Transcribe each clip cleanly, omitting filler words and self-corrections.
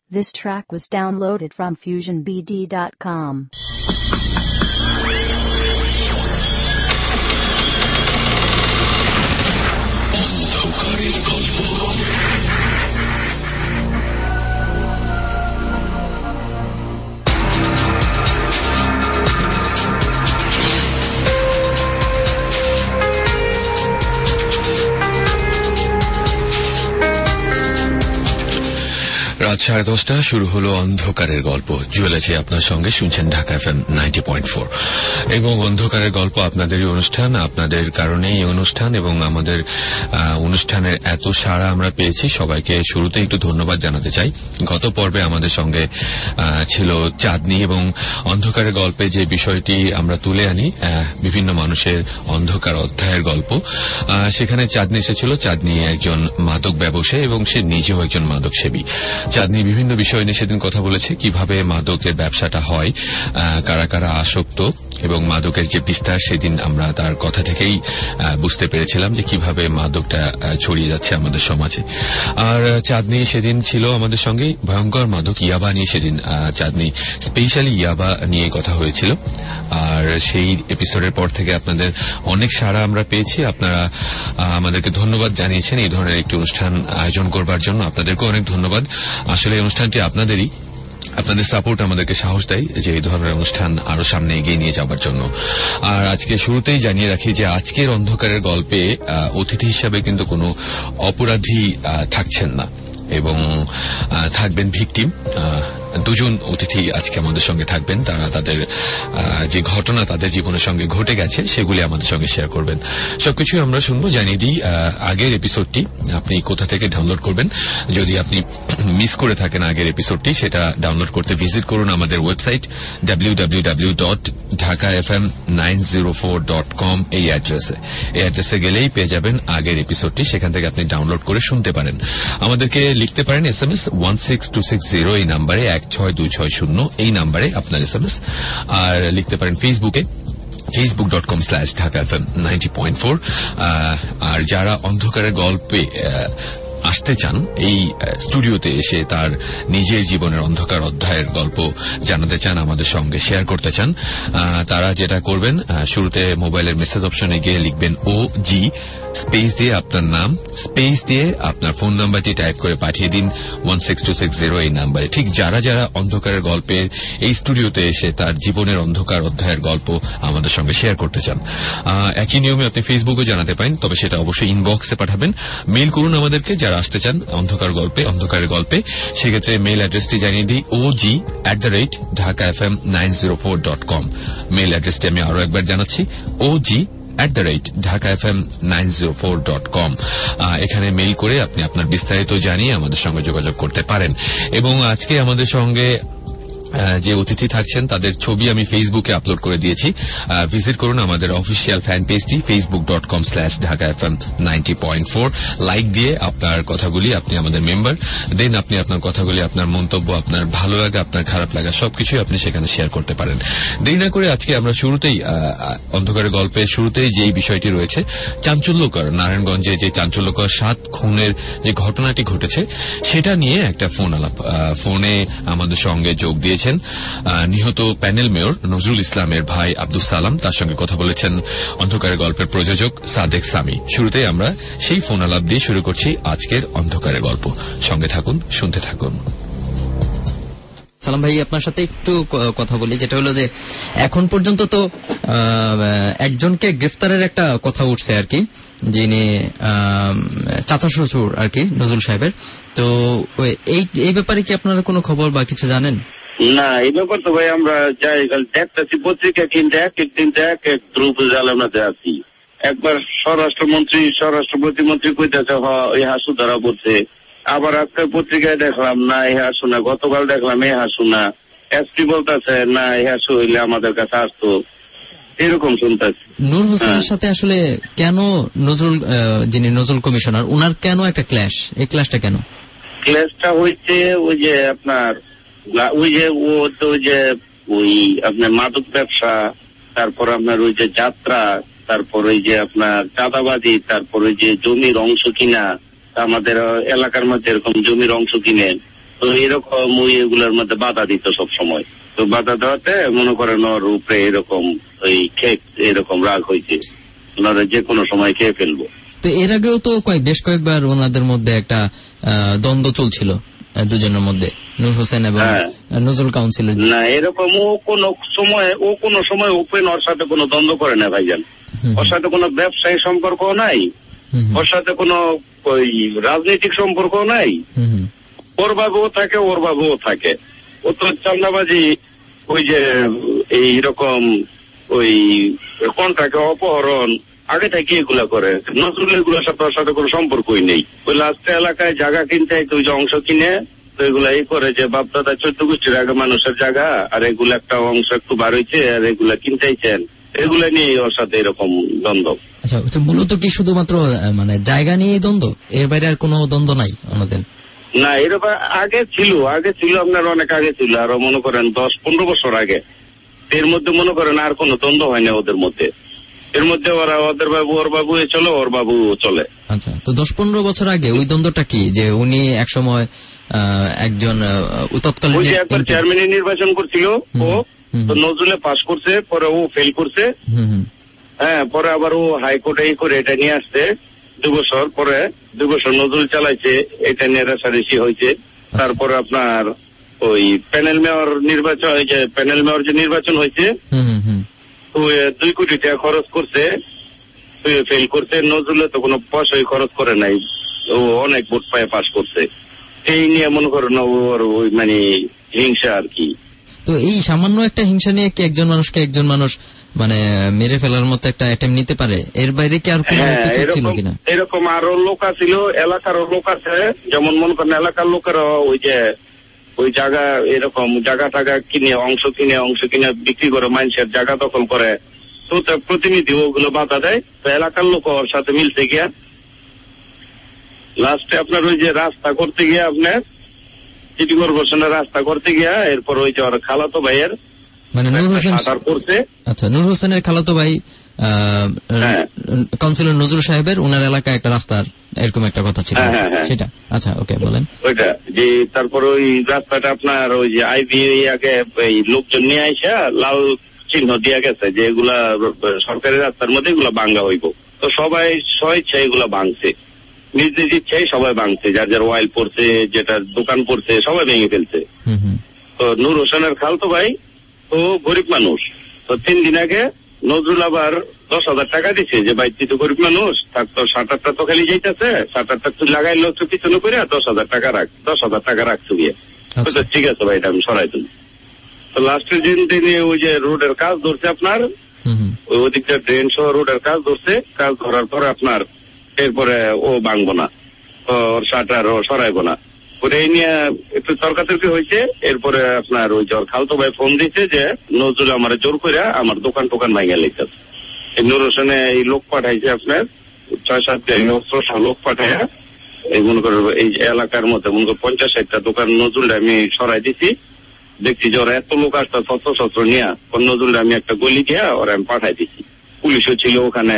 This track was downloaded from FusionBD.com. রাত 10:30 শুরু হলো অন্ধকারের গল্প। জুয়েল আছে আপনার সঙ্গে, শুনছেন ঢাকা FM 90.4 এবং অন্ধকারের গল্প আপনাদেরই অনুষ্ঠান, আপনাদের কারণেই এই অনুষ্ঠান এবং আমাদের অনুষ্ঠানের এত সাড়া আমরা পেয়েছি। সবাইকে শুরুতে একটু ধন্যবাদ জানাতে চাই। গত পর্বে আমাদের সঙ্গে ছিল চাঁদনি এবং অন্ধকারের গল্পে যে বিষয়টি আমরা তুলে আনি বিভিন্ন মানুষের অন্ধকার অধ্যায়ের গল্প, সেখানে চাঁদনি এসেছিল। চাঁদনি একজন মাদক ব্যবসায়ী এবং সে নিজেও একজন মাদক সেবী। চাঁদনি বিভিন্ন বিষয় নিয়ে সেদিন কথা বলেছে, কিভাবে মাদকের ব্যবসাটা হয়, কারা কারা আসক্ত এবং মাদকের যে বিস্তার, সেদিন আমরা তার কথা থেকেই বুঝতে পেরেছিলাম যে কিভাবে মাদকটা ছড়িয়ে যাচ্ছে আমাদের সমাজে। আর চাঁদনি সেদিন ছিল আমাদের সঙ্গে ভয়ঙ্কর মাদক ইয়াবা নিয়ে। সেদিন চাঁদনি স্পেশালি ইয়াবা নিয়ে কথা হয়েছিল। আর সেই এপিসোডের পর থেকে আপনাদের অনেক সাড়া আমরা পেয়েছি। আপনারা আমাদেরকে ধন্যবাদ জানিয়েছেন এই ধরনের একটি অনুষ্ঠান আয়োজন করবার জন্য। আপনাদেরকেও অনেক ধন্যবাদ। আসলে এই অনুষ্ঠানটি আপনাদেরই, আপনাদের সাপোর্ট আমাদেরকে সাহস দেয় যে এই ধরনের অনুষ্ঠান আরো সামনে এগিয়ে নিয়ে যাবার জন্য। আর আজকে শুরুতেই জানিয়ে রাখি যে আজকের অন্ধকারের গল্পে অতিথি হিসাবে কিন্তু কোনো অপরাধী থাকছেন না এবং থাকবেন ভিকটিম। দুজন অতিথি আজকে আমাদের সঙ্গে থাকবেন। তারা তাদের যে ঘটনা তাদের জীবনের সঙ্গে ঘটে গেছে সেগুলি আমাদের সঙ্গে শেয়ার করবেন। সবকিছু আমরা শুনবো। জানিয়ে দিই আগের এপিসোডটি আপনি কোথা থেকে ডাউনলোড করবেন। যদি আপনি মিস করে থাকেন আগের এপিসোডটি, সেটা ডাউনলোড করতে ভিজিট করুন আমাদের ওয়েবসাইট www.dhakafm904.com এই অ্যাড্রেসে গেলেই পেয়ে যাবেন আগের এপিসোডটি। সেখান থেকে আপনি ডাউনলোড করে শুনতে পারেন। আমাদেরকে লিখতে পারেন SMS 16260 এই নাম্বারে, 16260 এই নাম্বারে আপনার SMS। আর লিখতে পারেন ফেসবুকে facebook.com/dhakafm90.4। আর যারা অন্ধকারের গল্পে আসতে চান, এই স্টুডিওতে এসে তার নিজের জীবনের অন্ধকার অধ্যায়ের গল্প জানাতে চান, আমাদের সঙ্গে শেয়ার করতে চান, তারা যেটা করবেন, শুরুতে মোবাইলের মেসেজ অপশনে গিয়ে লিখবেন OG স্পেস দিয়ে আপনার নাম, স্পেস দিয়ে আপনার ফোন নাম্বারটি টাইপ করে পাঠিয়ে দিন 16260 এই নাম্বারে। ঠিক যারা যারা অন্ধকারের গল্পের এই স্টুডিওতে এসে তার জীবনের অন্ধকার অধ্যায়ের গল্প আমাদের সঙ্গে শেয়ার করতে চান, একই নিয়মে আপনি ফেসবুকে জানাতে পারেন, তবে সেটা অবশ্যই ইনবক্সে পাঠাবেন। মেইল করুন আমাদেরকে যারা আসতে চান অন্ধকারের গল্পে। সেক্ষেত্রে মেইল অ্যাড্রেসটি জানিয়ে দিই OG@dhakafm904.com। মেইল অ্যাড্রেসটি আমি আরো একবার জানাচ্ছি, OG@dhakafm904.com। এখানে মেইল করে আপনি আপনার বিস্তারিত জানিয়ে আমাদের সঙ্গে যোগাযোগ করতে পারেন। এবং আজকে আমাদের সঙ্গে যে অতিথি থাকছেন তাদের ছবি আমি ফেসবুকে আপলোড করে দিয়েছি। ভিজিট করুন আমাদের অফিসিয়াল ফ্যান পেজটি facebook.com/dhakafm90.4। লাইক দিয়ে আপনার কথাগুলি, আপনি আমাদের মেম্বার, দেন আপনি আপনার কথাগুলি, আপনার মন্তব্য, আপনার ভালো লাগা, আপনার খারাপ লাগা সবকিছুই আপনি সেখানে শেয়ার করতে পারেন। দেরি না করে আজকে আমরা শুরুতেই অন্ধকারের গল্পের শুরুতেই যেই বিষয়টি রয়েছে, চাঞ্চল্যকর নারায়ণগঞ্জে যে চাঞ্চল্যকর 7 খুনের যে ঘটনাটি ঘটেছে সেটা নিয়ে একটা ফোন আলাপ। ফোনে আমাদের সঙ্গে যোগ দিয়ে নিহত প্যানেল মেয়র নজরুল ইসলামের ভাই আব্দুল সালাম। তার সঙ্গে কথা বলেছেন অন্ধকারের গল্পের প্রযোজক সাদেক সামি। শুরুতেই আমরা সেই ফোন আলাপ দিয়ে শুরু করছি আজকের অন্ধকারের গল্প। সঙ্গে থাকুন, শুনতে থাকুন। সালাম ভাই, আপনার সাথে একটু কথা বলি, যেটা হলো যে এখন পর্যন্ত তো একজনকে গ্রেফতারের একটা কথা উঠছে আর কি, যিনি চাচা শ্বশুর আর কি নজরুল সাহেবের। তো এই ব্যাপারে কি আপনারা কোনো খবর বা কিছু জানেন? না, এই ব্যাপার তো ভাই আমরা যাই দেখতেছি পত্রিকা, কিন্তু একদিন এক দ্রুপ জ্বালানোতে আছি। একবার স্বরাষ্ট্র প্রতিমন্ত্রী কইতেছে এই হাসু ধরা পড়ছে, আবার আজকের পত্রিকায় দেখলাম না এই হাসু না, গতকাল দেখলাম এই হাসু না, এসপি বলতেছে না এই হাসু হইলে আমাদের কাছে আসতো, এরকম শুনতেছি। নূর হোসেনের সাথে আসলে কেন যিনি নজরুল কমিশনার, ওনার কেন একটা ক্ল্যাশ? এই ক্ল্যাশটা কেন? ক্ল্যাশটা হয়েছে ওই যে আপনার আপনার মাদক ব্যবসা, তারপর আপনার ওই যে যাত্রা, তারপর ওই যে আপনার চাঁদাবাজি, তারপর ওই যে জমির অংশ কিনা, আমাদের এলাকার মধ্যে এরকম জমির অংশ কিনে তো এরকম ওই এগুলোর মধ্যে বাধা দিত সব সময়। তো বাধা দেওয়াতে মনে করেন ওর উপরে এরকম ওই এরকম রাগ হয়েছে, ওনারা যে কোনো সময় খেয়ে ফেলবো। তো এর আগেও তো বেশ কয়েকবার ওনাদের মধ্যে একটা দ্বন্দ্ব চলছিল দুজনের মধ্যে, নূর হোসেন এবং নজরুল কাউন্সিলর। না, এরকম ও কোনো সময় ওপেন ওর সাথে কোনো দ্বন্দ্ব করে না ভাইজান। ওর সাথে কোনো ব্যবসায়ী সম্পর্ক নাই, ওর সাথে কোনো ওই রাজনৈতিক সম্পর্ক নাই। ওর বাবুও থাকে, ওর বাবুও থাকে। ও তো চান্দাবাজি, ওই যে এইরকম ওই কন্ট্রাক্ট অপহরণ আগে থেকে এগুলা করে। নজরুল এগুলোর সাথে ওর সাথে কোনো সম্পর্কই নেই। ওই লাস্টে এলাকায় জায়গা কিনতে ওই যে অংশ কিনে তো এগুলা এই করে যে বাপদাদা 14 গোষ্ঠীর আগে মানুষের জায়গা, আর এগুলা একটা অংশ একটু বার হয়েছে, আর এগুলা কিনতেইছেন, এগুলা নিয়ে ওর সাথে এরকম দ্বন্দ্ব। আচ্ছা, মূলত কি শুধুমাত্র মানে জায়গা নিয়ে দ্বন্দ্ব, এর বাইরে আর কোনো দ্বন্দ্ব নাই আমাদের? না, এরকম আগে ছিল আপনার অনেক আগে ছিল, আরো মনে করেন 10-15 বছর আগে। এর মধ্যে মনে করেন আর কোনো দ্বন্দ্ব হয় না ওদের মধ্যে। এর মধ্যে ওরা ওদের বাবু ওর বাবু চলে, ওর বাবু চলে। আচ্ছা, তো 10-15 বছর আগে ওই দ্বন্দ্বটা কি, যে উনি একসময় একজন তৎকালীন একবার চেয়ারম্যানের নির্বাচন করছিল, ও তো নজরুলে পাস করছে, পরে ও ফেল করছে। হ্যাঁ, পরে আবার ও হাইকোর্টে করে এটা নিয়ে আসছে 2 বছর পরে। 2 বছর নজরুল চালাইছে, এটা নিয়ে রেষারেষি হয়েছে। তারপরে আপনার ওই প্যানেল মেয়র নির্বাচন, প্যানেল মেয়র যে নির্বাচন হয়েছে, 2 কোটি টাকা খরচ করছে, ফেল করছে। নজরুলে তো কোনো পয়সাই খরচ করে নাই, ও অনেক ভোট পায়ে পাস করছে। এই নিয়ে মনে করেন ওর ওই মানে হিংসা আর কি। তো এই সামান্য একটা হিংসা নিয়ে কি একজন মানুষ মানে মেরে ফেলার মতো একটা অ্যাটেম্প নিতে পারে? এর বাইরে কি আর কোনো কিছু ছিল কিনা? এরকম আরো লোক ছিল, এলাকারও লোক আছে। যেমন মনে করেন এলাকার লোকেরা ওই জায়গা এরকম জায়গা টাকা কিনে অংশ কিনে বিক্রি করে, মানুষের জায়গা দখল করে। তো প্রতিনিধি ওগুলো বাধা দেয়। তো এলাকার লোক ওর সাথে মিলতে গিয়া লাস্টে আপনার ওই যে রাস্তা করতে গিয়া, আপনার সিটি কর্পোরেশনের রাস্তা করতে গিয়া, এরপর ওই যে ওর খালাতো ভাইয়ের মানে নূর হোসেন করছে। আচ্ছা, নূর হোসেনের খালাতো ভাই কাউন্সিলর নজরুল সাহেবের ওনার এলাকায় একটা রাস্তার এরকম একটা কথা ছিল, সেটা? আচ্ছা, ওকে, বলেন। ওইটা যে তারপর ওই রাস্তাটা আপনার ওই যে আইবি আগে এই লোকজন নিয়ে আইসা লাল চিহ্ন দিয়া গেছে যে এগুলা সরকারি রাস্তার মধ্যে এগুলা ভাঙ্গা হইব। তো সবাই স্বেচ্ছা এগুলা ভাঙছে, নিজ ইচ্ছাই সবাই ভাঙছে, যার ওয়াইল পড়ছে, যেটা দোকান পড়ছে, সবাই ভেঙে ফেলছে। তো নূর হোসেনের খালতো ভাই তো গরিব মানুষ, তো 3 দিন আগে নজরুল আবার 10,000 টাকা দিছে যে ভাই তুই তো গরিব মানুষ, তার তো শাটারটা তো খালি যাইতেছে, শাটারটা তুই লাগাইলো একটু পিছনে করে 10,000 টাকা রাখ, 10,000 টাকা রাখছো গিয়ে। ঠিক আছে ভাই, এটা আমি সরাই দিই। তো লাস্টের দিনে ওই যে রোডের কাজ ধরছে আপনার, ওই ওদিকটা ড্রেন সহ রোডের কাজ ধরছে। কাজ ধরার পরে আপনার এরপরে ও ভাঙবো না, ওর শাটার ও সরাইবো না, ওটা এই নিয়ে একটু তর্কাতর্কি হয়েছে। এরপরে আপনার ওই যে খালতো ভাই ফোন দিচ্ছে যে নজরুল আমার জোর করে আমার দোকান ভাঙিয়ে লেগেছে। এই নূর হোসেনে এই লোক পাঠাইছে আপনার 6-7 লোক পাঠাইয়া এই মনে করো এই এলাকার মধ্যে মনে করো 50-60টা দোকান নজরুল আমি সরাই দিছি। দেখছি যে ওরা এত লোক আসতো শস্ত্র নিয়ে, নজরুল আমি একটা গলি গিয়া ওরা আমি পাঠাই দিছি। পুলিশও ছিল ওখানে,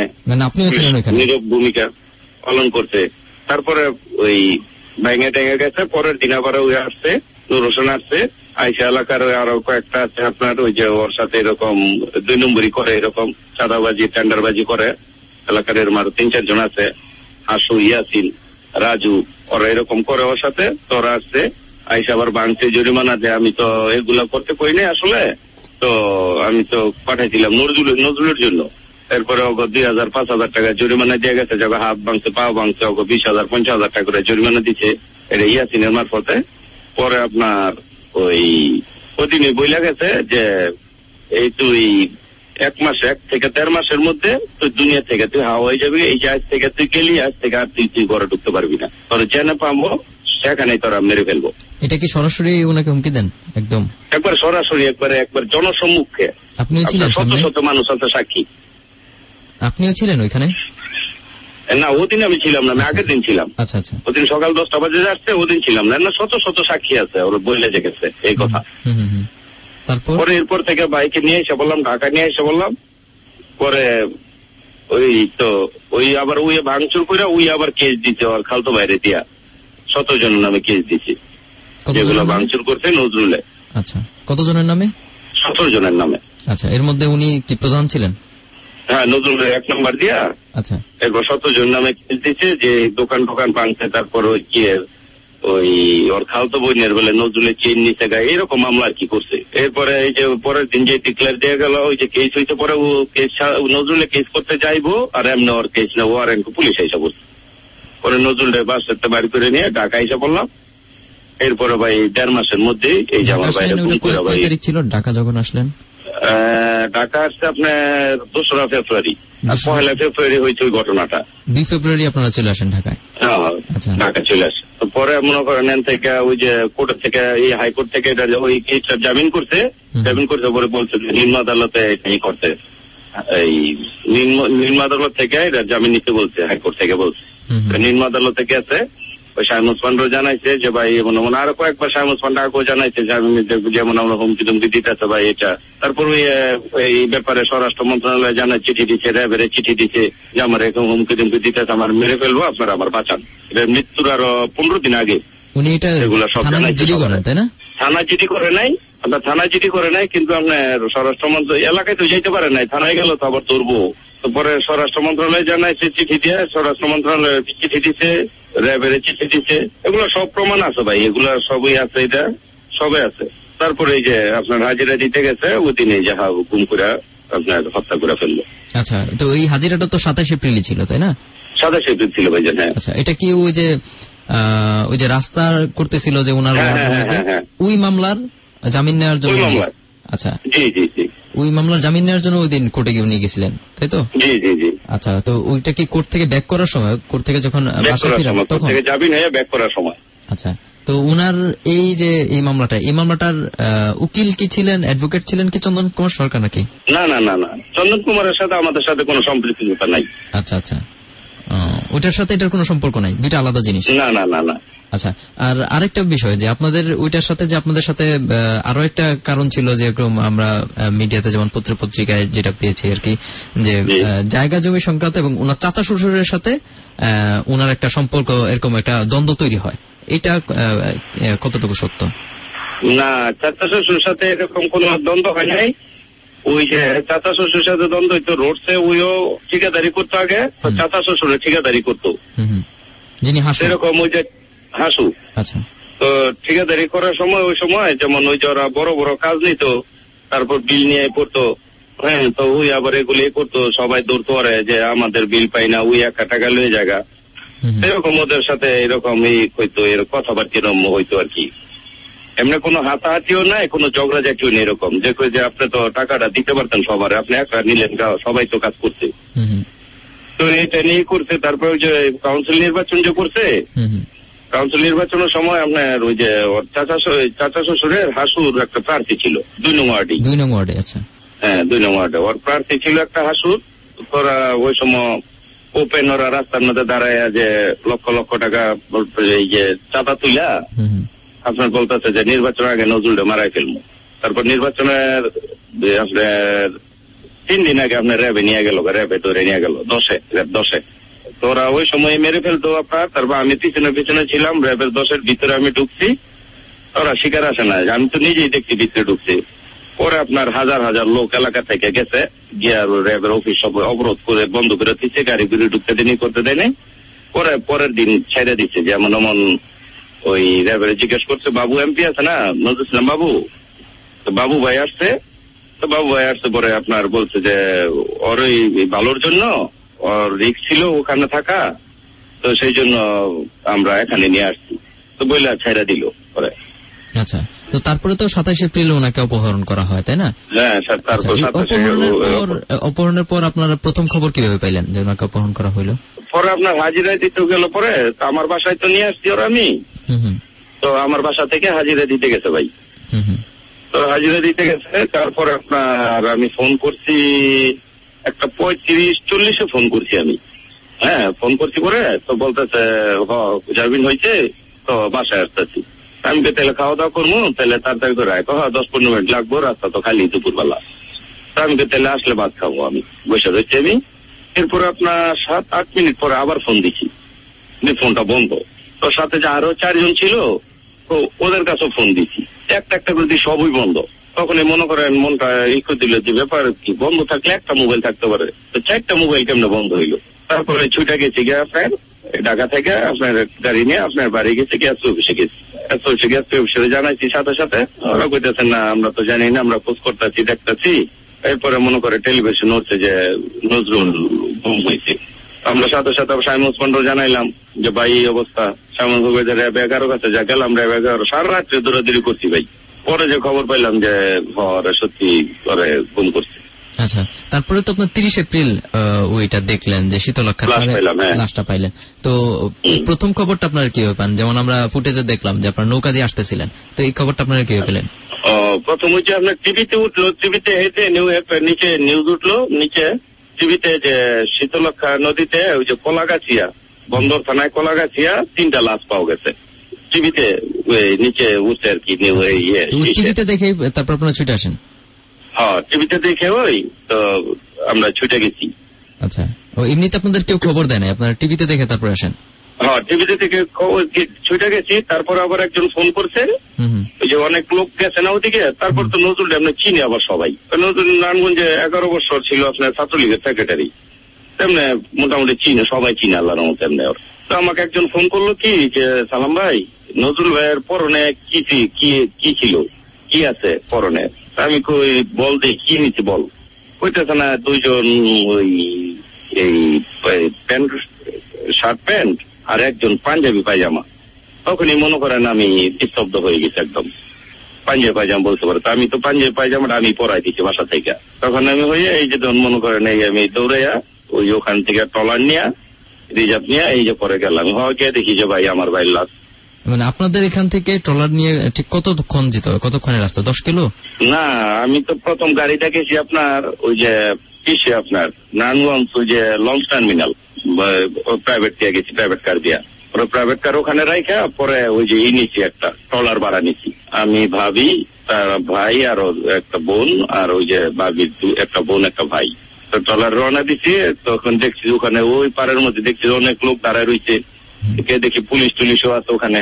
নীরব ভূমিকা পালন করছে। তারপরে ওই ভেঙে টেঙে গেছে। পরের দিন আবার ওই আসছে, নূর হোসেন আসছে, আইসা এলাকার আরো কয়েকটা আছে আপনার ওই যে ওর সাথে এরকম 2 নম্বরই করে, এরকম চাঁদাবাজি টেন্ডারবাজি করে এলাকার। এর মার 3-4 জন আছে, হাসু, ইয়াসিন, রাজু, ওরা এরকম করে ওর সাথে। তো ওরা আসছে, আইসা আবার ভাঙছে, জরিমানা দেয়। আমি তো এগুলা করতে কই নাই আসলে, তো আমি তো পাঠাইছিলাম নজরুলের জন্য। এরপরে 2,000-5,000 টাকা জরিমানা দিয়ে গেছে, যখন হাত ভাঙছে, পা ভাঙছে, 20,000-50,000 টাকা করে জরিমানা দিচ্ছে, এটা ইয়াসিনের মারফতে। পরে আপনার ওই ওদিনে বইলা গেছে যে এই তুই 1 থেকে 1.5 মাসের মধ্যে তুই দুনিয়া থেকে তুই হাওয়া হয়ে যাবি। এই যে আজ থেকে তুই গেলি, আজ থেকে আর তুই ঘরে ঢুকতে পারবি না, তোর জেনে পাবো, সেখানে তোরা মেরে ফেলবো। এটা কি সরাসরি ওনাকে হুমকি দেন? একদম একবার সরাসরি, একবার জনসম্মুখে। আপনিও ছিলেন? শত মানুষ আছে সাক্ষী। আপনিও ছিলেন ওইখানে? না, ওদিন আমি ছিলাম না, আমি আগের দিন ছিলাম। আচ্ছা আচ্ছা, ওদিন সকাল 10টা বাজে আসছে, ওদিন ছিলাম না। শত সাক্ষী আছে, ওরা বইলে গেছে এই কথা। তারপরে এরপর থেকে বাইকে নিয়ে এসে বললাম, ঢাকা নিয়ে এসে বললাম। পরে ওই আবার ওই ভাঙচুর করে ওই আবার কেস দিচ্ছে, ওর খালতো বাইরে দিয়া 17 জনের নামে কেস দিচ্ছে। যেগুলো ভাঙচুর করছে নজরুলে। আচ্ছা, কতজনের নামে? 17 জনের নামে। আচ্ছা, এর মধ্যে উনি কি প্রধান ছিলেন? হ্যাঁ, নজরুলের 1 নম্বর দিয়া। আচ্ছা, এরপর 17 জন নামে কেস দিচ্ছে যে দোকান ভাঙছে, তারপর ওই ওর খালতো বোনের বলে নজরুলের চেইন নিচে গায়ে এরকম মামলা আর কি করছে। এরপরে এই যে পরের দিন যে ডিক্লেয়ার দিয়ে গেল ওই যে কেস হয়েছে, পরে ও কেস নজরুলে কেস করতে যাইবো আর এমনি ওর কেস না ওয়ারেন্ট পুলিশ এসে বলছে। পরে নজরুলের বাসাতে বাড়ি করে নিয়ে ঢাকা এসে পড়লাম। এরপরে ভাই 1.5 মাসের মধ্যে এই যে আমার বাইরে ছিল। ঢাকা যখন আসলেন? ঢাকা আসছে আপনার 2রা ফেব্রুয়ারি, আর 1লা ফেব্রুয়ারি হয়েছে ওই ঘটনাটা। 2 ফেব্রুয়ারি আপনারা চলে আসেন ঢাকায়? হ্যাঁ, ঢাকা চলে আসে। পরে মনে করেন থেকে ওই যে কোর্ট থেকে এই হাইকোর্ট থেকে ওই কেসটা জামিন করতে পরে বলছে নিম্ন আদালতে এই করতে, এই নিম্ন আদালত থেকে এটা জামিন নিতে বলছে, হাইকোর্ট থেকে বলছে। নিম্ন আদালতে গেছে, ওই শাহিন ওসমানও জানাইছে যে ভাই এমন আরো কয়েকবার শাহিন ওসমান আগেও জানাইছে যেমন আমরা হুমকি টুমকি দিতেছে ভাই এটা। তারপর এই ব্যাপারে স্বরাষ্ট্র মন্ত্রণালয় জানায় চিঠি দিচ্ছে, র্যাবের চিঠি দিচ্ছে যে আমার এরকম হুমকি টুমকি দিতেছে, আমার মেরে ফেলবো, আপনারা আমার বাঁচান। এটা মৃত্যুর আরো 15 দিন আগে উনি এটা এগুলো সব জানাইছে। তাই না? থানা চিঠি করে নাই, থানা চিঠি করে নাই, কিন্তু আপনার স্বরাষ্ট্র মন্ত্রণালয় এলাকায় তো যেতে পারে নাই, থানায় গেল তো আবার ধরবো। পরে স্বরাষ্ট্র মন্ত্রণালয় জানাইছে চিঠি দিয়ে, স্বরাষ্ট্র মন্ত্রণালয় চিঠি দিচ্ছে, র্যাবের চিঠি দিচ্ছে, এগুলো সব প্রমাণ আছে ভাই, এগুলা সবই আছে, এটা সবে আছে। তারপরে এই যে আপনার হাজিরা দিতে গেছে ওই দিনে যাহা গুম করে আপনার হত্যা করে ফেললো। আচ্ছা, তো এই হাজিরাটা তো 27 এপ্রিলই ছিল তাই না? 27 এপ্রিল ছিল ভাই। হ্যাঁ। আচ্ছা, এটা কি ওই যে রাস্তা করতেছিল যে ওনার ওই মামলার জামিন নেওয়ার জন্য? আচ্ছা, জি জি জি, ওই মামলার জামিন নেওয়ার জন্য ওই দিন কোর্টে গিয়ে নিয়ে গেছিলেন তাই তো? জি জি জি। আচ্ছা, তো ওইটা কি কোর্ট থেকে ব্যাক করার সময়, কোর্ট থেকে যখন বাসায় ফিরলেন তখন জামিন হয়ে ব্যাক করার সময়? আচ্ছা, তো উনার এই যে এই মামলাটার উকিল কি ছিলেন, অ্যাডভোকেট ছিলেন কি চন্দন কুমার সরকার নাকি? না না না না, চন্দন কুমারের সাথে আমাদের সাথে কোনো সম্পৃক্ততা নাই। আচ্ছা আচ্ছা, ওইটার সাথে এটার কোনো সম্পর্ক নাই, দুইটা আলাদা জিনিস? না না না না। আচ্ছা, আর আরেকটা বিষয় যে আপনাদের ওইটার সাথে যে আপনাদের সাথে আরো একটা কারণ ছিল, যেরকম আমরা মিডিয়াতে যেমন পত্রিকায় যেটা পেয়েছি আর কি, যে জায়গা জমি সংক্রান্ত এবং ওনার চাচা শ্বশুরের সাথে ওনার একটা সম্পর্ক, এরকম একটা দ্বন্দ্ব তৈরি হয়, এটা কতটুকু সত্য? না, চাচা শ্বশুরের সাথে এরকম কোন দ্বন্দ্ব হয় নাই। ওই যে চাচা শ্বশুরের সাথে দ্বন্দ্ব হইতো রোডসে, ওইও ঠিকাদারি করতো আগে, চাচা শ্বশুরের ঠিকাদারি করতো, যিনি হাসু, এরকম ওই যে হাসু। আচ্ছা, তো ঠিকাদারি করার সময় ওই সময় যেমন ওই যে ওরা বড় বড় কাজ নিত, তারপর বিল নিয়ে পড়তো, হ্যাঁ, তো ওই আবার এগুলি করতো, সবাই দৌড় করে যে আমাদের বিল পাই না, ওই 1 টাকা লয়ে জায়গা, এরকম ওদের সাথে এরকম হইতো, এর কথাবার্তা এরকম হইতো আর কি। এমনি কোনো হাতাহাতিও নাই, কোনো ঝগড়া জাতীয় নেই, এরকম যে আপনি তো টাকাটা দিতে পারতেন সবার, আপনি একটা নিলেন, সবাই তো কাজ করছে, তো এটা নিয়ে করছে। তারপর ওই যে কাউন্সিল নির্বাচন যে করছে, কাউন্সিল নির্বাচনের সময় আপনার ওই যে চাচা শ্বশুরের হাসুর একটা প্রার্থী ছিল 2 নং ওয়ার্ডে। 2 নং ওয়ার্ডে? আচ্ছা, হ্যাঁ, 2 নং ওয়ার্ডে ওর প্রার্থী ছিল একটা হাসুর। ওরা ওই সময় ওপেন ওরা রাস্তার মধ্যে দাঁড়ায় যে লক্ষ লক্ষ টাকা এই যে চাঁদা তুইলা আপনার বলতেছে যে নির্বাচনের আগে নজরুলটা মারাই ফেলবো। তারপর নির্বাচনের আপনার 3 দিন আগে আপনার র্যাবে নিয়ে গেল, র্যাবে ধরে নিয়ে গেল 10-এ। তোরা ওই সময় মেরে ফেলতো আপনার। তারপর আমি পিছনে ছিলাম, র্যাবের 10-এর ভিতরে আমি ঢুকছি, ওরা শিকার আসে না, আমি তো নিজেই দেখছি ভিতরে ঢুকছি। পরে আপনার হাজার হাজার লোক এলাকা থেকে গেছে, গিয়ে র্যাবের অফিস সব অবরোধ করে বন্ধ করে দিচ্ছে, গাড়ি গুড়ি ঢুকতে দিনই করতে দেয়নি। পরের দিন ছেড়ে দিচ্ছে, যেমন এমন ওই র্যাবের জিজ্ঞেস করছে, বাবু এমপি আছে না, নজরুল ইসলাম বাবু, তো বাবু ভাই আসছে, পরে আপনার বলছে যে ওর ওই ভালোর জন্য, ওর রিস্ক ছিল ওখানে থাকা, তো সেই জন্য আমরা এখানে নিয়ে আসছি, তো বইলা ছেড়ে দিল পরে। আচ্ছা, তো তারপরে তো 27 এপ্রিল ওনাকে অপহরণ করা হয় তাই না? হ্যাঁ, অপহরণের পর আপনারা প্রথম খবর কিভাবে পাইলেন যে ওনাকে অপহরণ করা হইলো? পরে আপনার হাজিরা দিতে গেল, পরে আমার বাসায় তো নিয়ে আসছি ওরা, আমি তো আমার বাসা থেকে হাজিরা দিতে গেছে ভাই। তো হাজিরা দিতে গেছে, তারপরে আপনার আমি ফোন করছি একটা 35-40-এ ফোন করছি আমি, হ্যাঁ, ফোন করছি পরে, তো বলতেছে জামিন হয়েছে, তো বাসায় আসতেছি। আমি তাহলে খাওয়া দাওয়া করবো, তাহলে তাড়াতাড়ি করে 10-15 মিনিট লাগবো, রাস্তা তো খালি দুপুরবেলা। আমি তাহলে আসলে ভাত খাবো, আমি বসে রয়েছি আমি। এরপরে আপনার 7-8 মিনিট পরে আবার ফোন দিচ্ছি, ফোনটা বন্ধ। তো সাথে যে আরো 4 জন ছিল, তো ওদের কাছে ফোন দিছি, একটা করে দিয়ে সবই বন্ধ। তখন মনে করেন মনটা ইকো দিল যে ব্যাপার কি, বন্ধ থাকলে একটা মোবাইল থাকতে পারে, তো 4টা মোবাইল কেমনে বন্ধ হইলো। তারপরে ছুটে গেছি গিয়ে আপনার ঢাকা থেকে আপনার গাড়ি নিয়ে আপনার বাড়ি গেছে, গ্যাস অফিসে গেছি। গ্যাস অফিসে জানাইছি, সাথে সাথে ওরা কইতেছেন না আমরা তো জানি না, আমরা খোঁজ করতেছি দেখতেছি। এরপরে মনে করে টেলিভিশন হচ্ছে যে নজরুল গুম হয়েছে। আমরা সাথে সাথে সাইমন ওসমানও জানাইলাম যে ভাই এই অবস্থা। সাইমন র্যাব 11 কাছে যা গেলাম, র্যাব 11 সারা রাত্রে দৌড়াদৌড়ি করছি ভাই। পরে যে খবর পাইলাম যে সত্যি করে গুম করছে। আচ্ছা, তারপরে তো আপনার 30 এপ্রিল ওইটা দেখলেন যে শীতলক্ষার লাশটা পাইলেন। তো প্রথম খবরটা আপনার কিভাবে পান? যেমন আমরা ফুটেজে দেখলাম যে আপনার নৌকা দিয়ে আসতেছিলেন, তো এই খবরটা আপনারা কিভাবে পেলেন? প্রথম হচ্ছে আপনার টিভিতে উঠলো, টিভিতে হেঁটে নিচে নিউজ উঠলো, নিচে টিভিতে যে শীতলক্ষা নদীতে ওই যে কলাগাছিয়া, বন্দর থানায় কলাগাছিয়া 3টা লাশ পাওয়া গেছে। টিভিতে নিচে উঠছে আর কি। টিভিতে দেখে তারপর আপনারা ছুটে আসেন? হ্যাঁ, টিভিতে দেখে ওই তো আমরা ছুটে গেছি। আচ্ছা, এমনিতে আপনাদের কেউ খবর দেয় না, আপনারা টিভিতে দেখে তারপর আসেন? হ্যাঁ, টিভিতে থেকে ছুটে গেছি। তারপর আবার একজন ফোন করছে, ওই যে অনেক লোক গেছে না ওদিকে। তারপর তো নজরুল আমরা চিনি আবার সবাই। নজরুল নারায়ণগঞ্জে 11 বছর ছিল আপনার ছাত্রলীগের সেক্রেটারি, তেমনি মোটামুটি চিনে, সবাই চিনে আল্লাহর রহমতে তেমনি। তো আমাকে একজন ফোন করলো কি যে সালাম ভাই, নজরুল ভাইয়ের পরনে কি ছিল, কি আছে পরনে? আমি কই বল দে কি নিচ্ছে বল। কইতেছে না 2জন ওই এই প্যান্ট, শার্ট প্যান্ট আর একজন পাঞ্জাবি পায়জামা। তখনই মনে করেন আমি নিস্তব্ধ হয়ে গেছি একদম। পাঞ্জাবি পায়জামা বলতে পারে, আমি তো পাঞ্জাবি পায়জামাটা আমি পরাই দিচ্ছি বাসা থেকে। তখন আমি হয়ে এই যে মনে করেন এই আমি দৌড়াইয়া ওই ওখান থেকে ট্রলার নিয়ে রিজার্ভ নিয়ে এই যে পরে গেলাম। গিয়ে দেখি যে ভাই আমার ভাই লাশ। মানে আপনাদের এখান থেকে ট্রলার নিয়ে ঠিক কতক্ষণ যেতে হবে? কতক্ষণের রাস্তা? 10 কিলো? না, আমি তো প্রথম গাড়িটা গেছি আপনার ওই যে আপনার নারায়ণগঞ্জ ওই যে লঞ্চ টার্মিনাল, প্রাইভেট দিয়ে গেছি, প্রাইভেট কার দিয়া। ওরা প্রাইভেট কার ওখানে রাখা পরে ওই যে নিচ্ছি একটা ট্রলার ভাড়া নিচ্ছি। আমি ভাবি, তার ভাই আর একটা বোন, আর ওই যে ভাবির একটা বোন একটা ভাই। তো ট্রলার রওনা দিচ্ছি। তখন দেখছি ওখানে ওই পাড়ের মধ্যে দেখছি অনেক লোক দাঁড়ায় রয়েছে, দেখি পুলিশ টুলিশও আছে ওখানে।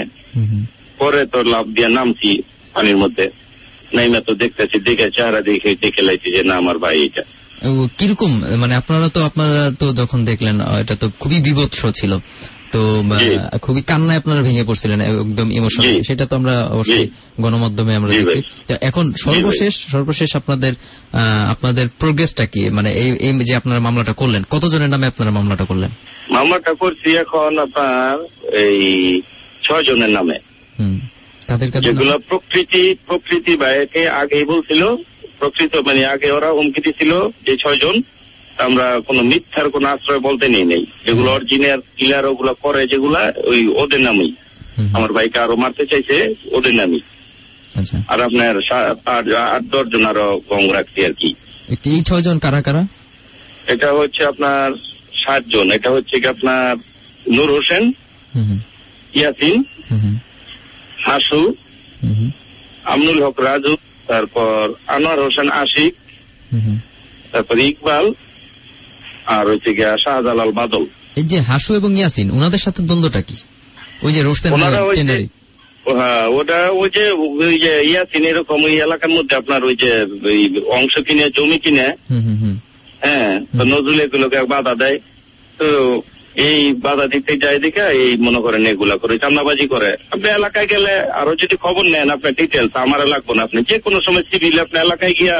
পরে তো লাভ দিয়ে নামছি পানির মধ্যে, নাইমা তো দেখতেছি, দেখে চেহারা দেখে লাইছি যে না আমার ভাই এটা। কিরকম মানে আপনারা তো যখন দেখলেন এটা তো খুবই বিভৎস ছিল, তো খুবই কান্নায় আপনারা ভেঙে পড়ছিলেন, একদম ইমোশনাল। সেটা তো আমরা অবশ্যই গণমাধ্যমে আমরা দেখছি। এখন সর্বশেষ আপনাদের প্রোগ্রেসটা কি? মানে এই যে আপনারা মামলাটা করলেন, কতজনের নামে আপনারা মামলাটা করলেন? মামলাটা করছি এখন আপনার এই 6 জনের নামে। যেগুলো প্রকৃতি ভাইকে আগেই বলছিল, প্রকৃত মানে আগে ওরা হুমকি দিছিল যে 6 জন। আমরা কোনো মিথ্যার কোন আশ্রয় বলতে নেই। যেগুলো অরিজিনাল কিলার ওগুলো করে যেগুলা ওই ওদের নামেই। আমার ভাইকে আরো মারতে চাইছে ওদের নামেই। আর আপনার 8-10 জন আরো কম রাখছি আর কি। এই 6 জন কারা কারা? এটা হচ্ছে আপনার 7 জন। এটা হচ্ছে কি আপনার নূর হোসেন, ইয়াসিন, হাসু, আমনুল হক রাজু, তারপর আনোয়ার হোসেন আশিক, তারপর ইকবাল, আর হচ্ছে গিয়া শাহজালাল বাদল। এই যে হাসু এবং ইয়াসিন, ওনাদের সাথে দ্বন্দ্বটা কি? ওই যে রোস্টেন ওটা ওই যে ইয়াসিন এরকম ওই এলাকার মধ্যে আপনার ওই যে অংশ কিনে জমি কিনে, হ্যাঁ, তো নজরুল এগুলোকে বাধা দেয়। তো এই বাধা দিতে যায় দেখে এই মনে করেন এগুলা করে চামড়াবাজি করে। আপনি এলাকায় গেলে আরো যদি খবর নেন আপনার ডিটেলস, আমার লাগবে না। আপনি যে কোনো সময় সিভিল আপনার এলাকায় গিয়া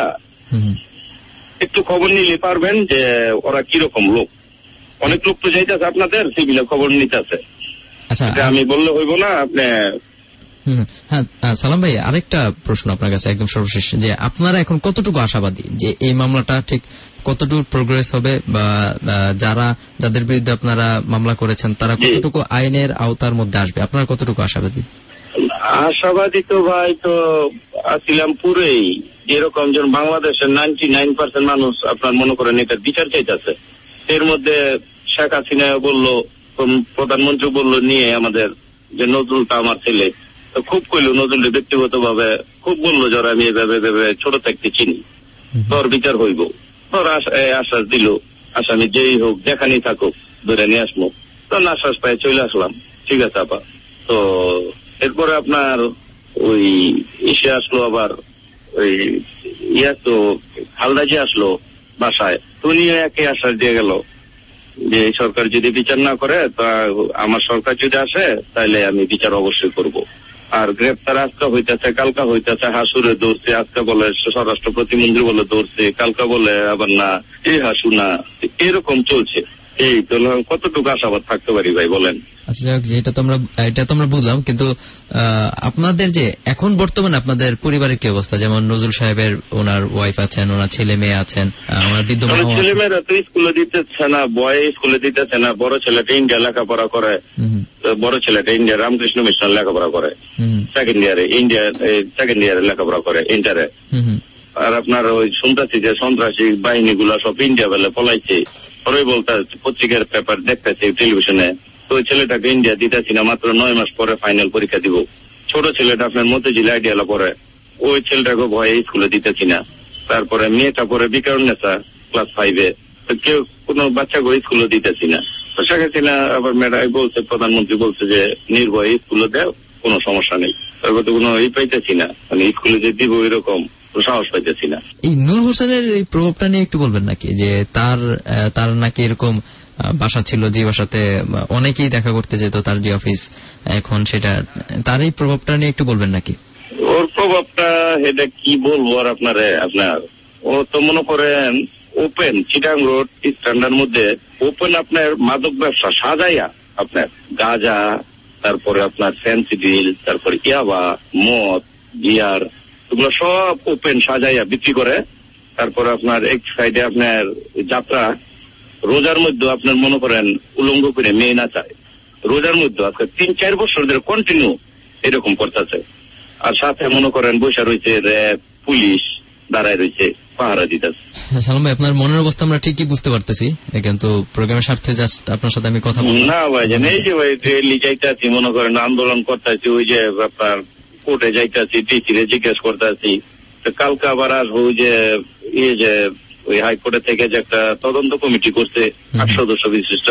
একটু খবর নিলে পারবেন যে ওরা কিরকম লোক। অনেক লোক তো যাইতেছে আপনাদের সিভিলে খবর নিতেছে। আচ্ছা, আমি বললে হইব না আপনি। হ্যাঁ সালাম ভাই, আরেকটা প্রশ্ন আপনার কাছে একদম সর্বশেষ, যে আপনারা এখন কতটুকু আশাবাদী যে এই মামলাটা ঠিক কতটুকু প্রোগ্রেস হবে, বা যাদের বিরুদ্ধে আপনারা মামলা করেছেন তারা কতটুকু আইনের আওতার মধ্যে আসবে? আপনারা কতটুকু আশাবাদী? আশাবাদী তো ভাই তো আসছিলাম পুরোই, যেরকম যেন বাংলাদেশের 99% মানুষ আপনার মনে করেন এটা বিচার চাইতেছে। এর মধ্যে শেখ হাসিনা বললো, প্রধানমন্ত্রী বললো নিয়ে আমাদের যে নজরুলটা আমার ছেলে, তো খুব কইলো নজরুল ব্যক্তিগত ভাবে খুব বললো যারা আমি এভাবে ছোট থাকতে চিনি, তোর বিচার হইব। তোর আশ্বাস দিল, আসামি যেই হোক যেখানে থাকুক ধরে নিয়ে আসবো। তখন আশ্বাস পাই চলে আসলাম। ঠিক আছে আপা। তো এরপরে আপনার ওই এসে আসলো আবার ওই তো হালদাজি আসলো বাসায়, উনিও একই আশ্বাস দিয়ে গেল যে এই সরকার যদি বিচার না করে তা আমার সরকার যদি আসে তাহলে আমি বিচার অবশ্যই করব। আর গ্রেপ্তার আজকে হইতেছে, কালকা হইতেছে, হাসুরে দৌড়ছে, আজকে বলে স্বরাষ্ট্র প্রতিমন্ত্রী বলে দৌড়ছে, কালকা বলে আবার না এই হাসু না, এরকম চলছে। এই তো কতটুকু আশাবাদ থাকতে পারি ভাই বলেন? আচ্ছা যাক, এটা তো আমরা বুঝলাম, কিন্তু আপনাদের যে এখন বর্তমানে আপনাদের পরিবারের কি অবস্থা? যেমন নজরুল সাহেবের ওনার ওয়াইফ আছেন, ওনার ছেলে মেয়ে আছেন, ওনার বৃদ্ধ ছেলে মেয়েরা তো স্কুলে দিতেছে না, বয় স্কুলে দিতেছে না। বড় ছেলেটা ইন্ডিয়া লেখাপড়া করে, বড় ছেলেটা ইন্ডিয়া রামকৃষ্ণ মিশন লেখাপড়া করে, সেকেন্ড ইয়ারে লেখাপড়া করে ইন্টারে। আর আপনার ওই শুনতেছি যে সন্ত্রাসী বাহিনীগুলা সব ইন্ডিয়া বেলে পলাইছে, পরে বলতে পত্রিকার পেপার দেখতেছি টেলিভিশনে। তো ওই ছেলেটাকে ইন্ডিয়া দিতেছি না, মাত্র 9 মাস পরে ফাইনাল পরীক্ষা দিব। ছোট ছেলেটা আপনার মতিঝিল আইডিয়ালা পরে, ওই ছেলেটাকে ভয়ে স্কুলে দিতেছি না। তারপরে মেয়েটা পরে বিকারুন্নেসা ক্লাস 5-এ, কেউ কোনো বাচ্চাকে স্কুলে দিতেছি না। তো শেখ হাসিনা আবার মেয়েরাই বলছে, প্রধানমন্ত্রী বলছে যে নির্ভয়ে স্কুলে দেও, কোনো সমস্যা নেই। তারপর তো কোনো পাইতেছি না, মানে স্কুলে যে দিব এরকম সাহস পাইতেছি না। এই নূর হোসেনের এই প্রভাবটা নিয়ে একটু বলবেন নাকি? যে তার নাকি এরকম বাসা ছিল যে বাসাতে অনেকেই দেখা করতে যেত, তার যে অফিস এখন সেটা, তার এই প্রভাবটা নিয়ে একটু বলবেন নাকি? ওর প্রভাবটা এটা কি বলবো আর আপনার ও তো মনে করেন ওপেন চিটাং রোড স্ট্যান্ডার্ড মধ্যে ওপেন আপনার মাদক ব্যবসা সাজাইয়া, আপনার গাঁজা, তারপরে আপনার ফ্যান্সিডিল, তারপরে ইয়াবা, মদ, বিয়ার, এগুলো সব ওপেন সাজাইয়া বিক্রি করে। তারপরে আপনার এক সাইডে আপনার যাত্রা, রোজার মধ্যে আপনার মনে করেন উলঙ্গ করে মেয়ে না চায়, রোজার মধ্যে আজকে 3-4 বছর ধরে কন্টিনিউ এরকম করতেছে। আর সাথে মনে করেন বৈশা রয়েছে র্যাব, পুলিশ দাঁড়ায় রয়েছে, পাহারা দিতেছে। সালাম ভাই, আপনার মনের অবস্থা আমরা ঠিকই বুঝতে পারতেছি, কিন্তু প্রোগ্রামের স্বার্থে জাস্ট আপনার সাথে আমি কথা বলবো না ভাই। জানেন এই যে ভাই রেলি যাইতেছি, মনে করেন আন্দোলন করতেছি, ওই যে আপনার কোর্টে যাইতেছি, ডিসিরে জিজ্ঞেস করতেছি। কালকে আবার আসবো ওই যে ওই হাইকোর্টে থেকে যে একটা তদন্ত কমিটি করছে 8 সদস্য বিশিষ্ট,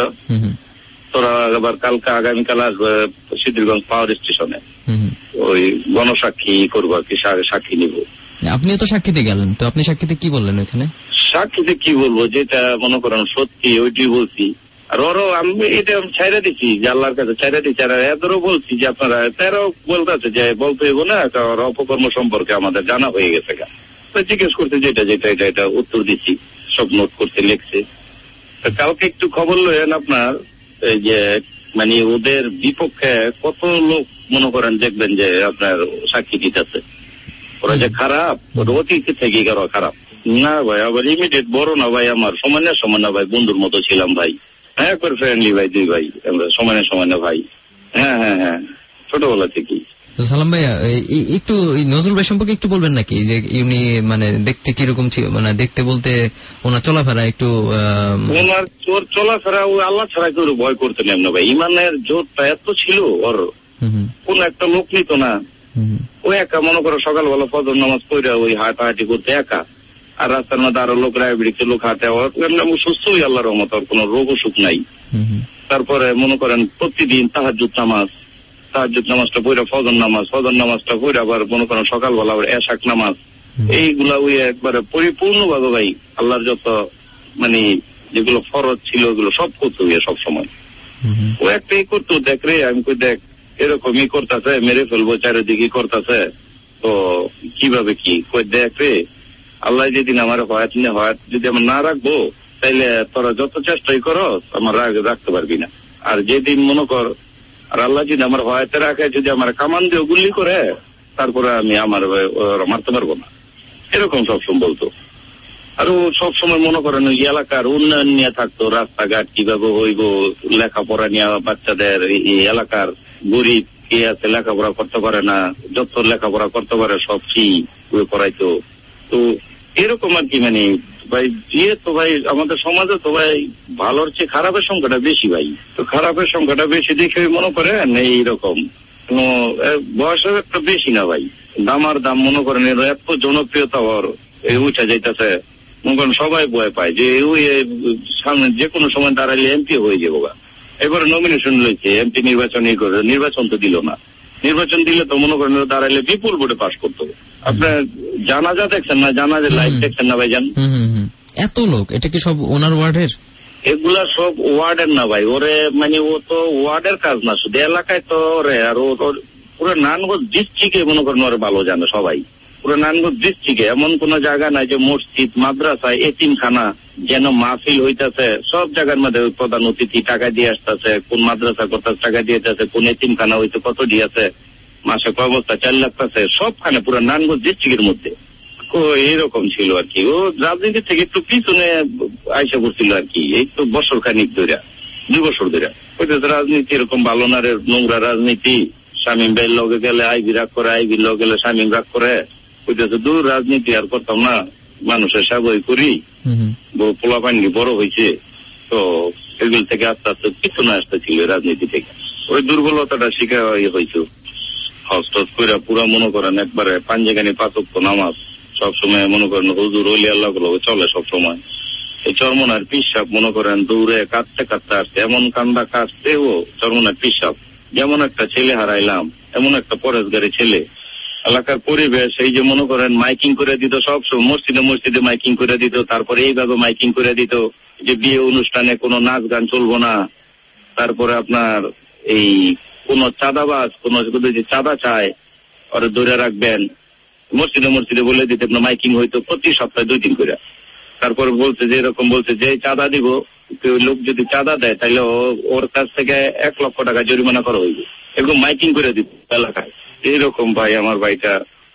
তোরা আবার কালকে আগামীকাল আসবে সিদ্ধিরগঞ্জ পাওয়ার স্টেশনে, ওই গণসাক্ষী করবো আর কি, সাক্ষী নিব। আপনিও তো সাক্ষীতে গেলেন, তো আপনি সাক্ষীতে কি বললেন ওখানে? সাক্ষীতে কি বলবো, যেটা মনে করেন সত্যি ওইটি বলছি। আর ওরও আমি এটা ছাইরা দিচ্ছি যে আল্লাহর কাছে ছাইরা দিচ্ছি। আর এদেরও বলছি যে আপনারা, তারাও বলতেছে যে বলতে হইব না, ওর অপকর্ম সম্পর্কে আমাদের জানা হয়ে গেছে। জিজ্ঞেস করতে যেটা উত্তর দিচ্ছি, সব নোট করতে লিখছে। কালকে একটু খবর লইলেন আপনার, এই যে মানে ওদের বিপক্ষে কত লোক মনে করেন দেখবেন যে আপনার সাক্ষী দিতেছে। ওরা যে খারাপ, ওরা অতীত থেকে গেল খারাপ না ভাই। আবার ইমিডিয়েট বড় না ভাই, আমার সমান না ভাই, বন্ধুর মতো ছিলাম ভাই, হ্যাঁ একবার ফ্রেন্ডলি ভাই, 2 ভাই আমরা সমানে ভাই। হ্যাঁ ছোটবেলা থেকেই। তো সালাম ভাইয়া, একটু নজরুল ভাই সম্পর্কে একটু বলবেন নাকি? যে উনি মানে দেখতে কিরকম ছিল, মানে দেখতে বলতে ওনার চলাফেরা একটু, ওনার চলাফেরা ও আল্লাহ ছাড়া কেউ ভয় করতে নেন না ভাই। ইমানের জোরটা এত ছিল ওর, কোন একটা লোক নিত না। ও একা মনে করো সকালবেলা ফজর নামাজ পড়ে ওই হাঁটাহাঁটি করতে একা, আর রাস্তার মধ্যে আরো লোক ডায়াবেটিক লোক হাঁটে, সুস্থ হই আল্লাহর রহমত, ওর কোনো রোগ অসুখ নাই। তারপরে মনে করেন প্রতিদিন তাহাজ্জুদ নামাজটা পড়ে, ফজর নামাজটা পড়ে, আবার মনে করেন সকালবেলা আবার এশাক নামাজ, এইগুলা ওই একবারে পরিপূর্ণ ভাবে ভাই আল্লাহর যত মানে যেগুলো ফরজ ছিল ওগুলো সব করতে হইয়া সব সময়। ও একটাই করতো, দেখ রে, আমি কই দেখ এরকমই করতেছে, মেরে ফেলবো চারিদিকে করতেছে, তো কিভাবে কি কই দেখ রে, আল্লাহ যেদিন আমার হয়াত যদি আমার না রাখবো, তাইলে তোরা যত চেষ্টাই করো আমার রাখতে পারবি না। আর যেদিন মনে কর, আর আল্লাহ যদি আমার হয়াতে রাখে, যদি আমার কামান দিয়ে গুল্লি করে, তারপরে আমি মারতে পারবো না, এরকম সবসময় বলতো। আর ও সবসময় মনে করেন ওই এলাকার উন্নয়ন নিয়ে থাকতো, রাস্তাঘাট কিভাবে হইব, লেখাপড়া নিয়ে বাচ্চাদের, এই এলাকার গরিব কে আছে লেখাপড়া করতে পারে না, যত লেখাপড়া করতে পারে সব ফ্রি করাইতো। তো এরকম আর কি, মানে ভাই দিয়ে তো ভাই আমাদের সমাজে তো ভাই ভালোর চেয়ে খারাপের সংখ্যাটা বেশি ভাই। তো খারাপের সংখ্যাটা বেশি দেখে মনে করেন এইরকম কোন বয়সের একটা বেশি না ভাই, দামার দাম মনে করেন এত জনপ্রিয়তা ওর উঠে যাইতেছে, মনে করেন সবাই ভয় পায় যে ওই সামনে যে কোনো সময় দাঁড়াইলে এমপি হয়ে যাবো। এবারে নমিনেশন লইছে, এমপি নির্বাচন তো দিল না। নির্বাচন দিলে তো মনে করেন দাঁড়াইলে বিপুল ভোটে পাশ করতে হবে। আপনার জানাজা দেখছেন না, জানাজা লাইভ দেখছেন না ভাইজান? এত লোক, এটা কি সব ওনার ওয়ার্ডের? এগুলা সব ওয়ার্ডের না ভাই, ওরে মানে ও তো ওয়ার্ডের কাজ না, শুধু এলাকায় তো ওরে। আর পুরো নারায়ণগঞ্জ ডিস্ট্রিক্টে মনে করেন ওরে ভালো জানে সবাই। পুরো নারায়ণগঞ্জ ডিস্ট্রিক্টে এমন কোন জায়গা নাই যে মসজিদ, মাদ্রাসা, এতিমখানা যেন মাহফিল হইতেছে, সব জায়গার মধ্যে প্রধান অতিথি টাকা দিয়ে আসতেছে, কোন মাদ্রাসা কত টাকা দিয়েছে, কোন এতিমখানা হইতে কত দিয়েছে, মাসে কয় বস্তা চাল লাগতেছে, সবখানে পুরো নারায়ণগঞ্জ ডিস্ট্রিক্টের মধ্যে এইরকম ছিল আর কি। ও রাজনীতি থেকে একটু পিছনে আইসা করছিল আর কি, এই তো বছর খানিক ধরে, 2 বছর ধরে ওইটাতে রাজনীতি এরকম ভালো না রে, নোংরা রাজনীতি। শামীম ভাইয়ের লগে গেলে আইবি রাগ করে, আইবির লগে গেলে শামীম রাগ করে, ওইটাতে দূর রাজনীতি আর করতাম না, মানুষের সেবাই করি। পোলা পানি বড় হয়েছে তো এগুলো থেকে আস্তে আস্তে পিছনে আসতেছিল রাজনীতি থেকে, ওই দুর্বলতাটা শিকার হয়েছে। হস্ত করে পুরা মনে করেন একবারে পাঞ্জেগানি 5 ওয়াক্ত নামাজ সবসময় মনে করেন হুজুর ওলি আল্লাহ গুলো চলে সবসময়। এই চরমনার পিসাব মনে করেন দৌড়ে কাঁদতে কাঁদতে আসছে, এমন কান্দা কাঁদতে ও চরমনার পিসাব। যেমন একটা ছেলে হারাইলাম, এমন একটা পরেশগারী ছেলে। এলাকার পরিবেশ এই যে মনে করেন মাইকিং করে দিত, সব মসজিদে মসজিদে মাইকিং করে দিত, তারপরে এইভাবে মাইকিং করে দিত যে বিয়ে অনুষ্ঠানে কোনো নাচ গান চলবো না, তারপরে আপনার এই কোন চাঁদাবাজ কোন যদি চাঁদা চায় ওরা ধরে রাখবেন, মসজিদে মসজিদে বলে দিতে মাইকিং হইতো প্রতি সপ্তাহে 2 দিন করে। তারপরে বলছে যে এরকম বলছে যে চাঁদা দিব, লোক যদি চাঁদা দেয় তাহলে ওর কাছ থেকে 1 লক্ষ টাকা জরিমানা করা হইবে, এরকম মাইকিং করে দিত এলাকায়। এইরকম ভাই আমার ভাইটা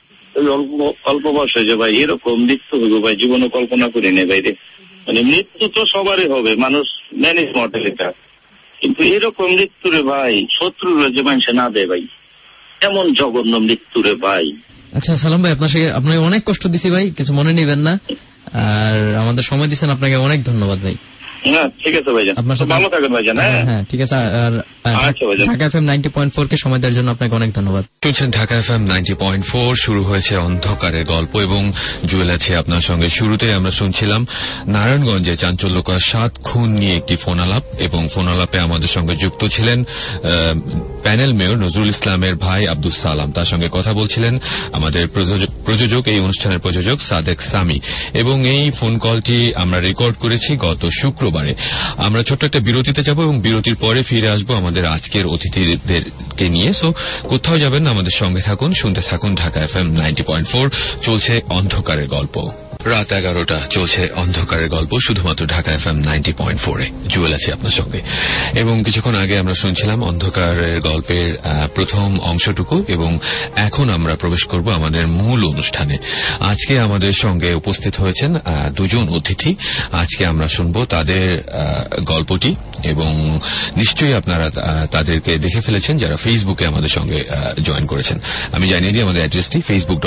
অল্প বয়সে যে ভাই এরকম মৃত্যু হইব ভাই জীবনে কল্পনা করি নেই ভাই রে। মানে মৃত্যু তো সবারই হবে, মানুষ ম্যানেজ মডেল এটা, কিন্তু এরকম মৃত্যুরে ভাই শত্রুরা যে মানুষে না দেয় ভাই, এমন জঘন্য মৃত্যুরে ভাই। আচ্ছা সালাম ভাই, আপনাকে অনেক কষ্ট দিছি ভাই, কিছু মনে নেবেন না, আর আমাদের সময় দিচ্ছেন, আপনাকে অনেক ধন্যবাদ ভাই। ঠিক আছে ভাইজান, ভালো থাকেন ভাইজান। হ্যাঁ ঠিক আছে। আর ঢাকা FM 90.4 কে সময় দেওয়ার জন্য আপনাকে অনেক ধন্যবাদ। শুনছেন ঢাকা FM 90.4, শুরু হয়েছে অন্ধকারের গল্প এবং জুয়েল আছে আপনার সঙ্গে। শুরুতে আমরা শুনছিলাম নারায়ণগঞ্জে চাঞ্চল্যকর 7 খুন নিয়ে একটি ফোন আলাপ, এবং ফোন আলাপে আমাদের সঙ্গে যুক্ত ছিলেন প্যানেল মেয়র নজরুল ইসলামের ভাই আব্দুস সালাম। তার সঙ্গে কথা বলছিলেন আমাদের প্রযোজক, এই অনুষ্ঠানের প্রযোজক সাদেক সামি, এবং এই ফোন কলটি আমরা রেকর্ড করেছি গত শুক্রবারে। আমরা ছোট্ট একটা বিরতিতে যাব এবং বিরতির পরে ফিরে আসবো আমাদের আজকের অতিথিদেরকে নিয়ে। সো কোথাও যাবেন না, আমাদের সঙ্গে থাকুন, শুনতে থাকুন ঢাকা FM 90.4। চলছে অন্ধকারের গল্প, রাত 11টা, চলছে অন্ধকারের গল্প শুধুমাত্র ঢাকা FM 90.4-এ। জুয়েল আছে আপনার সঙ্গে, এবং কিছুক্ষণ আগে আমরা শুনছিলাম অন্ধকারের গল্পের প্রথম অংশটুকু, এবং এখন আমরা প্রবেশ করব আমাদের মূল অনুষ্ঠানে। আজকে আমাদের সঙ্গে উপস্থিত হয়েছেন 2 জন অতিথি। আজকে আমরা শুনবো তাদের গল্পটি, এবং নিশ্চয়ই আপনারা তাদেরকে দেখে ফেলেছেন যারা ফেসবুকে আমাদের সঙ্গে জয়েন করেছেন। আমি জানিয়ে দিই আমাদের অ্যাড্রেসটি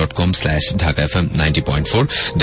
facebook.com/dhakafm90.4,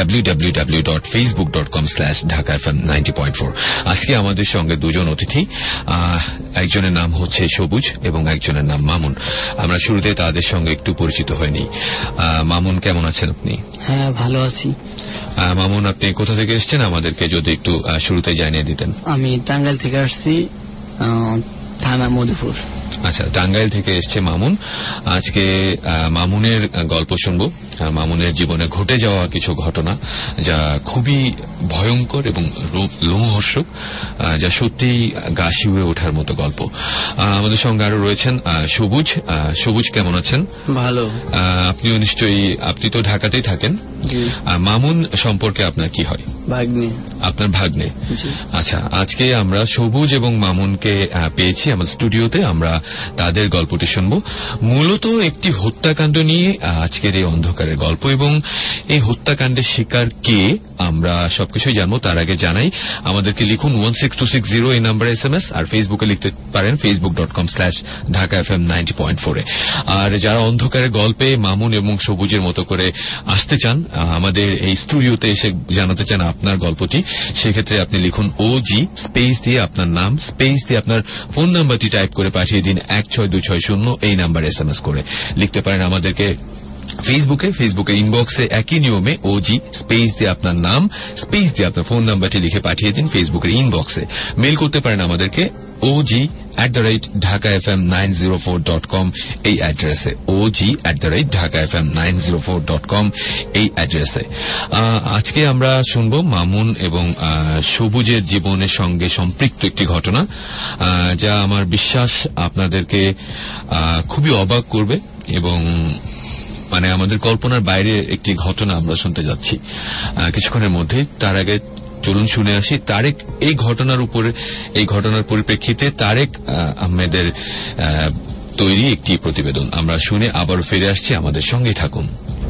www.facebook.com/dhakafm90.4। আজকে আমাদের সঙ্গে 2 জন অতিথি, একজনের নাম হচ্ছে সবুজ এবং একজনের নাম মামুন। আমরা শুরুতে তাদের সঙ্গে একটু পরিচিত হয়নি। মামুন, কেমন আছেন আপনি? হ্যাঁ, ভালো আছি। মামুন, আপনি কোথা থেকে এসেছেন আমাদেরকে যদি একটু শুরুতে জানিয়ে দিতেন। আমি টাঙ্গাইল থেকে আসছি, থানা মধুপুর। আচ্ছা, টাঙ্গাইল থেকে এসছে মামুন। আজকে মামুনের গল্প শুনবো, মামুনের জীবনে ঘটে যাওয়া কিছু ঘটনা যা খুবই ভয়ঙ্কর এবং লোমহর্ষক, যা সত্যিই গা শিউরে ওঠার মতো গল্প। আমাদের সঙ্গে আরো রয়েছেন সবুজ। সবুজ, কেমন আছেন? ভালো। আপনিও নিশ্চয়ই, আপনি তো ঢাকাতেই থাকেন। মামুন সম্পর্কে আপনার কি হয়? ভাগ্নে। আপনার ভাগ্নে। আচ্ছা, আজকে আমরা সবুজ এবং মামুনকে পেয়েছি আমার স্টুডিওতে। আমরা তাদের গল্পটি শুনব। মূলত একটি হত্যাকাণ্ড নিয়ে আজকের এই অন্ধকারের গল্প, এবং এই হত্যাকাণ্ডের শিকার কে আমরা সবকিছুই জানবো। তার আগে জানাই, আমাদেরকে লিখুন 16260 এই নাম্বারে SMS, আর ফেসবুকে লিখতে পারেন facebook.com/dhakafm90.4-এ। আর যারা অন্ধকারের গল্পে মামুন এবং সবুজের মতো করে আসতে চান, আমাদের এই স্টুডিওতে এসে জানাতে চান আপনার গল্পটি, সেক্ষেত্রে আপনি লিখুন OG স্পেস দিয়ে আপনার নাম, স্পেস দিয়ে আপনার ফোন নাম্বারটি টাইপ করে পাঠিয়ে দিন 16260 এই নাম্বারে SMS করে। লিখতে পারেন আমাদেরকে ফেসবুকে ইনবক্সে একই নিয়মে OG স্পেস দিয়ে আপনার নাম, স্পেস দিয়ে আপনার ফোন নাম্বারটি লিখে পাঠিয়ে দিন ফেসবুকের ইনবক্সে। মেল করতে পারেন আমাদেরকে og@dhakafm904.com এই অ্যাড্রেসে, og@dhakafm904.com এই অ্যাড্রেসে। আজকে আমরা শুনবো মামুন এবং সবুজের জীবনের সঙ্গে সম্পৃক্ত একটি ঘটনা, যা আমার বিশ্বাস আপনাদেরকে খুবই অবাক করবে এবং মানে আমাদের কল্পনার বাইরে একটি ঘটনা আমরা শুনতে যাচ্ছি কিছুক্ষণের মধ্যে। তার আগে চলুন শুনে আসি তারেক এই ঘটনার পরিপ্রেক্ষিতে তারেক আহমেদের তৈরি একটি প্রতিবেদন। আমরা শুনে আবার ফিরে আসছি, আমাদের সঙ্গেই থাকুন।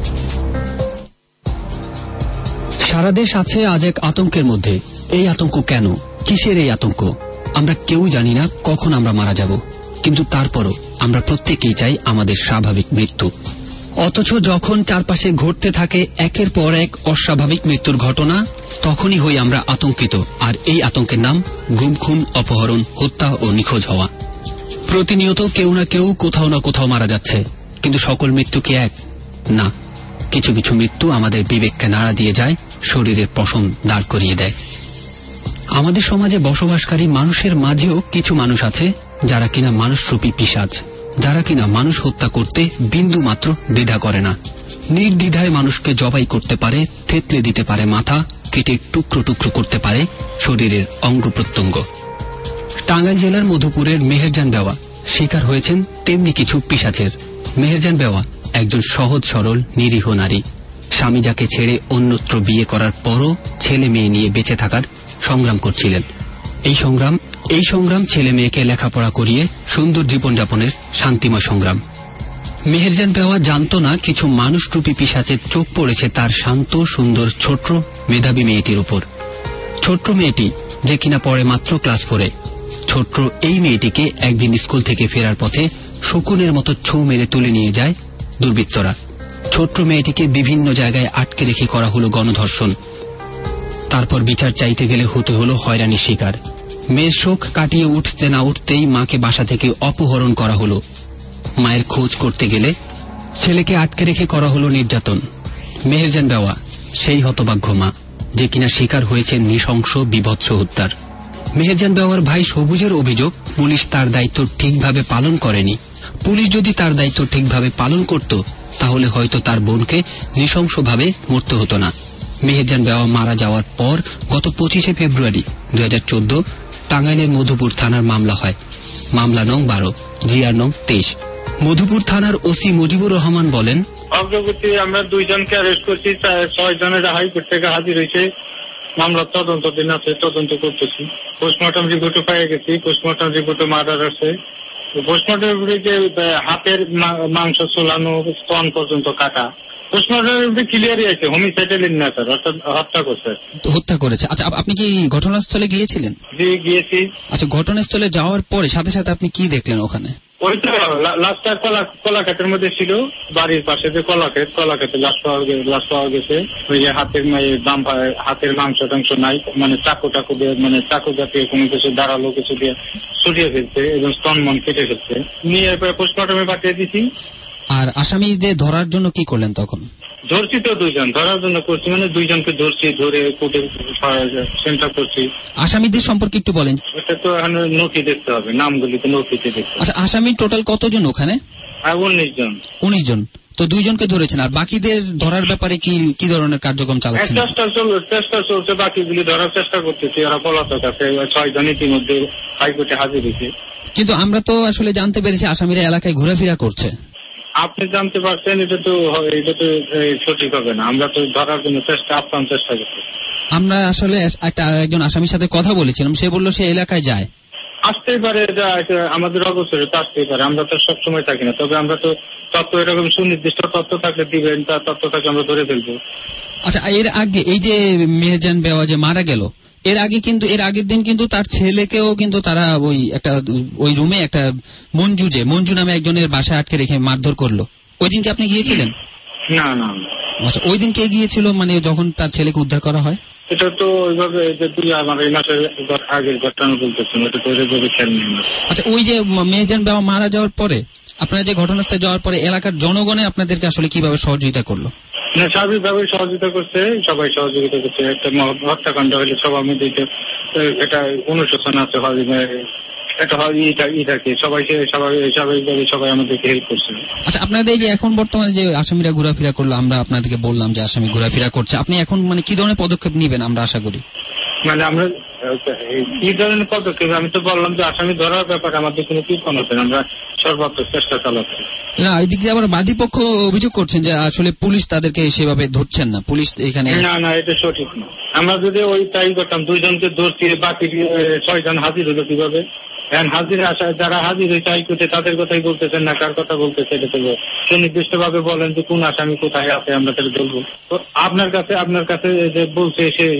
সারা দেশ আছে আজ এক আতঙ্কের মধ্যে। এই আতঙ্ক কেন? কিসের এই আতঙ্ক? আমরা কেউ জানি না কখন আমরা মারা যাব, কিন্তু তারপরও আমরা প্রত্যেকেই চাই আমাদের স্বাভাবিক মৃত্যু। অথচ যখন চারপাশে ঘটতে থাকে একের পর এক অস্বাভাবিক মৃত্যুর ঘটনা, তখনই হই আমরা আতঙ্কিত। আর এই আতঙ্কের নাম গুম, খুন, অপহরণ, হত্যা ও নিখোঁজ হওয়া। প্রতিনিয়ত কেউ না কেউ কোথাও না কোথাও মারা যাচ্ছে, কিন্তু সকল মৃত্যু কি এক? না, কিছু কিছু মৃত্যু আমাদের বিবেককে নাড়া দিয়ে যায়, শরীরের পশম দাঁড় করিয়ে দেয়। আমাদের সমাজে বসবাসকারী মানুষের মাঝেও কিছু মানুষ আছে যারা কিনা মানুষরূপী পিশাচ, যারা কিনা মানুষ হত্যা করতে বিন্দু মাত্র দ্বিধা করে না। নির্দ্বিধায় মানুষকে জবাই করতে পারে, থেতলে দিতে পারে মাথা, কেটে টুকরো টুকরো করতে পারে শরীরের অঙ্গ প্রত্যঙ্গ। টাঙ্গাইল জেলার মধুপুরের মেহেরজান বেওয়া শিকার হয়েছেন তেমনি কিছু পিশাচের। মেহেরজান বেওয়া একজন সহজ সরল নিরীহ নারী। স্বামী যাকে ছেড়ে অন্যত্র বিয়ে করার পরও ছেলে মেয়ে নিয়ে বেঁচে থাকার সংগ্রাম করছিলেন। এই সংগ্রাম ছেলে মেয়েকে লেখাপড়া করিয়ে সুন্দর জীবনযাপনের শান্তিময় সংগ্রাম। মেহেরজান বেওয়া জানত না কিছু মানুষরূপী পিশাচের চোখ পড়েছে তার শান্ত সুন্দর ছোট্ট মেধাবী মেয়েটির উপর। ছোট্ট মেয়েটি যে কিনা পড়ে মাত্র ক্লাস 4-এ। ছোট্ট এই মেয়েটিকে একদিন স্কুল থেকে ফেরার পথে শকুনের মতো ছৌ মেরে তুলে নিয়ে যায় দুর্বৃত্তরা। ছোট্ট মেয়েটিকে বিভিন্ন জায়গায় আটকে রেখে করা হলো গণধর্ষণ। তারপর বিচার চাইতে গেলে হতে হলো হয়রানির শিকার। মেয়ের শোক কাটিয়ে উঠতে না উঠতেই মাকে বাসা থেকে অপহরণ করা হলো। মায়ের খোঁজ করতে গেলে ছেলেকে আটকে রেখে করা হলো নির্যাতন। মেহেরজান বেওয়া সেই হতভাগ্য মা যে কিনা শিকার হয়েছে নৃশংস বিভৎস হত্যার। মেহেরজান বেওয়ার ভাই সবুজের অভিযোগ, পুলিশ তার দায়িত্ব ঠিকভাবে পালন করেনি। পুলিশ যদি তার দায়িত্ব ঠিকভাবে পালন করত তাহলে হয়তো তার বোনকে নৃশংসভাবে মরতে হতো না। মেহেরজান বেওয়া মারা যাওয়ার পর গত 25শে ফেব্রুয়ারি 2014 টাঙ্গাইলের মধুপুর থানার মামলা হয়। মামলা নং 12, জিআর নং 23। মধুপুর থানার ওসি মুজিবুর রহমান বলেন, অগ্রগতি আমরা 2 জনকে অ্যারেস্ট করছি, 6 জনের হাইকোর্ট থেকে হাজির হয়েছে। মামলার তদন্তাধীন আছে, তদন্ত করতেছি। পোস্টমর্টম রিপোর্টও পেয়ে গেছি, পোস্টমর্টম রিপোর্টে মার্ডার আছে। পোস্টমর্টম রিপোর্টে হাতের মাংস ছোলানো, স্তন পর্যন্ত কাটা। পোস্টমর্টম ক্লিয়ারই আছে, হোমিসাইডাল নেচার, অর্থাৎ হত্যা করেছে। আচ্ছা, আপনি কি ঘটনাস্থলে গিয়েছিলেন? জি, গিয়েছি। আচ্ছা, ঘটনাস্থলে যাওয়ার পরে সাথে সাথে আপনি কি দেখলেন ওখানে? ওই তো লাশটা কলা ক্ষেতের মধ্যে ছিল, বাড়ির পাশে যে কলাক্ষেতে লাশ পাওয়া গেছে। ওই যে হাতের মাংস টাংস নাই, মানে চাকু দিয়ে, মানে চাকু জাতীয় কোনো কিছু ধারালো কিছু দিয়ে ছুটিয়ে ফেলছে এবং স্তন মন কেটে ফেলছে। নিয়ে পোস্টমর্টমে পাঠিয়ে দিছি। আর আসামিদের ধরার জন্য কি করলেন তখন? ধরছি তো 2 জন, ধরার জন্য করছি, মানে 2 জনকে ধরছি, ধরে কোর্টে সেন্টার করছি। আসামিদের সম্পর্কে একটু বলেন। এটা তো এখন নথি দেখতে হবে, নামগুলি তো নথিতে দেখতে হবে। আচ্ছা, আসামি টোটাল কতজন ওখানে? 19 জন। 19 জন। তো 2 জনকে ধরেছেন, আর বাকিদের ধরার ব্যাপারে কি ধরনের কার্যক্রম চালাচ্ছেন? চেষ্টা চলছে, বাকিগুলি ধরার চেষ্টা করতেছি। ওরা পলাতক আছে। 6 জন ইতিমধ্যে হাইকোর্টে হাজির হয়েছে। কিন্তু আমরা তো আসলে জানতে পেরেছি আসামিরা এলাকায় ঘোরাফেরা করছে। আপনি জানতে পারছেন, এটা তো সঠিক হবে না। আমরা তো ধরার জন্য আপ্রাণ চেষ্টা করছি। আমরা আসলে একজন আসামির সাথে কথা বলেছিলাম, সে বলল সে এলাকায় যায়। আসতেই পারে, আমাদের অবসরে তো আসতেই পারে। আমরা তো সবসময় থাকি না, তবে আমরা তো তথ্য এরকম সুনির্দিষ্ট তথ্য থাকলে দিবেন, তার তথ্যটাকে আমরা ধরে ফেলবো। আচ্ছা, এর আগে এই যে মেহেরজান বেওয়া যে মারা গেল, এর আগের দিন কিন্তু তার ছেলেকেও কিন্তু তারা ওই রুমে একটা মঞ্জু নামে একজনের বাসায় আটকে রেখে মারধর করলো। ওই দিন কি আপনি গিয়েছিলেন? না। আচ্ছা, ওই দিন কে গিয়েছিল, মানে যখন তার ছেলেকে উদ্ধার করা হয়? এটা তো ওইভাবে আমার এই মাসের আগের ঘটনা বলতেছেন, এটা তো ওইভাবে খেয়াল নেই। আচ্ছা, ওই যে মেহেরজান বেওয়া মারা যাওয়ার পরে আপনারা যে ঘটনাস্থলে যাওয়ার পরে এলাকার জনগণে আপনাদেরকে আসলে কিভাবে সহযোগিতা করলো? না, স্বাভাবিকভাবে সহযোগিতা করছে, সবাই সহযোগিতা করছে। একটা হত্যাকাণ্ড হলে সবার মধ্যে এটা অনুশোচনা আছে, একটা থাকে সবাই আমাদেরকে হেল্প করছে। আচ্ছা, আপনাদের এই যে এখন বর্তমানে যে আসামিরা ঘোরাফেরা করলো, আমরা আপনাদেরকে বললাম যে আসামি ঘোরাফেরা করছে, আপনি এখন মানে কি ধরনের পদক্ষেপ নেবেন আমরা আশা করি? মানে আমরা কি ধরনের পদক্ষেপ, আমি তো বললাম যে আসামি ধরার ব্যাপারে আমাদের কোনো কি করছেন, আমরা সর্বোচ্চ চেষ্টা চালাচ্ছি। না, এই দিক দিয়ে আবার বাদী পক্ষ অভিযোগ করছেন যে আসলে পুলিশ তাদেরকে সেভাবে ধরছেন না, পুলিশ এখানে। না, এটা সঠিক না। আমরা যদি ওই তাই করতাম, 2 জনকে ধরছি, বাকি 6 জন হাজির হলো কিভাবে? হাজির আসা যারা হাজির হয়েছে হাইকোর্টে তাদের কথাই বলতেছেন না, কার কথা বলতেছে এটা তো সুনির্দিষ্ট ভাবে বলেন যে কোন আসামি কোথায় আছে, আমরা তাহলে বলবো। তো আপনার কাছে যে বলছে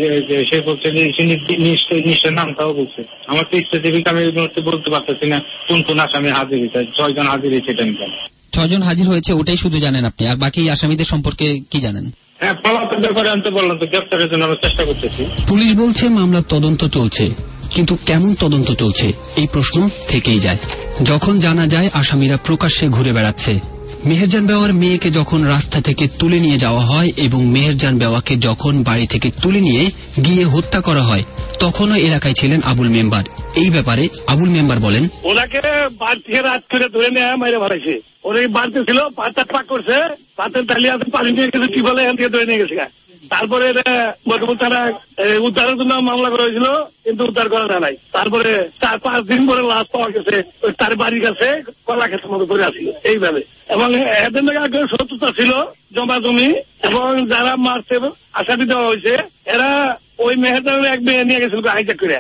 সে বলছে যে নিশ্চয় নামটাও বলছে। আমার তো স্পেসিফিক আমি এই মুহূর্তে বলতে পারতেছি না কোন আসামি হাজির হয়েছে। 6 জন হাজির হয়েছে এটা আমি জানি। 6 জন হাজির হয়েছে ওটাই শুধু জানেন আপনি, আর বাকি আসামিদের সম্পর্কে কি জানেন? হ্যাঁ, পলাতক ব্যাপারে আমি তো বললাম তো গ্রেফতারের জন্য আমরা চেষ্টা করতেছি। পুলিশ বলছে মামলার তদন্ত চলছে, কিন্তু কেমন তদন্ত চলছে এই প্রশ্ন থেকেই যায়। যখন জানা যায় আসামিরা প্রকাশ্যে ঘুরে বেড়াচ্ছে, মেহেরজান বেওয়ার মেয়েকে যখন রাস্তা থেকে তুলে নিয়ে যাওয়া হয় এবং মেহেরজান বেওয়াকে যখন বাড়ি থেকে তুলে নিয়ে গিয়ে হত্যা করা হয়, তখনও এলাকায় ছিলেন আবুল মেম্বার। এই ব্যাপারে আবুল মেম্বার বলেন, ওনাকে বাড়ি থেকে রাত করে ধরে নেওয়া মাইরে বাড়াইছে। ওরা বাড়িতে ছিল, পাতার পাক করছে, পাতের তালিয়ে পানি নিয়ে গেছে, টিউবওয়েলে এখান থেকে ধরে নিয়ে গেছে। তারপরে বর্তমান তারা উদ্ধারের জন্য মামলা করা হয়েছিল, কিন্তু উদ্ধার করা যায় নাই। তারপরে 4-5 দিন পরে লাশ পাওয়া গেছে তার বাড়ির কাছে, কলা ক্ষেতের মতো করে আসছিল এইভাবে। এবং এদের আগে শত্রুতা ছিল জমা জমি, এবং যারা মারছে আসামি দেওয়া হয়েছে এরা ওই মেহেরজানের এক মেয়ে নিয়ে গেছিল হাইজ্যাক করে,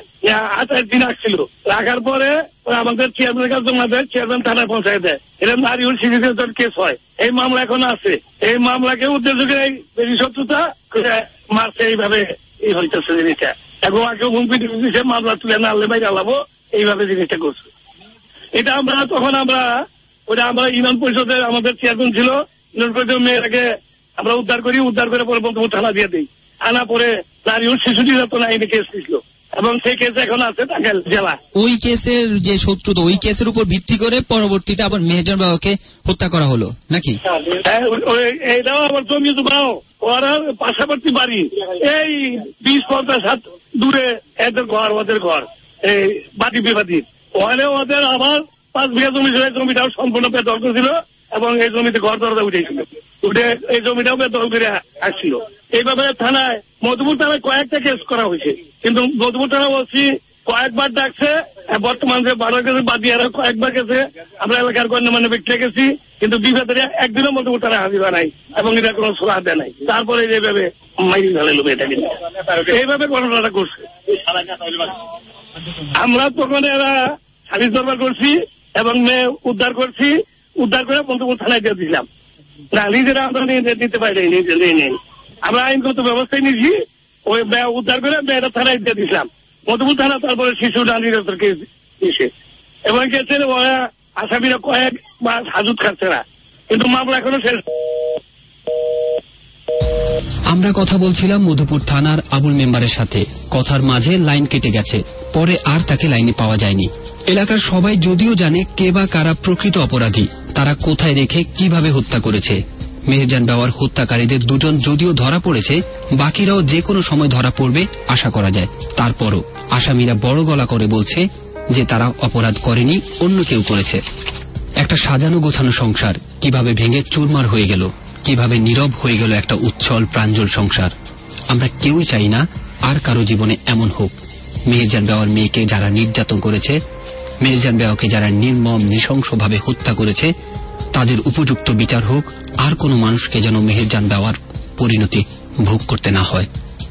8 দিন রাখছিল। রাখার পরে আমাদের চেয়ারম্যানের কাছে জমা দেয়, চেয়ারম্যান থানায় পৌঁছায় দেয়। এরকম নারীহুল সিটিজেন কেস হয়। এই মামলা এখন আছে। এই মামলাকে উদ্দেশ্য করে বেশি শত্রুতা করে মারছে, এইভাবে এই হইতেছে জিনিসটা। এবং আগে হুমকি দিচ্ছে মামলা তুলে না আনলে বাইরে আলাবো, এইভাবে জিনিসটা করছে। এটা আমরা তখন আমরা ইউনিয়ন পরিষদের আমাদের চেয়ারম্যান ছিল, ইউনিয়ন পরিষদের মেয়েটাকে আমরা উদ্ধার করে পরে বন্ধু থানা দিয়ে দিই। আনা পরে নারীহুল শিশু নির্যাতন আইনে কেস দিছিল, এবং সেই কেস এখন আছে টাঙ্গাইল জেলা। ওই কেসের যে শত্রুতা, ওই কেসের উপর ভিত্তি করে পরবর্তীতে আবার মেহেরজান বাবাকে হত্যা করা হলো নাকি? এইটাও আবার জমি জমাও, ওরা পাশাপাশি বাড়ি, এই 20-50 হাত দূরে এদের ঘর, এই বাটি বিবাদী। ওখানে ওদের আবার 5 বিঘা জমি ছিল, জমিটাও সম্পূর্ণ বেদখল করেছিল, এবং এই জমিতে ঘর দরজা উঠেছিল, এই জমিটাও বেদখল করে আসছিল। এইভাবে থানায় মধুপুর থানায় কয়েকটা কেস করা হয়েছে, কিন্তু মধুপুর থানা বলছি কয়েকবার ডাকছে। বর্তমান যে 12 গেছে বাদিয়ারা কয়েকবার গেছে, আমরা এলাকার গণ্যমান্য ব্যক্তি গেছি, কিন্তু বিবাদের একদিনও মধুপুর থানায় হাজির হয় নাই, এবং এটা কোনো সুরাহ দেয় নাই। তারপরে এইভাবে মাইরি ফেলাইল মেয়েটাকে, এইভাবে ঘটনাটা করছে। আমরা তখন এরা সালিশ দরবার করছি এবং মেয়ে উদ্ধার করে মধুপুর থানায় দিয়ে দিলাম। না, নিজেরা আমরা নিতে পারি নেই, আমরা আইনগত ব্যবস্থায় নিয়েছি। ওই উদ্ধার করে মেয়েটা থানায় দিয়ে দিলাম, মধুপুর থানা। তারপরে শিশু নির্যাতন কেস দিয়েছে, এবং গেছে ওরা আসামিরা কয়েক মাস হাজত খাচ্ছে না, কিন্তু মামলা এখনো শেষ। আমরা কথা বলছিলাম মধুপুর থানার আবুল মেম্বারের সাথে, কথার মাঝে লাইন কেটে গেছে, পরে আর তাকে লাইনে পাওয়া যায়নি। এলাকার সবাই যদিও জানে কে বা কারা প্রকৃত অপরাধী, তারা কোথায় রেখে কিভাবে হত্যা করেছে। মেহেরজান বেওয়ার হত্যাকারীদের 2 জন যদিও ধরা পড়েছে, বাকিরাও যে কোনো সময় ধরা পড়বে আশা করা যায়। তারপরও আসামিরা বড় গলা করে বলছে যে তারা অপরাধ করেনি, অন্য কেউ করেছে। একটা সাজানো গোছানো সংসার কিভাবে ভেঙে চুরমার হয়ে গেল, কিভাবে নীরব হয়ে গেল একটা উচ্ছল প্রাঞ্জল সংসার। আমরা কেউই চাই না আর কারো জীবনে এমন হোক। মেহেরজান বেওয়ার মেয়েকে যারা নির্যাতন করেছে, মেহেরজান বেওয়াকে যারা নির্মম নৃশংসভাবে হত্যা করেছে, তাদের উপযুক্ত বিচার হোক। আর কোনো মানুষকে যেন মেহেরজান বেওয়ার পরিণতি ভোগ করতে না হয়।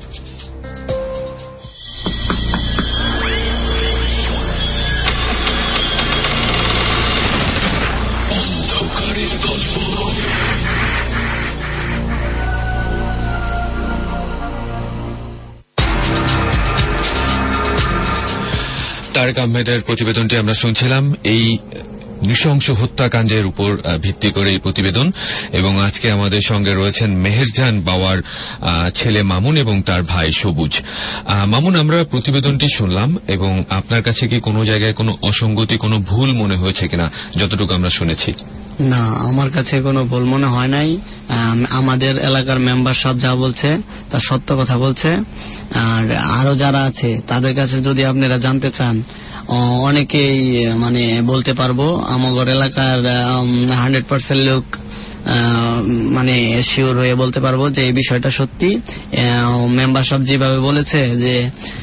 তারেক আহমেদের প্রতিবেদনটি আমরা শুনছিলাম। এই নৃশংস হত্যাকাণ্ডের উপর ভিত্তি করে এই প্রতিবেদন, এবং আজকে আমাদের সঙ্গে রয়েছেন মেহেরজান বাওয়ার ছেলে মামুন এবং তার ভাই সবুজ। মামুন, আমরা প্রতিবেদনটি শুনলাম, এবং আপনার কাছে কি কোনো জায়গায় কোনো অসঙ্গতি, কোনো ভুল মনে হয়েছে কিনা? যতটুকু আমরা শুনেছি। না, আমার কাছে কোনো ভুল মনে হয় নাই। আমাদের এলাকার মেম্বার সব যা বলছে তা সত্য কথা বলছে। আর আরো যারা আছে তাদের কাছে যদি আপনারা জানতে চান, অনেকেই মানে বলতে পারবো আমাদের এলাকার 100% লোক মানে শিওর হয়ে বলতে পারবো যে এই বিষয়টা সত্যি। মেম্বার সাহেব যেভাবে বলেছে যে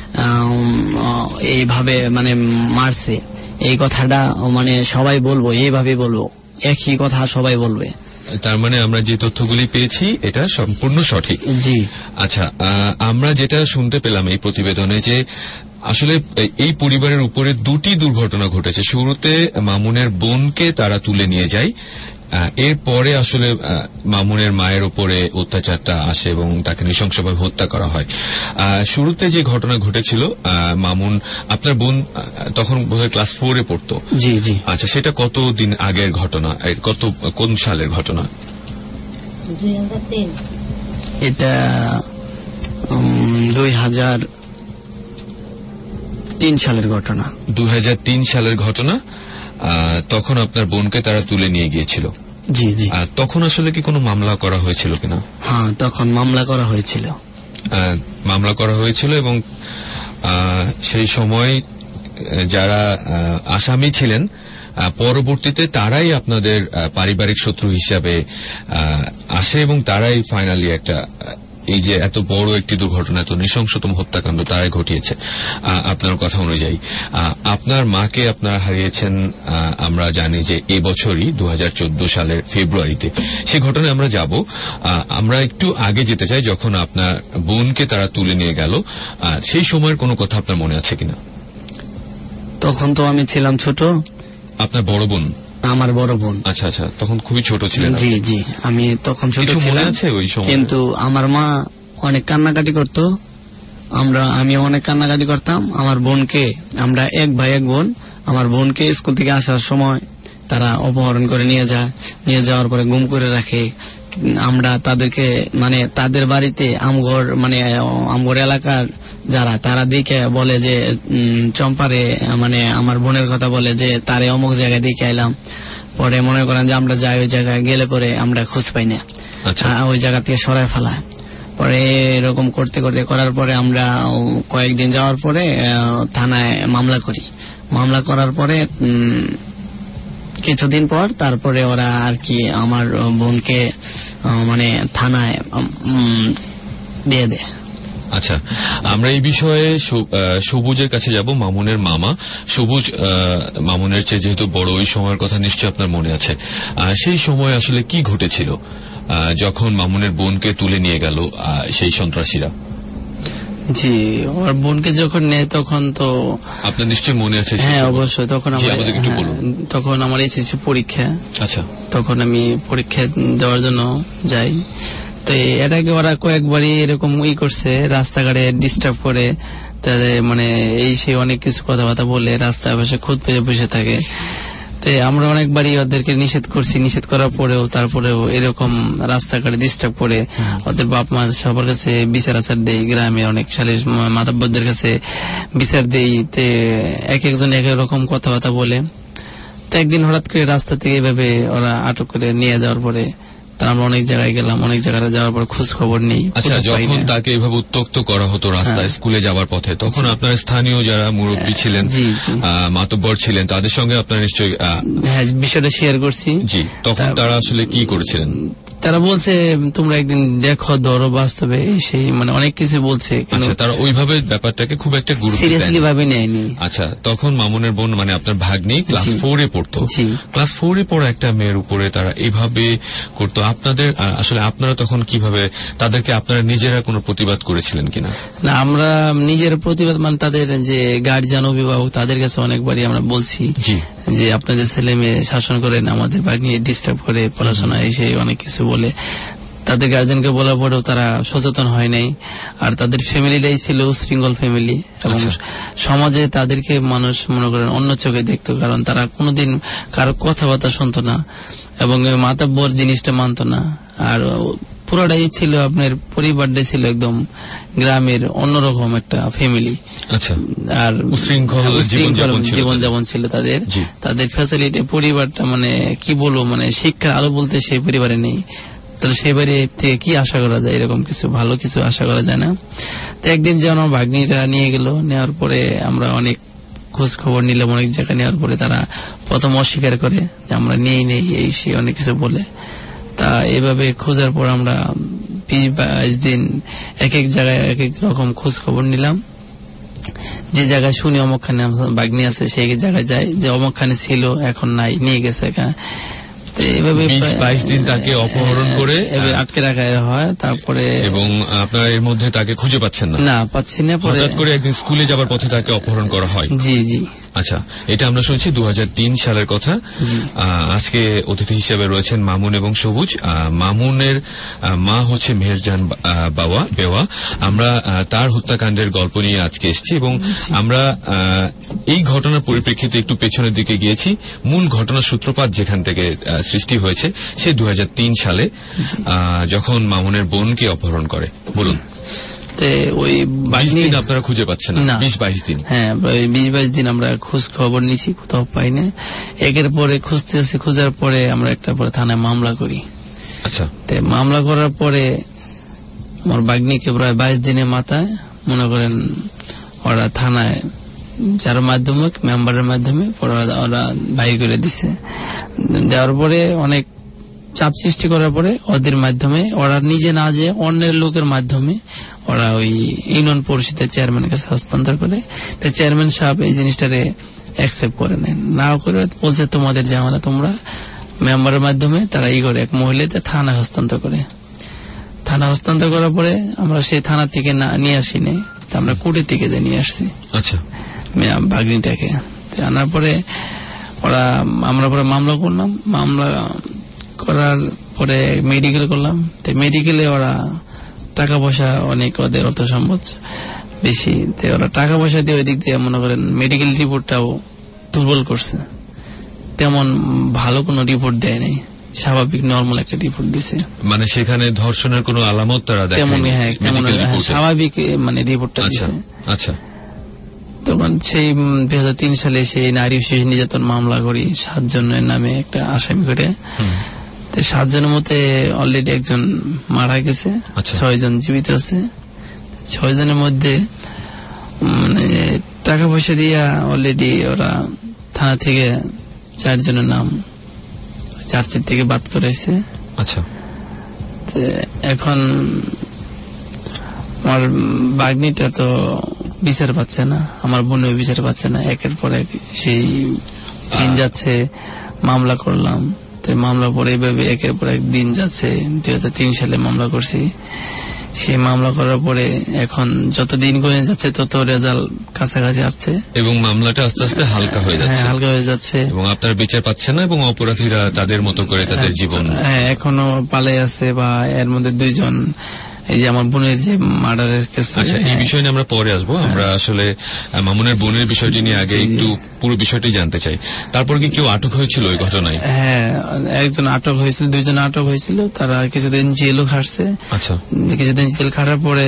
এইভাবে মানে মারছে, এই কথাটা মানে সবাই বলবো, এইভাবে বলবো, একই কথা সবাই বলবে। তার মানে আমরা যে তথ্যগুলি পেয়েছি এটা সম্পূর্ণ সঠিক। জি আচ্ছা, আমরা যেটা শুনতে পেলাম এই প্রতিবেদনে যে আসলে এই পরিবারের উপরে দুটি দুর্ঘটনা ঘটেছে। শুরুতে মামুনের বোনকে তারা তুলে নিয়ে যায়, এরপরে আসলে মামুনের মায়ের উপরে অত্যাচারটা আসে এবং তাকে নৃশংসভাবে হত্যা করা হয়। শুরুতে যে ঘটনা ঘটেছিল, মামুন আপনার বোন তখন বোধহয় ক্লাস 4-এ পড়তো। জি জি। আচ্ছা, সেটা কতদিন আগের ঘটনা? কোন সালের ঘটনা? এটা 2003 সালের ঘটনা। 2003 সালের ঘটনা। তখন আপনার বোনকে তারা তুলে নিয়ে গিয়েছিল। জি জি। তখন আসলে কি কোনো মামলা করা হয়েছিল কিনা? হ্যাঁ, তখন মামলা করা হয়েছিল। মামলা করা হয়েছিল এবং সেই সময় যারা আসামি ছিলেন পরবর্তীতে তারাই আপনাদের পারিবারিক শত্রু হিসাবে আসে এবং তারাই ফাইনালি একটা এই যে এত বড় একটি দুর্ঘটনা, এত নৃশংসতম হত্যাকাণ্ড তারাই ঘটিয়েছে। আপনার কথা অনুযায়ী আপনার মাকে আপনারা হারিয়েছেন আমরা জানি যে এবছরই 2014 সালের ফেব্রুয়ারিতে। সে ঘটনায় আমরা যাব। আমরা একটু আগে যেতে চাই, যখন আপনার বোনকে তারা তুলে নিয়ে গেল, সেই সময়ের কোনো কথা আপনার মনে আছে কিনা? তখন তো আমি ছিলাম ছোট। আপনার বড় বোন? আমার বড় বোন। আচ্ছা আচ্ছা, তখন খুবই ছোট ছিলেন। জি জি, আমি তখন ছোট ছিলাম। কিন্তু আমার মা অনেক কান্নাকাটি করত, আমি অনেক কান্নাকাটি করতাম। আমার বোনকে, আমরা এক ভাই এক বোন, আমার বোনকে স্কুল থেকে আসার সময় তারা অপহরণ করে নিয়ে যায়। নিয়ে যাওয়ার পরে গুম করে রাখে। আমরা তাদেরকে মানে তাদের বাড়িতে আমগর এলাকার যারা তারা দেখে বলে যে চম্পারে মানে আমার বোনের কথা বলে যে তারে অমুক জায়গায় দেখে আইলাম। পরে মনে করেন যে আমরা যাই, ওই জায়গায় গেলে পরে আমরা খোঁজ পাই না, ওই জায়গা থেকে সরাই ফেলায়। পরে এরকম করতে করতে করার পরে আমরা কয়েকদিন যাওয়ার পরে থানায় মামলা করি। মামলা করার পরে কিছুদিন পর তারপরে ওরা আর কি আমার বোনকে মানে থানায় দিয়ে দেয়। আচ্ছা, আমরা এই বিষয়ে সবুজের কাছে যাব, মামুনের মামা। সবুজ, মামুনের চেয়ে যেহেতু বড়, ওই সময়ের কথা নিশ্চয়ই আপনার মনে আছে। সেই সময় আসলে কি ঘটেছিল যখন মামুনের বোনকে তুলে নিয়ে গেল সেই সন্ত্রাসীরা? জি, আমার বোনকে যখন নেয় তখন তো আপনার নিশ্চয়ই মনে আছে? হ্যাঁ অবশ্যই। তখন আমার এসএসসি পরীক্ষা। আচ্ছা, তখন আমি পরীক্ষা দেওয়ার জন্য যাই। তো এর আগে ওরা কয়েকবারই এরকম করছে, রাস্তাঘাটে ডিস্টার্ব করে, তাদের মানে এই সেই অনেক কিছু কথাবার্তা বলে রাস্তায় বসে খুদ পেয়ে বসে থাকে। তো আমরা অনেকবারই ওদেরকে নিষেধ করছি, নিষেধ করার পরেও তারপরেও এরকম রাস্তাঘাটে ডিস্টার্ব করে ওদের বাপ মা সবার কাছে বিচার আচার দেয়, গ্রামে অনেক সালের মাতাব্বরদের কাছে বিচার দেই। তে এক একজন এক এক রকম কথাবার্তা বলে। তো একদিন হঠাৎ করে রাস্তা থেকে এভাবে ওরা আটক করে নিয়ে যাওয়ার পরে আমরা অনেক জায়গায় গেলাম, অনেক জায়গায় যাওয়ার পর খোঁজ খবর নেই। আচ্ছা, যখন তাকে এভাবে উত্ত্যক্ত করা হতো রাস্তায় স্কুলে যাওয়ার পথে, তখন আপনার স্থানীয় যারা মুরব্বী ছিলেন, মাতব্বর ছিলেন, তাদের সঙ্গে আপনার নিশ্চয়ই বিষয়টা শেয়ার করছি। জি, তখন তারা আসলে কি করেছিলেন? তারা বলছে তোমরা একদিন দেখো, ধরো, বাস্তবে সেই মানে অনেক কিছু বলছে। আচ্ছা, তারা ওইভাবে ব্যাপারটাকে খুব একটা সিরিয়াসলি ভাবে নেয়নি। আচ্ছা, তখন মামুনের বোন মানে আপনার ভাগ্নি ক্লাস 4-এ পড়তো। ক্লাস 4-এ পড়া একটা মেয়ের উপরে তারা এইভাবে করতো। আপনাদের আসলে আপনারা তখন কিভাবে তাদেরকে আপনারা নিজেরা কোনো প্রতিবাদ করেছিলেন কিনা? না, আমরা নিজের প্রতিবাদ মানে তাদের যে গার্জিয়ান, অভিভাবক, তাদের কাছে অনেকবারই আমরা বলছি যে আপনাদের ছেলে মেয়ে শাসন করেন, আমাদের বাড়ি নিয়ে ডিস্টার্ব করে, পড়াশোনা এসে অনেক কিছু বলে। তাদের গার্জেনকে বলার পরেও তারা সচেতন হয় নাই। আর তাদের ফ্যামিলিটাই ছিল উশৃঙ্খল ফ্যামিলি এবং সমাজে তাদেরকে মানুষ মনে করেন অন্য চোখে দেখতো, কারণ তারা কোনোদিন কারো কথাবার্তা শুনতো না এবং মাতাব্বর জিনিসটা মানতো না। আর পুরোটাই ছিল আপনার পরিবারটাই ছিল একদম গ্রামের অন্যরকম একটা ফ্যামিলি। আচ্ছা, আর উশৃঙ্খল জীবনযাপন ছিল তাদের। তাদের ফ্যাসিলিটি, পরিবারটা মানে কি বলবো, মানে শিক্ষার আলো বলতে সেই পরিবারে নেই। তাহলে সেই বাড়ি থেকে কি আশা করা যায়? এরকম কিছু ভালো কিছু আশা করা যায় না। তো একদিন যেমন আমার ভাগ্নিটা নিয়ে গেল, নেওয়ার পরে আমরা অনেক খোঁজ খবর নিলাম অনেক জায়গায়। নেওয়ার পরে তারা প্রথম অস্বীকার করে যে আমরা নেই এই সে অনেক কিছু বলে। তা এভাবে খোঁজার পর আমরা 20-22 দিন এক এক জায়গায় এক এক রকম খোঁজ খবর নিলাম। যে জায়গায় শুনি অমুকখানে বাগ্নি আছে সেই জায়গায় যাই, যে অমুকখানে ছিল এখন নাই, নিয়ে গেছে। এইভাবে 20-22 দিন তাকে অপহরণ করে আটকে রাখা হয়। তারপরে এবং আপনারা এর মধ্যে তাকে খুঁজে পাচ্ছেন না? পাচ্ছি না। হঠাৎ করে একদিন স্কুলে যাবার পথে তাকে অপহরণ করা হয়। জি জি। আচ্ছা, এটা আমরা শুনছি 2003 সালের কথা। আজকে অতিথি হিসেবে রয়েছেন মামুন এবং সবুজ। মামুনের মা হচ্ছে মেহেরজান বেওয়া। আমরা তার হত্যাকাণ্ডের গল্প নিয়ে আজকে এসেছি এবং আমরা এই ঘটনার পরিপ্রেক্ষিতে একটু পেছনের দিকে গিয়েছি। মূল ঘটনার সূত্রপাত যেখান থেকে সৃষ্টি হয়েছে সেই 2003 সালে যখন মামুনের বোনকে অপহরণ করে। বলুন। ওই 22 দিন আপনারা খুঁজে পাচ্ছেন না? 20-22 দিন। হ্যাঁ, 20-22 দিন আমরা খোঁজ খবর নিছি, কোথাও পাই না। একের পরে খুঁজতেছি, খোঁজার পরে আমরা একটা পরে থানায় মামলা করি। আচ্ছা। মামলা করার পরে আমার বাগ্নিকে প্রায় 22 দিনের মাথায় মনে করেন ওরা থানায় যার মাধ্যমে মেম্বারের মাধ্যমে ওরা বাইর করে দিছে। দেওয়ার পরে অনেক চাপ সৃষ্টি করার পরে ওদের মাধ্যমে ওরা নিজে না যে অন্যের লোকের মাধ্যমে ওরা ওই ইউনিয়ন পরিষদের চেয়ারম্যানের কাছে হস্তান্তর করে। তো চেয়ারম্যান সাহেব এই জিনিসটারে অ্যাকসেপ্ট করে নেন, না করে বলছে তোমাদের ঝামেলা, তোমরা মেম্বারের মাধ্যমে তারা করে এক মহিলাতে থানা হস্তান্তর করে। থানা হস্তান্তর করার পরে আমরা সেই থানা থেকে নিয়ে আসিনি, আমরা কোর্টের থেকে যে নিয়ে আসছি। আচ্ছা। ভাগ্নিটাকে আনার পরে আমরা পরে মামলা করলাম। মামলা করার পরে মেডিকেল করলাম। তো মেডিকেলে ওরা টাকা পয়সা অনেক, ওদের অর্থ সম্পদ বেশি, ওরা টাকা পয়সা দিয়ে ওই দিক দিয়ে মনে করেন মেডিকেল রিপোর্টটাও দুর্বল করছে। তেমন ভালো কোনো রিপোর্ট দেয় নাই, স্বাভাবিক নর্মাল একটা রিপোর্ট দিছে। মানে সেখানে ধর্ষণের কোনো আলামত তারা দেখেনি? তেমন, হ্যাঁ, তেমন স্বাভাবিক মানে রিপোর্টটা দিছে। আচ্ছা। তখন সেই 2003 সালে সেই নারী শিশু নির্যাতন মামলা করি 7 জনের নামে একটা আসামি করে। 7 জনের মধ্যে অলরেডি একজন মারা গেছে, 6 জন জীবিত আছে। 6 জনের মধ্যে মানে টাকা পয়সা দিয়া অলরেডি ওরা থানা থেকে 4 জনের নাম চার্জশিট থেকে বাদ করেছে। আচ্ছা। এখন আমার বাগ্নিটা তো বিচার পাচ্ছে না, আমার বোনও বিচার পাচ্ছে না। একের পর এক সেই দিন যাচ্ছে, মামলা করলাম। তো মামলা পরে এইভাবে একের পর এক দিন যাচ্ছে। 2003 সালে মামলা করছি। সেই মামলা করার পরে এখন যত দিন করে যাচ্ছে তত রেজাল্ট কাছাকাছি আসছে এবং মামলাটা আস্তে আস্তে হালকা হয়ে যাচ্ছে। হালকা হয়ে যাচ্ছে এবং আপনার বিচার পাচ্ছে না এবং অপরাধীরা তাদের মতো করে তাদের জীবন এখনো পালে আছে। বা এর মধ্যে 2 জন এই যে আমার বোনের যে মার্ডারের কেস। আচ্ছা, এই বিষয় নিয়ে আমরা পরে আসবো। আমরা আসলে মামুনের বোনের বিষয়টি নিয়ে আগে একটু পুরো বিষয়টি জানতে চাই। তারপর কি কেউ আটক হয়েছিল ওই ঘটনায়? হ্যাঁ, একজন আটক হয়েছিল, 2 জন আটক হয়েছিল। তারা কিছুদিন জেলও খাটছে। আচ্ছা। কিছুদিন জেল খাটার পরে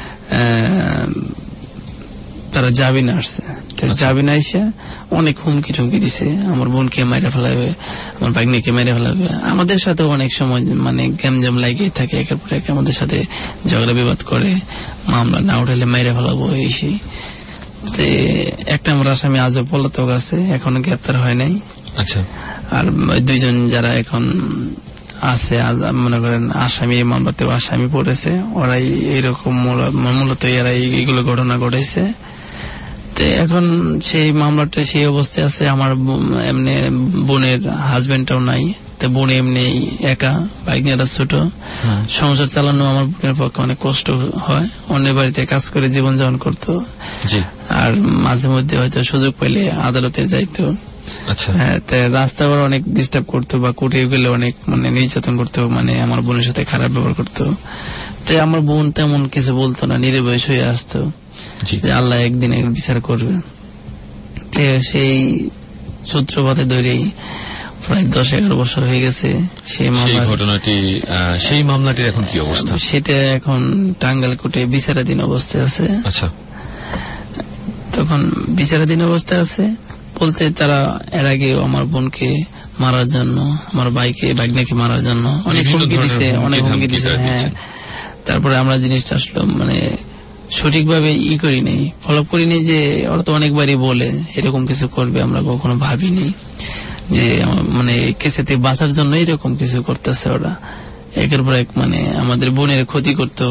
তারা জামিনে আসছে। জামিনে এসে অনেক হুমকি টুমকি দিছে, আমার বোনকে মেরে ফেলাবে, আমার ভাগ্নিকে মেরে ফেলাবে। আমাদের সাথে অনেক সময় মানে গ্যামজাম লাগিয়ে থাকে, একের পর এক আমাদের সাথে ঝগড়া বিবাদ করে, মামলা না উঠালে মেরে ফেলাবো এই সেই। একটা আমার আসামি আজও পলাতক আছে, এখনো গ্রেপ্তার হয় নাই। আচ্ছা। আর 2 জন যারা এখন আছে মনে করেন আসামি, মামলাতেও আসামি পড়েছে, ওরাই এইরকম মূলত এরা এইগুলো ঘটনা ঘটেছে। এখন সেই মামলাটা সেই অবস্থায় আছে। আমার এমনি বোনের হাজবেন্ডটাও নাই, তো বোন এমনি একা, ভাগ্নিটা ছোট, সংসার চালানো আমার বোনের পক্ষে অনেক কষ্ট হয়। অন্যের বাড়িতে কাজ করে জীবনযাপন করতো, আর মাঝে মধ্যে হয়তো সুযোগ পেলে আদালতে যাইতো। হ্যাঁ, রাস্তা অনেক ডিস্টার্ব করতো বা কোর্টে গেলে অনেক মানে নির্যাতন করতো, মানে আমার বোনের সাথে খারাপ ব্যবহার করতো। তাই আমার বোন তেমন কিছু বলতো না, নিরবয়স হয়ে আসতো যে আল্লাহ একদিন বিচার করবে। সেই সূত্রপাতে ধরেই প্রায় 10-11 বছর হয়ে গেছে সেই ঘটনাটি। সেই মামলাটির এখন কি অবস্থা? সেটা এখন টাঙ্গাইল কোর্টে বিচারাধীন অবস্থায় আছে। আচ্ছা। তখন বিচারাধীন অবস্থায় আছে বলতে তারা এর আগে আমার বোনকে মারার জন্য, আমার ভাইকে ভাগ্নিকে মারার জন্য অনেক হুমকি দিছে, অনেক হুমকি দিছে। হ্যাঁ, তারপরে আমরা জিনিসটা আসলো মানে সঠিকভাবে করি নাই, ফলো করি নাই। যে ওরা তো অনেকবারই বলে এরকম কিছু করবে, আমরা কখনো ভাবিনি যে মানে কেসেতে বাঁচার জন্য এরকম কিছু করতেছে ওরা। একের পর এক মানে আমাদের বোনের ক্ষতি করতো,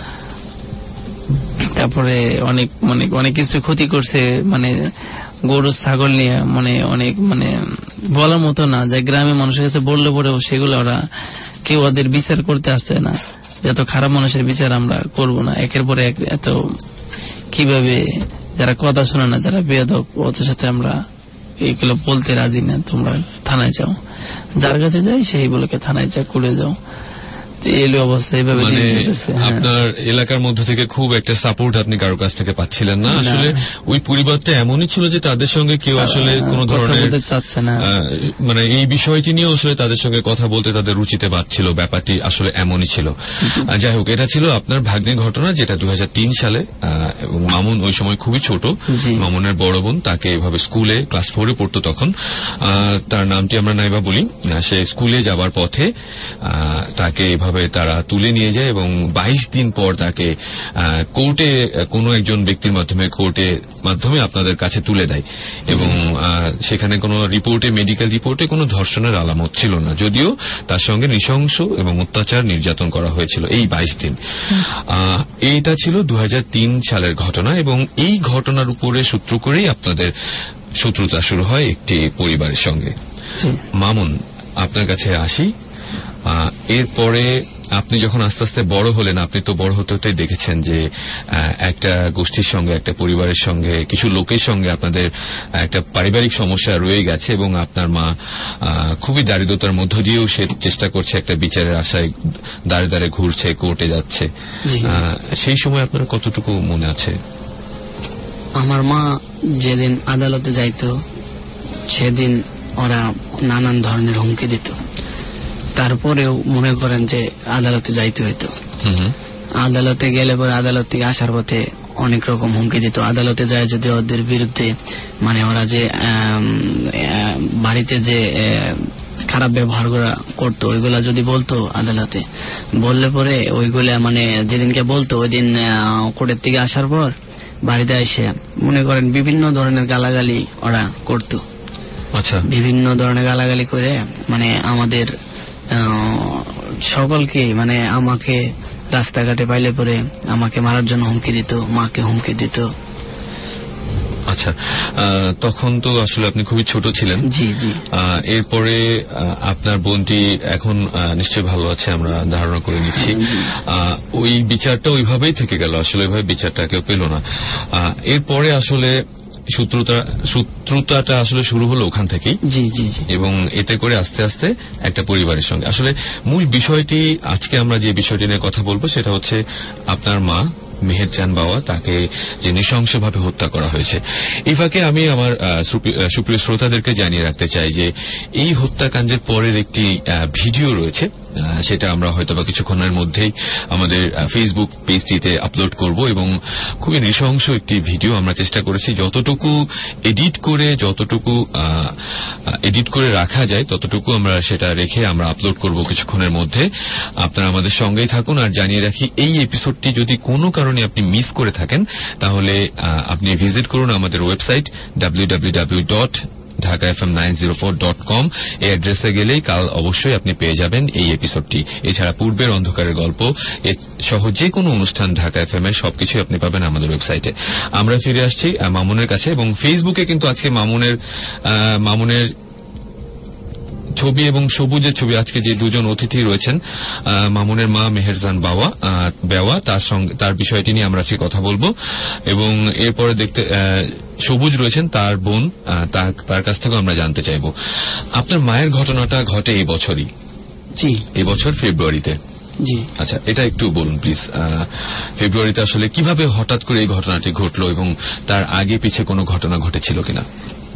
তারপরে অনেক মানে অনেক কিছু ক্ষতি করছে, মানে গরু ছাগল নিয়ে মানে অনেক মানে বলার মতো না, যে গ্রামে মানুষের কাছে বললে পরেও সেগুলো ওরা কেউ ওদের বিচার করতে আসছে না। যত খারাপ মানুষের বিচার আমরা করব না, একের পরে এক এত কিভাবে যারা কথা শোনে না, যারা বেয়াদব, ওদের সাথে আমরা এইগুলো বলতে রাজি না। তোমরা থানায় যাও, যার কাছে যাই সেই বলকে থানায় যা করে যাও। অবস্থা এইভাবে আপনার এলাকার মধ্যে থেকে খুব একটা সাপোর্ট আপনি কারোর কাছ থেকে পাচ্ছিলেন না। আসলে ওই পরিবারটা এমনই ছিল যে তাদের সঙ্গে কেউ আসলে কোনো ধরনের চাচ্ছে না, মানে এই বিষয়টি নিয়ে আসলে তাদের সঙ্গে কথা বলতে তাদের রুচিতে পাচ্ছিল, ব্যাপারটি আসলে এমনই ছিল। যাই হোক, এটা ছিল আপনার ভাগ্নের ঘটনা, যেটা 2003 সালে। মামুন ওই সময় খুবই ছোট, মামুনের বড় বোন তাকে এভাবে স্কুলে ক্লাস 4-এ পড়তো তখন, তার নামটি আমরা নাইবা বলি। সে স্কুলে যাবার পথে তাকে এভাবে তারা তুলে নিয়ে যায় এবং 22 দিন পর তাকে কোর্টে কোনো একজন ব্যক্তির মাধ্যমে কোর্টের মাধ্যমে আপনাদের কাছে তুলে দেয়। এবং সেখানে কোনো রিপোর্টে, মেডিকেল রিপোর্টে কোনো ধর্ষণের আলামত ছিল না, যদিও তার সঙ্গে নৃশংস এবং অত্যাচার নির্যাতন করা হয়েছিল এই 22 দিন। এইটা ছিল 2003 সালের ঘটনা এবং এই ঘটনার উপরে সূত্র করেই আপনাদের শত্রুতা শুরু হয় একটি পরিবারের সঙ্গে। মামুন, আপনার কাছে আসি। এরপরে আপনি যখন আস্তে আস্তে বড় হলেন, আপনি তো বড় হতে হতে দেখেছেন যে একটা গোষ্ঠীর সঙ্গে, একটা পরিবারের সঙ্গে, কিছু লোকের সঙ্গে আপনাদের একটা পারিবারিক সমস্যা রয়ে গেছে এবং আপনার মা খুবই দারিদ্রতার মধ্য দিয়েও সে চেষ্টা করছে, একটা বিচারের আশায় দাঁড়ে দাঁড়ে ঘুরছে, কোর্টে যাচ্ছে। সেই সময় আপনার কতটুকু মনে আছে? আমার মা যেদিন আদালতে যাইতো সেদিন ওরা নানান ধরনের হুমকি দিত, তারপরেও মনে করেন যে আদালতে যাইতে হইতো। আদালতে গেলে পরে আদালত থেকে আসার পথে অনেক রকম হুমকি দিত। আদালতে যায় যদি ওদের বিরুদ্ধে মানে ওরা যে বাড়িতে যে খারাপ ব্যবহার করতো ওইগুলা যদি বলতো আদালতে, বললে পরে ওইগুলা মানে যেদিনকে বলতো ওই দিন কোর্টের থেকে আসার পর বাড়িতে এসে মনে করেন বিভিন্ন ধরনের গালাগালি ওরা করতো। আচ্ছা, বিভিন্ন ধরনের গালাগালি করে মানে আমাদের সকলকে, মানে আমাকে রাস্তাঘাটে পাইলে পরে আমাকে মারার জন্য হুমকি দিত, মাকে হুমকি দিত। আচ্ছা, তখন তো আসলে আপনি খুবই ছোট ছিলেন। জি জি। এরপরে আপনার বোনটি এখন নিশ্চয়ই ভালো আছে, আমরা ধারণা করে নিচ্ছি। ওই বিচারটা ওইভাবেই থেকে গেল, আসলে ওইভাবে বিচারটা কেউ পেল না। এরপরে আসলে শত্রুতাটা আসলে শুরু হলো ওখান থেকেই। জি জি। এবং এতে করে আস্তে আস্তে একটা পরিবারের সঙ্গে, আসলে মূল বিষয়টি আজকে আমরা যে বিষয়টি নিয়ে কথা বলবো সেটা হচ্ছে আপনার মা মেহেরজান বাওয়া, তাকে যে নৃশংসভাবে হত্যা করা হয়েছে। এই ফাঁকে আমি আমার সুপ্রিয় শ্রোতাদেরকে জানিয়ে রাখতে চাই যে এই হত্যাকাণ্ডের পরের একটি ভিডিও রয়েছে, সেটা আমরা হয়তো বা কিছুক্ষণের মধ্যেই আমাদের ফেসবুক পেজটিতে আপলোড করব এবং খুবই নৃশংস একটি ভিডিও। আমরা চেষ্টা করেছি যতটুকু এডিট করে রাখা যায় ততটুকু আমরা সেটা রেখে আমরা আপলোড করব কিছুক্ষণের মধ্যে। আপনারা আমাদের সঙ্গেই থাকুন। আর জানিয়ে রাখি, এই এপিসোডটি যদি কোনো কারণে আপনি মিস করে থাকেন তাহলে আপনি ভিজিট করুন আমাদের ওয়েবসাইট www.dhakafm904.com। এই অ্যাড্রেসে গেলেই কাল অবশ্যই আপনি পেয়ে যাবেন এই এপিসোডটি। এছাড়া পূর্বের অন্ধকারের গল্প সহ যে কোনো অনুষ্ঠান ঢাকা এফএম এর সবকিছু আপনি পাবেন আমাদের ওয়েবসাইটে। আমরা ফিরে আসছি মামুনের কাছে এবং ফেসবুকে কিন্তু আজকে মামুনের ছবি এবং সবুজের ছবি, আজকে যে দুজন অতিথি রয়েছেন, মামুনের মা মেহেরজান বেওয়া, তার বিষয়টি নিয়ে আমরা আজকে কথা বলবো। এবং এরপরে দেখতে সবুজ রয়েছেন, তার বোন, তার কাছ থেকেও আমরা জানতে চাইব। আপনার মায়ের ঘটনাটা ঘটে এই বছরই? জি, এবছর ফেব্রুয়ারিতে। জি। আচ্ছা, এটা একটু বলুন প্লিজ, ফেব্রুয়ারিতে আসলে কিভাবে হঠাৎ করে এই ঘটনাটি ঘটলো এবং তার আগে পিছে কোনো ঘটনা ঘটেছিল কিনা?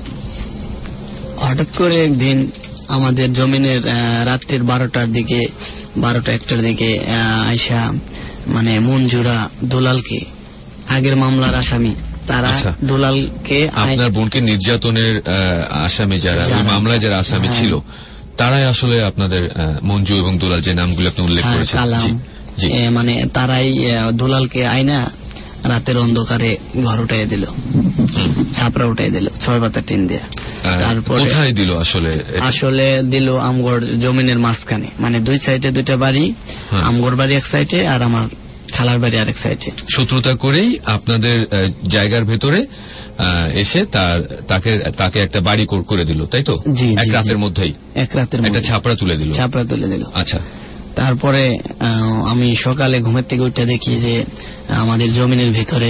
হঠাৎ করে একদিন আমাদের জমিনের রাত্রির 12টা-1টার দিকে আয়সা মানে মঞ্জুরা দুলালকে, আগের মামলার আসামি, তারা দুলালকে, আপনার বোনকে নির্যাতনের আসামি যারা, ওই মামলায় যারা আসামি ছিল তারাই আসলে আপনাদের মঞ্জু এবং দুলাল, যে নামগুলো আপনি উল্লেখ করেছেন, মানে তারাই দুলালকে আইনা রাতের অন্ধকারে ঘর উঠাই দিল, ছাপড়া উঠাই দিল 6 পাতা টিন দিয়ে। তারপরে কোথায় দিল? আসলে দিল আমগর জমিনের মাঝখানে, মানে 2 সাইডে 2টা বাড়ি, আমগর বাড়ি এক সাইডে আর আমার খালার বাড়ি আরেক সাইডে। শত্রুতা করেই আপনাদের জায়গার ভেতরে এসে তাকে একটা বাড়ি করে দিল, তাই তো? এক রাতের মধ্যেই একটা ছাপড়া তুলে দিল। আচ্ছা। তারপরে আমি সকালে ঘুমের থেকে উঠে দেখি যে আমাদের জমিনের ভিতরে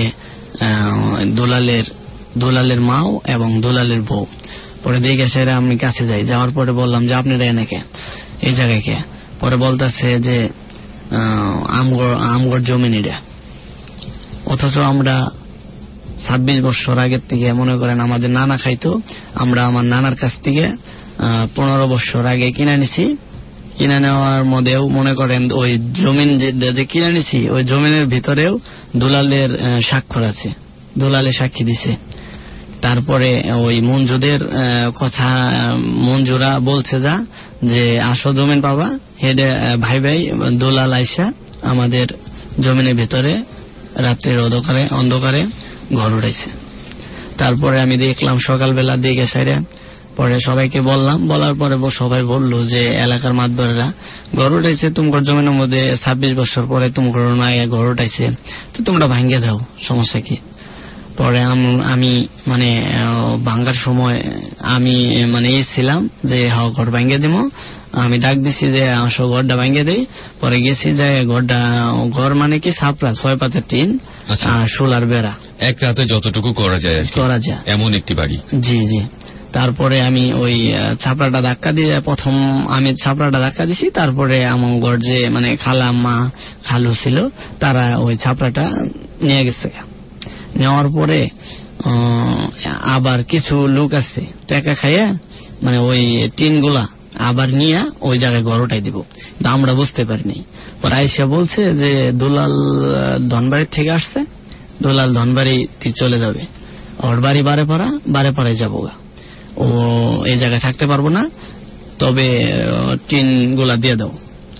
দোলালের মাও এবং দোলালের বউ। পরে দেখে সেরা আমি কাছে যাওয়ার পরে বললাম যে আপনারা এনেকে এই জায়গায় কে? পরে বলতেছে যে আমগর জমিন এটা। অথচ আমরা 26 বছর আগের থেকে মনে করেন আমাদের নানা খাইতো, আমরা আমার নানার কাছ থেকে 15 বছর আগে কিনে নিছি। কিনে নেওয়ার মধ্যেও মনে করেন ওই জমিন যে কিনে নিছি ওই জমিনের ভিতরেও দুলালের স্বাক্ষর আছে, দুলালে সাক্ষী দিছে। তারপরে ওই মঞ্জুদের কথা, মঞ্জুরা বলছে যে আসো জমিন পাবা, হেডে ভাই দুলাল আইসা আমাদের জমিনের ভিতরে রাত্রির অন্ধকারে ঘর উঠাইছে। তারপরে আমি দেখলাম সকালবেলা দিকে সাইরে, পরে সবাইকে বলার পরে সবাই বললো যে এলাকার মাতবরেরা ঘর উঠাইছে তোমার জমিনের মধ্যে 26 বছর পরে তোমার মায়ে ঘর উঠাইছে, তো তোমরা ভাঙ্গে দাও, সমস্যা কি? পরে আমি মানে ভাঙ্গার সময় আমি মানে ছিলাম যে ঘর ভাঙ্গে দিব। আমি ডাক দিছি যে আসো ঘরটা ভাঙ্গে দেই। পরে গেছি যে ঘর মানে কি ছাপড়া 6 পাতার টিন আর সোলার বেড়া, এক রাতে যতটুকু করা যায় এমন একটি বাড়ি। জি। তারপরে আমি ওই ছাপড়াটা ধাক্কা দিয়ে প্রথম আমি ছাপড়াটা ধাক্কা দিছি। তারপরে আমার ঘর যে মানে খালু ছিল তারা ওই ছাপড়াটা নিয়ে গেছে। নেওয়ার পরে আবার কিছু লোক আছে টাকা খাইয়া মানে ওই টিন গুলা আবার নিয়ে ওই জায়গায় ঘর উঠাই দিব, কিন্তু আমরা বুঝতে পারিনি। পরে আইসা বলছে যে দুলাল ধনবাড়ির থেকে আসছে, দুলাল ধনবাড়ি চলে যাবে, ওর বাড়ি বারেপাড়ায় যাবো, ও এই জায়গায় থাকতে পারবো না, তবে টিন গুলা দিয়ে দাও।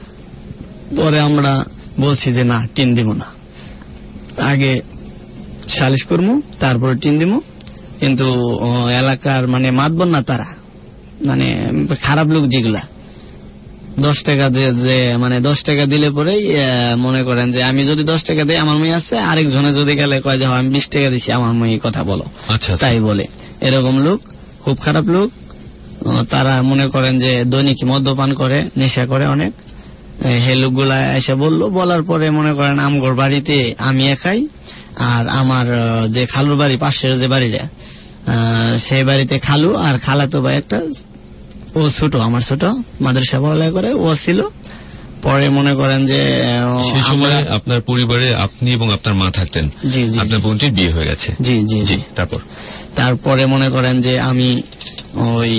পরে আমরা বলছি যে না, টিন দিব না, আগে সালিশ করবো তারপরে টিন দিব। কিন্তু এলাকার মানে মাতবর না, তারা মানে খারাপ লোক যেগুলা 10 টাকা যে মানে 10 টাকা দিলে পরেই মনে করেন যে আমি যদি 10 টাকা দিই আমার মেয়ে আছে, আরেকজনে যদি গেলে কয় যে আমি 20 টাকা দিচ্ছি আমার মেয়ে কথা বলো, তাই বলে। এরকম লোক খুব খারাপ লোক। তারা মনে করেন যে দৈনিক মদ্যপান করে, নেশা করে অনেক। হে লোকগুলা এসে বলার পরে মনে করেন আমগর বাড়িতে আমি একাই, আর আমার যে খালুর বাড়ি পাশের যে বাড়িটা সেই বাড়িতে খালু আর খালাতো ভাই একটা, ও ছোট, আমার ছোট, মাদ্রাসা পড়ালেখা করে, ও ছিল। পরে মনে করেন যে সেই সময় আপনার পরিবারে আপনি এবং আপনার মা থাকতেন। জি। আপনার বোনটির বিয়ে হয়ে গেছে। জি। তারপরে মনে করেন যে আমি ওই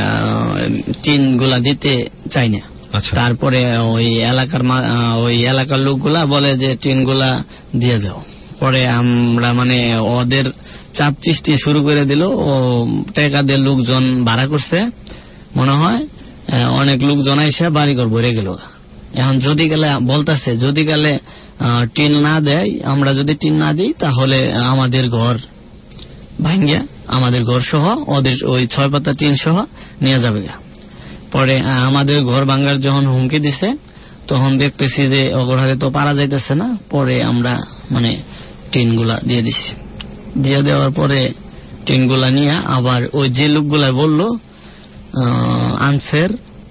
টিন গুলা দিতে চাই না। তারপরে ওই এলাকার লোকগুলা বলে যে টিন গুলা দিয়ে দাও। পরে আমরা মানে ওদের চাপ সৃষ্টি শুরু করে দিল। ও টাকা দিয়ে লোকজন ভাড়া করছে, মনে হয় অনেক লোকজন এসে বাড়িঘর ভরে গেল। এখন যদি গেলে বলতেছে যদি গেলে টিন না দেয়, আমরা যদি টিন না দিই তাহলে আমাদের ঘর ভাঙ্গিয়া আমাদের ঘর সহ ওদের ওই 6 পাতা টিন সহ নিয়ে যাবে। পরে আমাদের ঘর ভাঙ্গার যখন হুমকি দিছে তখন দেখতেছি যে ওগর হাতে তো পারা যাইতেছে না। পরে আমরা মানে টিন গুলা দিয়ে দিছি। দিয়ে দেওয়ার পরে টিন গুলা নিয়ে আবার ওই যে লোকগুলা বললো আনসের,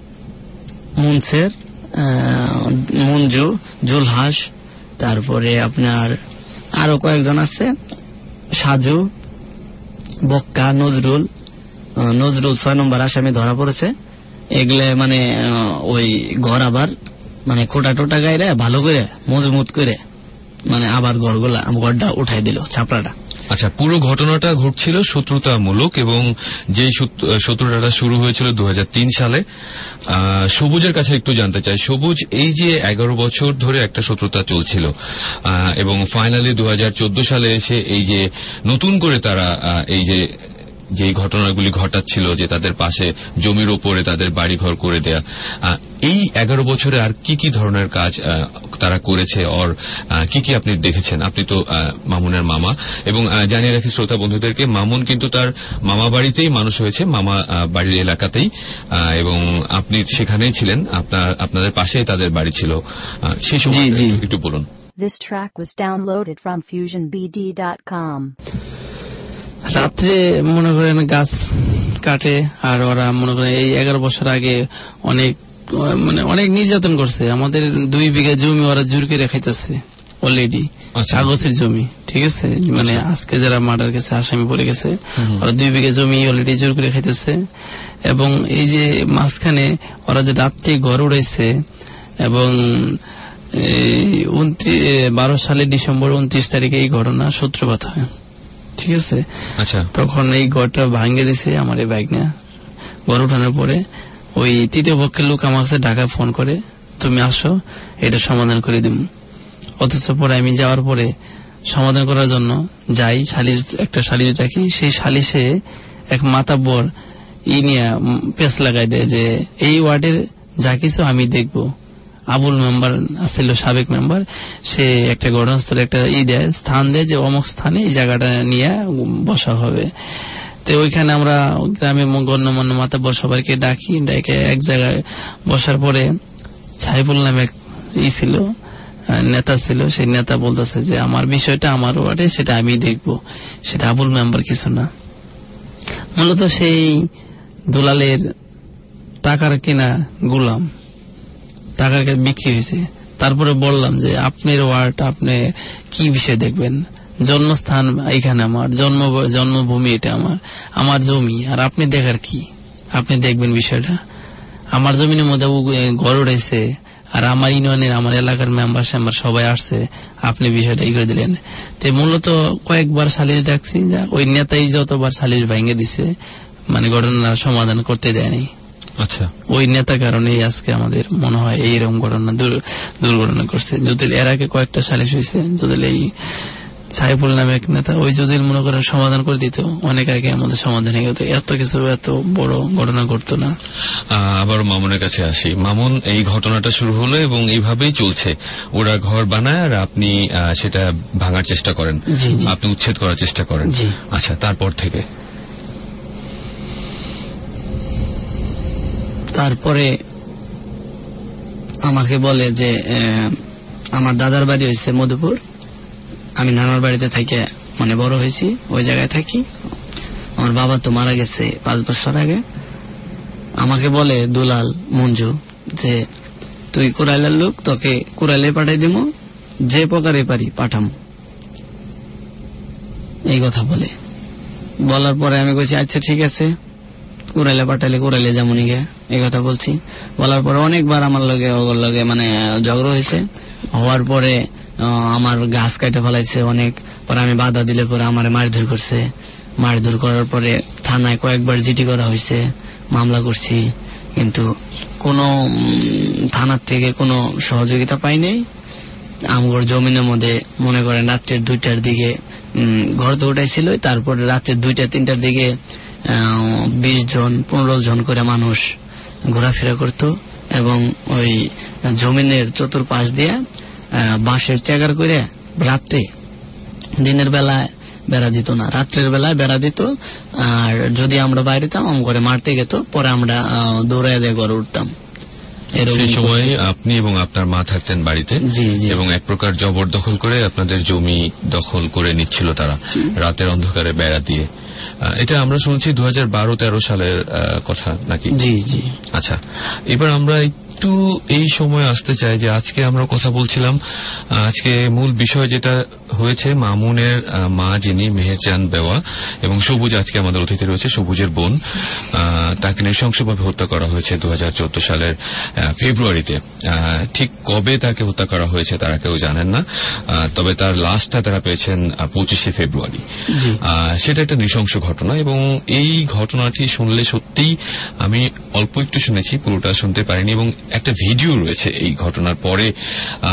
মঞ্জু, জুলহাস, তারপরে আপনার আরো কয়েকজন আছে, সাজু, বক্কা, নজরুল 6 নম্বর আসামি ধরা পড়েছে। এগুলো মানে ওই ঘর আবার মানে খোটা টোটা গাইরে ভালো করে মজবুত করে মানে আবার ঘরটা উঠাই দিল, ছাপড়াটা। আচ্ছা, পুরো ঘটনাটা ঘটছিল শত্রুতামূলক এবং যে শত্রুতাটা শুরু হয়েছিল 2003 সালে। সবুজের কাছে একটু জানতে চাই, সবুজ, এই যে 11 বছর ধরে একটা শত্রুতা চলছিল এবং ফাইনালি 2014 সালে এসে এই যে নতুন করে তারা এই যে যে ঘটনাগুলি ঘটাচ্ছিল, যে তাদের পাশে জমির ওপরে তাদের বাড়িঘর করে দেয়া, এই 11 বছরে আর কি কি ধরনের কাজ তারা করেছে, আর কি কি আপনি দেখেছেন? আপনি তো মামুনের মামা, এবং জানিয়ে রাখি শ্রোতা বন্ধুদেরকে, মামুন কিন্তু তার মামা বাড়িতেই মানুষ হয়েছে, মামা বাড়ির এলাকাতেই, এবং আপনি সেখানেই ছিলেন, আপনাদের পাশেই তাদের বাড়ি ছিল সেই সময়। একটু বলুন। This track was downloaded from FusionBD.com. রাত্রে মনে করেন গাছ কাটে, আর ওরা মনে করেন এই 11 বছর আগে অনেক নির্যাতন করছে। আমাদের 2 বিঘা জমি ওরা জোর করে খাইতেছে অলরেডি, কাগজের জমি, ঠিক আছে? মানে আজকে যারা মার্ডার গেছে, আসামি পড়ে গেছে, ওরা 2 বিঘা জমি অলরেডি জোর করে খাইতেছে। এবং এই যে মাঝখানে ওরা যে রাত্রে ঘর উড়াইছে, এবং 12 সালের ডিসেম্বর 29 তারিখে এই ঘটনা সূত্রপাত হয়, ঠিক আছে? তখন এই ঘরটা ভাঙে দিছে আমার এই বাইক নিয়ে। ঘর উঠানোর পরে ওই তৃতীয় পক্ষের লোক আমার কাছে ঢাকায় ফোন করে, তুমি আসো, এটা সমাধান করে দিব। অথচ পরে আমি যাওয়ার পরে সমাধান করার জন্য যাই, একটা সালিশ ডাকি, সেই সালিশে এক মাতাব্বর নিয়ে পেস লাগাই দেয় যে এই ওয়ার্ডের যা কিছু আমি দেখব। আবুল মেম্বার আসছিল, সাবেক মেম্বার, সে একটা ঘটনাস্থলে একটা দেয়, স্থান দেয় যে অমুক স্থানে এই জায়গাটা নিয়ে বসা হবে। তো ওইখানে আমরা গ্রামে গণ্যমান্য মাতাব্বর সবাইকে ডাকি, ডেকে এক জায়গায় বসার পরে সাইফুল নামে ছিল, নেতা ছিল, সেই নেতা বলতেছে যে আমার বিষয়টা আমার ওয়ার্ডে, সেটা আমি দেখব, সেটা আবুল মেম্বার কিছু না। মূলত সেই দুলালের টাকার কিনা গোলাম, টাকার কাছে বিক্রি হয়েছে। তারপরে বললাম যে আপনার ওয়ার্ড, আপনি কি বিষয় দেখবেন? জন্মস্থান এখানে আমার, জন্মভূমি এটা আমার জমি, আর আপনি দেখার কি? আপনি দেখবেন বিষয়টা। আমার জমিনের মধ্যে ঘর উঠেছে, আর আমার ইউনিয়নের, আমার এলাকার মেম্বার সবাই আসছে, আপনি বিষয়টা করে দিলেন। তো মূলত কয়েকবার সালিশ ডাকছি, ওই নেতাই যতবার সালিশ ভেঙে দিছে, মানে ঘটনার সমাধান করতে দেয়নি। আচ্ছা, ওই নেতা কারণেই আজকে আমাদের মনে হয় এইরকম ঘটনা, দুর্ঘটনা করছে। যদি এর আগে কয়েকটা সালিশ হয়েছে, যদি এই সাইফুল নামে এক নেতা, ওই যদি মনে করেন সমাধান করে দিত, অনেক আগে আমাদের সমাধান হয়ে যেত, এত কিছু এত বড় ঘটনা ঘটতো না। আবার মামুনের কাছে আসি। মামুন, এই ঘটনাটা শুরু হলো এবং এইভাবেই চলছে, ওরা ঘর বানায় আর আপনি সেটা ভাঙার চেষ্টা করেন, আপনি উচ্ছেদ করার চেষ্টা করেন। আচ্ছা, তারপর থেকে? তারপরে আমাকে বলে যে আমার দাদার বাড়ি হয়েছে মধুপুর, আমি নানার বাড়িতে থেকে মানে বড় হয়েছি, ওই জায়গায় থাকি। আমার বাবা তো মারা গেছে 5 বছর আগে। আমাকে বলে দুলাল, মঞ্জু, যে তুই কুরাইলের লোক, তোকে কুরাইলে পাঠাই দিব, যে প্রকারে পারি পাঠাম, এই কথা বলে। বলার পরে আমি বলছি আচ্ছা ঠিক আছে, কুরাইলে পাঠাইলে কুরাইলে যেমনই গে, এই কথা বলছি। বলার পরে অনেকবার আমার লগে মানে ঝগড়া হয়েছে। হওয়ার পরে আমার গাছ কাটে ফেলাইছে অনেক, পরে আমি বাধা দিলে পরে আমার মারধর করছে। মারধর করার পরে থানায় কয়েকবার জিডি করা হয়েছে, মামলা করছি, কিন্তু কোনো থানার থেকে কোনো সহযোগিতা পাই নাই। আমগর জমিনের মধ্যে মনে করেন রাত্রের 2টার দিকে ঘর তো উঠাইছিল, তারপরে রাত্রের 2টা-3টার দিকে 20 জন 15 জন করে মানুষ ঘোরাফেরা করত, এবং ওই জমিনের চতুর্পাশ দিয়ে বাঁশের চেগার করে রাত্রে, দিনের বেলায় বেড়া দিত না, রাত্রের বেলায় বেড়া দিত। আর যদি আমরা বাইরে যেতাম, করে মারতে যেত, পরে আমরা দৌড়ায় দিয়ে ঘরে উঠতাম। সেই সময় আপনি এবং আপনার মা থাকতেন বাড়িতে, এবং এক প্রকার জবরদখল করে আপনাদের জমি দখল করে নিচ্ছিল তারা, রাতের অন্ধকারে বেড়া দিয়ে। এটা আমরা শুনছি 2012-13 সালের কথা নাকি? জি জি। আচ্ছা, এবার আমরা একটু এই সময় আসতে চাই যে আজকে আমরা কথা বলছিলাম, আজকে মূল বিষয় যেটা হয়েছে, মামুনের মা যিনি মেহেরজান বেওয়া এবং সবুজ, আজকে আমাদের অতিথি রয়েছে সবুজের বোন, তাকে নৃশংসভাবে হত্যা করা হয়েছে 2014 সালের ফেব্রুয়ারিতে। ঠিক কবে তাকে হত্যা করা হয়েছে তারা কেউ জানেন না, তবে তার লাশটা তারা পেয়েছেন 25শে ফেব্রুয়ারি। সেটা একটা নৃশংস ঘটনা, এবং এই ঘটনাটি শুনলে সত্যিই, আমি অল্প একটু শুনেছি, পুরোটা শুনতে পারিনি, এবং একটা ভিডিও রয়েছে এই ঘটনার পরে।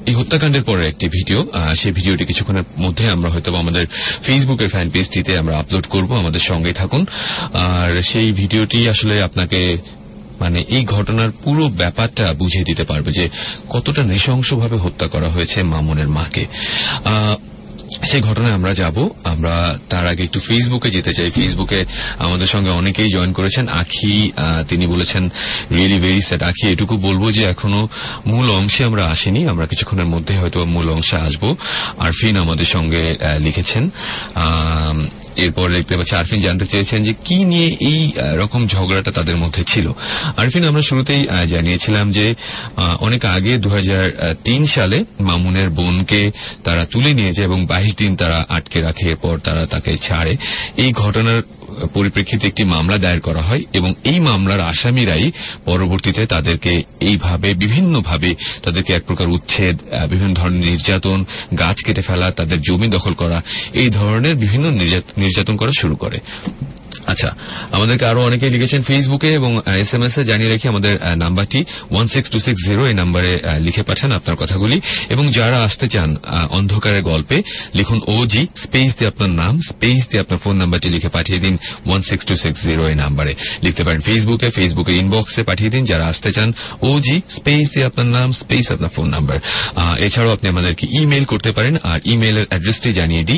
এই হত্যাকাণ্ডের পরে একটি ভিডিও, সেই ভিডিওটি কিছুক্ষণের মধ্যে আমরা হয়তো আমাদের ফেসবুকের ফ্যান পেজটিতে আমরা আপলোড করব, আমাদের সঙ্গে থাকুন। আর সেই ভিডিওটি আসলে আপনাকে মানে এই ঘটনার পুরো ব্যাপারটা বুঝিয়ে দিতে পারবে যে কতটা নৃশংসভাবে হত্যা করা হয়েছে মামুনের মাকে। সেই ঘটনায় আমরা যাব। আমরা তার আগে একটু ফেসবুকে যেতে চাই। ফেসবুকে আমাদের সঙ্গে অনেকেই জয়েন করেছেন। আখি তিনি বলেছেন রিয়েলি ভেরি স্যাড। আখি এটুকু বলবো যে এখনো মূল অংশে আমরা আসিনি, আমরা কিছুক্ষণের মধ্যে হয়তো মূল অংশে আসবো। আরফিন আমাদের সঙ্গে লিখেছেন। এরপর দেখতে পাচ্ছি আরফিন জানতে চেয়েছেন যে কি নিয়ে এই রকম ঝগড়াটা তাদের মধ্যে ছিল। আরফিন, আমরা শুরুতেই জানিয়েছিলাম যে অনেক আগে 2003 সালে মামুনের বোনকে তারা তুলে নিয়ে যায় এবং 22 দিন তারা আটকে রাখে, এরপর তারা তাকে ছাড়ে। এই ঘটনার পরিপ্রেক্ষিতে একটি মামলা দায়ের করা হয় এবং এই মামলার আসামিরাই পরবর্তীতে তাদেরকে এইভাবে বিভিন্নভাবে তাদেরকে এক প্রকার উচ্ছেদ, বিভিন্ন ধরনের নির্যাতন, গাছ কেটে ফেলা, তাদের জমি দখল করা, এই ধরনের বিভিন্ন নির্যাতন করা শুরু করে। আচ্ছা, আমাদেরকে আরো অনেকেই লিখেছেন ফেসবুকে এবং SMS এ। জানিয়ে রাখি আমাদের নাম্বারটি 16260, এই নাম্বারে লিখে পাঠান আপনার কথাগুলি। এবং যারা আসতে চান অন্ধকারের গল্পে, লিখুন OG স্পেস দিয়ে আপনার নাম, স্পেস দিয়ে আপনার ফোন নাম্বারটি লিখে পাঠিয়ে দিন 16260 এই নাম্বারে। লিখতে পারেন ফেসবুকের ইনবক্সে পাঠিয়ে দিন যারা আসতে চান OG স্পেস দিয়ে আপনার নাম, স্পেস আপনার ফোন নাম্বার। এছাড়াও আপনি আমাদেরকে ইমেইল করতে পারেন। আর ইমেইলের অ্যাড্রেসটি জানিয়ে দিই,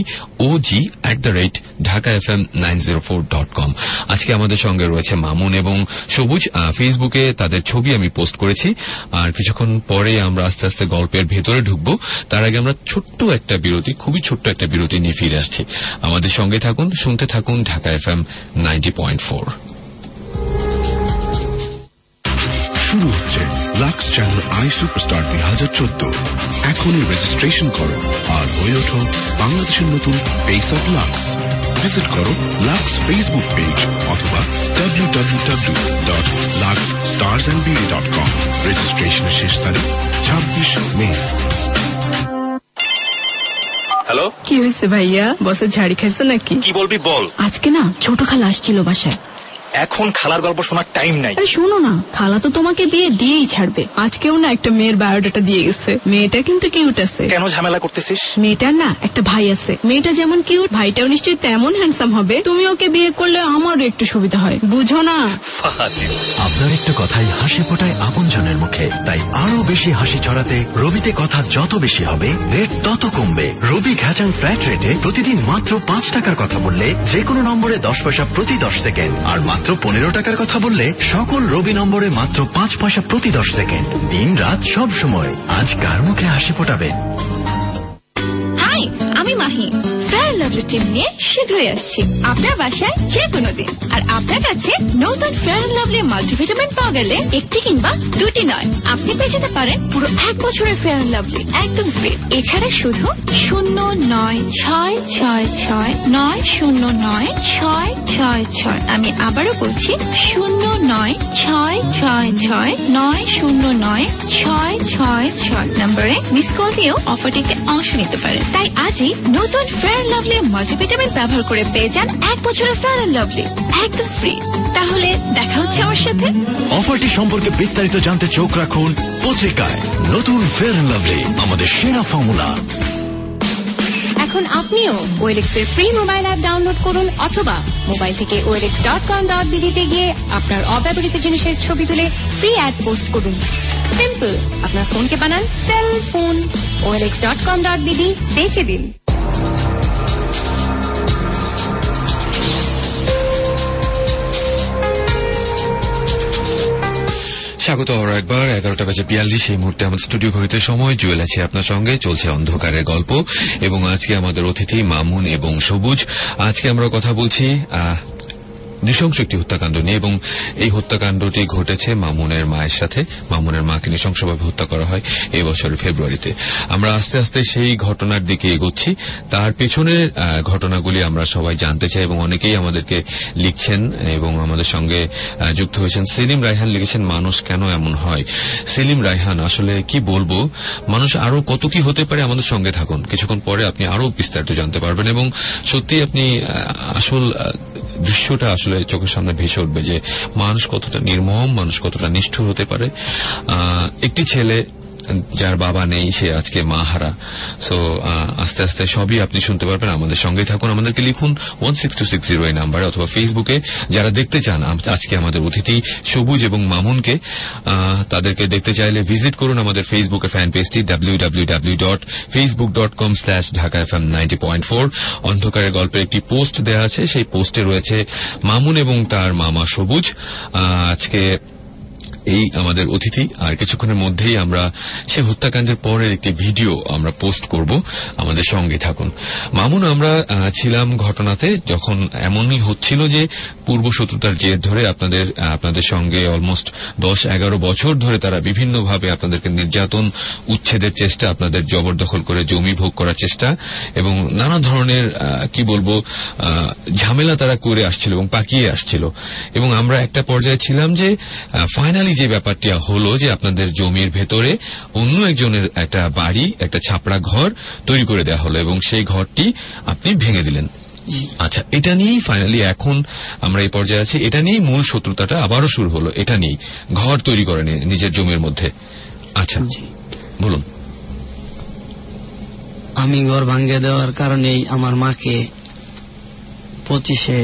OG@dhakafm904.com। আজকে আমাদের সঙ্গে রয়েছে মামুন এবং সবুজ। ফেসবুকে তাদের ছবি আমি পোস্ট করেছি। আর কিছুক্ষণ পরে আমরা আস্তে আস্তে গল্পের ভেতরে ঢুকবো। তার আগে আমরা ছোট্ট একটা বিরতি, খুবই ছোট্ট একটা বিরতি নিয়ে ফিরে আসছি। আমাদের সঙ্গে থাকুন, শুনতে থাকুন ঢাকা FM 90.4। শুরু হচ্ছে লাক্স চ্যানেল আই সুপারস্টার 2014। এখনই রেজিস্ট্রেশন করো আর হয়ে ওঠো বাংলাদেশের নতুন ফেস অফ লাক্স। ভিজিট করো লাক্স ফেসবুক পেজ অথবা www.luxstarsandbeauty.com। রেজিস্ট্রেশনের শেষ তারিখ 26 মে। হ্যালো, কি হয়েছে ভাইয়া? বসের ঝাড়ি খাইছো নাকি? কি বলবি বল। আজকে না ছোট খালা আসছিল বাসায়। এখন খালার গল্প শোনার টাইম নাই। আরে শোনো না, খালা তো তোমাকে বিয়ে দিয়েই ছাড়বে। আজকেও না একটা মেয়ের বায়োডাটা দিয়ে গেছে। মেয়েটা কিন্তু কিউট আছে। কেন ঝামেলা করতেছিস? মেয়েটার না একটা ভাই আছে। মেয়েটা যেমন কিউট, ভাইটাও নিশ্চয়ই তেমন হ্যান্ডসাম হবে। তুমি ওকে বিয়ে করলে আমারও একটু সুবিধা হয়, বুঝো না? আপনার একটা কথাই হাসি ফোটায় আপনজনের মুখে, তাই আরো বেশি হাসি ছড়াতে রবিতে কথা যত বেশি হবে রেট তত কমবে। রবি ঘ্যাচাং ফ্ল্যাট রেটে প্রতিদিন মাত্র 5 টাকার কথা বললে যে কোনো নম্বরে 10 পয়সা প্রতি 10 সেকেন্ড, আর মাত্র 15 টাকার কথা বললে সকল রবি নম্বরে মাত্র 5 পয়সা প্রতি 10 সেকেন্ড। দিন রাত সব সময়। আজ কার মুখে হাসি ফোটাবেন? হাই, আমি মাহি। ফেয়ার লাভলি টিম নিয়ে শীঘ্রই আসছি আপনার বাসায় যে কোনো দিন। আর আপনার কাছে নতুন ফেয়ার লাভলি মাল্টিভিটামিন পাওয়া গেলে একটি কিংবা দুটি নয়, আপনি পেয়ে যেতে পারেন পুরো 1 বছরের ফেয়ার লাভলি একদম ফ্রি। এছাড়া শুধু 09666909666। আমি আবারও বলছি 09666909666 নম্বরে মিস কল দিয়েও অফারটিতে অংশ নিতে পারেন। তাই আজই নতুন ফেয়ার লাভলি মাল্টিভিটামিন ব্যবহার করে পেয়ে যান 1 বছরের ফেয়ার লাভলি একদম ফ্রি। তাহলে দেখা হচ্ছে আমার সাথে। অফারটি সম্পর্কে বিস্তারিত জানতে চোখ রাখুন পত্রিকায়। নতুন ফেয়ার লাভলি, আমাদের সেরা ফর্মুলা। এখন আপনিও OLX এর ফ্রি মোবাইল অ্যাপ ডাউনলোড করুন অথবা মোবাইল থেকে olx.com.bd তে গিয়ে আপনার অব্যবহৃত জিনিসের ছবি তুলে ফ্রি অ্যাড পোস্ট করুন। সিম্পল, আপনার ফোনকে বানান সেল ফোন। olx.com.bd বেচে দিন। স্বাগত আরো একবার। 11:42 এই মুহূর্তে আমাদের স্টুডিও ঘড়িতে সময়। জুয়েল আছে আপনার সঙ্গে, চলছে অন্ধকারের গল্প এবং আজকে আমাদের অতিথি মামুন এবং সবুজ। আজকে আমরা কথা বলছি নৃশংস একটি হত্যাকাণ্ড নিয়ে এবং এই হত্যাকাণ্ডটি ঘটেছে মামুনের মায়ের সাথে। মামুনের মাকে নৃশংসভাবে হত্যা করা হয় এই বছরের ফেব্রুয়ারিতে। আমরা আস্তে আস্তে সেই ঘটনার দিকে এগোচ্ছি। তার পেছনের ঘটনাগুলি আমরা সবাই জানতে চাই এবং অনেকেই আমাদেরকে লিখছেন এবং আমাদের সঙ্গে যুক্ত হয়েছেন। সেলিম রায়হান লিখেছেন, মানুষ কেন এমন হয়? সেলিম রায়হান, আসলে কি বলবো, মানুষ আরো কত কি হতে পারে। আমাদের সঙ্গে থাকুন, কিছুক্ষণ পরে আপনি আরো বিস্তারিত জানতে পারবেন এবং সত্যি আপনি আসল দৃশ্যটা আসলে চোখের সামনে ভেসে উঠবে যে মানুষ কতটা নির্মম, মানুষ কতটা নিষ্ঠুর হতে পারে। একটি ছেলে যার বাবা নেই সে আজকে মা হারা। সো আস্তে আস্তে সবই আপনি শুনতে পারবেন। আমাদের সঙ্গে থাকুন, আমাদেরকে লিখুন 16260 এই নাম্বারে, অথবা ফেসবুকে যারা দেখতে চান আজকে আমাদের অতিথি সবুজ এবং মামুনকে, তাদেরকে দেখতে চাইলে ভিজিট করুন আমাদের ফেসবুকের ফ্যান পেজটি www.facebook.com/dhakafm90.4। অন্ধকারের গল্পের একটি পোস্ট দেওয়া আছে, সেই পোস্টে রয়েছে মামুন এবং তার মামা সবুজ। আজকে এই আমাদের অতিথি, আর কিছুক্ষণের মধ্যেই আমরা সে হত্যাকাণ্ডের পরের একটি ভিডিও আমরা পোস্ট করব, আমাদের সঙ্গে থাকুন। মামুন, আমরা ছিলাম ঘটনাতে যখন এমনই হচ্ছিল যে পূর্ব শত্রুতার জের ধরে আপনাদের সঙ্গে অলমোস্ট 10-11 বছর ধরে তারা বিভিন্নভাবে আপনাদেরকে নির্যাতন, উচ্ছেদের চেষ্টা, আপনাদের জবরদখল করে জমি ভোগ করার চেষ্টা এবং নানা ধরনের কি বলবো ঝামেলা তারা করে আসছিল এবং পাকিয়ে আসছিল। এবং আমরা একটা পর্যায়ে ছিলাম যে ফাইনালি যে ব্যাপারটি হলো যে আপনাদের জমির ভেতরে অন্য একজনের একটা বাড়ি, একটা ছাপড়া ঘর তৈরি করে দেওয়া হলো এবং সেই ঘরটি আপনি ভেঙে দিলেন। আচ্ছা, এটা নিয়েই ফাইনালি এখন আমরা এই পর্যায়ে আছি, এটা নিয়েই মূল শত্রুতাটা আবারও শুরু হলো, এটা নিয়েই ঘর তৈরি করে নিজের জমির মধ্যে। আচ্ছা বলুন। আমি ঘর ভাঙিয়ে দেওয়ার কারণেই আমার মাকে 25শে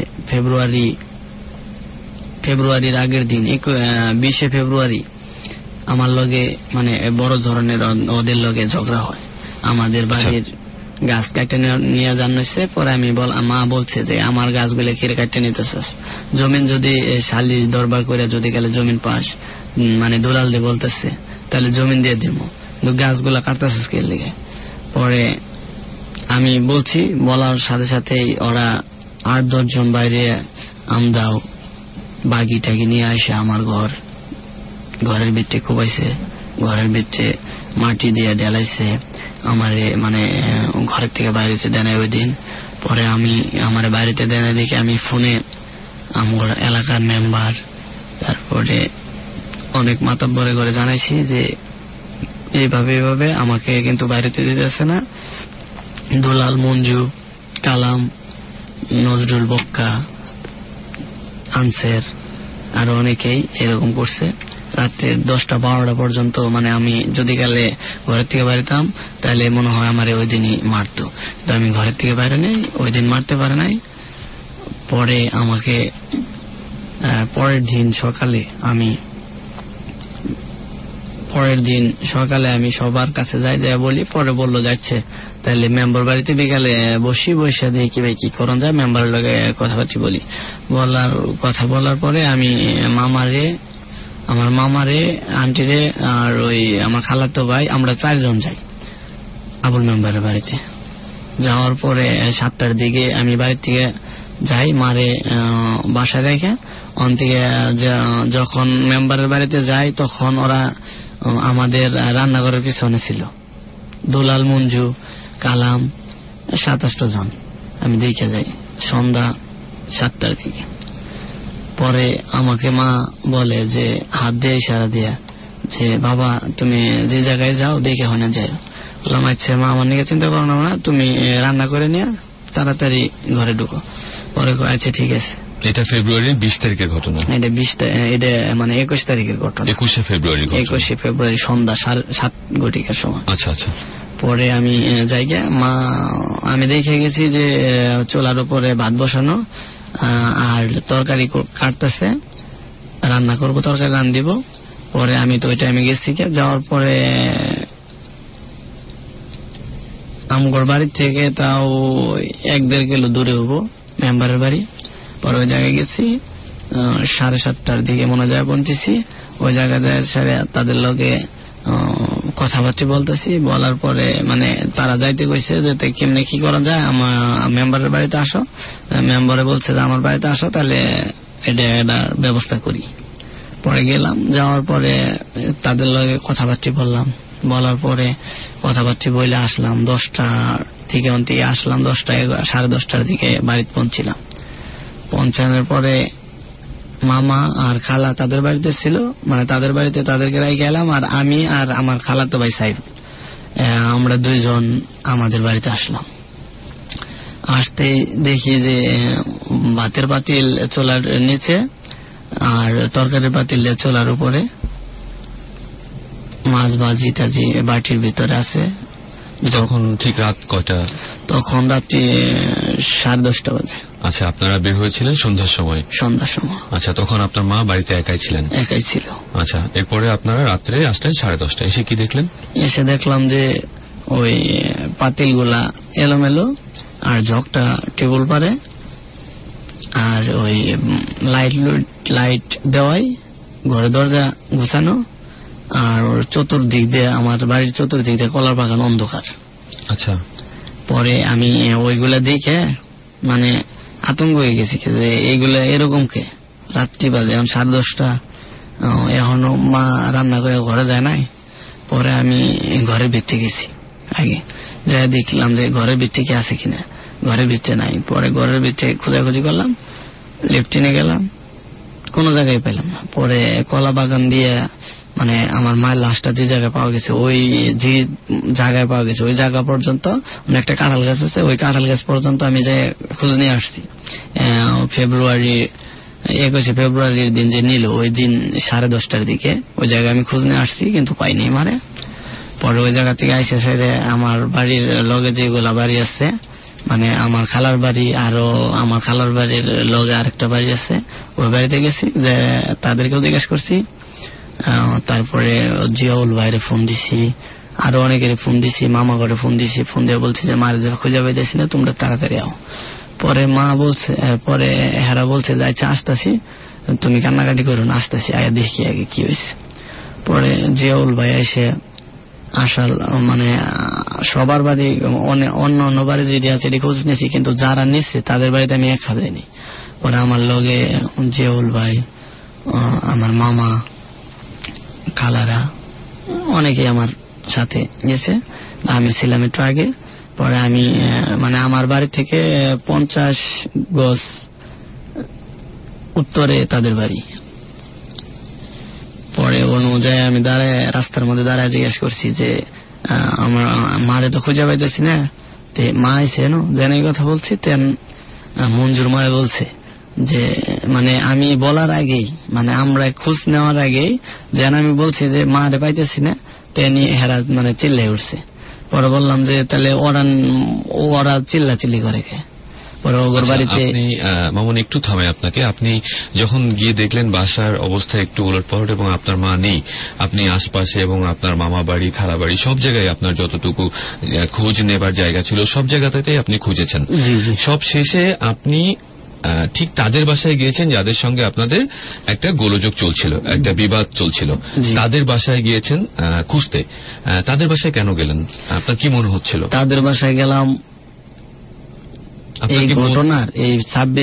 ফেব্রুয়ারির আগের দিন 20শে ফেব্রুয়ারি আমার লগে মানে বড় ধরনের ওদের লগে ঝগড়া হয়। আমাদের বাড়ির গাছ কাটে নিয়ে জানাইছে, পরে আমি মা বলছে যে আমার গাছগুলো কিরে কাটে নিতেছস, জমিন যদি সালিশ দরবার করে যদি গেলে জমিন পাস মানে দলাল দিয়ে বলতেছে তাহলে জমিন দিয়ে দিব, কিন্তু গাছগুলা কাটতেছস কে লেগে। পরে আমি বলছি, বলার সাথে সাথেই ওরা 8-10 জন বাইরে আমদাও বাগি টাগি নিয়ে আসে আমার ঘরের ভিতরে খুবাইছে, ঘরের ভিতরে মাটি দিয়ে ঢেলাইছে আমারে, মানে ঘরের থেকে বাইরেতে দেয় ওই দিন। পরে আমি আমার বাইরেতে দেয় দেখে আমি ফোনে আমার এলাকার মেম্বার, তারপরে অনেক মাতব্বরে করে জানাইছি যে এইভাবে আমাকে কিন্তু বাইরেতে দিতেছে না। দুলাল, মঞ্জু, কালাম, নজরুল, বক্কা, আনসার আরো অনেকেই এরকম করছে। রাত্রে 10টা-12টা পর্যন্ত মানে আমি যদি গেলে ঘরের থেকে বাইরেতাম তাহলে মনে হয় আমার ওই দিনই মারতো, তো আমি ঘরের থেকে বাইরে নেই, ওই দিন মারতে পারে নাই। পরে আমাকে পরের দিন সকালে আমি সবার কাছে যাই বলি, পরে বললো যাচ্ছে তাহলে মেম্বার বাড়িতে বিকালে বসে দেখি ভাই কি করন যায়, মেম্বারের লগে কথাবার্তা কথা বলার পরে আমি আমার মামারে, আন্টিরে আর ওই আমার খালাতো ভাই, আমরা 4 জন যাই আবুল মেম্বারের বাড়িতে। যাওয়ার পরে 7টার দিকে আমি বাড়ির থেকে যাই, মারে বাসায় রেখে অন থেকে যখন মেম্বারের বাড়িতে যাই তখন ওরা আমাদের রান্নাঘরের পিছনে ছিল। দুলাল, মঞ্জু, কালাম 27 জন আমি দেখে যাই সন্ধ্যা 7টার দিকে। পরে আমাকে মা বলে যে হাত দিয়ে ইশারা দিয়া যে বাবা তুমি যে জায়গায় যাও দেখে হয় না যায়। বললাম আচ্ছা মা, আমার নিয়ে চিন্তা করো না, তুমি রান্না করে নিয়ে তাড়াতাড়ি ঘরে ঢুকো। পরে আচ্ছা ঠিক আছে। এটা ফেব্রুয়ারির 20 তারিখের ঘটনা? এটা মানে 21 তারিখের ঘটনা। 21শে ফেব্রুয়ারি সন্ধ্যা 7:00 সময়। আচ্ছা আচ্ছা। পরে আমি জায়গা আমি দেখে গেছি যে চুলার উপরে ভাত বসানো আর তরকারি কাটতেছে, রান্না করবো, তরকারি রান্না দিব। পরে আমি তো ওই টাইমে গেছি, যাওয়ার পরে আমগর বাড়ির থেকে তাও 1-1.5 কিলো দূরে হবো মেম্বারের বাড়ি। পরে ওই জায়গায় গেছি 7:30টার দিকে মনে যায় পৌঁছেছি। ওই জায়গায় যায় তাদের লগে কথাবার্তা বলতেছি, বলার পরে মানে তারা যাইতে কইছে যে কেমনে কি করা যায়, আমার মেম্বারের বাড়িতে আসো। মেম্বারে বলছে যে আমার বাড়িতে আসো, তাহলে এটার ব্যবস্থা করি। পরে গেলাম, যাওয়ার পরে তাদের লগে কথাবার্তা বলার পরে কথাবার্তা বলে আসলাম 10টার থেকে আসলাম 10:30টার দিকে বাড়িতে পৌঁছিলাম। পৌঁছানোর পরে মামা আর খালা তাদের বাড়িতে ছিল, মানে তাদের বাড়িতে তাদেরকে রাইখে এলাম, আর আমি আর আমার খালাতো ভাই সাহেব আমরা 2 জন আমাদের বাড়িতে আসলাম। আসতে দেখি যে ভাতের পাতিল চোলার নিচে আর তরকারির পাতিল চোলার উপরে। মাছ ভাজি টাজি বাটির ভিতরে আছে। তখন ঠিক রাত কয়টা? তখন রাত্রি 10:30 বাজে। আচ্ছা, আপনারা বের হয়েছিলেন সন্ধ্যার সময়? সন্ধ্যার সময়। আচ্ছা, তখন আপনার মা বাড়িতে একাই ছিলেন? একাই ছিল। আচ্ছা, এরপরে আপনারা রাত্রে আসলেন 10:30। এসে কি দেখলেন? এসে দেখলাম যে ওই পাতিলগুলা এলোমেলো, আর জগটা টেবিল পারে, আর ওই লাইট দেওয়াই, ঘরে দরজা গুছানো, আর ওর চতুর্দিক দিয়ে, আমার বাড়ির চতুর্দিক দিয়ে কলার বাগান অন্ধকার। আচ্ছা। পরে আমি ওইগুলা দেখে মানে আতঙ্ক হয়ে গেছি যে এইগুলা এরকম কে, রাত্রি বাজে এখন 10:30, এখনো মা রান্না করে ঘরে যায় নাই। পরে আমি ঘরের ভিতরে গেছি, আগে যাই দেখলাম যে ঘরের ভিতরে কি আছে কিনা, ঘরের ভিতরে নাই। পরে ঘরের ভিতরে খোঁজাখুঁজি করলাম, লেফটিনে গেলাম, কোনো জায়গায় পেলাম না। পরে কলা বাগান দিয়ে মানে আমার মায়ের লাশটা যে জায়গায় পাওয়া গেছে, ওই যে জায়গায় পাওয়া গেছে ওই জায়গা পর্যন্ত একটা কাঁঠাল গাছ আছে, ওই কাঁঠাল গাছ পর্যন্ত আমি যে খুঁজে নিয়ে আসছি। 21 ফেব্রুয়ারির দিন যে নিল, ওই দিন 10:30টার দিকে ওই জায়গায় আমি খুঁজে নিয়ে আসছি, কিন্তু পাইনি মারে। পরে ওই জায়গা থেকে আইসা সেরে আমার বাড়ির লগে যেগুলা বাড়ি আছে, মানে আমার খালার বাড়ি, আরো আমার খালার বাড়ির লগে আরেকটা বাড়ি আছে, ওই বাড়িতে গেছি, যে তাদেরকেও জিজ্ঞেস করছি। তারপরে জিয়াউল ভাইরে ফোন দিছি, আরো অনেকের ফোন দিছি, মামা ঘরে ফোন দিছি। ফোন দিয়ে বলছি যে মারে খুঁজে পাইতেছি না, তোমরা তাড়াতাড়ি আও। পরে মা বলছে, পরে হেরা বলছে যে আচ্ছা আসতেছি, তুমি কান্নাকাটি করো না, আসতেছি, আগে দেখি আগে কি হয়েছে। পরে জিয়াউল ভাই এসে আসাল মানে সবার বাড়ি, অন্য অন্য বাড়ি যেটি আছে এটি খোঁজ নিয়েছি, কিন্তু যারা নিচ্ছে তাদের বাড়িতে আমি একা যাইনি। পরে আমার লগে জিয়াউল ভাই, আমার মামা, খালারা অনেকে আমার সাথে গেছে, আমি ছিলাম একটু আগে। পরে আমি মানে আমার বাড়ি থেকে 50 গজ উত্তরে তাদের বাড়ি। পরে অনুযায়ী আমি দাঁড়ায় রাস্তার মধ্যে দাঁড়ায় জিজ্ঞেস করছি যে আমার মারে তো খুঁজে পাইতেছি না, তে মা আইসে যেন এই কথা বলছি, তেন মঞ্জুর মায় বলছে যে মানে আমি বলার আগেই, মানে আমরা খোঁজ নেওয়ার আগেই যেন আমি বলছি যে মারে পাইতেছি না, তেনি হেরা মানে চিল্লাই উঠছে। পরে বললাম যে তাহলে ওরা চিল্লাচিল্লি করে কে? পরে ওর বাড়িতে। মামুন একটু থামে আপনাকে, আপনি যখন গিয়ে দেখলেন বাসার অবস্থা একটু ওলটপালট এবং আপনার মা নেই, আপনি আশপাশে এবং আপনার মামা বাড়ি, খালা বাড়ি, সব জায়গায় আপনার যতটুকু খোঁজ নেবার জায়গা ছিল সব জায়গাতেই আপনি খুঁজেছেন। সব শেষে আপনি ঠিক তাদের বাসায় গিয়েছেন যাদের সঙ্গে আপনাদের একটা গোলযোগ চলছিল, একটা বিবাদ চলছিল, তাদের বাসায় গিয়েছেন খুঁজতে। তাদের বাসায় কেন গেলেন, আপনার কি মনে হচ্ছিল? তাদের বাসায় গেলাম এই ঘটনার এই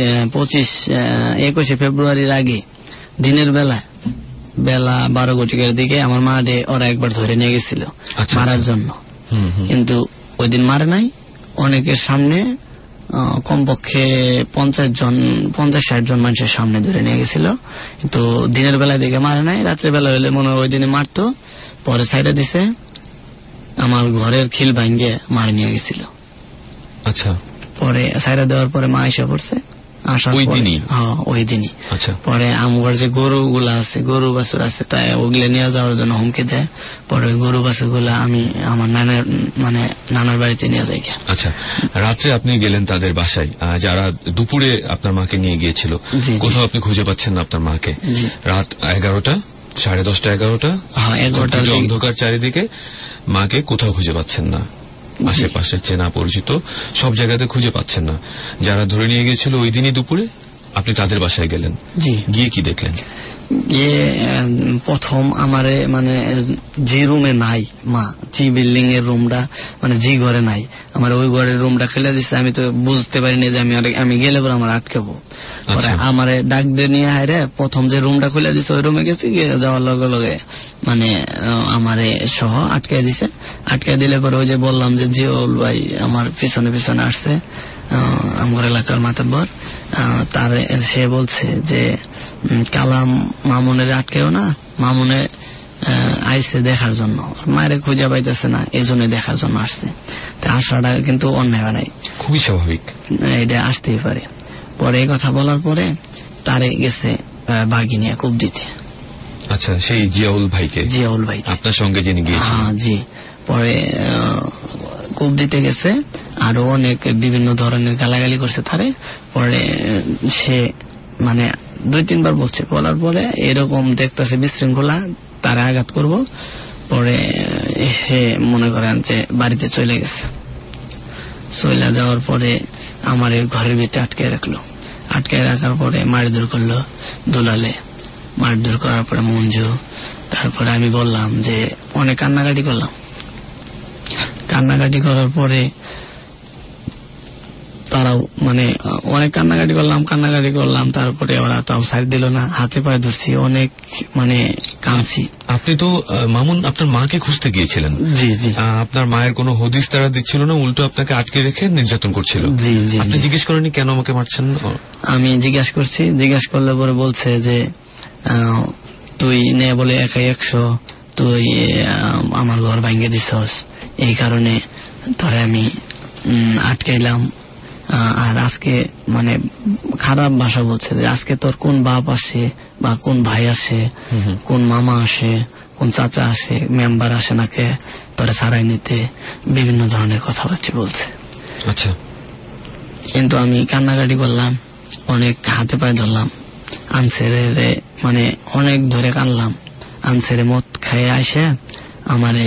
21 ফেব্রুয়ারির আগে দিনের বেলা 12 দিকে আমার মা ওরা একবার ধরে নিয়ে গেছিল মারার জন্য, কিন্তু ওই দিন মারে নাই। অনেকের সামনে কমপক্ষে 50-60 জন মানুষের সামনে ধরে নিয়ে গেছিল, কিন্তু দিনের বেলায় দিকে মারে নাই। রাত্রেবেলা হলে মনে হয় ওই দিনে মারতো, পরে সাইডে দিছে, আমার ঘরের খিল ভাঙ্গে মারে নিয়ে গেছিল। আচ্ছা। পরে সাইডে দেওয়ার পরে মা এসে পড়ছে, ওই দিনই। পরে আমার যে গরু গুলা আছে, গরু বাছুর আছে, তাই ওগুলো নিয়ে যাওয়ার জন্য হুমকি দেয়। পরে গরু বাছুর গুলা আমি আমার নানার বাড়িতে নিয়ে যাই। আচ্ছা, রাত্রে আপনি গেলেন তাদের বাসায়, যারা দুপুরে আপনার মাকে নিয়ে গিয়েছিল, কোথাও আপনি খুঁজে পাচ্ছেন না আপনার মাকে। রাত 11টা, 10:30, 11টা, অন্ধকার চারিদিকে, মাকে কোথাও খুঁজে পাচ্ছেন না, আশেপাশে চেনা পরিচিত সব জায়গাতে খুঁজে পাচ্ছেন না। যারা ধরে নিয়ে গিয়েছিল ওই দিনই দুপুরে আপনি তাদের বাসায় গেলেন, গিয়ে কি দেখলেন? প্রথম আমারে মানে যে রুমে নাই মা, যে বিল্ডিং এর রুমটা মানে যে ঘরে নাই, আমার ওই ঘরের রুমটা খুলে দিচ্ছে। আমি তো বুঝতে পারিনি যে আমি গেলে পরে আমার আটকাবো। আমারে ডাক দিয়ে নিয়ে হায় রে, প্রথম যে রুমটা খুলে দিচ্ছে ওই রুমে গেছি, যাওয়ার লগে লগে মানে আমারে সহ আটকাই দিছে। আটকাই দিলে পরে ওই যে বললাম যে জিয়াউল ভাই আমার পিছনে পিছনে আসছে, আমার এলাকার মাতব্বর, তার সে বলছে যে কালাম মামুনের আটকেও না, মামুনে আইসে দেখার জন্য, মায়ের খুঁজে পাইতেছে না, এই জন্য দেখার জন্য আসছে। আসাটা কিন্তু অন্যায় নাই, খুবই স্বাভাবিক, এটা আসতেই পারে। পরে এই কথা বলার পরে তারে গেছে বাঘিনিয়া কূপ দিতে। আচ্ছা, সেই জিয়াউল ভাইকে আপনার সঙ্গে যিনি গিয়েছিলেন? হ্যাঁ জি। পরে কূপ দিতে গেছে, আরো অনেক বিভিন্ন ধরনের গালাগালি করছে তারে। পরে সে মানে 2-3 বার বলছে, বলার পরে এরকম দেখতেছে বিশৃঙ্খলা, তারা আঘাত করব। পরে সে মনে করেন যে বাড়িতে চলে গেছে। চলে যাওয়ার পরে আমার ঘরের ভিতরে আটকে রাখার পরে মারধর করলো দুলালে। মারধর করার পরে মঞ্জু, তারপরে আমি বললাম যে অনেক কান্নাকাটি করার পরে তারাও মানে অনেক কান্নাকাটি করলাম। তারপরে ওরা তাও সাইড দিল না, হাতে পায়ে ধরছি, অনেক মানে কাঁদছি। আপনি তো মামুন আপনার মাকে খুঁজতে গিয়েছিলেন? জি জি। আপনার মায়ের কোনো হদিস তারা দিচ্ছিল না, উল্টো আপনাকে আটকে রেখে নির্যাতন করছিল? জি জি। আপনি জিজ্ঞেস করেননি কেন আমাকে মারছেন? আমি জিজ্ঞাসা করছি, জিজ্ঞাসা করলে পরে বলছে যে তুই নে বলে 100 তুই আমার ঘর ভাঙিয়ে দিছস, এই কারণে তোরে আমি আটকাইলাম। আর আজকে মানে খারাপ ভাষা বলছে যে আজকে তোর কোন বাপ আসে বা কোন ভাই আসে, কোন মামা আসে, কোন চাচা আসে, মেম্বার আসে নাকি তোরে ছাড়াই নিতে, বিভিন্ন ধরনের কথাবার্তা বলছে। আচ্ছা। কিন্তু আমি কান্নাকাটি করলাম, অনেক হাতে পায়ে ধরলাম, আনসারে মানে অনেক ধরে কানলাম। আনসারে মদ খেয়ে আসে আমারে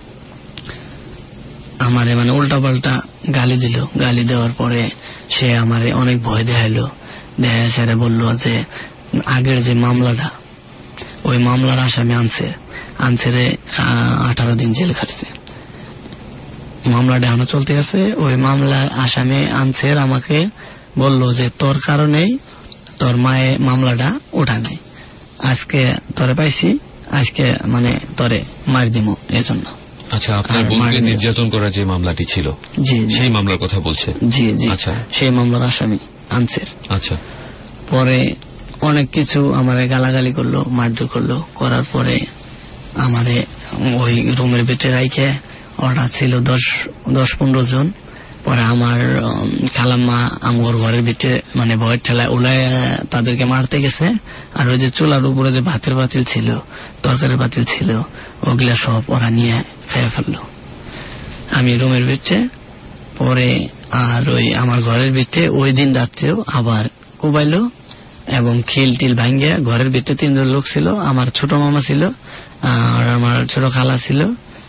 মানে উল্টা পাল্টা গালি দিল। গালি দেওয়ার পরে সে আমারে অনেক ভয় দেখাইলো। সেটা বললো যে আগের যে মামলাটা, ওই মামলার আসামি আনসারে 18 দিন জেল খাটছে। মামলাটা এখনো চলতে আছে। ওই মামলার আসামি আনসার আমাকে বললো যে তোর কারণেই তোর মায়ে মামলাটা ওঠা নেই, আজকে তোরে পাইছি, আজকে মানে তোরে মার দিমু এজন্য। আচ্ছা, আপনার বোনকে নির্যাতন করা যে মামলাটি ছিল, জি সেই মামলার কথা বলছে? জি জি। আচ্ছা, সেই মামলার আসামি আনসার। আচ্ছা। পরে অনেক কিছু আমারে গালাগালি করলো, মারধর করলো। করার পরে আমারে ওই রুমের ভিতরে রাইখে, ওরা ছিল 10-15 জন। পরে আমার খালাম্মা আমার ঘরের ভিতরে মানে ভয়ের ঠেলায় উলায় তাদেরকে মারতে গেছে। আর ওই যে চুলার উপরে যে ভাতের বাতিল ছিল, তরকারির বাতিল ছিল, ওগুলা সব ওরা নিয়ে খেয়ে ফেললো আমি রুমের ভিতরে। পরে আর ওই আমার ঘরের ভিতরে ওই দিন রাত্রেও আবার কোবাইলো এবং খিল টিল ভাঙ্গে। ঘরের ভিতরে 3 জন লোক ছিল, আমার ছোট মামা ছিল আর আমার ছোট খালা ছিল,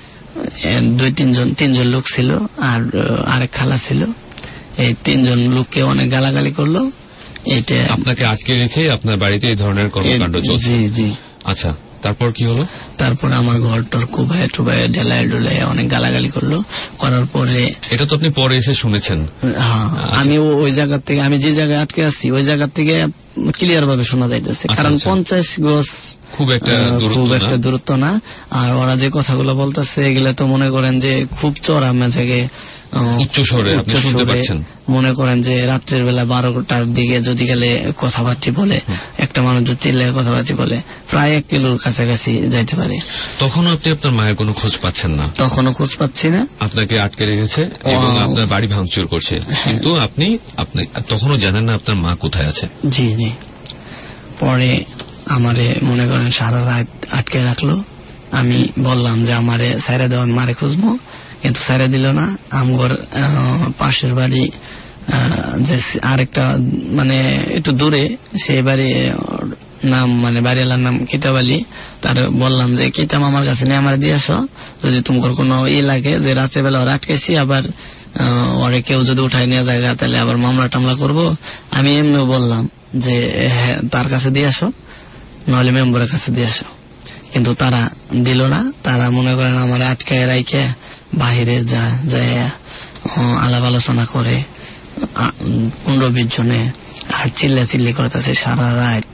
3 জন লোক ছিল আর আরেক খালা ছিল। এই 3 জন লোককে অনেক গালাগালি করলো। এটা আপনাকে আটকে রেখে আপনার বাড়িতে এই ধরনের কর্মকাণ্ড চলছে? জি জি। আচ্ছা, তারপর কি হলো? তারপরে আমার ঘর টর কোবায় টোবায় ঢেলায় ডুলায় অনেক গালাগালি করলো। করার পরে এটা তো আপনি পরে এসে শুনেছেন? হ্যাঁ, আমি ওই জায়গা থেকে, আমি যে জায়গায় আটকে আছি ওই জায়গা থেকে ক্লিয়ার ভাবে শোনা যাইতেছে, কারণ 50 গজ খুব একটা দূরত্ব না। আর ওরা যে কথাগুলো বলতেছে এগুলা তো মনে করেন যে খুব চড়া মেজাগে, উচ্চ স্বরে আপনি শুনতে পাচ্ছেন। মনে করেন যে রাত্রের বেলা 12টার দিকে যদি গেলে কথাবার্তা বলে, একটা মানুষ যদি চিল্লায় কথাবার্তা বলে, প্রায় 1 কিলোর কাছাকাছি যাইতে পারে। তখনও আপনি আপনার মায়ের কোনো খোঁজ পাচ্ছেন না? তখনও খোঁজ পাচ্ছি না। আপনাকে আটকে রেখেছে এবং আপনার বাড়ি ভাঙচুর করছে, কিন্তু আপনি তখনও জানেন না আপনার মা কোথায় আছে? জি জি। পরে আমারে মনে করেন সারা রাত আটকে রাখলো। আমি বললাম যে আমারে সাইরা দেওয়া, আমি মারে খুঁজবো, কিন্তু সাইরা দিল না। আমগর পাশের বাড়ি যে আরেকটা মানে একটু দূরে, সেই বাড়ি নাম মানে বাড়িওয়ালার নাম কিতাব আলী। তার বললাম যে কিতাব আমার কাছে নিয়ে আমার দিয়ে আসো, যদি তোমার কোনো লাগে যে রাত্রেবেলা ওরা আটকেছি, আবার ওরে কেউ যদি উঠাই নিয়ে যায় তাহলে আবার মামলা টামলা করবো। আমি এমনিও বললাম যে তার কাছে দিয়ে আসো, নাহলে মেম্বারের কাছে দিয়ে আসো, কিন্তু তারা দিল না। তারা মনে করেন আমার আটকায় রাইখে বাহিরে যায় আলাপ আলোচনা করে 15-20 জনে, আর চিল্লি করতেছে সারা রাত।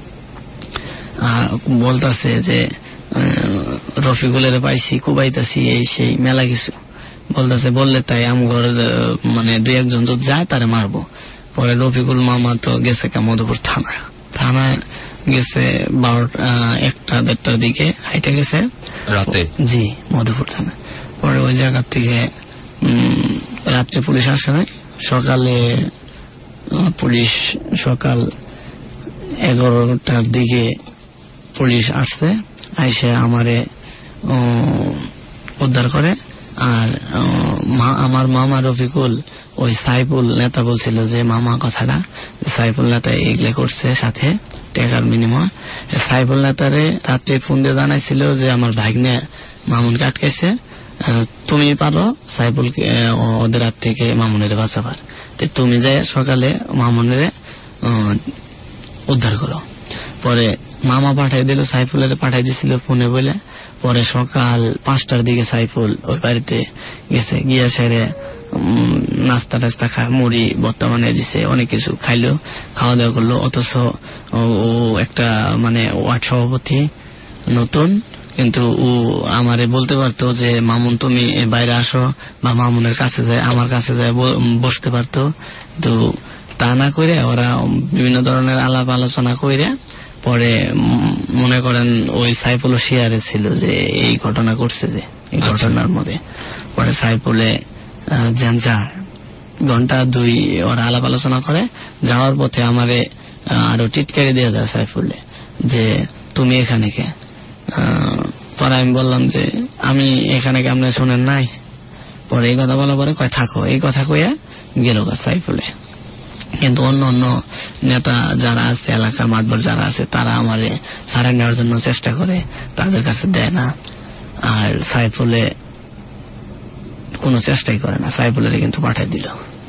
বলতেছে যে রফিকুলের পাইছি, কুবাইতাছি, এই সেই মেলা কিছু বলতেছে। বললে তাই আমগর মানে 2-1 জন যদি যায় তারে মারবো। পরে রফিকুল মামা তো গেছে মধুপুর থানায় গেছে 1টা-1:30টার দিকে হাইটে গেছে রাতে। জি, মধুপুর থানা। পরে ওই জায়গা থেকে রাত্রে পুলিশ আসে নাই, সকালে পুলিশ সকাল 11টার দিকে পুলিশ আসছে, আইসে আমারে উদ্ধার করে। আর আমার মামা রফিকুল ওই সাইফুল নেতা বলছিল যে মামা কথাটা, সাইফুল নেতা এগুলো করছে সাথে টাকার বিনিময়। সাইফুল নেতারে রাত্রে ফোন দিয়ে জানাইছিল যে আমার ভাগ্নে মামুনকে আটকাইছে, তুমি পারো সাইফুলকে ওদের হাত থেকে মামুনের বাঁচাবার, তুমি যাই সকালে মামুনের উদ্ধার করো। পরে মামা পাঠাই দিল, সাইফুলের পাঠাই দিছিল ফোনে বলে। পরে সকাল 5টার দিকে সাইফুল ওই বাড়িতে গেছে, গিয়া সেরে নাস্তা টাস্তা খায়, মুড়ি বর্তমানে দিছে, অনেক কিছু খাইলো, খাওয়া দাওয়া করলো। অথচ ও একটা মানে ওয়ার্ড সভাপতি নতুন, কিন্তু ও আমারে বলতে পারতো যে মামুন তুমি বাইরে আসো, বা মামুনের কাছে যায়, আমার কাছে যায় বসতে পারতো। তো তা না করে ওরা বিভিন্ন ধরনের আলাপ আলোচনা করে পরে মনে করেন ওই সাইফুল শেয়ারে ছিল যে এই ঘটনা করছে, যে এই ঘটনার মধ্যে। পরে সাইফুলে যায়, ঘন্টা 2 ওরা আলাপ আলোচনা করে। যাওয়ার পথে আমারে আরো টিটকারি দেওয়া যায় সাইফুলে যে তুমি এখানে কে। পরে আমি বললাম যে আমি এখানে কে, আপনি শোনেন নাই। পরে এই কথা বলার পরে কয় থাকো, এই কথা কইয়া গেল সাইফুলে। কিন্তু অন্য অন্য নেতা যারা আছে, এলাকার মাতবর যারা আছে, তারা আমারে সারাই নেওয়ার জন্য চেষ্টা করে, তাদের কাছে দেয় না। আর সাইফুলে কোনো চেষ্টাই করে না, সাইফুলের কিন্তু পাঠিয়ে দিল।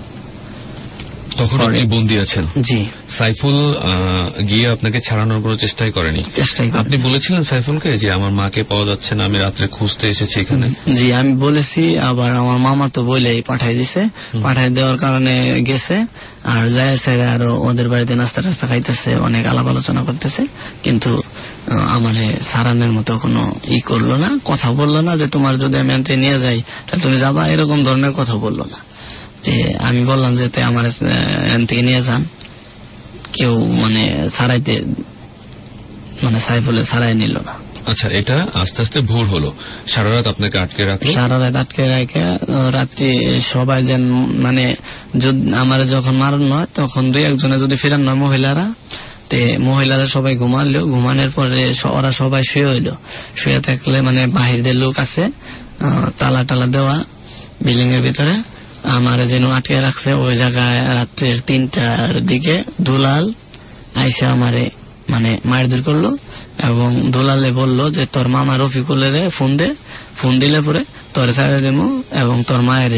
তখন আপনি বন্দী আছেন? জি। সাইফুল গিয়ে আপনাকে ছাড়ানোর কোনো চেষ্টাই করেনি? আপনি বলেছিলেন সাইফুলকে যে আমার মাকে পাওয়া যাচ্ছে না, আমি রাত্রে খুঁজতে এসেছি এখানে? জি, আমি বলেছি। আবার আমার মামা তো বলেই পাঠাই দিছে, পাঠাই দেওয়ার কারণে গেছে। আর যায় সেরা আরো ওদের বাড়িতে নাস্তা টাস্তা খাইতেছে, অনেক আলাপ আলোচনা করতেছে, কিন্তু আমার সারানের মতো কোনো করলো না, কথা বললো না যে তোমার যদি আমি আনতে নিয়ে যাই তাহলে তুমি যাবা, এরকম ধরনের কথা বললো না। যে আমি বললাম যে আমার থেকে নিয়ে যান, কেউ মানে সারাইতে মানে সাইফুলে সারাই নিল না। আচ্ছা, এটা আস্তে আস্তে ভোর হলো, সারা রাত আপনাকে আটকে রাখলো? সারা রাত আটকে রাখে রাত্রি সবাই যেন মানে আমার যখন মারণ হয় তখন 2-1 যদি ফিরান নয় মহিলারা, তে মহিলারা সবাই ঘুমালো। ঘুমানোর পরে ওরা সবাই শুয়ে হইলো। শুয়ে থাকলে মানে বাহিরদের লোক আছে, তালা টালা দেওয়া বিল্ডিং এর ভিতরে, আমার যেন আটকে রাখছে। ওই জায়গায় রাত্রের 3টার দিকে দুলাল আইসা আমারে মানে মারধর করলো, এবং দুলালে বললো যে তোর মামা রফিকুলের ফোন দিলে পরে তোর ছাড়ে দেবো এবং তোর মায়ের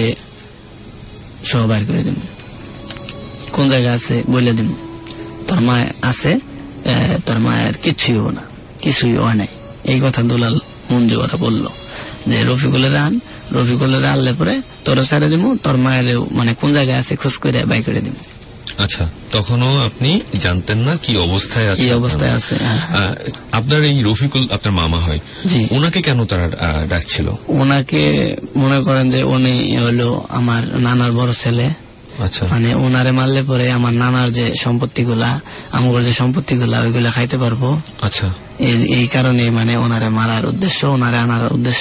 সহ বাইর করে দেবো, কোন জায়গায় আছে বলে দেবো, তোর মা আছে, তোর মায়ের কিছুই হবো না, কিছুই হয় নাই। এই কথা দুলাল মঞ্জু ওরা বললো যে রফিকুলের আনলে পরে তোর ছাড়ে দিব, তোর মায়ের মানে কোন জায়গায় আছে খোঁজ করে বাই করে দিব। আচ্ছা, তখনও আপনি জানতেন না কি অবস্থায় আছে? আপনার এই রফিকুল আপনার মামা হয়, ওনাকে কেন তারা ডাকছিল? ওনাকে মনে করেন যে উনি হলো আমার নানার বড় ছেলে। আচ্ছা, মানে ওনারে মারলে পরে আমার নানার যে সম্পত্তিগুলা, আমার যে সম্পত্তিগুলা ওইগুলা খাইতে পারবো। আচ্ছা, এই কারণে মানে ওনারে মারার উদ্দেশ্য, ওনারে আনার উদ্দেশ্য।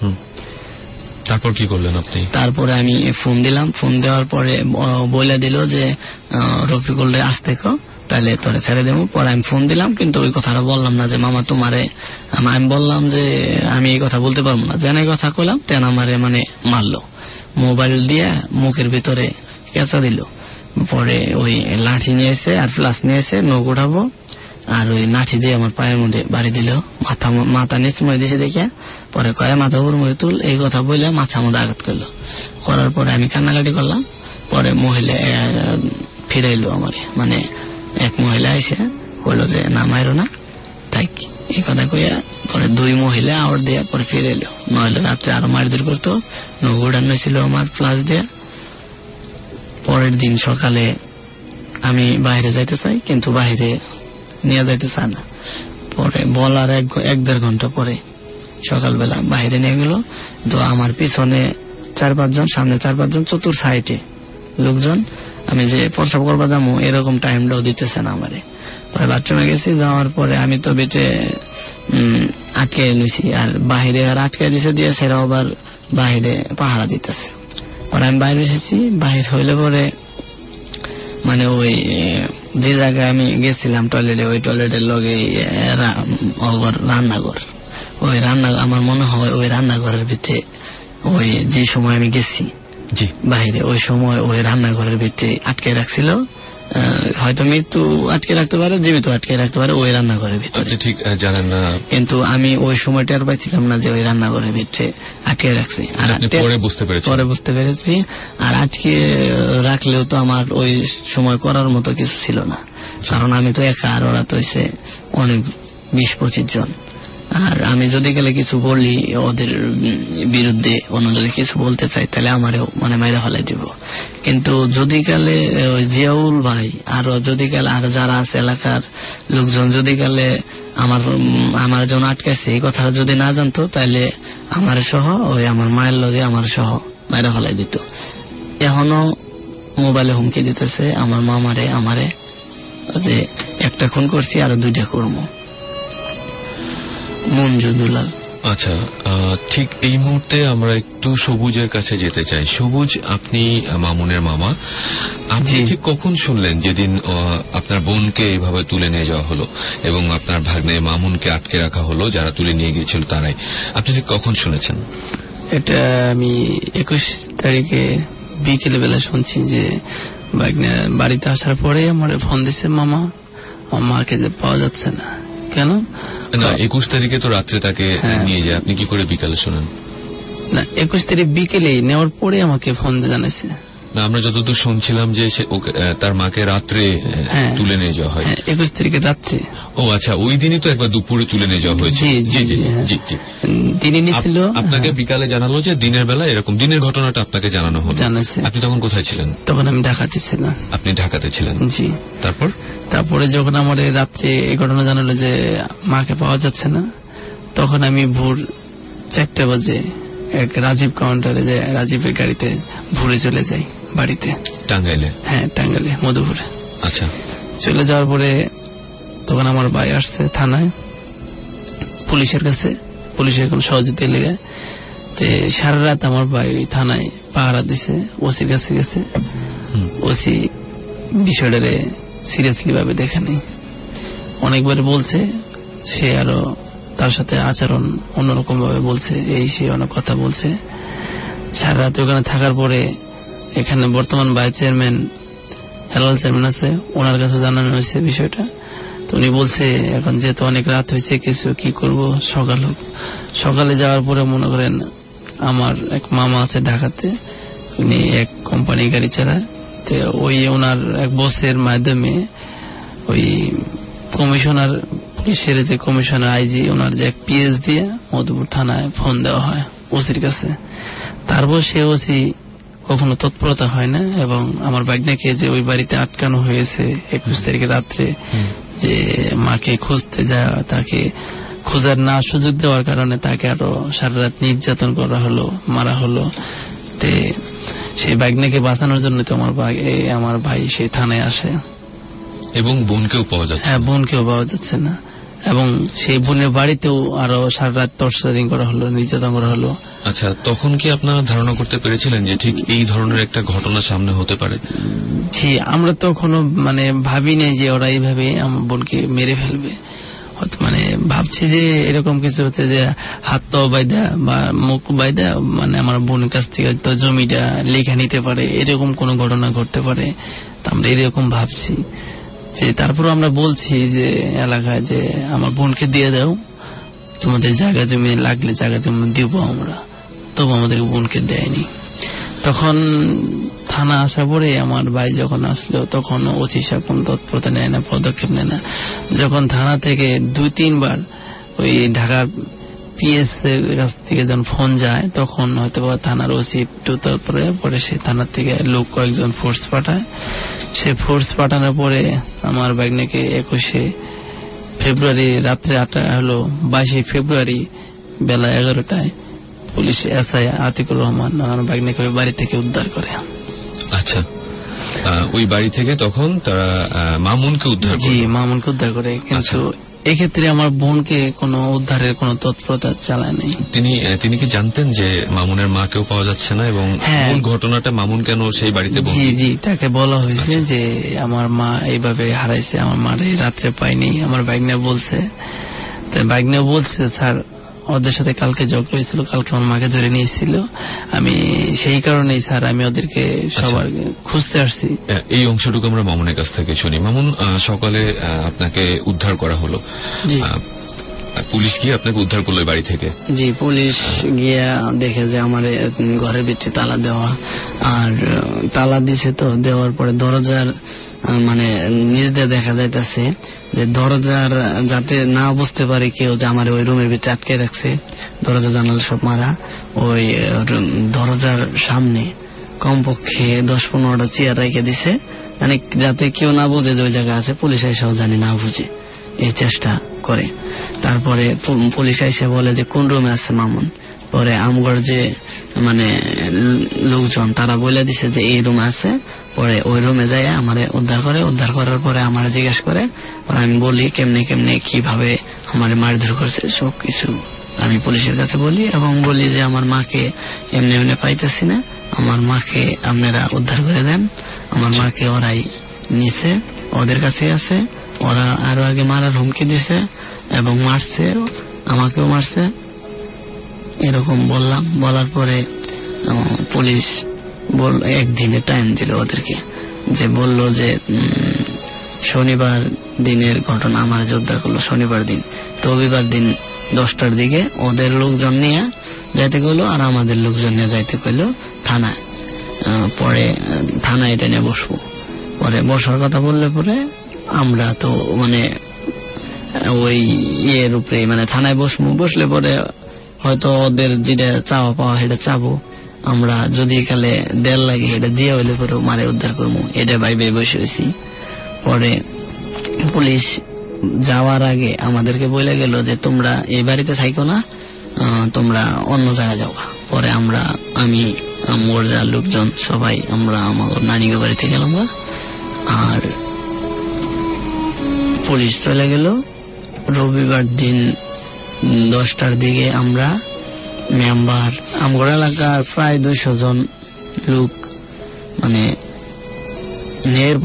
তারপর কি করলেন আপনি? তারপরে আমি ফোন দিলাম, ফোন দেওয়ার পরে বলে দিল যে রফিকুল রে আসতে কো, তাহলে তোরে ছেড়ে দেবো। পরে আমি ফোন দিলাম, কিন্তু ওই কথাটা বললাম না যে মামা তোমারে, আমি বললাম যে আমি এই কথা বলতে পারবো না। যেন এই কথা কইলাম তেন আমারে মানে মারলো, মোবাইল দিয়ে মুখের ভিতরে কেঁচা দিল। পরে ওই লাঠি নিয়েছে আর ফ্লাস নিয়েছে, নখ উঠাবো, আর ওই লাঠি দিয়ে আমার পায়ের মধ্যে বাড়ি দিল, মাথা নিচ মরে দিয়েছে দেখে। পরে কয়ে মাথা উপর মরে তুল, এই কথা বলে মাথার মধ্যে আঘাত করলো। করার পরে আমি কান্নাকাটি করলাম। পরে মহিলা ফিরাইলো আমারে, মানে এক মহিলা এসে কইলো যে না মাইরো না, তাই এই কথা কইয়া পরে 2 মহিলা আওয়ার দিয়ে পরে ফিরাইলো। নইলে রাত্রে আরো মারধর করতো, নখ উঠানো ছিল আমার ফ্লাস দিয়ে। পরের দিন সকালে আমি বাইরে যাইতে চাই, কিন্তু বাইরে নিয়ে যাইতে চায় না। পরে বলার 1-1.5 ঘন্টা পরে সকালবেলা বাইরে নিয়ে গেল। তো আমার পিছনে 4-5 জন, সামনে 4-5 জন, চতুর সাইডে লোকজন। আমি যে প্রস্রাব করবা যাবো এরকম টাইমটাও দিতেছে না আমারে। পরে বাথরুমে গেছি, যাওয়ার পরে আমি তো বেটে আটকে নিয়েছি, আর বাহিরে আর আটকে দিছে দিয়ে সেটা আবার বাহিরে পাহারা দিতেছে। পরে আমি বাইরে এসেছি, বাহির হইলে পরে মানে ওই যে জায়গায় আমি গেছিলাম টয়লেটে, ওই টয়লেটের লগে রান্নাঘর, ওই আমার মনে হয় ওই রান্নাঘরের ভিতরে ওই যে সময় আমি গেছি বাইরে, ওই সময় ওই রান্নাঘরের ভিতরে আটকে রাখছিল। হয়তো মৃত্যু আটকে রাখতে পারে, জীবিত আটকে রাখতে পারে ওই রান্নাঘরের ভিতরে, ঠিক জানেন না। কিন্তু আমি ওই সময় টের পাইছিলাম না যে ওই রান্নাঘরের ভিতরে আটকে রাখছি। আর পরে বুঝতে পেরেছি। আর আটকে রাখলেও তো আমার ওই সময় করার মতো কিছু ছিল না, কারণ আমি তো একা, আর ওরা তো হয়েছে অনেক 20-25 জন। আর আমি যদি গেলে কিছু বলি ওদের বিরুদ্ধে, অন্য যদি কিছু বলতে চাই তাহলে আমারও মানে মাইরা ফেলে দিব। কিন্তু যদি কালে জিয়াউল ভাই আরো যদি কালে আরো যারা আছে এলাকার লোকজন যদি কালে আমার যখন আটকাইছে এই কথাটা যদি না জানতো, তাহলে আমার সহ ওই আমার মায়ের লগে আমার সহ মাইরা ফেলাই দিত। এখনো মোবাইলে হুমকি দিতেছে আমার মামারে আমারে যে একটা খুন করছি আরো 2টা করবো। মঞ্জুদুলাল। আচ্ছা, ঠিক এই মুহূর্তে আমরা একটু সবুজের কাছে যেতে চাই। সবুজ, আপনি মামুনের মামা, আপনি ঠিক কখন শুনলেন যেদিন আপনার বোনকে এইভাবে তুলে নিয়ে যাওয়া হলো এবং আপনার ভাগ্নে মামুনকে আটকে রাখা হলো, যারা তুলে নিয়ে গিয়েছিল তারাই, আপনি ঠিক কখন শুনেছেন? এটা আমি 21 তারিখে বিকেলে বেলা শুনছি যে ভাগ্নে বাড়িতে আসার পরে আমার ফোন দিচ্ছে মামা, আমার মাকে যে পাওয়া যাচ্ছে না। কেন না, 21 তারিখে তো রাত্রে তাকে নিয়ে যায়, আপনি কি করে বিকালে শোনেন? না, 21 তারিখ বিকেলে নেওয়ার পরে আমাকে ফোন দিয়ে জানাইছে। না, আমরা যতদূর শুনছিলাম যে তার মাকে রাত্রে তুলে নিয়ে যাওয়া হয়। 21 তারিখে রাত্রে। ও আচ্ছা, ওই দিনই তো একবার দুপুরে তুলে নিয়ে যাওয়া হয়েছে। জি জি জি জি। দিনে নিছিল, আপনাকে বিকালে জানালো যে দিনের বেলা এরকম, দিনের ঘটনাটা আপনাকে জানানো হলো। আপনি তখন কোথায় ছিলেন? তখন আমি ঢাকাতে ছিলাম। আপনি ঢাকাতে ছিলেন? জি। তারপরে যখন আমার রাত্রে এই ঘটনা জানালো যে মাকে পাওয়া যাচ্ছে না, তখন আমি ভোর 4টা বাজে এক রাজীব কাউন্টারে যে রাজীবের গাড়িতে ভোরে চলে যাই বাড়িতে। টাঙ্গাইলে? হ্যাঁ, টাঙ্গাইলে মধুপুরে। আচ্ছা। চলে যাওয়ার পরে তখন আমার ভাই আসছে থানায় পুলিশের কাছে, পুলিশের কোন সহযোগিতা লেগে। সারা রাত আমার ভাই ওই থানায় পাহারা দিছে, ওসির কাছে গেছে। ওসি বিষয়টারে সিরিয়াসলি ভাবে দেখে নেই, অনেকবার বলছে, সে আরো তার সাথে আচরণ অন্যরকম ভাবে বলছে, এই সে অনেক কথা বলছে। সারা রাত ওখানে থাকার পরে এখানে বর্তমান ভাইস চেয়ারম্যান হেলাল চেয়ারম্যান আছে, ওনার কাছে জানানো হয়েছে বিষয়টা। তো উনি বলছে এখন যেহেতু অনেক রাত হয়েছে, কিছু কি করব, সকাল হোক। সকালে যাওয়ার পরে মনে করেন আমার এক মামা আছে ঢাকাতে, উনি এক কোম্পানি গাড়ি চালায়। তো ওই ওনার এক বসের মাধ্যমে ওই কমিশনার, পুলিশের যে কমিশনার আইজি, ওনার যে এক পিএস দিয়ে মধুপুর থানায় ফোন দেওয়া হয় ওসির কাছে। তারপর সে ওসি কখনো তৎপরতা হয় না, এবং আমার ভাগ্নেকে যে ওই বাড়িতে আটকানো হয়েছে 21 তারিখে রাত্রে, যে মাকে খুঁজতে যায়, তাকে খোঁজার না সুযোগ দেওয়ার কারণে তাকে আরো সারা রাত নির্যাতন করা হলো, মারা হলো। সেই ভাগ্নেকে বাঁচানোর জন্য তো আমার ভাই সেই থানায় আসে। এবং বোনকেও পাওয়া যাচ্ছে? হ্যাঁ, বোনকেও পাওয়া যাচ্ছে না, এবং সেই বোনের বাড়িতেও আরো সারা রাত টর্চারিং করা হলো, নির্যাতন করা হলো। আচ্ছা, তখন কি আপনারা ধারণা করতে পেরেছিলেন যে ঠিক এই ধরনের একটা ঘটনা সামনে হতে পারে? জি, আমরা তখনও মানে ভাবি নাই যে ওরা এইভাবে আমার বোনকে মেরে ফেলবে। মানে ভাবছি যে এরকম কিছু হচ্ছে যে হাত তো বাইদা বা মুখ বাইদা মানে আমার বোনের কাছ থেকে তো জমিটা লেখা নিতে পারে, এরকম কোন ঘটনা ঘটতে পারে। আমরা এরকম ভাবছি যে, তারপর আমরা বলছি যে এলাকায় যে আমার বোনকে দিয়ে দাও, তোমাদের জায়গা জমি লাগলে জায়গা জমি দিব আমরা, তবু আমাদের বোনকে দেয়নি। তখন থানা আসার পরে আমার ভাই যখন আসলো, তখন ওসি সাহেব কোন তৎপরতা নেয় না, পদক্ষেপ নেয় না। যখন থানা থেকে 2-3 বার ওই ঢাকার পিএস এর কাছ থেকে যখন ফোন যায়, তখন হয়তো থানার ওসি একটু পরে সে থানার থেকে লোক কয়েকজন ফোর্স পাঠায়। সে ফোর্স পাঠানোর পরে আমার ভাগ্নেকে 21 ফেব্রুয়ারি রাত্রে 8টা হলো, 22 ফেব্রুয়ারি বেলা 11টায় পুলিশ এসআই আতিকুর রহমান আমার ভাগ্নেকে ওই বাড়ি থেকে উদ্ধার করে। আচ্ছা, ওই বাড়ি থেকে তখন তারা মামুনকে উদ্ধার করে? জি, মামুনকে উদ্ধার করে। কিন্তু এক্ষেত্রে আমার বোনকে কোনো উদ্ধারের কোনো তৎপরতা চালায় নাই। তিনি কি জানতেন যে মামুনের মাকেও পাওয়া যাচ্ছে না এবং মূল ঘটনাটা মামুন কেন সেই বাড়িতে? জি, তাকে বলা হয়েছে যে আমার মা এইভাবে হারাইছে, আমার মারে রাত্রে পাইনি। আমার ভাগ্নে বলছে, স্যার ওদের সাথে কালকে ঝগড়া হয়েছিল, কালকে আমার মাকে ধরে নিয়েছিল, আমি সেই কারণেই স্যার আমি ওদেরকে সবার খুঁজতে আসছি। এই অংশটুকু আমরা মামুনের কাছ থেকে শুনি। মামুন, সকালে আপনাকে উদ্ধার করা হলো, পুলিশ গিয়ে আপনাকে উদ্ধার করলো বাড়ি থেকে? জি, পুলিশ গিয়া দেখে যে আমার ঘরের ভিতরে তালা দেওয়া, আর তালা দিছে তো, দেওয়ার পরে দরজার মানে নিজেদের দেখা যাইতেছে যে দরজার যাতে না বুঝতে পারে কেউ যে আমার ওই রুমের ভিতরে আটকে রাখছে, দরজা জানালা সব মারা। ওই দরজার সামনে কমপক্ষে 10-15টা চেয়ার রেখে দিছে, মানে যাতে কেউ না বুঝে যে ওই জায়গায় আছে, পুলিশ এসেও জানি না বুঝে এই চেষ্টা করে। তারপরে পুলিশ এসে বলে যে কোন রুমে আছে মামুন। পরে আমগর যে মানে লোকজন তারা বলে দিছে যে এই রুমে আছে। পরে ওই রুমে যাই আমারে উদ্ধার করে, উদ্ধার করার পরে আমার জিজ্ঞেস করে, পরে আমি বলি কেমনে কিভাবে আমার মারধর করছে সবকিছু আমি পুলিশের কাছে বলি, এবং বলি যে আমার মাকে এমনি পাইতেছি না, আমার মাকে আপনারা উদ্ধার করে দেন। আমার মাকে ওরাই নিছে, ওদের কাছে আছে, ওরা আরো আগে মারার হুমকি দিছে এবং মারছে, আমাকেও মারছে, এরকম বললাম। বলার পরে পুলিশ একদিনে টাইম দিল ওদেরকে, যে বলল যে শনিবার দিনের ঘটনা আমার উদ্ধার করলো শনিবার দিন, রবিবার দিন 10টার দিকে ওদের লোকজন নিয়ে যাইতে কইলো আর আমাদের লোকজন নিয়ে যাইতে কইলো থানায়। পরে থানায় এটা নিয়ে বসবো। পরে বসার কথা বললে পরে আমরা তো মানে ওই ইয়ের উপরে মানে থানায় বসলে পরে হয়তো ওদের যেটা চাওয়া পাওয়া সেটা চাবো, আমরা যদি কালে দেড় লাগে এটা দিয়ে হইলে পরে মারে উদ্ধার করবো, এটা ভাইবে বসে হয়েছি। পরে পুলিশ যাওয়ার আগে আমাদেরকে বলে গেল যে তোমরা এই বাড়িতে থাইকো না, তোমরা অন্য জায়গায় যাও। পরে আমি আমার যা লোকজন সবাই আমরা আমার নানিগো বাড়িতে গেলাম, আর পুলিশ চলে গেল। রবিবার দিন 10টার দিকে আমরা মেম্বার আমগর এলাকার প্রায় 200 জন লোক মানে ন্যায়ের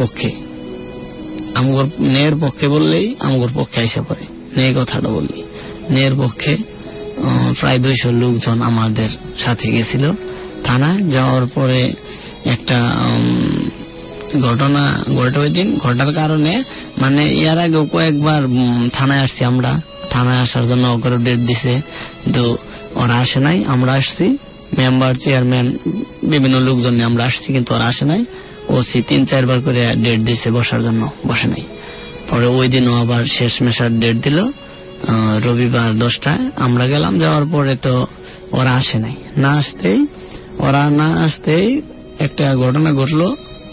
পক্ষে বললেই আমগর পক্ষে আইসা পড়ে, ন্যায় কথাটা বললি ন্যায়ের পক্ষে প্রায় 200 লোকজন আমাদের সাথে গেছিল থানায়। যাওয়ার পরে একটা ঘটনা ঘটে ওই দিন, ঘটার কারণে মানে এর আগেও কয়েকবার থানায় আসছি আমরা, থানায় আসার জন্য ওকে ডেট দিছে, কিন্তু ওরা আসে নাই। আমরা আসছি, মেম্বার চেয়ারম্যান বিভিন্ন লোকজন নিয়ে আমরা আসছি, কিন্তু ওরা আসে নাই। ওসি 3-4 বার করে ডেট দিছে বসার জন্য, বসে নাই। পরে ওই দিনও আবার শেষ মেশার ডেট দিল রবিবার 10টায়। আমরা গেলাম, যাওয়ার পরে তো ওরা আসে নাই। না আসতেই একটা ঘটনা ঘটলো।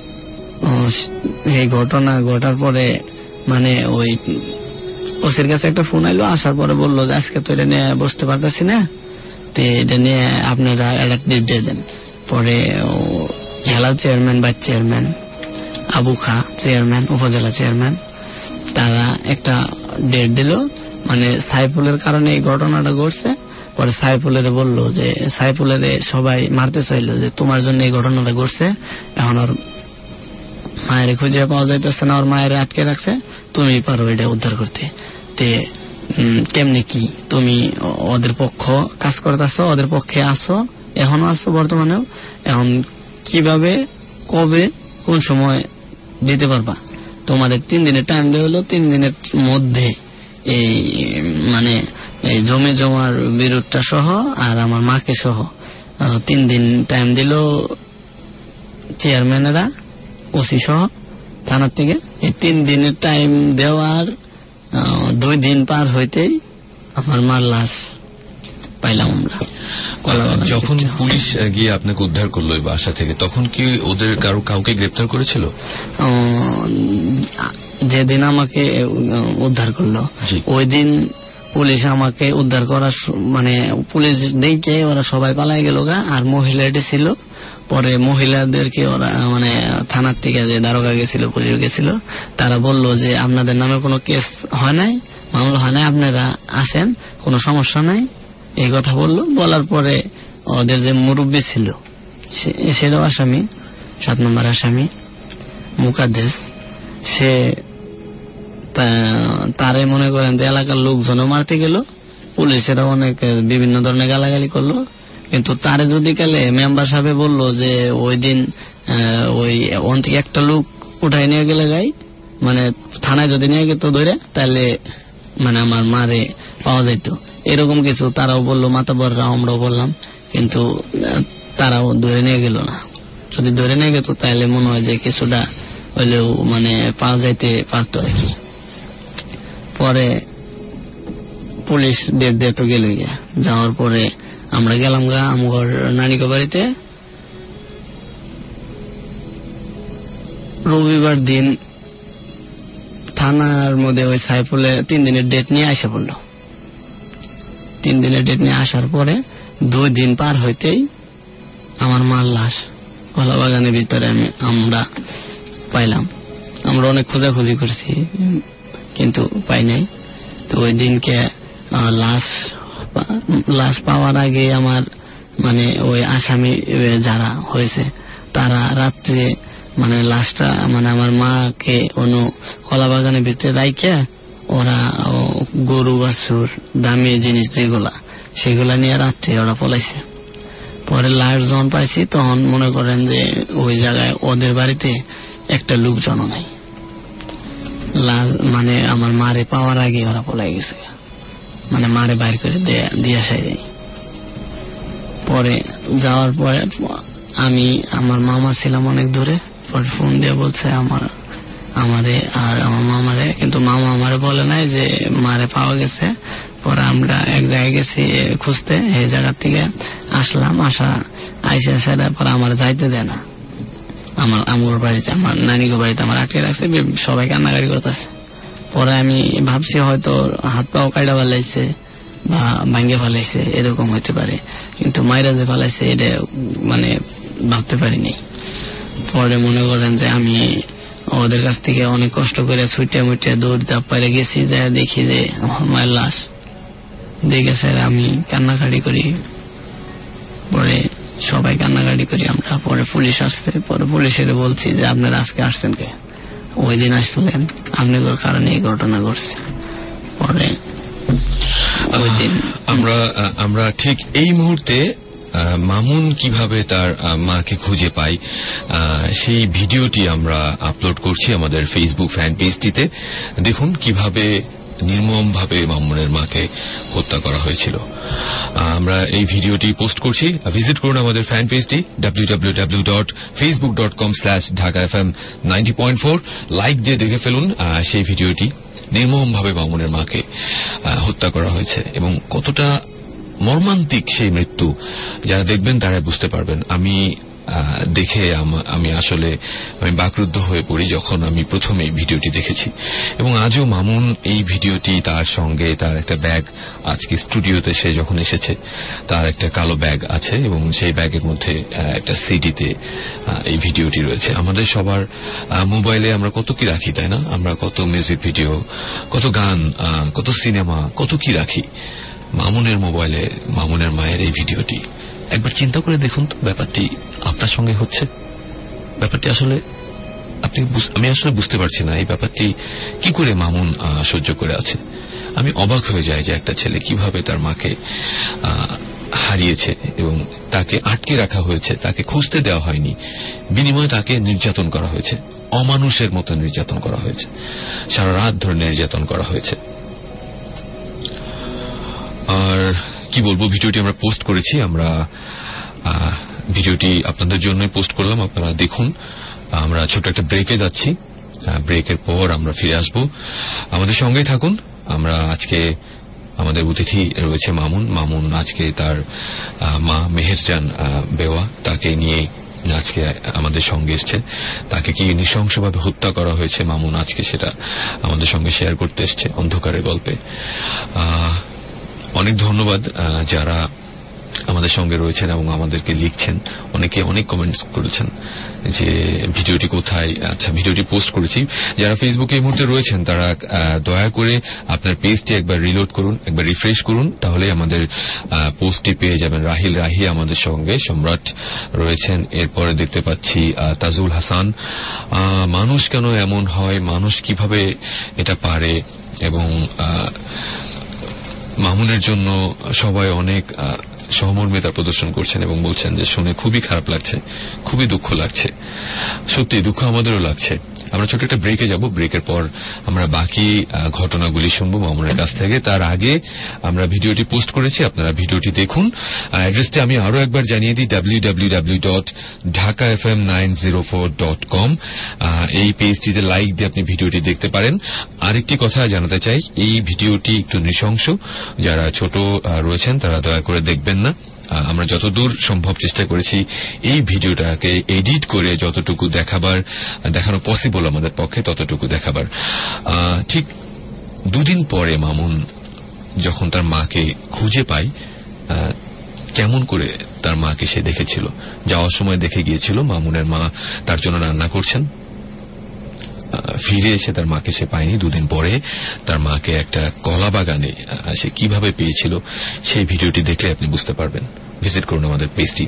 এই ঘটনা ঘটার পরে মানে ওই ওসির কাছে একটা ফোন আইলো, আসার পরে বললো যে আজকে তো এটা নিয়ে বসতে পারতেছি না, তো এটা নিয়ে আপনারা একটা ডেট দিয়ে দেন। পরে জেলা চেয়ারম্যান, ভাইস চেয়ারম্যান, আবু খা চেয়ারম্যান, উপজেলা চেয়ারম্যান, তারা একটা ডেট দিল। মানে সাইফুলের কারণে এই ঘটনাটা ঘটছে। পরে সাইফুলের বললো যে সাইফুলের সবাই মারতে চাইলো যে তোমার জন্য এই ঘটনাটা ঘটছে, এখন ওর মায়ের খুঁজে পাওয়া যাইতেছে না, ওর মায়ের আটকে রাখছে, তুমি পারো এটা উদ্ধার করতে। তে কেমনে কি তুমি ওদের পক্ষ কাজ করতেছো, ওদের পক্ষে আসো, এখনো আসো বর্তমানেও, এখন কিভাবে কবে কোন সময় দিতে পারবা? তোমার 3 দিনের টাইম দেওয়া হলো, 3 দিনের মধ্যে এই মানে এই জমি জমার বিরোধটা সহ আর আমার মাকে সহ 3 দিন টাইম দিল চেয়ারম্যানেরা, ওসি সহ থানার থেকে। এই 3 দিনের টাইম দেওয়ার 2 দিন পার হইতেই আমার মার লাশ পাইলাম আমরা। যখন পুলিশ গিয়ে আপনাকে উদ্ধার করলো এই বাসা থেকে, তখন কি ওদের কাউকে গ্রেপ্তার করেছিল? যেদিন আমাকে উদ্ধার করলো ওই দিন পুলিশ আমাকে উদ্ধার করার মানে পুলিশ দেখে ওরা সবাই পালাই গেল গা, আর মহিলাটি ছিল। পরে মহিলাদেরকে ওরা মানে থানার থেকে যে দারোগা গেছিল, পুলিশ গেছিল, তারা বললো যে আপনাদের নামে কোনো কেস হয় নাই, মামলা হয় না, আপনারা আসেন, কোনো সমস্যা নাই, এই কথা বললো। বলার পরে ওদের যে মুরব্বী ছিল সেটাও আসামি, 7 নম্বর আসামি মুকাদ্দেস, সে তারে মনে করেন যে এলাকার লোকজনও মারতে গেল, পুলিশেরা অনেক বিভিন্ন ধরনের গালাগালি করলো। কিন্তু তারে যদি কালে মেম্বার সাহেব বললো যে ওই দিন ওই অন্তিক একটা লোক উঠাই নিয়ে গেলে গাই, মানে থানায় যদি নিয়ে গেত ধরে, তাহলে মানে আমার মারে পাওয়া যাইতো, এরকম কিছু তারাও বললো, মাতাবররা আমরাও বললাম, কিন্তু তারাও ধরে নিয়ে গেল না। যদি ধরে নিয়ে গেত তাহলে মনে হয় যে কিছুটা হইলেও মানে পাওয়া যাইতে পারতো আর কি। পরে পুলিশ ডেট দিয়ে তো গেল, যাওয়ার পরে আমরা গেলাম গা আমার নানিকে বাড়িতে। রবিবার দিন থানার মধ্যে ওই সাইফুলের 3 দিনের ডেট নিয়ে আসা পড়লো। 3 দিনের ডেট নিয়ে আসার পরে 2 দিন পার হইতেই আমার মার লাশ কলা বাগানের ভিতরে আমরা পাইলাম। আমরা অনেক খোঁজাখুঁজি করছি কিন্তু পাই নাই। তো ওই দিনকে লাশ পাওয়ার আগে আমার মানে ওই আসামি যারা হয়েছে তারা রাত্রে মানে লাশটা মানে আমার মাকে অনু কলা বাগানের ভিতরে রাইখে ওরা গরু বাছুর দামি জিনিস যেগুলা সেগুলা নিয়ে রাত্রে ওরা পলাইছে। পরে লাশ যখন পাইছি তখন মনে করেন যে ওই জায়গায় ওদের বাড়িতে একটা লোকজন নাই, লাশ মানে আমার মারে পাওয়ার আগে ওরা পলাই গেছে, মানে মারে বাইর করে দিয়ে আসাই দেয়। পরে যাওয়ার পরে আমি আমার মামা ছিলাম অনেক দূরে, পরে ফোন দিয়ে বলছে আমারে আর আমার মামারে, কিন্তু মামা আমারে বলে নাই যে মারে পাওয়া গেছে। পরে আমরা এক জায়গায় গেছি খুঁজতে, এই জায়গার থেকে আসলাম, আইসা পরে আমার যাইতে দেয় না, আমার আমুর বাড়িতে আমার নানিগো বাড়িতে আমার আটকে রাখছে, সবাই কান্নাকাটি করতেছে। পরে আমি ভাবছি হয়তো হাত পাও কাটা ফেলাইছে বা ভাঙ্গে ফেলাইছে, এরকম হইতে পারে, কিন্তু মাইরা যে ফেলাইছে এটা মানে ভাবতে পারিনি। পরে মনে করেন যে আমি ওদের কাছ থেকে অনেক কষ্ট করে ছুটে মুটে দৌড় চাপ পারে গেছি, যা দেখি যে আমার মায়ের লাশ দেখে স্যার আমি কান্নাকাটি করি। পরে সবাই কান্নাকাটি করি আমরা। পরে পুলিশ আসছে, পরে পুলিশের বলছি যে আপনারা আজকে আসছেন কে, ওই দিন আসলেন আপনাদের কারণে এই ঘটনা ঘটছে। পরে ওই দিন আমরা ঠিক এই মুহূর্তে মামুন কিভাবে তার মাকে খুঁজে পাই সেই ভিডিওটি আমরা আপলোড করছি আমাদের ফেসবুক ফ্যান পেজটিতে। দেখুন কিভাবে নির্মমভাবে মামুনের মাকে হত্যা করা হয়েছিল। আমরা এই ভিডিওটি পোস্ট করছি, ভিজিট করুন আমাদের ফ্যান পেজটি www.facebook.com/dhakafm90.4, লাইক দিয়ে দেখে ফেলুন সেই ভিডিওটি। নির্মমভাবে মামুনের মাকে হত্যা করা হয়েছে এবং কতটা মর্মান্তিক সেই মৃত্যু, যারা দেখবেন তারা বুঝতে পারবেন। আমি দেখে আমি বাকরুদ্ধ হয়ে পড়ি যখন আমি প্রথমে এই ভিডিওটি দেখেছি। এবং আজও মামুন এই ভিডিওটি, তার সঙ্গে তার একটা ব্যাগ, আজকে স্টুডিওতে সে যখন এসেছে তার একটা কালো ব্যাগ আছে এবং সেই ব্যাগের মধ্যে একটা সিডিতে এই ভিডিওটি রয়েছে। আমাদের সবার মোবাইলে আমরা কত কি রাখি, তাই না? আমরা কত মিউজিক ভিডিও, কত গান, কত সিনেমা, কত কি রাখি। মামুনের মোবাইলে মামুনের মায়ের এই ভিডিওটি, একবার চিন্তা করে দেখুন তো ব্যাপারটি আপনার সঙ্গে হচ্ছে। ব্যাপারটি আসলে আমি আসলে বুঝতে পারছি না এই ব্যাপারটি কি করে মামুন সহ্য করে আছে। আমি অবাক হয়ে যাই যে একটা ছেলে কিভাবে তার মাকে হারিয়েছে এবং তাকে আটকে রাখা হয়েছে, তাকে খুঁজতে দেওয়া হয়নি, বিনিময়ে তাকে নির্যাতন করা হয়েছে, অমানুষের মতো নির্যাতন করা হয়েছে, সারা রাত ধরে নির্যাতন করা হয়েছে। আর কি বলবো, ভিডিওটি আমরা পোস্ট করেছি, আমরা ভিডিওটি আপনাদের জন্য পোস্ট করলাম, আপনারা দেখুন। আমরা ছোট একটা ব্রেকে যাচ্ছি, ব্রেকের পর আমরা ফিরে আসব, আমাদের সঙ্গেই থাকুন। আমরা আজকে আমাদের অতিথি রয়েছে মামুন আজকে তার মা মেহেরজান বেওয়া, তাকে নিয়ে আজকে আমাদের সঙ্গে এসছে। তাকে কি নৃশংসভাবে হত্যা করা হয়েছে, মামুন আজকে সেটা আমাদের সঙ্গে শেয়ার করতে এসছে অন্ধকারের গল্পে। অনেক ধন্যবাদ যারা আমাদের সঙ্গে রয়েছেন এবং আমাদেরকে লিখছেন। অনেকে অনেক কমেন্টস করেছেন যে ভিডিওটি কোথায়। আচ্ছা, ভিডিওটি পোস্ট করেছি। যারা ফেসবুকে এই মুহূর্তে রয়েছেন তারা দয়া করে আপনার পেজটি একবার রিলোড করুন, একবার রিফ্রেশ করুন, তাহলে আমাদের পোস্টটি পেয়ে যাবেন। রাহি আমাদের সঙ্গে, সম্রাট রয়েছেন, এরপরে দেখতে পাচ্ছি তাজুল হাসান। মানুষ কেন এমন হয়, মানুষ কিভাবে এটা পারে, এবং মামুনের জন্য সবাই অনেক সহমর্মিতা প্রদর্শন করছেন এবং বলছেন যে শুনে খুবই খারাপ লাগছে, খুবই দুঃখ লাগছে। সত্যি দুঃখ আমাদেরও লাগছে। আমরা ছোট একটা ব্রেকে যাব, ব্রেকের পর আমরা বাকি ঘটনাগুলি শুনবো মামুনের কাছ থেকে। তার আগে আমরা ভিডিওটি পোস্ট করেছি, আপনারা ভিডিওটি দেখুন। অ্যাড্রেসটি আমি আরো একবার জানিয়ে দিই, www.dhakafm904.com। এই পেজটিতে লাইক দিয়ে আপনি ভিডিওটি দেখতে পারেন। আরেকটি কথা জানাতে চাই, এই ভিডিওটি একটু নৃশংস, যারা ছোট রয়েছেন তারা দয়া করে দেখবেন না। আমরা যতদূর সম্ভব চেষ্টা করেছি এই ভিডিওটাকে এডিট করে যতটুকু দেখানো পসিবল আমাদের পক্ষে ততটুকু দেখাবার। ঠিক দুদিন পরে মামুন যখন তার মাকে খুঁজে পায়, কেমন করে তার মাকে সে দেখেছিল। যাওয়ার সময় দেখে গিয়েছিল মামুনের মা তার জন্য রান্না করছেন। ফিরে এসে তার মাকে সে পায়নি। দুদিন পরে তার মাকে একটা কলা বাগানে সে কিভাবে পেয়েছিল সেই ভিডিওটি দেখলে আপনি বুঝতে পারবেন। ভিজিট করুন আমাদের পেজটি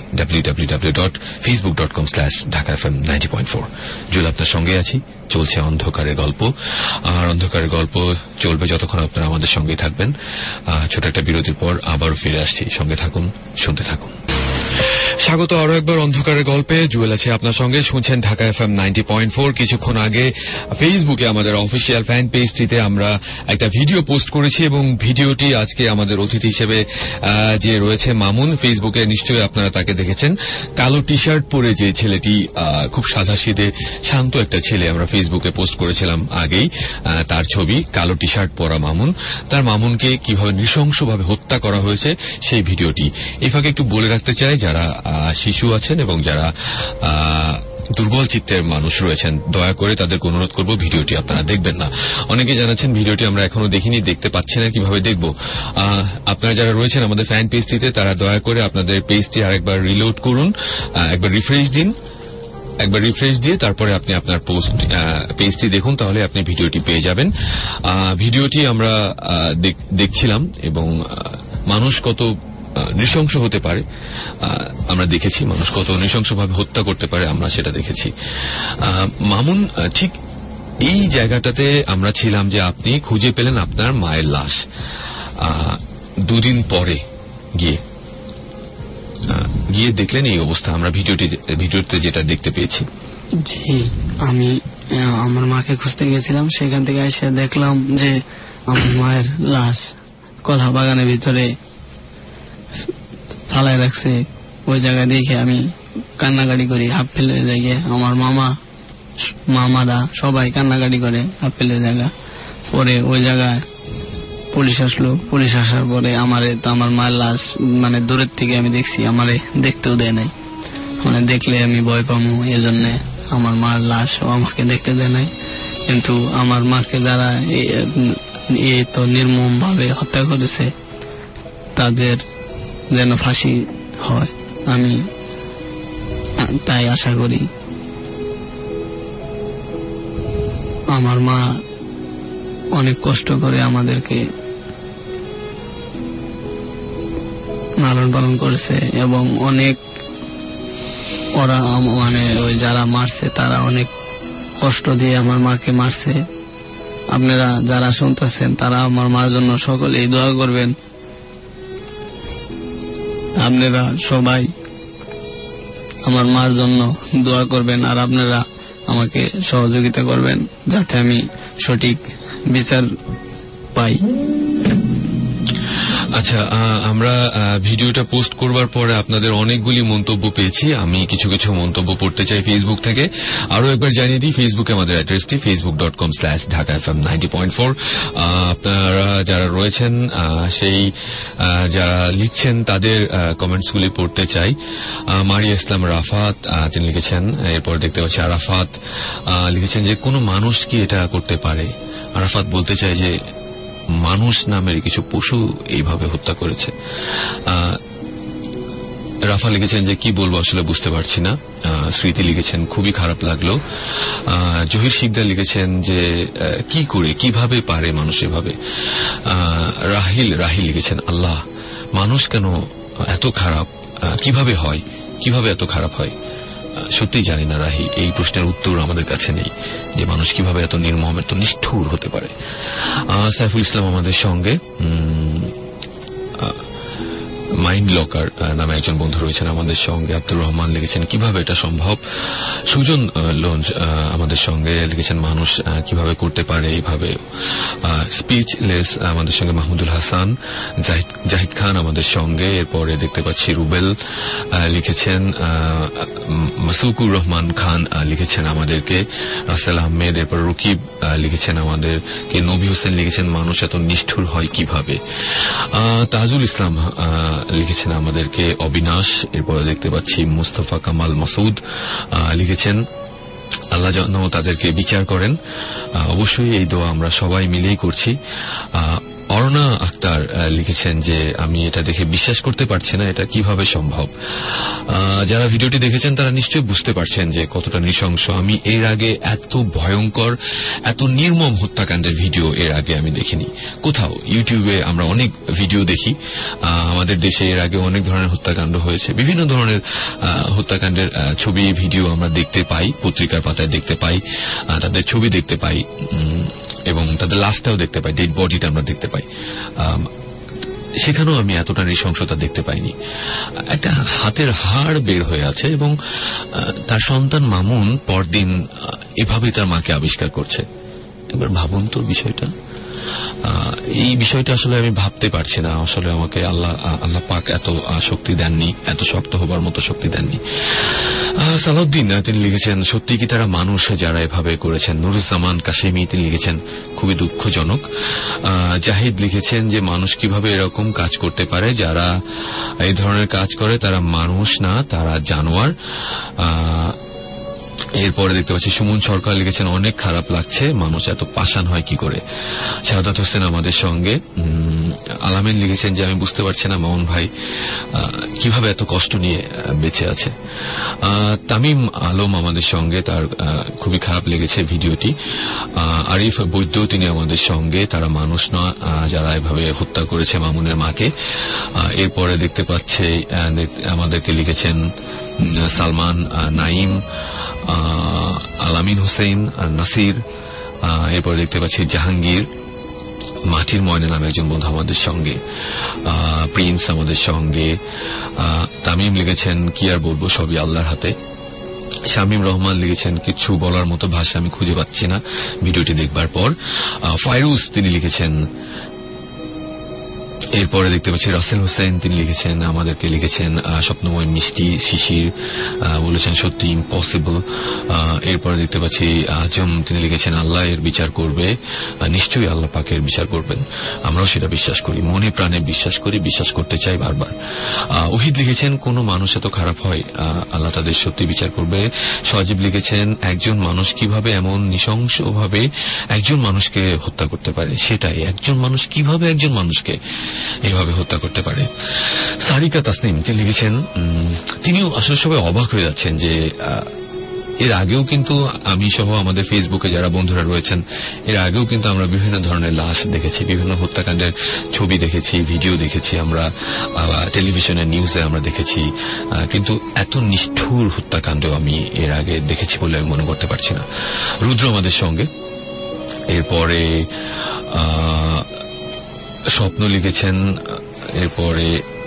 www.facebook.com/dhakafm90.4। জুয়েল আপনার সঙ্গে আছি, চলছে অন্ধকারের গল্প। আর অন্ধকারের গল্প চলবে যতক্ষণ আপনারা আমাদের সঙ্গে থাকবেন। ছোট একটা বিরতির পর আবারও ফিরে আসছি, সঙ্গে থাকুন, শুনতে থাকুন। স্বাগত আরো একবার অন্ধকারের গল্পে। জুয়েল আছে আপনার সঙ্গে, শুনছেন ঢাকা FM 90.4। কিছুক্ষণ আগে ফেসবুকে আমাদের অফিসিয়াল ফ্যান পেজটিতে আমরা একটা ভিডিও পোস্ট করেছি এবং ভিডিওটি আজকে আমাদের অতিথি হিসেবে যে রয়েছে মামুন, ফেসবুকে নিশ্চয়ই আপনারা তাকে দেখেছেন। কালো টি শার্ট পরে যে ছেলেটি, খুব সাদাসিধে শান্ত একটা ছেলে, আমরা ফেসবুকে পোস্ট করেছিলাম আগেই তার ছবি, কালো টি শার্ট পরা মামুন। তার মামুনকে কিভাবে নৃশংসভাবে হত্যা করা হয়েছে সেই ভিডিওটি। এই ফাঁকে একটু বলে রাখতে চাই, যারা শিশু আছেন এবং যারা দুর্বল চিত্তের মানুষ রয়েছেন, দয়া করে তাদেরকে অনুরোধ করব ভিডিওটি আপনারা দেখবেন না। অনেকে জানাচ্ছেন ভিডিওটি আমরা এখনো দেখিনি, দেখতে পাচ্ছি না, কিভাবে দেখব। আপনারা যারা রয়েছেন আমাদের ফ্যান পেজটিতে তারা দয়া করে আপনাদের পেজটি আরেকবার রিলোড করুন, একবার রিফ্রেশ দিন, একবার রিফ্রেশ দিয়ে তারপরে আপনি আপনার পেজটি দেখুন, তাহলে আপনি ভিডিওটি পেয়ে যাবেন। ভিডিওটি আমরা দেখছিলাম এবং মানুষ কত নৃশংস হতে পারে আমরা দেখেছি, মানুষ কত নৃশংসভাবে হত্যা করতে পারে আমরা সেটা দেখেছি। মামুন ঠিক এই জায়গাটাতে আমরা ছিলাম যে আপনি খুঁজে পেলেন আপনার মায়ের লাশ দুদিন পরে গিয়ে দেখলেন এই অবস্থা। আমরা ভিডিওতে যেটা দেখতে পেয়েছি। জি, আমি আমার মাকে খুঁজতে গেছিলাম, সেখান থেকে এসে দেখলাম যে আমার মায়ের লাশ কলা বাগানের ভিতরে ফালায় রাখছে। ওই জায়গায় দেখে আমি কান্নাকাটি করি, হাফ ফেলে জায়গায়। আমার মামারা সবাই কান্নাকাটি করে হাফ ফেলে জায়গা। পরে ওই জায়গায় পুলিশ আসলো, পুলিশ আসার পরে আমার মায়ের লাশ দূরের থেকে আমি দেখছি, আমারে দেখতেও দেয় নাই। দেখলে আমি ভয় পাবো, এজন্য আমার মার লাশ আমাকে দেখতে দেয় নাই। কিন্তু আমার মাকে যারা তো নির্মম ভাবে হত্যা করেছে তাদের যেন ফাঁসি হয়, আমি তাই আশা করি। আমার মা অনেক কষ্ট করে আমাদেরকে লালন পালন করেছে এবং অনেক ওরা ওই যারা মারছে তারা অনেক কষ্ট দিয়ে আমার মাকে মারছে। আপনারা যারা শুনতেছেন তারা আমার মার জন্য সকলেই দোয়া করবেন। আপনারা সবাই আমার মার জন্য দোয়া করবেন আর আপনারা আমাকে সহযোগিতা করবেন যাতে আমি সঠিক বিচার পাই। আচ্ছা, আমরা ভিডিওটা পোস্ট করবার পরে আপনাদের অনেকগুলি মন্তব্য পেয়েছি। আমি কিছু কিছু মন্তব্য পড়তে চাই ফেসবুক থেকে। আরো একবার জানিয়ে দিই, ফেসবুকে আমাদের অ্যাড্রেসটি facebook.com/dhakafm90.4। আপনারা যারা রয়েছেন সেই যারা লিখছেন তাদের কমেন্টসগুলি পড়তে চাই। মারিয়া ইসলাম রাফাত তিনি লিখেছেন, এরপর দেখতে পাচ্ছি আরাফাত লিখেছেন যে কোনো মানুষ কি এটা করতে পারে। আরাফাত বলতে চাই যে মানুষ নামের কিছু পশু এইভাবে হত্যা করেছে। রাফা লিখেছেন যে কি বলবো আসলে বুঝতে পারছি না। স্মৃতি লিখেছেন খুবই খারাপ লাগলো। জহির শিকদার লিখেছেন যে কি করে কিভাবে পারে মানুষ এভাবে। রাহিল লিখেছেন আল্লাহ মানুষ কেন এত খারাপ, কিভাবে হয়, কিভাবে এত খারাপ হয়। সত্যি জানি না রাহি, এই প্রশ্নের উত্তর আমাদের কাছে নেই যে মানুষ কিভাবে এত নির্মম এত নিষ্ঠুর হতে পারে। সাইফুল ইসলাম আমাদের সঙ্গে, মাইন্ড লকার নামে একজন বন্ধু রয়েছেন আমাদের সঙ্গে। আব্দুর রহমান লিখেছেন কিভাবে এটা সম্ভব। সুজন লঞ্চ আমাদের সঙ্গে লিখেছেন মানুষ কিভাবে করতে পারে এইভাবে। স্পিচলেস আমাদের সঙ্গে মাহমুদুল হাসান। জাহিদ খান আমাদের সঙ্গে। এরপরে দেখতে পাচ্ছি রুবেল লিখেছেন, মাসুকুর রহমান খান লিখেছেন আমাদেরকে, রাসেল আহমেদ। এরপর রকিব লিখেছেন আমাদেরকে, নবী হোসেন লিখেছেন মানুষ এত নিষ্ঠুর হয় কিভাবে। তাজুল ইসলাম লিখেছেন আমাদেরকে, অবিনাশ। এরপরে দেখতে পাচ্ছি মুস্তফা কামাল মাসুদ লিখেছেন আল্লাহ যেন তাদেরকে বিচার করেন। অবশ্যই এই দোয়া আমরা সবাই মিলেই করছি। অরুণা আক্তার লিখেছেন যে আমি এটা দেখে বিশ্বাস করতে পারছি না, এটা কিভাবে সম্ভব। যারা ভিডিওটি দেখেছেন তারা নিশ্চয়ই বুঝতে পারছেন যে কতটা নৃশংস। আমি এর আগে এত ভয়ঙ্কর এত নির্মম হত্যাকাণ্ডের ভিডিও এর আগে আমি দেখিনি কোথাও। ইউটিউবে আমরা অনেক ভিডিও দেখি, আমাদের দেশে এর আগে অনেক ধরনের হত্যাকাণ্ড হয়েছে, বিভিন্ন ধরনের হত্যাকাণ্ডের ছবি ভিডিও আমরা দেখতে পাই, পত্রিকার পাতায় দেখতে পাই, তাদের ছবি দেখতে পাই এবং তাদের লাশটাও দেখতে পাই, ডেড বডিটা আমরা দেখতে পাই। সেখানেও আমি এতটা নৃশংসতা দেখতে পাইনি। একটা হাতের হাড় বের হয়ে আছে এবং তার সন্তান মামুন পরদিন এভাবে তার মাকে আবিষ্কার করছে। এবার ভাবুন তো বিষয়টা, এই বিষয়টা আসলে আমি ভাবতে পারছি না। আসলে আমাকে আল্লাহ পাক এত শক্তি দেননি, এত শক্ত হবার মতো শক্তি দেননি। সালাউদ্দিন তিনি লিখেছেন সত্যি কি তারা মানুষ যারা এভাবে করেছেন। নুরুজ্জামান কাশেমি তিনি লিখেছেন খুবই দুঃখজনক। জাহিদ লিখেছেন যে মানুষ কিভাবে এরকম কাজ করতে পারে, যারা এই ধরনের কাজ করে তারা মানুষ না, তারা জানোয়ার। এরপরে দেখতে পাচ্ছি সুমন সরকার লিখেছেন অনেক খারাপ লাগছে, মানুষ এত পাষাণ হয় কি করে। শাহাদাত হোসেন আমাদের সঙ্গে। আলামিন লিখেছেন যে আমি বুঝতে পারছি না মামুন ভাই কিভাবে এত কষ্ট নিয়ে বেঁচে আছে। তামিম আলম আমাদের সঙ্গে, তার খুবই খারাপ লেগেছে ভিডিওটি। আরিফ বৈদ্য তিনি আমাদের সঙ্গে, তারা মানুষ নয় যারা এভাবে হত্যা করেছে মামুনের মাকে। এরপরে দেখতে পাচ্ছে আমাদেরকে লিখেছেন সালমান, নাইম, আলামিন হোসেন, নাসির। এরপরে দেখতে পাচ্ছি জাহাঙ্গীর, মাটির ময়না নামে একজন বন্ধু আমাদের সঙ্গে, প্রিন্স আমাদের সঙ্গে। তামিম লিখেছেন কি আর বলবো, সবই আল্লাহর হাতে। শামীম রহমান লিখেছেন কিছু বলার মতো ভাষা আমি খুঁজে পাচ্ছি না ভিডিওটি দেখবার পর। ফাইরুজ তিনি লিখেছেন। এরপরে দেখতে পাচ্ছি রাসেল হোসেন তিনি লিখেছেন আমাদেরকে, লিখেছেন স্বপ্নময় মিষ্টি শিশির, বলেছেন সত্যি ইম্পসিবল। এরপরে দেখতে পাচ্ছি আজম তিনি লিখেছেন আল্লাহ এর বিচার করবে, নিশ্চয়ই আল্লাহ পাকের বিচার করবেন, আমরাও সেটা বিশ্বাস করি, মনে প্রাণে বিশ্বাস করি, বিশ্বাস করতে চাই বারবার। ওহিদ লিখেছেন কোন মানুষ এত খারাপ হয়, আল্লাহ তাদের সত্যি বিচার করবে। সজীব লিখেছেন একজন মানুষ কিভাবে এমন নৃশংসভাবে একজন মানুষকে হত্যা করতে পারে, সেটাই একজন মানুষ কিভাবে একজন মানুষকে এইভাবে হত্যা করতে পারে। সারিকা তাসনিম তিনি লিখেছেন, তিনিও আসলে সবাই অবাক হয়ে যাচ্ছেন যে এর আগেও কিন্তু আমি সহ আমাদের ফেসবুকে যারা বন্ধুরা রয়েছেন, এর আগেও কিন্তু আমরা বিভিন্ন ধরনের লাশ দেখেছি, বিভিন্ন হত্যাকাণ্ডের ছবি দেখেছি, ভিডিও দেখেছি, আমরা টেলিভিশনের নিউজে আমরা দেখেছি, কিন্তু এত নিষ্ঠুর হত্যাকাণ্ড আমি এর আগে দেখেছি বলে আমি মনে করতে পারছি না। রুদ্র আমাদের সঙ্গে। এরপরে স্বপ্ন লিখেছেন, এরপরে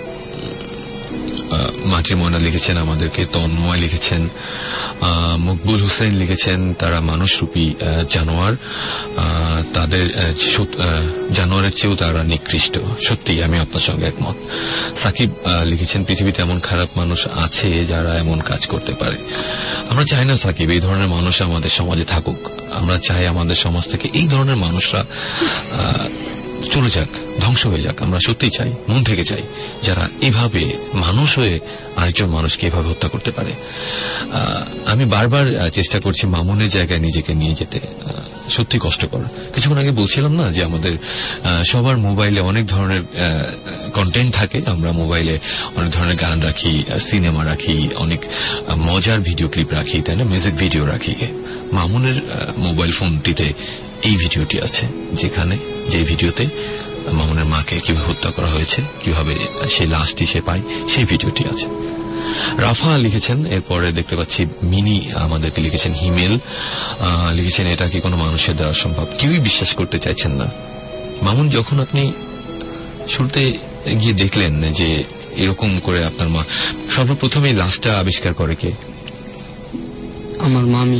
মাটির ময়না লিখেছেন আমাদেরকে, তন্ময় লিখেছেন, মকবুল হোসেন লিখেছেন তারা মানুষরূপী জানোয়ার, তাদের জানোয়ারের চেয়েও তারা নিকৃষ্ট। সত্যি আমি আপনার সঙ্গে একমত। সাকিব লিখেছেন পৃথিবীতে এমন খারাপ মানুষ আছে যারা এমন কাজ করতে পারে। আমরা চাই না সাকিব এই ধরনের মানুষ আমাদের সমাজে থাকুক, আমরা চাই আমাদের সমাজ থেকে এই ধরনের মানুষরা চলে যাক, ধ্বংস হয়ে যাক। আমরা সত্যি চাই, মন থেকে চাই, যারা এভাবে মানুষ হয়ে আরেকজন মানুষকে এভাবে হত্যা করতে পারে। আমি বারবার চেষ্টা করছি মামুনের জায়গায় নিজেকে নিয়ে যেতে। সত্যি কষ্টকর। কিছুক্ষণ আগে বলছিলাম না যে আমাদের সবার মোবাইলে অনেক ধরনের কন্টেন্ট থাকে, আমরা মোবাইলে অনেক ধরনের গান রাখি, সিনেমা রাখি, অনেক মজার ভিডিও ক্লিপ রাখি, তাই না, মিউজিক ভিডিও রাখি। মামুনের মোবাইল ফোনটিতে এই ভিডিওটি আছে, যে ভিডিওতে মামুনের মাকে কিভাবে হত্যা করা হয়েছে, কিভাবে সেই লাশটি সে পায়, সেই ভিডিওটি আছে। রাফা লিখেছেন, এরপরে দেখতে পাচ্ছি মিনি আমাদেরকে লিখেছেন, হিমেল লিখেছেন, এটা কি কোনো মানুষের দ্বারা সম্ভব? কেউই বিশ্বাস করতে চাইছেন না। মামুন, যখন আপনি শুরুতে গিয়ে দেখলেন যে এরকম করে আপনার মা, সর্বপ্রথমে লাশটা আবিষ্কার করে কে? আমার মামি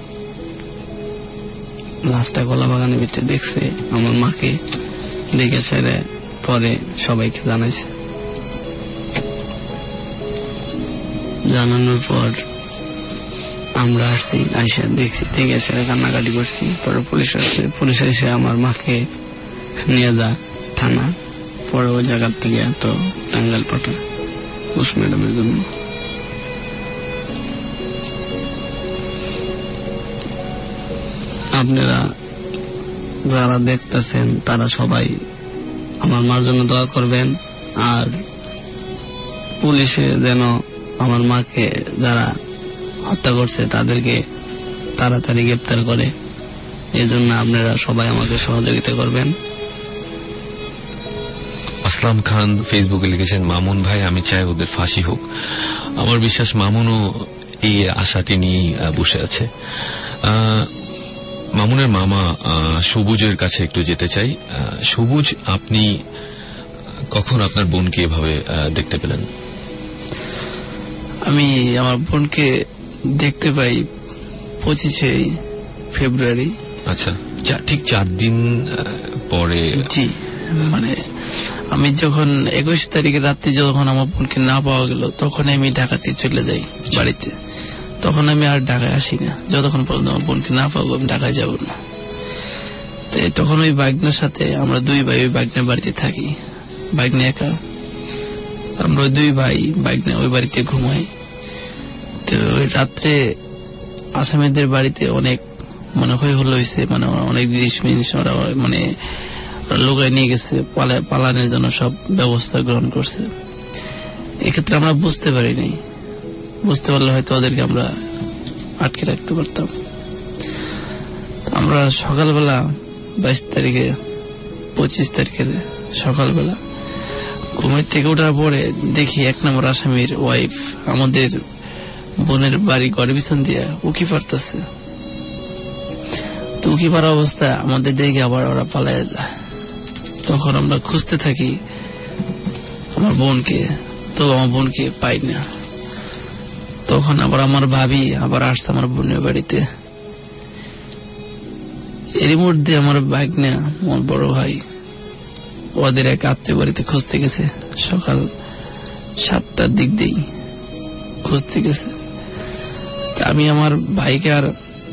লাশটা কলা বাগানের ভিতরে দেখছে, আমার মাকে দেখেছে, পরে সবাইকে জানাইছে। জানানোর পর আমরা আসছি, আইসা দেখছি, দেখে এসে কান্নাকাটি করছি। পরে পুলিশ এসে আমার মাকে নিয়ে যায় থানা, পরে ওই জায়গার থেকে এত টাঙ্গাইল পাঠায় পোস্টমর্টমের জন্য। আপনারা যারা দেখতেছেন তারা সবাই আমার মার জন্য দোয়া করবেন, আর পুলিশে যেন আমার মাকে যারা হত্যা করছে তাদেরকে তাড়াতাড়ি গ্রেপ্তার করে, এই জন্য আপনারা সবাই আমাকে সহযোগিতা করবেন। আসলাম খান ফেসবুকে লিখেছেন, মামুন ভাই, আমি চাই ওদের ফাঁসি হোক। আমার বিশ্বাস মামুনও এই আশাটি নিয়ে বসে আছে। মামুনের মামা সবুজের কাছে একটু যেতে চাই। সবুজ, আপনি কখন আপনার বোনকে এভাবে দেখতে পেলেন? আমি আমার বোনকে দেখতে পাই 25শে ফেব্রুয়ারি। আচ্ছা, ঠিক 4 দিন পরে? জি, মানে আমি যখন 21 তারিখে রাত্রে যখন আমার বোনকে না পাওয়া গেল, তখন আমি ঢাকাতে চলে যাই বাড়িতে। তখন আমি আর ঢাকায় আসি না, যতক্ষণ পর্যন্ত আমার বোনকে না পাবো আমি ঢাকায় যাব না। তখন ওই বাগনার সাথে আমরা 2 ভাই ওই বাগনার বাড়িতে থাকি। বাগনা একা, আমরা ওই 2 ভাই বাগনা ওই বাড়িতে ঘুমাই। তো ওই রাত্রে আসামিদের বাড়িতে অনেক মানে হই হল্লা হয়েছে, মানে অনেক জিনিস ওরা মানে লোকায় নিয়ে গেছে, পালানোর জন্য সব ব্যবস্থা গ্রহণ করছে। এক্ষেত্রে আমরা বুঝতে পারিনি, বুঝতে পারলে হয়তো ওদেরকে আমরা আটকে রাখতে পারতাম। আমরা সকালবেলা 22 তারিখে 25 তারিখের সকালবেলা ঘুমের থেকে ওঠার পরে দেখি 1 নম্বর আসামির ওয়াইফ আমাদের বোনের বাড়ি ঘরের পিছন দিয়ে উকি পারতেছে। তো উকি পারা অবস্থায় আমাদের দেখে আবার ওরা পালায় যায়। তখন আমরা খুঁজতে থাকি আমার বোনকে, তো আমার বোনকে পাই না। তখন আবার আমার ভাবি আবার আসছে আমার বোনের বাড়িতে। এর মধ্যে আমার ভাগনা, আমার বড় ভাই, ওদের এক আত্মীয় বাড়িতে খুঁজতে গেছে। সকাল 7টার দিক দিয়ে খুঁজতে গেছে। আমি আমার ভাইকে আর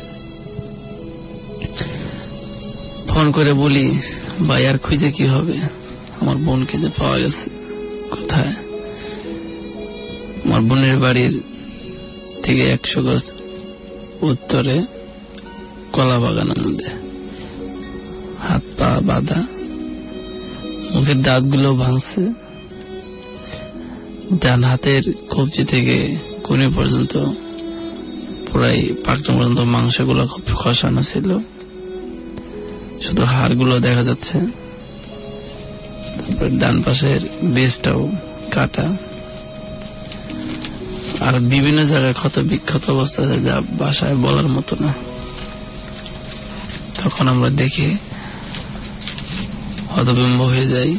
ফোন করে বলি, ভাই আর খুঁজে কি হবে, আমার বোনকে যে পাওয়া গেছে কোথায়। আমার বোনের বাড়ির থেকে 100 গজ উত্তরে কলা বাগানের মধ্যে, হাত পা বাঁধা, মুখের দাঁতগুলো ভাঙছে, ডান হাতের কবজি থেকে কোণে পর্যন্ত প্রায় পাকনা পর্যন্ত মাংসগুলো খুব খসানো ছিল, শুধু হাড়গুলো দেখা যাচ্ছে। তারপর ডান পাশের বেজটাও কাটা, আর বিভিন্ন জায়গায় ক্ষত বিক্ষত অবস্থা আছে, যা ভাষায় বলার মতো না। তখন আমরা দেখি হতভম্ব হয়ে যাই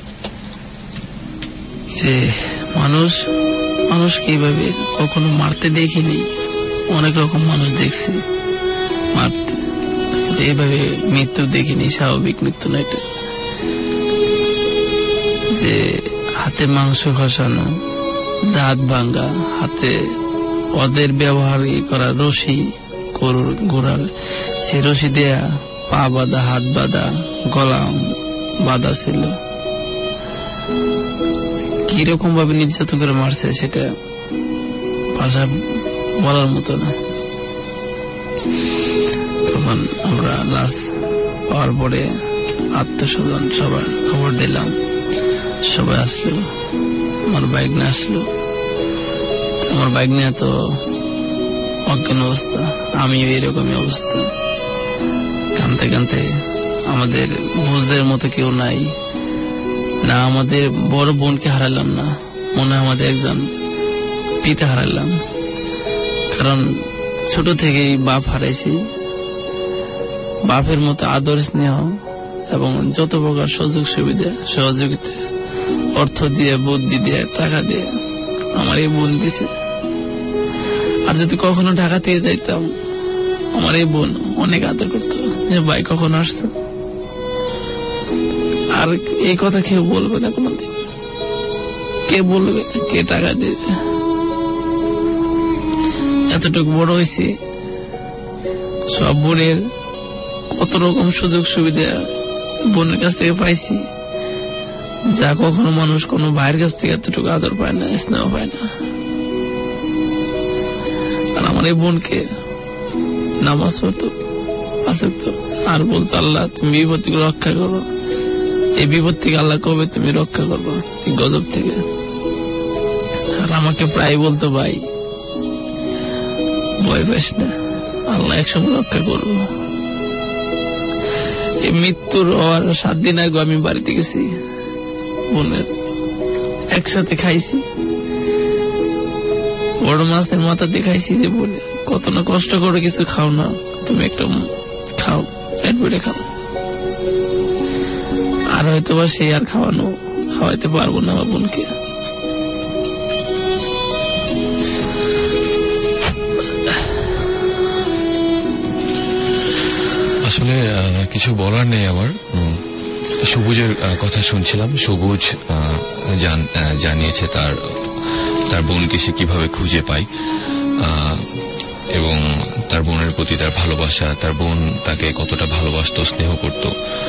যে মানুষকে এইভাবে কখনো মারতে দেখিনি। অনেক রকম মানুষ দেখছি মারতে, এইভাবে মৃত্যু দেখিনি। স্বাভাবিক মৃত্যু না এটা, যে হাতে মাংস খসানো, দাঁত ভাঙ্গা, হাতে ওদের ব্যবহার করা রশি, গরুর গোড়ার সে রশি দেয়া, পা বাঁধা, হাত বাঁধা, গলা বাঁধা ছিল। কিরকম ভাবে নির্যাতন করে মারছে সেটা ভাষা বলার মতো না। তখন তখন আমরা লাশ পাওয়ার পরে আত্মস্বজন সবার খবর দিলাম, সবাই আসলো, আমার বাইক নিয়ে আসলো। আমার বাইক নিয়ে তো অজ্ঞান অবস্থা, আমিও এরকমই অবস্থা, কানতে কানতে। আমাদের বুঝদের মতো কেউ নাই, না আমাদের বড় বোনকে হারালাম, না মনে হয় আমাদের একজন পিতা হারালাম। কারণ ছোট থেকেই বাপ হারাইছি, বাপের মতো আদর স্নেহ এবং যত প্রকার সুযোগ সুবিধা সহযোগিতা অর্থ দিয়ে, বুদ্ধি দিয়ে, টাকা দিয়ে আমার এই বোন দিছে। আর যদি কখনো ঢাকা থেকে যাইতাম, আমার এই বোন অনেক আদর করতো যে ভাই কখন আসছে। আর এই কথা কেউ বলবে না কোনদিন, কে বলবে, কে টাকা দেবে। এতটুকু বড় হয়েছি, সব বোনের কত রকম সুযোগ সুবিধা বোনের কাছ থেকে পাইছি, যা কখনো মানুষ কোনো ভাইয়ের কাছ থেকে এতটুকু আদর পায় না, স্নেহ পায় না। আর আমার এই বোনকে নামাজ পড়তো, আসতো, আর বলতো আল্লাহ তুমি বিপদ থেকে রক্ষা করো, এই বিপদ থেকে আল্লাহ কবে তুমি রক্ষা করবো, গজব থেকে। আর আমাকে প্রায় বলতো ভাই ভয় পাস না, আল্লাহ একসময় রক্ষা করবো। এই মৃত্যুর হওয়ার 7 দিন আগে আমি বাড়িতে গেছি, বোনের একসাথে খাইছি, বড় মাছের মাথা দিয়ে খাইছি। যে বলে কত না কষ্ট করে কিছু খাও না, তুমি একটা খাও, পেট ভরে খাও। আর হয়তো বা সে আর খাওয়াইতে পারবো না আমার বোনকে। আসলে কিছু বলার নেই আমার। সবুজের কথা শুনছিলাম, সবুজ জানিয়েছে তার বোনকে সে কিভাবে খুঁজে পায় এবং তার বোনের প্রতি তার ভালোবাসা, তার বোন তাকে কতটা ভালোবাসতো, স্নেহ করত,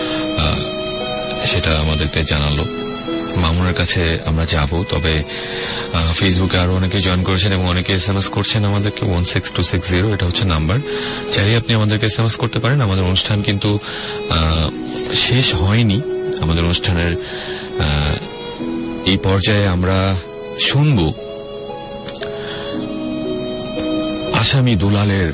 সেটা আমাদেরকে জানালো। মামুনের কাছে আমরা যাব, তবে ফেসবুকে আরো অনেকে জয়েন করেছেন এবং অনেকে SMS করছেন আমাদেরকে 16260, এটা হচ্ছে নাম্বার। চাইলে আপনি আমাদেরকে SMS করতে পারেন। আমাদের অনুষ্ঠান কিন্তু শেষ হয়নি। আমাদের অনুষ্ঠানের এই পর্যায়ে আমরা শুনব আসামি দুলালের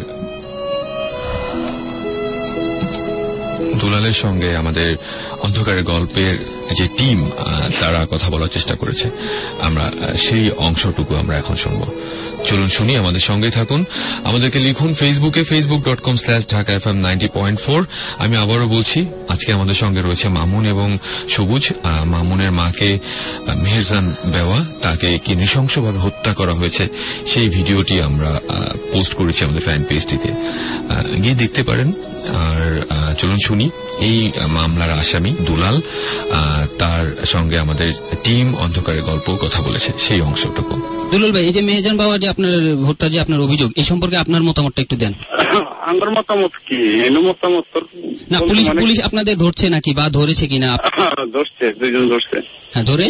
সঙ্গে আমাদের অন্ধকারের গল্পের যে টিম তারা কথা বলার চেষ্টা করেছে। আমরা সেই অংশটুকু আমরা এখন শুনব। চলুন শুনি, আমাদের সঙ্গে থাকুন। আমাদেরকে লিখুন ফেসবুকে facebook.com/dhakafm90.4। আমি আবারও বলছি, আজকে আমাদের সঙ্গে রয়েছে মামুন এবং সবুজ। মামুনের মাকে মেহেরজান বেওয়া, তাকে কি নৃশংসভাবে হত্যা করা হয়েছে সেই ভিডিওটি আমরা পোস্ট করেছি আমাদের ফ্যান পেজটিতে, গিয়ে দেখতে পারেন। আর চলুন শুনি এই মামলার আসামি দুলাল, তার সঙ্গে আমাদের টিম অন্ধকারের গল্প কথা বলেছে সেই অংশটুকু। দুলাল ভাই, এই যে মেহেরজান বাবার যে আপনার হত্যা, যে আপনার অভিযোগ, এই সম্পর্কে আপনার মতামতটা একটু দেন। আমার মতামত কি? মতামত না, পুলিশ আপনাদের ধরছে নাকি বা ধরেছে কিনা? ধরছে, 2 জন ধরছে। হ্যাঁ, ধরে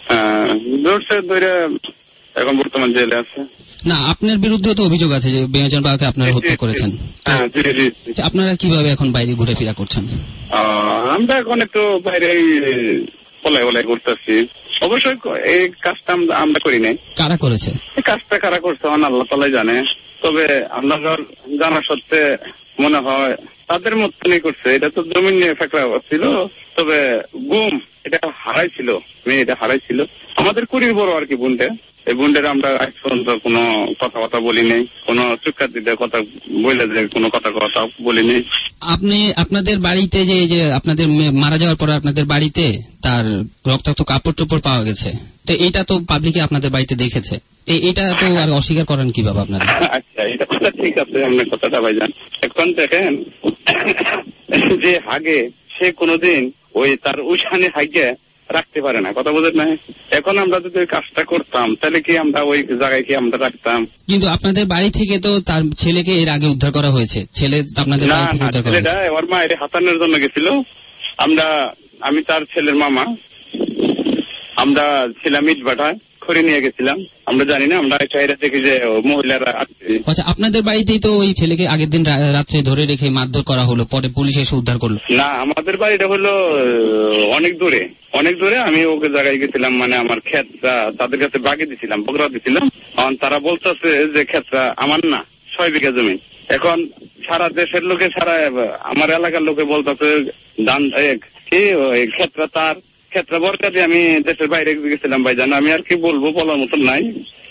এখন বর্তমান জেলে আছে। না, আপনার বিরুদ্ধে তো অভিযোগ আছে যে মেহেরজান বাবাকে আপনারা হত্যা করেছেন। আপনারা কিভাবে এখন বাইরে ঘুরেফেরা করছেন? আমরা এখন একটু বাইরে পলাই করতেছি। অবশ্যই এই কাজটা আমরা করি নাই। কারা করেছে এই কাজটা? কারা করছে আল্লাহ তাআলাই জানে। তবে আমরা জানা সত্ত্বে মনে হয় তাদের মতনই করছে। এটা তো জমি নিয়ে ফেকরা ছিল, তবে গুম এটা হারাইছিল, মেয়েটা হারাইছিল। আমাদের কুড়ির বড় আর কি বোনটা। এই বোনটার আমরা আজ পর্যন্ত কোনো কথা বলি নেই, কোনো চুক্কাতিতে কথা বলে যে কোনো কথা বলি নেই। আপনি আপনাদের বাড়িতে যে আপনাদের মারা যাওয়ার পর আপনাদের বাড়িতে তার রক্তাক্ত কাপড় চোপড় পাওয়া গেছে, তো এটা তো পাবলিকে আপনাদের বাড়িতে দেখেছে, এটা তো আর অস্বীকার করেন কিভাবে আপনারা? আচ্ছা, এটা কথা ঠিক আছে, আপনার কথাটা ভাইজান। এখন দেখেন যে হাগে সে কোনোদিন ওই তার উঠানে হাগে রাখতে পারে না, কথা বোঝেন না। এখন আমরা যদি ওই কাজটা করতাম তাহলে কি আমরা ওই জায়গায় কি আমরা রাখতাম? কিন্তু আপনাদের বাড়ি থেকে তো তার ছেলেকে এর আগে উদ্ধার করা হয়েছে। ছেলে আপনাদের বাড়ি থেকে উদ্ধার করা হয়েছে। ওর মা এর হাতানোর জন্য গেছিল। আমি তার ছেলের মামা, আমরা ছিলাম ইট ভাটায়। করে নিয়ে গেছিলাম, আমরা জানি না, আমরা চাইরা দেখি যে মহিলারা আসছে। আচ্ছা, আপনাদের বাড়িতেই তো ওই ছেলেকে আগের দিন রাত্রে ধরে রেখে মারধর করা হলো, পরে পুলিশ এসে উদ্ধার করলো? না, আমাদের বাড়িটা হলো অনেক দূরে। আমি ওকে জায়গায় গেছিলাম, মানে আমার ক্ষেতটা তাদের কাছে বাগিয়ে দিছিলাম, বকরা দিছিলাম। তারা বলতেছে যে ক্ষেতটা আমার না, 6 বিঘা জমি। এখন সারা দেশের লোকে, সারা আমার এলাকার লোকে বলতেছে ধান ক্ষেতটা তার, ক্ষেতটা বরকা দিয়ে আমি দেশের বাইরে গেছিলাম ভাইজান, আমি আর কি বলবো, বলার মতন নাই।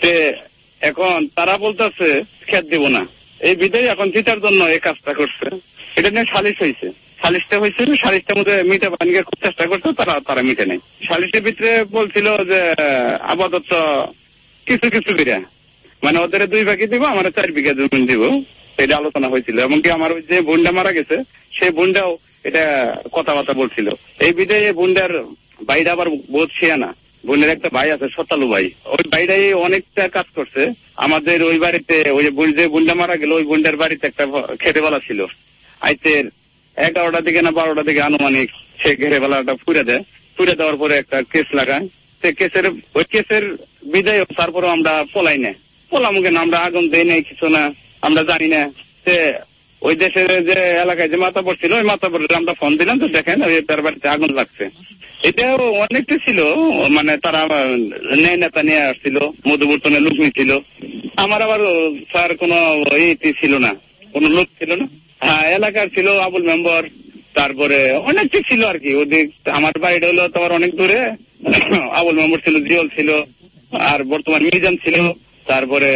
এখন তারা বলতেছে ক্ষেত দিব না, এই বিধায় এখন জিতার জন্য এই কাজটা করছে। এটা নিয়ে সালিশ হয়েছে, সালিশটার মধ্যে মিটে বানিয়ে খুব চেষ্টা করছে, তারা মিটে নেই। সালিশের ভিতরে বলছিল যে আপাতত কিছু বিঘা, মানে ওদের 2 ভাগে দিব, আমার 4 বিঘা জমি দিব, এটা আলোচনা হয়েছিল। এমনকি আমার ওই যে বোনটা মারা গেছে, সেই বোনটাও এটা কথাবার্তা বলছিল। এই বিধায় বোনটার ভাইটা আবার বহুত শিয়ানা, বোনের একটা ভাই আছে সতালু ভাই, ওই ভাইটাই অনেকটা কাজ করছে আমাদের ওই বাড়িতে। ওই যে বোনটা মারা গেল, ওই বোনটার বাড়িতে একটা খেতে বেলা ছিল, আইতের 11টা দিকে না 12টা দিকে আনুমানিক, সে ঘেরে বেলাটা ফুরে দেওয়ার পরে একটা কেস লাগায়। সে কেসের বিদায় তারপরে আমরা পলাই না, পলামুখে না, আমরা আগুন দেই নাই, কিছু না, আমরা জানি না। সে ওই দেশের যে এলাকায় যে মাতাবর ছিল, ওই মাতাবর আমরা ফোন দিলাম, তো দেখেন তার বাড়িতে আগুন লাগছে। এটাও অনেকটা ছিল, মানে তারা নেতা নিয়ে আসছিল, মধুবর্তনে লোক নিয়েছিল। আমার আবার স্যার কোনো ছিল না, কোনো লোক ছিল না। হ্যাঁ, এলাকার ছিল আবুল মেম্বার, তারপরে অনেকটা ছিল আর কি। ওদিক আমার বাড়িটা হলো তোমার অনেক দূরে, আবুল মেম্বার ছিল, জিওল ছিল, আর বর্তমান মিজান ছিল। তারপরে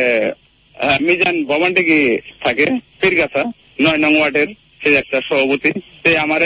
মিজান ভবানটিকি থাকে, পীরগাছা 9 নং ওয়ার্ডের, সে একটা সভাপতি। সে আমারে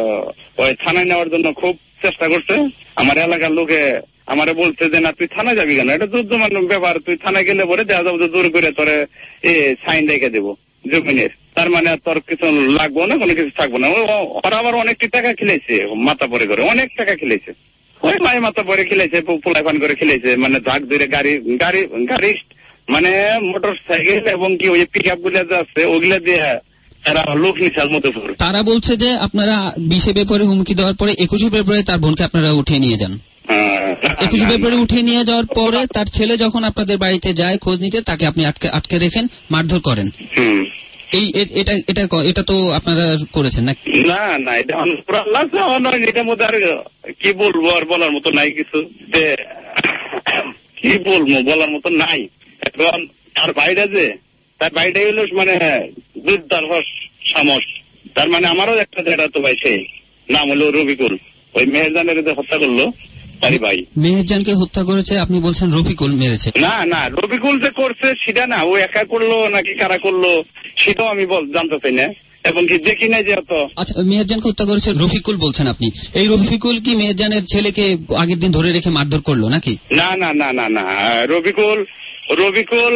ওই থানায় নেওয়ার জন্য খুব চেষ্টা করছে। আমার এলাকার লোকে আমারে বলছে যে না, তুই থানায় যাবি কেন, এটা যুদ্ধমান ব্যাপার, তুই থানায় গেলে পরে দেখা যাবো যে জোর করে তোরে সাইন রেখে দেবো জমিনের, তার মানে তোর কিছু লাগবো না, কোনো কিছু থাকবো না। ওরা আবার অনেকটি টাকা খেলেছে, মাথা পরে করে অনেক টাকা খেলেছে, ওই মায়ের মাথা পরে খেলেছে, পোলাইফান করে খেলেছে, মানে ধাক ধরে গাড়ি মানে মোটর সাইকেল এবং কি ওই পিক আপ গুলা আছে, ওগুলা দিয়ে লোক নিশার মতো। তারা বলছে যে আপনারা 20 ফেব্রুয়ারি হুমকি দেওয়ার পরে 21 ফেব্রুয়ারি তার বোনকে আপনারা উঠিয়ে নিয়ে যান। 21 ফেব্রুয়ারি উঠিয়ে নিয়ে যাওয়ার পরে তার ছেলে যখন আপনাদের বাড়িতে যায় খোঁজ নিতে, তাকে আপনি আটকে রেখেন, মারধর করেন। এটা তো আপনারা করেছেন না? না, এটা এটার মধ্যে আর কি বলবো, আর বলার মতো নাই কিছু, কি বলবো, বলার মতো নাই। এখন তার বাইরে যে তার বাইরে হলো মানে দুর্দার সামস, তার মানে আমারও একটা যেটা তো ভাই, সেই নাম হলো রবিকুল, ওই মেহেরজানের হত্যা করলো তারই ভাই। মেহেরজানকে হত্যা করেছে আপনি বলছেন, রফিকুল মেরেছে? না, রবিকুল যে করছে সেটা না, ও একা করলো নাকি কারা করলো সেটাও আমি জানতে চাই না, এবং কি দেখি নাই যে অত। আচ্ছা, মেহেরজানকে হত্যা করেছে রফিকুল বলছেন আপনি, এই রফিকুল কি মেহেরজানের ছেলেকে আগের দিন ধরে রেখে মারধর করলো নাকি? না, রবিকুল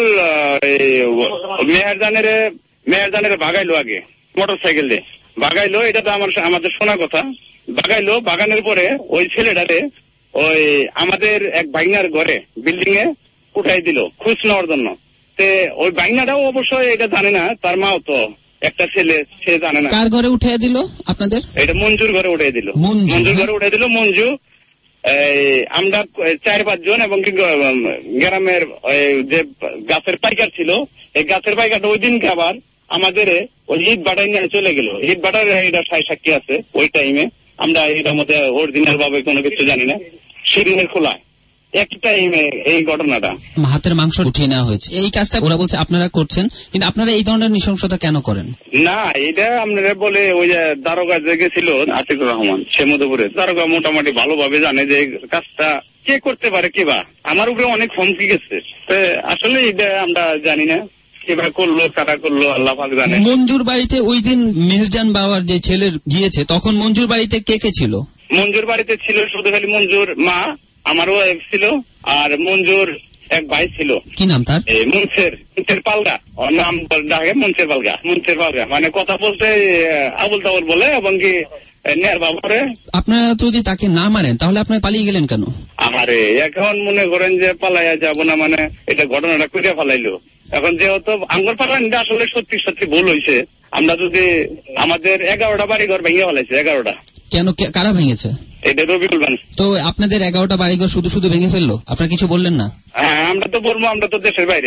মেহেরজানের ভাগাইলো, আগে মোটর সাইকেল দিয়ে ভাগাইলো, এটা তো আমাদের শোনা কথা। ভাগাইলো, বাগানের পরে ওই ছেলেটারে ওই আমাদের এক ভাইনার ঘরে বিল্ডিং এ উঠাই দিল খোঁজ নেওয়ার জন্য। ওই ভাইনাটাও অবশ্যই এটা জানে না, তার মাও তো একটা ছেলে, সে জানে না। কার ঘরে উঠাই দিল আপনাদের? এটা মঞ্জুর ঘরে উঠাই দিল, মঞ্জুর ঘরে উঠাই দিল। মঞ্জু আমরা 4-5 জন এবং গ্রামের যে গাছের পাইকার ছিল, এই গাছের পাইকারটা ওই দিনকে আবার আমাদের ওই ইট বাটাই নিয়ে চলে গেল। ইট বাটার এটা সাক্ষী আছে, ওই টাইমে আমরা এটার মধ্যে অরিজিনাল ভাবে কোনো কিছু জানি না, শিরিনের খোলা একই টাইমে এই ঘটনাটা। হাতের মাংস উঠিয়ে নেওয়া হয়েছে, এই কাজটা ওরা বলছে আপনারা করছেন, কিন্তু আপনারা এই ধরনের নৃশংসতা কেন করেন? না, এটা আপনারা বলে ওই যে দারোগা যে গেছিল আতিকুর রহমান, সে মধুপুরে দারোগা মোটামুটি ভালোভাবে জানে যে কাজটা কে করতে পারে, কিবা আমার উপরে অনেক হুমকি গেছে। আসলে এটা আমরা জানি না কিভাবে করলো, কারা করলো, আল্লাহ পাক জানে। মঞ্জুর বাড়িতে ওই দিন মেহেরজান বাবার যে ছেলে গিয়েছে, তখন মঞ্জুর বাড়িতে কে কে ছিল? মঞ্জুর বাড়িতে ছিল শুধু খালি মঞ্জুর মা, আমারও এক ছিল, আর মঞ্জুর এক ভাই ছিল। কি নাম তার? মুন্সের পালগা, ওর নাম ডাকে মুন্সের পালগা। মানে কথা বলতে আবুল তাবুল বলে, এবং কি আপনারা যদি তাকে না মারেন তাহলে আপনারা পালিয়ে গেলেন কেন? আরে এখন মনে করেন যে পালাইয়া যাব না, মানে এটা ঘটনাটা করে ফেলাইলো। এখন যেহেতু আঙ্গুর পালানটা আসলে সত্যি ভুল হয়েছে, আমরা যদি আমাদের 11টা বাড়ি ঘর ভেঙে ফেলাইছে। 11টা কেন, কারা ভেঙেছে? এটা রবিকুল বানি। তো আপনাদের 11টা বাড়িঘর শুধু শুধু ভেঙে ফেললো, আপনারা কিছু বললেন না? হ্যাঁ, আমরা তো বলবো, আমরা তো দেশের বাইরে,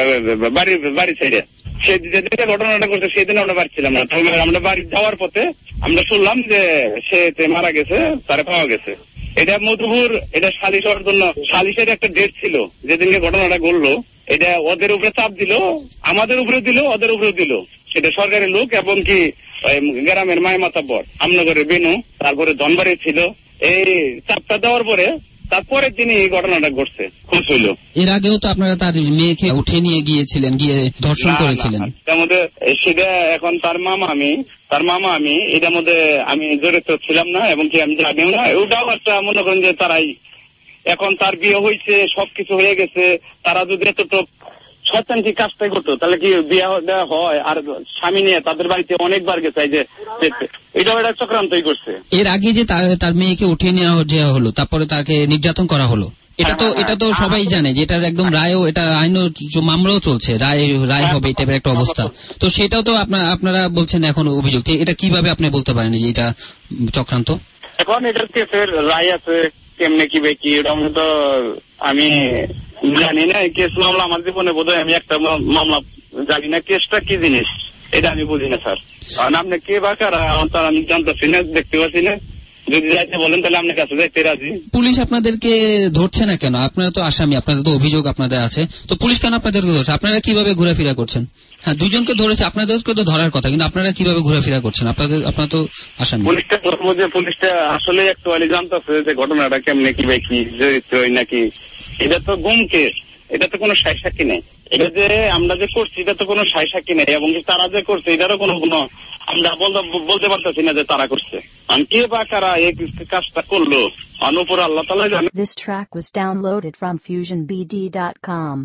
বাড়ি ছেড়ে যেদিন ঘটনাটা করছে সেদিন আমরা বাড়ি ছিলাম না। আমরা বাড়ি যাওয়ার পথে আমরা শুনলাম যে সে মারা গেছে, তারা পাওয়া গেছে। এটা মধুপুর, এটা সালিশ হওয়ার জন্য সালিশের একটা ডেট ছিল যেদিনকে ঘটনাটা ঘটলো। এটা ওদের উপরে চাপ দিল, আমাদের উপরে দিল, ওদের উপরে দিল। সেটা সরকারি লোক এবং কি গ্রামের মায় মাতাব্বর, আমনগরের বেনু, তারপরে ধনবাড়ি ছিল। এই চাপটা দেওয়ার পরে তারপরের দিনই এই ঘটনাটা ঘটছে, খুশ হইল। এর আগেও তো আপনারা তার মেয়েকে উঠে নিয়ে গিয়েছিলেন, গিয়ে ধর্ষণ করেছিলেন। তার মধ্যে সেটা এখন তার মামা আমি এটার মধ্যে আমি জড়িত ছিলাম না এবং কি আমি জানিও না। ওটাও একটা মনে করেন যে তারাই, এখন তার বিয়ে হয়েছে, সবকিছু হয়ে গেছে, তারা যদি এতটুকু সত্যান্তিক কাজটাই করতো তাহলে কি বিয়ে দেওয়া হয়? আর স্বামী নিয়ে তাদের বাড়িতে অনেকবার গেছে, যে এটাও একটা চক্রান্তই করছে। এর আগে যে তার মেয়েকে উঠিয়ে নেওয়া হলো, তারপরে তাকে নির্যাতন করা হলো, এটা তো সবাই জানে যে এটার একদম রায়ও, এটা আইনও মামলাও চলছে, রায় হবে, এই টাইপের একটা অবস্থা। তো সেটাও তো আপনারা বলছেন এখন অভিযোগ, এটা কিভাবে আপনি বলতে পারেন যে এটা চক্রান্ত? এখন এটার কেসের রায় আছে, কেমনে কি বেকি এটা তো আমি জানি না। কেস মামলা আমার জীবনে বোধহয় আমি একটা মামলা জানি না, কেসটা কি জিনিস এটা আমি বুঝি না স্যার। কারণ আপনি কে বা কারা আমি জানতেছি না, দেখতে পাচ্ছি না। যদি যাইতে বলেন তাহলে আপনার কাছে যাইতে রাজি। পুলিশ আপনাদেরকে ধরছে না কেন? আপনারা তো আসামি, আপনাদের তো অভিযোগ আপনাদের আছে, তো পুলিশ কেন আপনাদেরকে ধরছে? আপনারা কিভাবে ঘোরাফেরা করছেন? হ্যাঁ, দুজনকে ধরেছে, আপনাদেরকে তো ধরার কথা, কিন্তু আপনারা কিভাবে ঘোরাফেরা করছেন? আপনারা তো আসামি। পুলিশটা ধরবো যে পুলিশটা আসলে একটু জানতেছে যে ঘটনাটা কেমনে কি বা কি জড়িত নাকি। এটা তো গুম কেস, এটা তো কোনো সাই সাক্ষী নেই। এটা যে আমরা যে করছি এটা তো কোনো সাই সাক্ষী নেই, এবং তারা যে করছে এটারও কোনো আমরা বলতে পারতেছি না যে তারা করছে। আমি কে বা কারা এই কাজটা করলো অনুপুর আল্লাহ তাআলা জানে। This track was downloaded from FusionBD.com.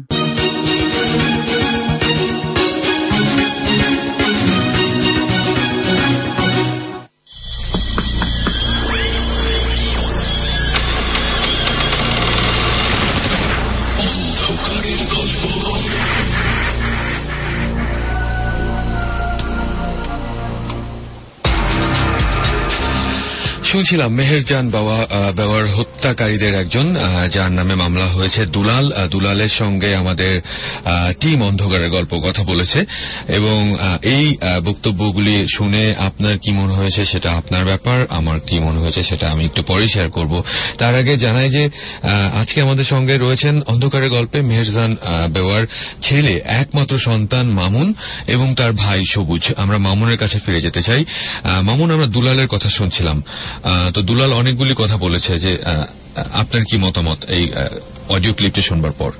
শুনছিলাম মেহেরজান বাওয়ার হত্যাকারীদের একজন, যার নামে মামলা হয়েছে দুলালের সঙ্গে আমাদের টিম অন্ধকারের গল্প কথা বলেছে। এবং এই বক্তব্যগুলি শুনে আপনার কি মনে হয়েছে সেটা আপনার ব্যাপার, আমার কি মনে হয়েছে সেটা আমি একটু পরে শেয়ার করব। তার আগে জানাই যে আজকে আমাদের সঙ্গে রয়েছেন অন্ধকারের গল্পে মেহেরজান বেওয়ার ছেলে, একমাত্র সন্তান মামুন এবং তার ভাই সবুজ। আমরা মামুনের কাছে ফিরে যেতে চাই। মামুন, আমরা দুলালের কথা শুনছিলাম, তো দুলাল অনেকগুলি কথা বলেছে, যে আপনার কি মতামত এই অডিও ক্লিপটি শুনবার পর?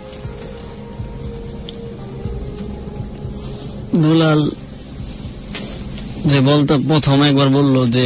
দুলাল যে বলতে প্রথম একবার বলল যে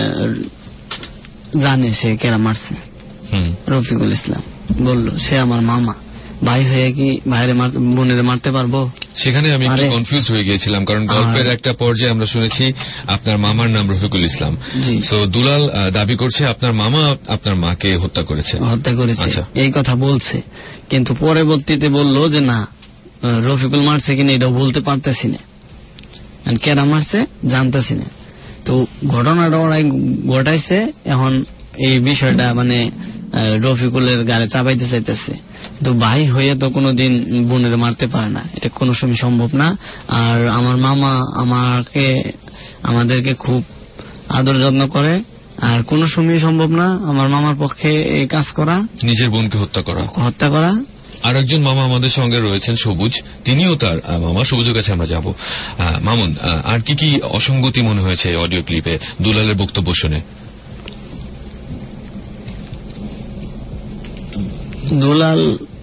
জানে সে কেরা মারছে, রফিকুল ইসলাম বলল সে আমার মামা, ভাই হয়ে কি ভাইয়ের বোনের মারতে পারবো? সেখানে আমি একটু কনফিউজ হয়ে গিয়েছিলাম, কারণ গল্পের একটা পর্যায়ে আমরা শুনেছি আপনার মামার নাম রফিকুল ইসলাম। তো দুলাল দাবি করছে আপনার মামা আপনার মাকে হত্যা করেছে। এই কথা বলছে, কিন্তু পরবর্তীতে বললো যে না, রফিকুল মারছে কিনা এটাও বলতে পারতেছি না, কেনা মারছে জানতেছি না। তো ঘটনাটা ওরাই ঘটাইছে, এখন এই বিষয়টা মানে রফিকুলের গায়ে চাপাইতে চাইতেছে। তো ভাই হয়ে তো কোনোদিন বোনের মারতে পারে না, এটা কোনো সময় সম্ভব না। আর আমার মামা আমাদেরকে খুব আদর যত্ন করে, আর কোনো সময় সম্ভব না আমার মামার পক্ষে এই কাজ করা, নিজের বোনকে হত্যা করা। আর একজন মামা আমাদের সঙ্গে রয়েছেন সবুজ, তিনিও তার মামা। সবুজের কাছে আমরা যাব। মামুন, আর কি কি অসঙ্গতি মনে হয়েছে অডিও ক্লিপে দুলালের বক্তব্য শুনে? দুলাল,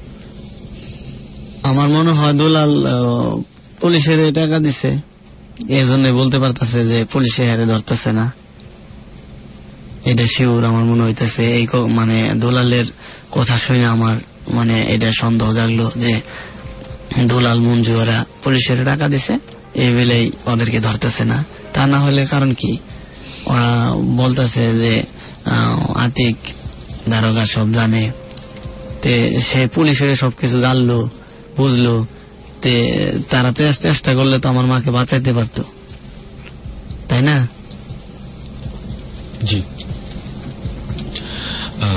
আমার মনে হয় দুলাল পুলিশের টাকা দিছে, এই জন্য বলতে পারতেছে যে পুলিশে হারে ধরতেছে না, এটা শিওর আমার মনে হইতেছে। এই মানে দুলালের কথা শুনে আমার মানে এটা সন্দেহ জাগলো যে দুলাল মঞ্জু ওরা পুলিশের টাকা দিছে, এই বেলেই ওদেরকে ধরতেছে না। তা না হলে কারণ কি? ওরা বলতেছে যে আতিক দারোগা সব জানে, সে পুলিশের সবকিছু জানলো বুঝলো, তারা চেষ্টা করলে তো আমার মাকে বাঁচাইতে পারতো, তাই না? জি।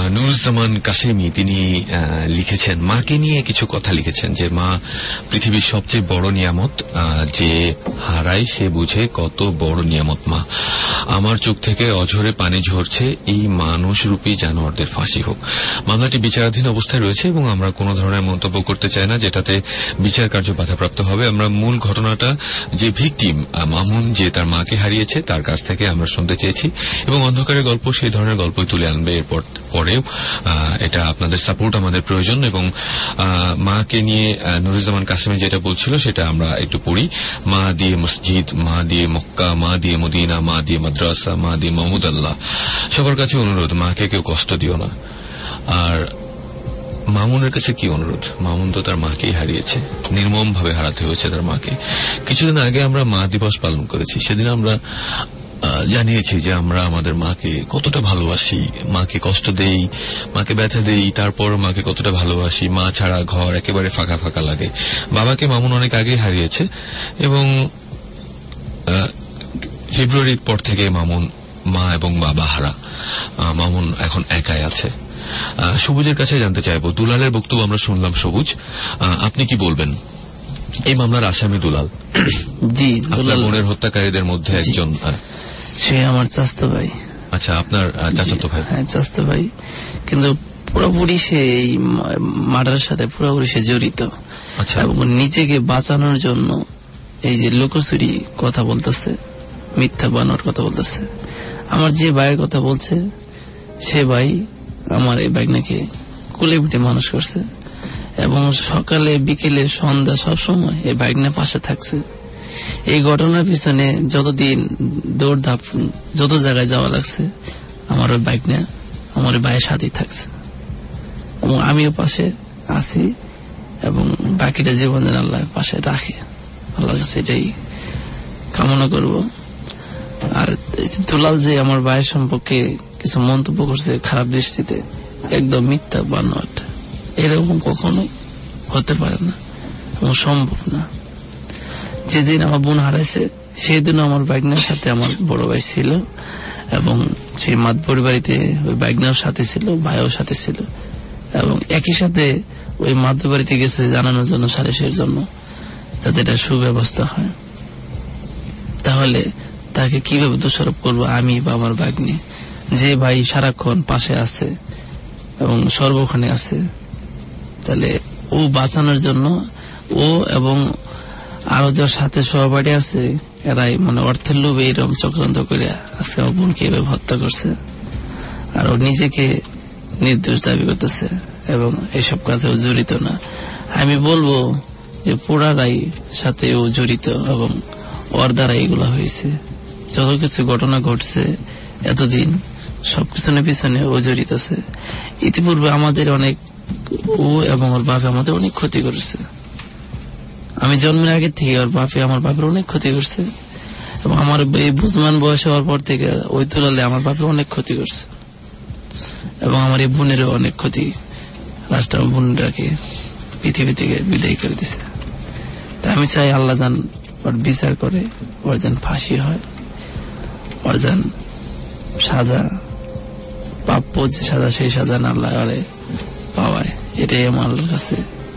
নুরুজ্জামান কাসেমি তিনি লিখেছেন, মাকে নিয়ে কিছু কথা লিখেছেন যে মা পৃথিবীর সবচেয়ে বড় নিয়ামত, যে হারায় সে বুঝে কত বড় নিয়ামত মা। আমার চোখ থেকে অঝরে পানি ঝরছে, এই মানুষরূপী জানোয়ারদের ফাঁসি হোক। মামলাটি বিচারাধীন অবস্থায় রয়েছে এবং আমরা কোনো ধরনের মন্তব্য করতে চাই না যেটাতে বিচার কার্য বাধাপ্রাপ্ত হবে। আমরা মূল ঘটনাটা, যে ভিকটিম মামুন, যে তার মাকে হারিয়েছে, তার কাছ থেকে আমরা শুনতে চেয়েছি এবং অন্ধকারের গল্প সেই ধরনের গল্পই তুলে আনবে। এরপর পরেও এটা আপনাদের সাপোর্ট আমাদের প্রয়োজন। এবং মাকে নিয়ে নুরুজ্জামান কাসেমি যেটা বলছিল সেটা আমরা একটু পড়ি। মা দিয়ে মসজিদ, মা দিয়ে মক্কা, মা দিয়ে মদিনা, মা দিয়ে মাদ্রাসা, মা দিয়ে মাহমুদ আল্লাহ। সবার কাছে অনুরোধ, মাকে কেউ কষ্ট দিও না। আর মামুনের কাছে কি অনুরোধ? মামুন তো তার মাকেই হারিয়েছে, নির্মম ভাবে হারাতে হয়েছে তার মাকে। কিছুদিন আগে আমরা মা দিবস পালন করেছি। সেদিন আমরা জানিয়েছি যে আমরা আমাদের মাকে কতটা ভালোবাসি, মাকে কষ্ট দেই, মাকে ব্যথা দেই, তারপর মাকে কতটা ভালোবাসি। মা ছাড়া ঘর একেবারে ফাঁকা ফাঁকা লাগে। বাবাকে মামুন অনেক আগেই হারিয়েছে এবং ফেব্রুয়ারির পর থেকে মামুন মা এবং বাবা হারা। মামুন এখন একাই আছে। সবুজের কাছে জানতে চাইব, দুলালের বক্তব্য আমরা শুনলাম। সবুজ, আপনি কি বলবেন? এই মামলার আসামি দুলাল। জি, দুলাল বোনের হত্যাকারীদের মধ্যে একজন। সে আমার চাচাতো ভাই। আচ্ছা, আপনার চাচাতো ভাই? হ্যাঁ, চাচাতো ভাই, কিন্তু পুরোপুরি সে এই মার্ডারের সাথে পুরোপুরি সে জড়িত। আচ্ছা। এবং নিজেকে বাঁচানোর জন্য এই যে লুকোচুরি কথা বলতেছে, মিথ্যা বানোয়ার কথা বলতেছে। আমার যে ভাইয়ের কথা বলছে, সে ভাই আমার এই বাইকনাকে কুলে পিঠে মানুষ করছে এবং সকালে বিকেলে সন্ধ্যা সবসময় এই বাইকনা পাশে থাকছে। এই ঘটনার পিছনে যতদিন দৌড়ধাপ যত জায়গায় যাওয়া লাগছে, আমার ওই বাইকনা আমার ওই ভাইয়ের সাথেই থাকছে এবং আমিও পাশে আছি এবং বাকিটা জীবন যেন আল্লাহ পাশে রাখে, আল্লাহর কাছে এটাই কামনা করব। আর দুলাল যে আমার ভাইয়ের সম্পর্কে কিছু মন্তব্য করছে খারাপ দৃষ্টিতে, একদম মিথ্যা বানোয়াট। এরকম কখনো হতে পারে না এবং সম্ভব না। যেদিন আমার বোন হারাইছে সেদিন আমার বাইকনার সাথে আমার বড় ভাই ছিল এবং সেই মাতবরি বাড়িতে ওই বাইকনার সাথে ছিল, ভাইও সাথে ছিল এবং একই সাথে ওই মাতবরি বাড়িতে গেছে জানানোর জন্য, সালিশের জন্য, যাতে এটা সুব্যবস্থা হয়। তাহলে তাকে কিভাবে দোষারোপ করবো আমি বা আমার ভাগ্নি, যে ভাই সারাক্ষণ পাশে আছে এবং সর্বক্ষণে আছে? তাহলে ও বাঁচানোর জন্য ও এবং আরো যার সাথে সহপাঠী আছে, এরাই মানে অর্থের লোভে এরকম চক্রান্ত করে আজকে আমার বোনকে এভাবে হত্যা করছে। আর ও নিজেকে নির্দোষ দাবি করতেছে এবং এসব কাজেও জড়িত না। আমি বলবো যে পুরারাই সাথে ও জড়িত এবং ওর দ্বারা এগুলো হয়েছে। যত কিছু ঘটনা ঘটছে এতদিন, সবকিছু পিছনে ও জড়িত আছে। ইতিপূর্বে আমাদের অনেক, ও এবং ওর বাপে আমাদের অনেক ক্ষতি করেছে। আমি জন্মের আগে থেকে ওর বাপে আমার বাপের অনেক ক্ষতি করছে এবং আমার এই বুঝমান বয়স হওয়ার পর থেকে ওই তুলালে আমার বাপের অনেক ক্ষতি করছে এবং আমার এই বোনেরও অনেক ক্ষতি। লাস্ট আমার বোনটাকে পৃথিবী থেকে বিদায় করে দিছে। তা আমি চাই আল্লাহ যেন ওর বিচার করে, ওর যেন ফাঁসি হয়, ওর যেন সাজা, প্রাপ্য যে সাজা সেই সাজা না আল্লাহ আরে পাওয়ায়, এটাই আমার কাছে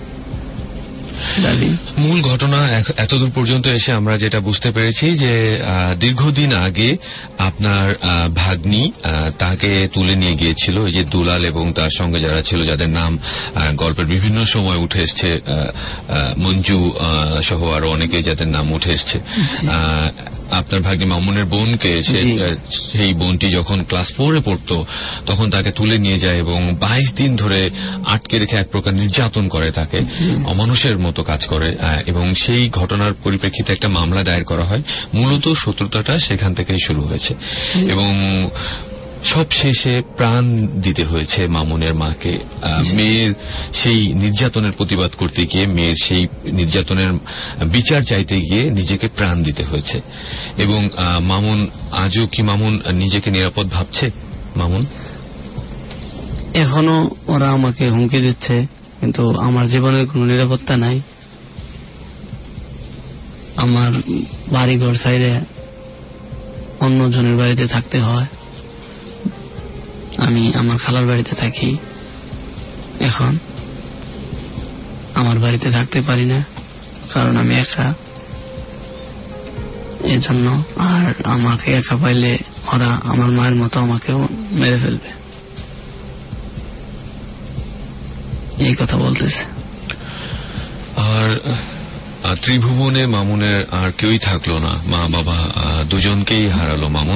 দাবি। মূল ঘটনা এতদূর পর্যন্ত এসে আমরা যেটা বুঝতে পেরেছি যে দীর্ঘদিন আগে আপনার ভাগ্নি তাকে তুলে নিয়ে গিয়েছিল, এই যে দুলাল এবং তার সঙ্গে যারা ছিল, যাদের নাম গল্পের বিভিন্ন সময় উঠে এসছে, মঞ্জু সহ আরো অনেকে যাদের নাম উঠে এসছে। আপনার ভাগ্নি মামুনের বোনকে, সেই বোনটি যখন ক্লাস 4-এ পড়তো তখন তাকে তুলে নিয়ে যায় এবং 22 দিন ধরে আটকে রেখে এক প্রকার নির্যাতন করে, তাকে অমানুষের মতো কাজ করে এবং সেই ঘটনার পরিপ্রেক্ষিতে একটা মামলা দায়ের করা হয়। মূলত শত্রুতাটা সেখান থেকেই শুরু হয়েছে এবং সব শেষে প্রাণ দিতে হয়েছে মামুনের মাকে। মেয়ের সেই নির্যাতনের প্রতিবাদ করতে গিয়ে, মেয়ের সেই নির্যাতনের বিচার চাইতে গিয়ে নিজেকে প্রাণ দিতে হয়েছে। এবং মামুন আজও কি মামুন নিজেকে নিরাপদ ভাবছে? মামুন, এখনো ওরা আমাকে হুমকি দিচ্ছে, কিন্তু আমার জীবনের কোনো নিরাপত্তা নাই। আমার বাড়ি ঘর সাইডে অন্য জনের বাড়িতে থাকতে হয়। আমি আমার খালার বাড়িতে থাকি। এখন আমার বাড়িতে থাকতে পারি না, কারণ আমি একা। এজন্য আর আমাকে একা পাইলে ওরা আমার মায়ের মতো আমাকেও মেরে ফেলবে, এই কথা বলতেছে। আর ত্রিভুবনে মামুনের আর কেউই থাকলো না, মা বাবা দুজনকেই হারালো মামুন।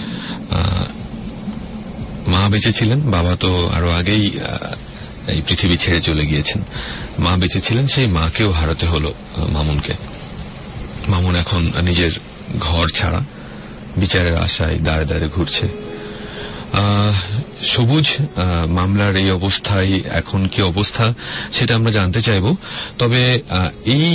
মা বেঁচে ছিলেন, বাবা তো আরো আগেই এই পৃথিবী ছেড়ে চলে গিয়েছেন। মা বেঁচে ছিলেন, সেই মাকেও হারাতে হলো মামুনকে। মামুন এখন নিজের ঘর ছাড়া বিচারের আশায় দাঁড়ে দাঁড়ে ঘুরছে। সবুজ, মামলার এই অবস্থায় এখন কি অবস্থা সেটা আমরা জানতে চাইব। তবে এই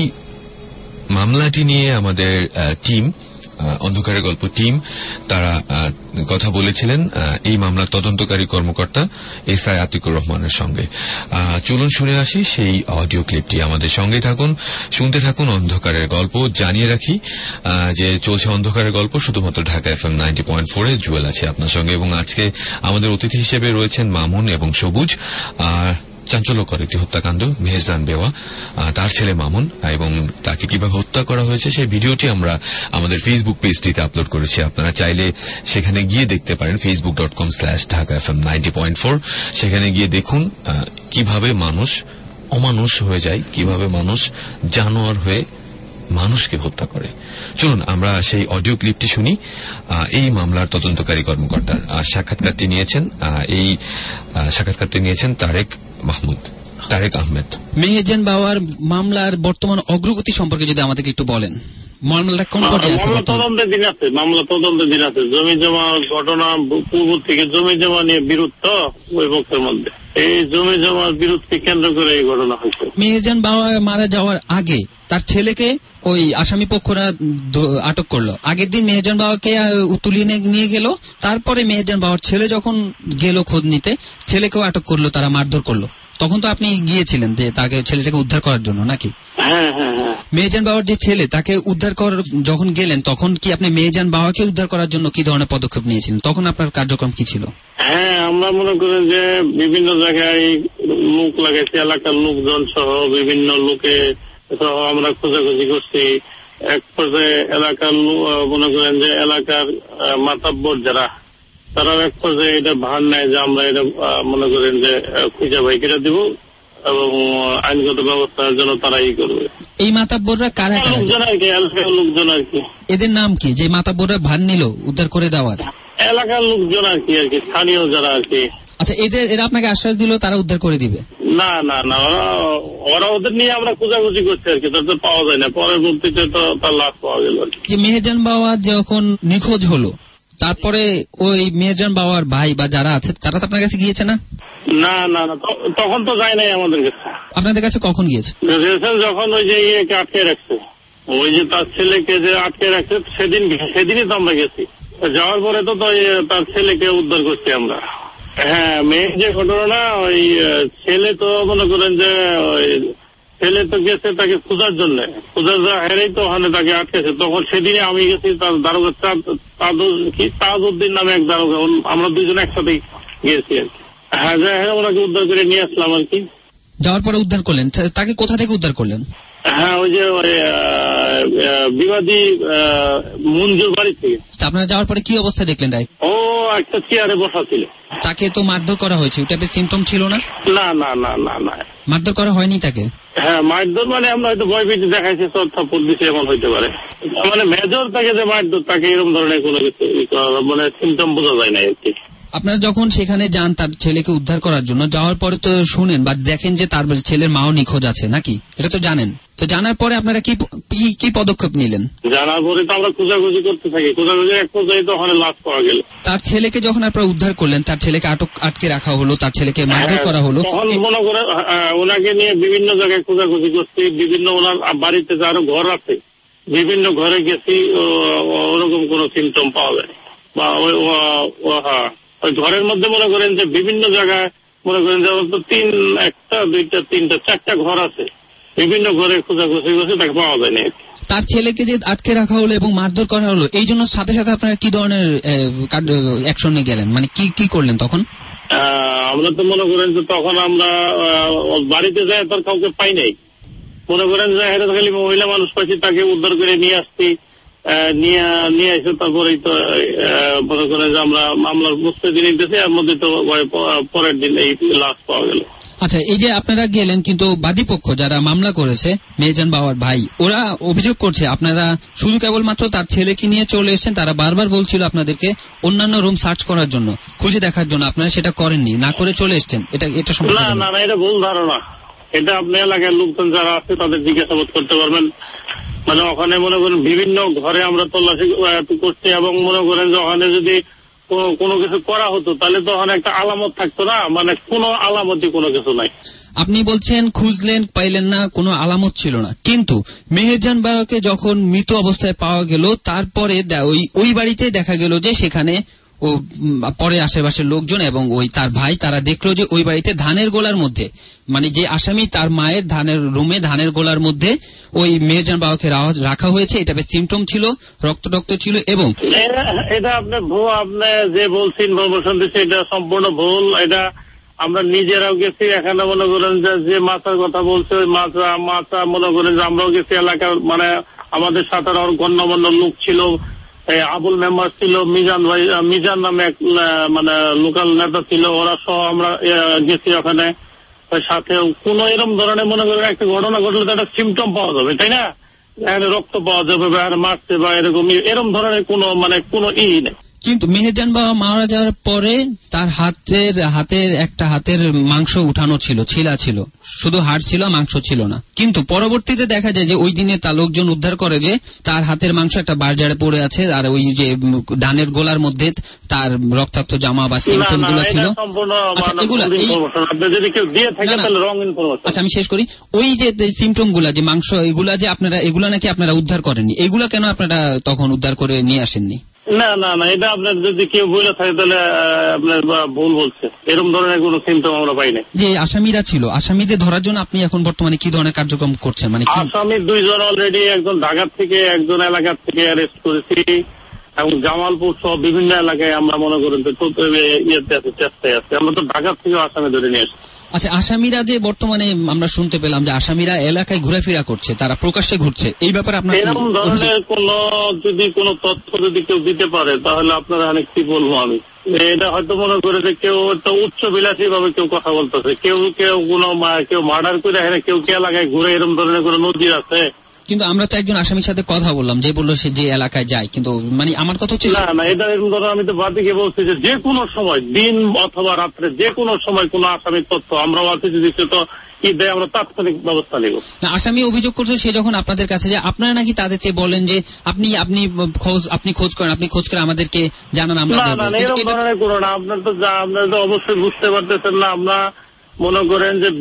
মামলাটি নিয়ে আমাদের টিম, অন্ধকারের গল্প টিম, তারা কথা বলেছিলেন এই মামলার তদন্তকারী কর্মকর্তা এসআই আতিকুর রহমানের সঙ্গে। চলুন শুনে আসি সেই অডিও ক্লিপটি। আমাদের সঙ্গে থাকুন, শুনতে থাকুন অন্ধকারের গল্প। জানিয়ে রাখি যে চলছে অন্ধকারের গল্প শুধুমাত্র ঢাকা FM 90.4-এ। জুয়েল আছে আপনার সঙ্গে এবং আজকে আমাদের অতিথি হিসেবে রয়েছেন মামুন এবং সবুজ। চাঞ্চল্যকর একটি হত্যাকাণ্ড, মেহেরজান বেওয়া, তার ছেলে মামুন, এবং তাকে কিভাবে হত্যা করা হয়েছে সেই ভিডিওটি আমরা আমাদের ফেসবুক পেজটিতে আপলোড করেছি। আপনারা চাইলে সেখানে গিয়ে দেখতে পারেন, facebook.com/dhakafm90.4। সেখানে গিয়ে দেখুন কিভাবে মানুষ অমানুষ হয়ে যায়, কিভাবে মানুষ জানোয়ার হয়ে মানুষকে হত্যা করে। চলুন আমরা সেই অডিও ক্লিপটি শুনি। এই মামলার তদন্তকারী কর্মকর্তার সাক্ষাৎকারটি নিয়েছেন, এই সাক্ষাৎকারটি নিয়েছেন তারেক আহমেদ। মেহেরজান বাওয়ার মামলার বর্তমান অগ্রগতি সম্পর্কে যদি আমাদেরকে একটু বলেন। মামলাটা কোন পর্যায়ে আছে? মামলা তদন্তের দিন আছে। জমি জমা ঘটনা পূর্ব থেকে জমি জমা নিয়ে বিরোধ তো ওই পক্ষের মধ্যে, এই জমি জমার বিরোধকে কেন্দ্র করে এই ঘটনা হয়েছে। মেহেরজান বাওয়া মারা যাওয়ার আগে তার ছেলেকে ওই আসামি পক্ষরা আটক করলো। আগের দিন মেহেরজান বাওয়াকে তুলিয়ে নিয়ে গেল, তারপরে মেহেরজান বাওয়ার ছেলে যখন গেল খোঁজ নিতে, ছেলেকেও আটক করলো, তারা মারধর করলো। তখন তো আপনি গিয়েছিলেন যে তাকে ছেলেটাকে উদ্ধার করার জন্য, নাকি? মেহেরজান বাওয়ার যে ছেলে, তাকে উদ্ধার করার যখন গেলেন তখন কি আপনি মেহেরজান বাওয়াকে উদ্ধার করার জন্য কি ধরনের পদক্ষেপ নিয়েছিলেন? তখন আপনার কার্যক্রম কি ছিল? হ্যাঁ, আমরা মনে করেন যে বিভিন্ন জায়গায় লোক লাগাইছি, এলাকার লোকজন সহ বিভিন্ন লোকে সহ আমরা খোঁজাখুঁজি করছি। এক পর্যায়ে এলাকার মনে করেন যে এলাকার মাতাব্বর যারা, তারা এক পর্যায়ে এটা ভার নেয় যে আমরা এটা মনে করেন যে খুঁজা ভাইকেরা দিব এবং আইনগত ব্যবস্থার জন্য তারা করবে। এই মাতাব্বররা কারা? লোকজন আর কি, এলাকার লোকজন আর কি। এদের নাম কি যে মাতাব্বররা ভার নিল উদ্ধার করে দেওয়ার? এলাকার লোকজন আর কি, স্থানীয় যারা আর কি। আচ্ছা, এরা আপনাকে আশ্বাস দিল তারা উদ্ধার করে দিবে? না না না, ওরা ওদের নিয়ে আমরা খোঁজাখুঁজি করছি আর কি, তাদের পাওয়া যায় না। পরবর্তীতে তো তার লাশ পাওয়া গেল। যে মেহেরজান বাওয়া যখন নিখোঁজ হলো, তারপরে ওই মেহেরজান বাওয়ার ভাই বা যারা আছে তারা তো আপনার কাছে গিয়েছে না? না না না, তখন তো যায় নাই আমাদের কাছে। আপনাদের কাছে কখন গিয়েছে? যখন ওই যে ইয়েকে আটকে রাখছে, ওই যে তার ছেলেকে যে আটকে রাখছে, সেদিনই তো আমরা গেছি। যাওয়ার পরে তো তার ছেলেকে উদ্ধার করছি আমরা। হ্যাঁ, মেয়ের যে ঘটনা, ওই ছেলে তো মনে করেন যে ছেলে তো গেছে তাকে খোঁজার জন্য, খোঁজার হেরেই তো ওখানে তাকে আটকেছে। তখন সেদিনে আমি গেছি, তার দারোগা তাজউদ্দিন নামে এক দারোগা, আমরা দুজন একসাথে গেছি আর কি। হ্যাঁ, ওনাকে উদ্ধার করে নিয়ে আসলাম আর কি। যাওয়ার পরে উদ্ধার করলেন, তাকে কোথা থেকে উদ্ধার করলেন? হ্যাঁ, ওই যে বিবাদী মঞ্জুর বাড়ি থেকে। আপনারা যাওয়ার পরে কি অবস্থা দেখলেন? ও একটা চেয়ারে বসা ছিল। তাকে তো মারধর করা হয়েছে, ওই টাইপের সিমটম ছিল না? না না না না না, মারধর করা হয়নি তাকে? হ্যাঁ, মারধর মানে আমরা হয়তো ভয় পেয়েছি, দেখাইছে থাপ্পড় দিচ্ছে, এমন হইতে পারে। মানে মেজর তাকে যে মারধর, তাকে এরকম ধরনের কোনো কিছু মানে সিমটম বোঝা যায় না আর কি। আপনারা যখন সেখানে যান তার ছেলেকে উদ্ধার করার জন্য, যাওয়ার পরে তো শুনেন বা দেখেন যে তার ছেলের মাও নিখোঁজ আছে, নাকি? এটা তো জানেন। তো জানার পরে আপনারা কি পদক্ষেপ নিলেন? জানার পরে তো আমরা খোঁজাখুঁজি করতে থাকি, খোঁজাখুঁজি এক পর্যায়ে তো ওখানে লাশ পাওয়া গেল। তার ছেলেকে যখন আপনারা উদ্ধার করলেন, তার ছেলেকে আটকে রাখা হলো, তার ছেলেকে মারধর করা হলো, তখন মনে করে ওনাকে নিয়ে বিভিন্ন জায়গায় খোঁজাখুঁজি করছি। বিভিন্ন ওনার বাড়িতে যে আরো ঘর আছে, বিভিন্ন ঘরে গেছি, ওরকম কোন সিমটম পাওয়া যায় বা ওই ঘরের মধ্যে মনে করেন যে বিভিন্ন জায়গায় মনে করেন যে একটা দুইটা তিনটা চারটা ঘর আছে, বিভিন্ন ঘরে খোঁজাখুঁজি করছে, তাকে পাওয়া যায় না। তার ছেলেকে যে আটকে রাখা হলো এবং মারধর করা হলো, এই জন্য সাথে সাথে আপনারা কি ধরনের অ্যাকশনে গেলেন? মানে কি করলেন তখন? আমরা তো মনে করেন যে তখন আমরা বাড়িতে যাই তার কাউকে পাই নাই, মনে করেন যে এটা খালি মহিলা মানুষ পাইছি, তাকে উদ্ধার করে নিয়ে আসছি, নিয়ে আসে তারপরেই তো মনে করেন যে আমরা মামলার প্রস্তুতি নিতেছি, এর মধ্যে তো পরের দিন এই লাশ পাওয়া গেল। আচ্ছা, এই যে আপনারা গেলেন, কিন্তু বাদীপক্ষ যারা মামলা করেছে মেহেরজান বাবার ভাই, ওরা অভিযোগ করছে আপনারা শুধু কেবলমাত্র তার ছেলেকে নিয়ে চলে এসেছেন। তারা বারবার বলছিল আপনাদেরকে অন্যান্য রুম সার্চ করার জন্য, খুঁজে দেখার জন্য, আপনারা সেটা করেননি, না করে চলে এসেছেন। এটা সম্পূর্ণ না, এটা ভুল ধারণা। এটা আপনি এলাকার লোকজন যারা আছে তাদের জিজ্ঞাসাবাদ করতে পারবেন। মানে ওখানে মনে করেন বিভিন্ন ঘরে আমরা তল্লাশি করছি, এবং মনে করেন যে ওখানে যদি কোনো কিছু করা হতো তাহলে তো ওখানে একটা আলামত থাকতো না, মানে কোনো আলামতই কোনো কিছু নাই। আপনি বলছেন খুঁজলেন, পাইলেন না, কোনো আলামত ছিল না, কিন্তু মেহেরজান বাবাকে যখন মৃত অবস্থায় পাওয়া গেল, তারপরে ওই বাড়িতে দেখা গেল যে সেখানে ও পরে আশেপাশের লোকজন এবং ওই তার ভাই তারা দেখলো যে ওই বাড়িতে ধানের গোলার মধ্যে, মানে যে আসামি তার মায়ের ধানের রুমে ধানের গোলার মধ্যে ওই মেহেরজান বাবাকে রাখা হয়েছে। এটা সিমটম ছিল, রক্ত ছিল। এবং এটা আপনি যে বলছেন ইনফরমেশন দিচ্ছে, এটা সম্পূর্ণ ভুল। এটা আমরা নিজেরাও গেছি, এখানে মনে করেন যে মাছার কথা বলছে ওই মাছা মনে করেন যে আমরাও গেছি এলাকার, মানে আমাদের সাথে গণ্যমান্য লোক ছিল, আবুল মেম্বার ছিল, মিজান নামে এক মানে লোকাল নেতা ছিল, ওরা সহ আমরা গেছি ওখানে। সাথে কোন এরকম ধরনের মনে করেন একটা ঘটনা ঘটলে তো একটা সিমটম পাওয়া যাবে, তাই না? এখানে রক্ত পাওয়া যাবে বা মারছে বা এরকম ধরনের কোনো নেই। কিন্তু মেহেরজান বাবা মারা যাওয়ার পরে তার হাতের একটা হাতের মাংস উঠানো ছিল, ছিলা ছিল, শুধু হাড় ছিল, মাংস ছিল না। কিন্তু পরবর্তীতে দেখা যায় যে ওই দিনে তার লোকজন উদ্ধার করে যে তার হাতের মাংস একটা বারজারে পড়ে আছে, আর ওই যে ধানের গোলার মধ্যে তার রক্তাক্ত জামা বা সিমটম গুলো ছিল। আচ্ছা, আমি শেষ করি। ওই যে সিমটম গুলা, যে মাংস, এগুলা নাকি আপনারা উদ্ধার করেননি, এগুলা কেন আপনারা তখন উদ্ধার করে নিয়ে আসেননি? না, এটা আপনার যদি কেউ বলে থাকে তাহলে আপনার ভুল বলছে। এরকম ধরনের কোন সিমটম আমরা পাই না। যে আসামিরা ছিল, আসামিদের ধরার জন্য আপনি এখন বর্তমানে কি ধরনের কার্যক্রম করছেন? মানে আসামি 2 জন অলরেডি, একজন ঢাকা থেকে, একজন এলাকা থেকে অ্যারেস্ট করেছি, এবং জামালপুর সহ বিভিন্ন এলাকায় আমরা মনে করেন চেষ্টায় আছে। আমরা তো ঢাকা থেকে আসামি ধরে নিয়ে আসছি। আচ্ছা, আসামিরা যে বর্তমানে আমরা শুনতে পেলাম যে আসামিরা এলাকায় ঘোরাফেরা করছে, তারা প্রকাশ্যে ঘুরছে, এই ব্যাপারে আপনার এরকম ধরনের কোনো তথ্য যদি কেউ দিতে পারে তাহলে আপনারা অনেক কি বলবো আমি। এটা হয়তো মনে করে যে কেউ একটা উচ্চ বিলাসী ভাবে কেউ কথা বলতেছে, কেউ মার্ডার করে কেউ এলাকায় ঘুরে, এরকম ধরনের কোনো নজির আছে? কিন্তু আমরা তো একজন আসামির সাথে কথা বললাম, যে বললো সে যে এলাকায় যায়, কিন্তু মানে আমার কথা হচ্ছে না, এটা এরকম ধরো আমি তো বাদীকে বলছি যে কোনো সময়, দিন অথবা রাত্রে, যে কোনো সময় কোনো আসামির তথ্য আমরা অতিথি দিচ্ছি তো আমরা তাৎক্ষণিক ব্যবস্থা নেব। আসামি অভিযোগ করছে সে যখন আপনাদের কাছে যায়, আপনারা নাকি তাদেরকে বলেন যে আপনি খোঁজ করেন, আপনি খোঁজ করে আমাদেরকে জানান। আমরা এরকম ধরনের করো না। আপনারা তো অবশ্যই বুঝতে পারতেছেন না। আমরা মনে করেন যে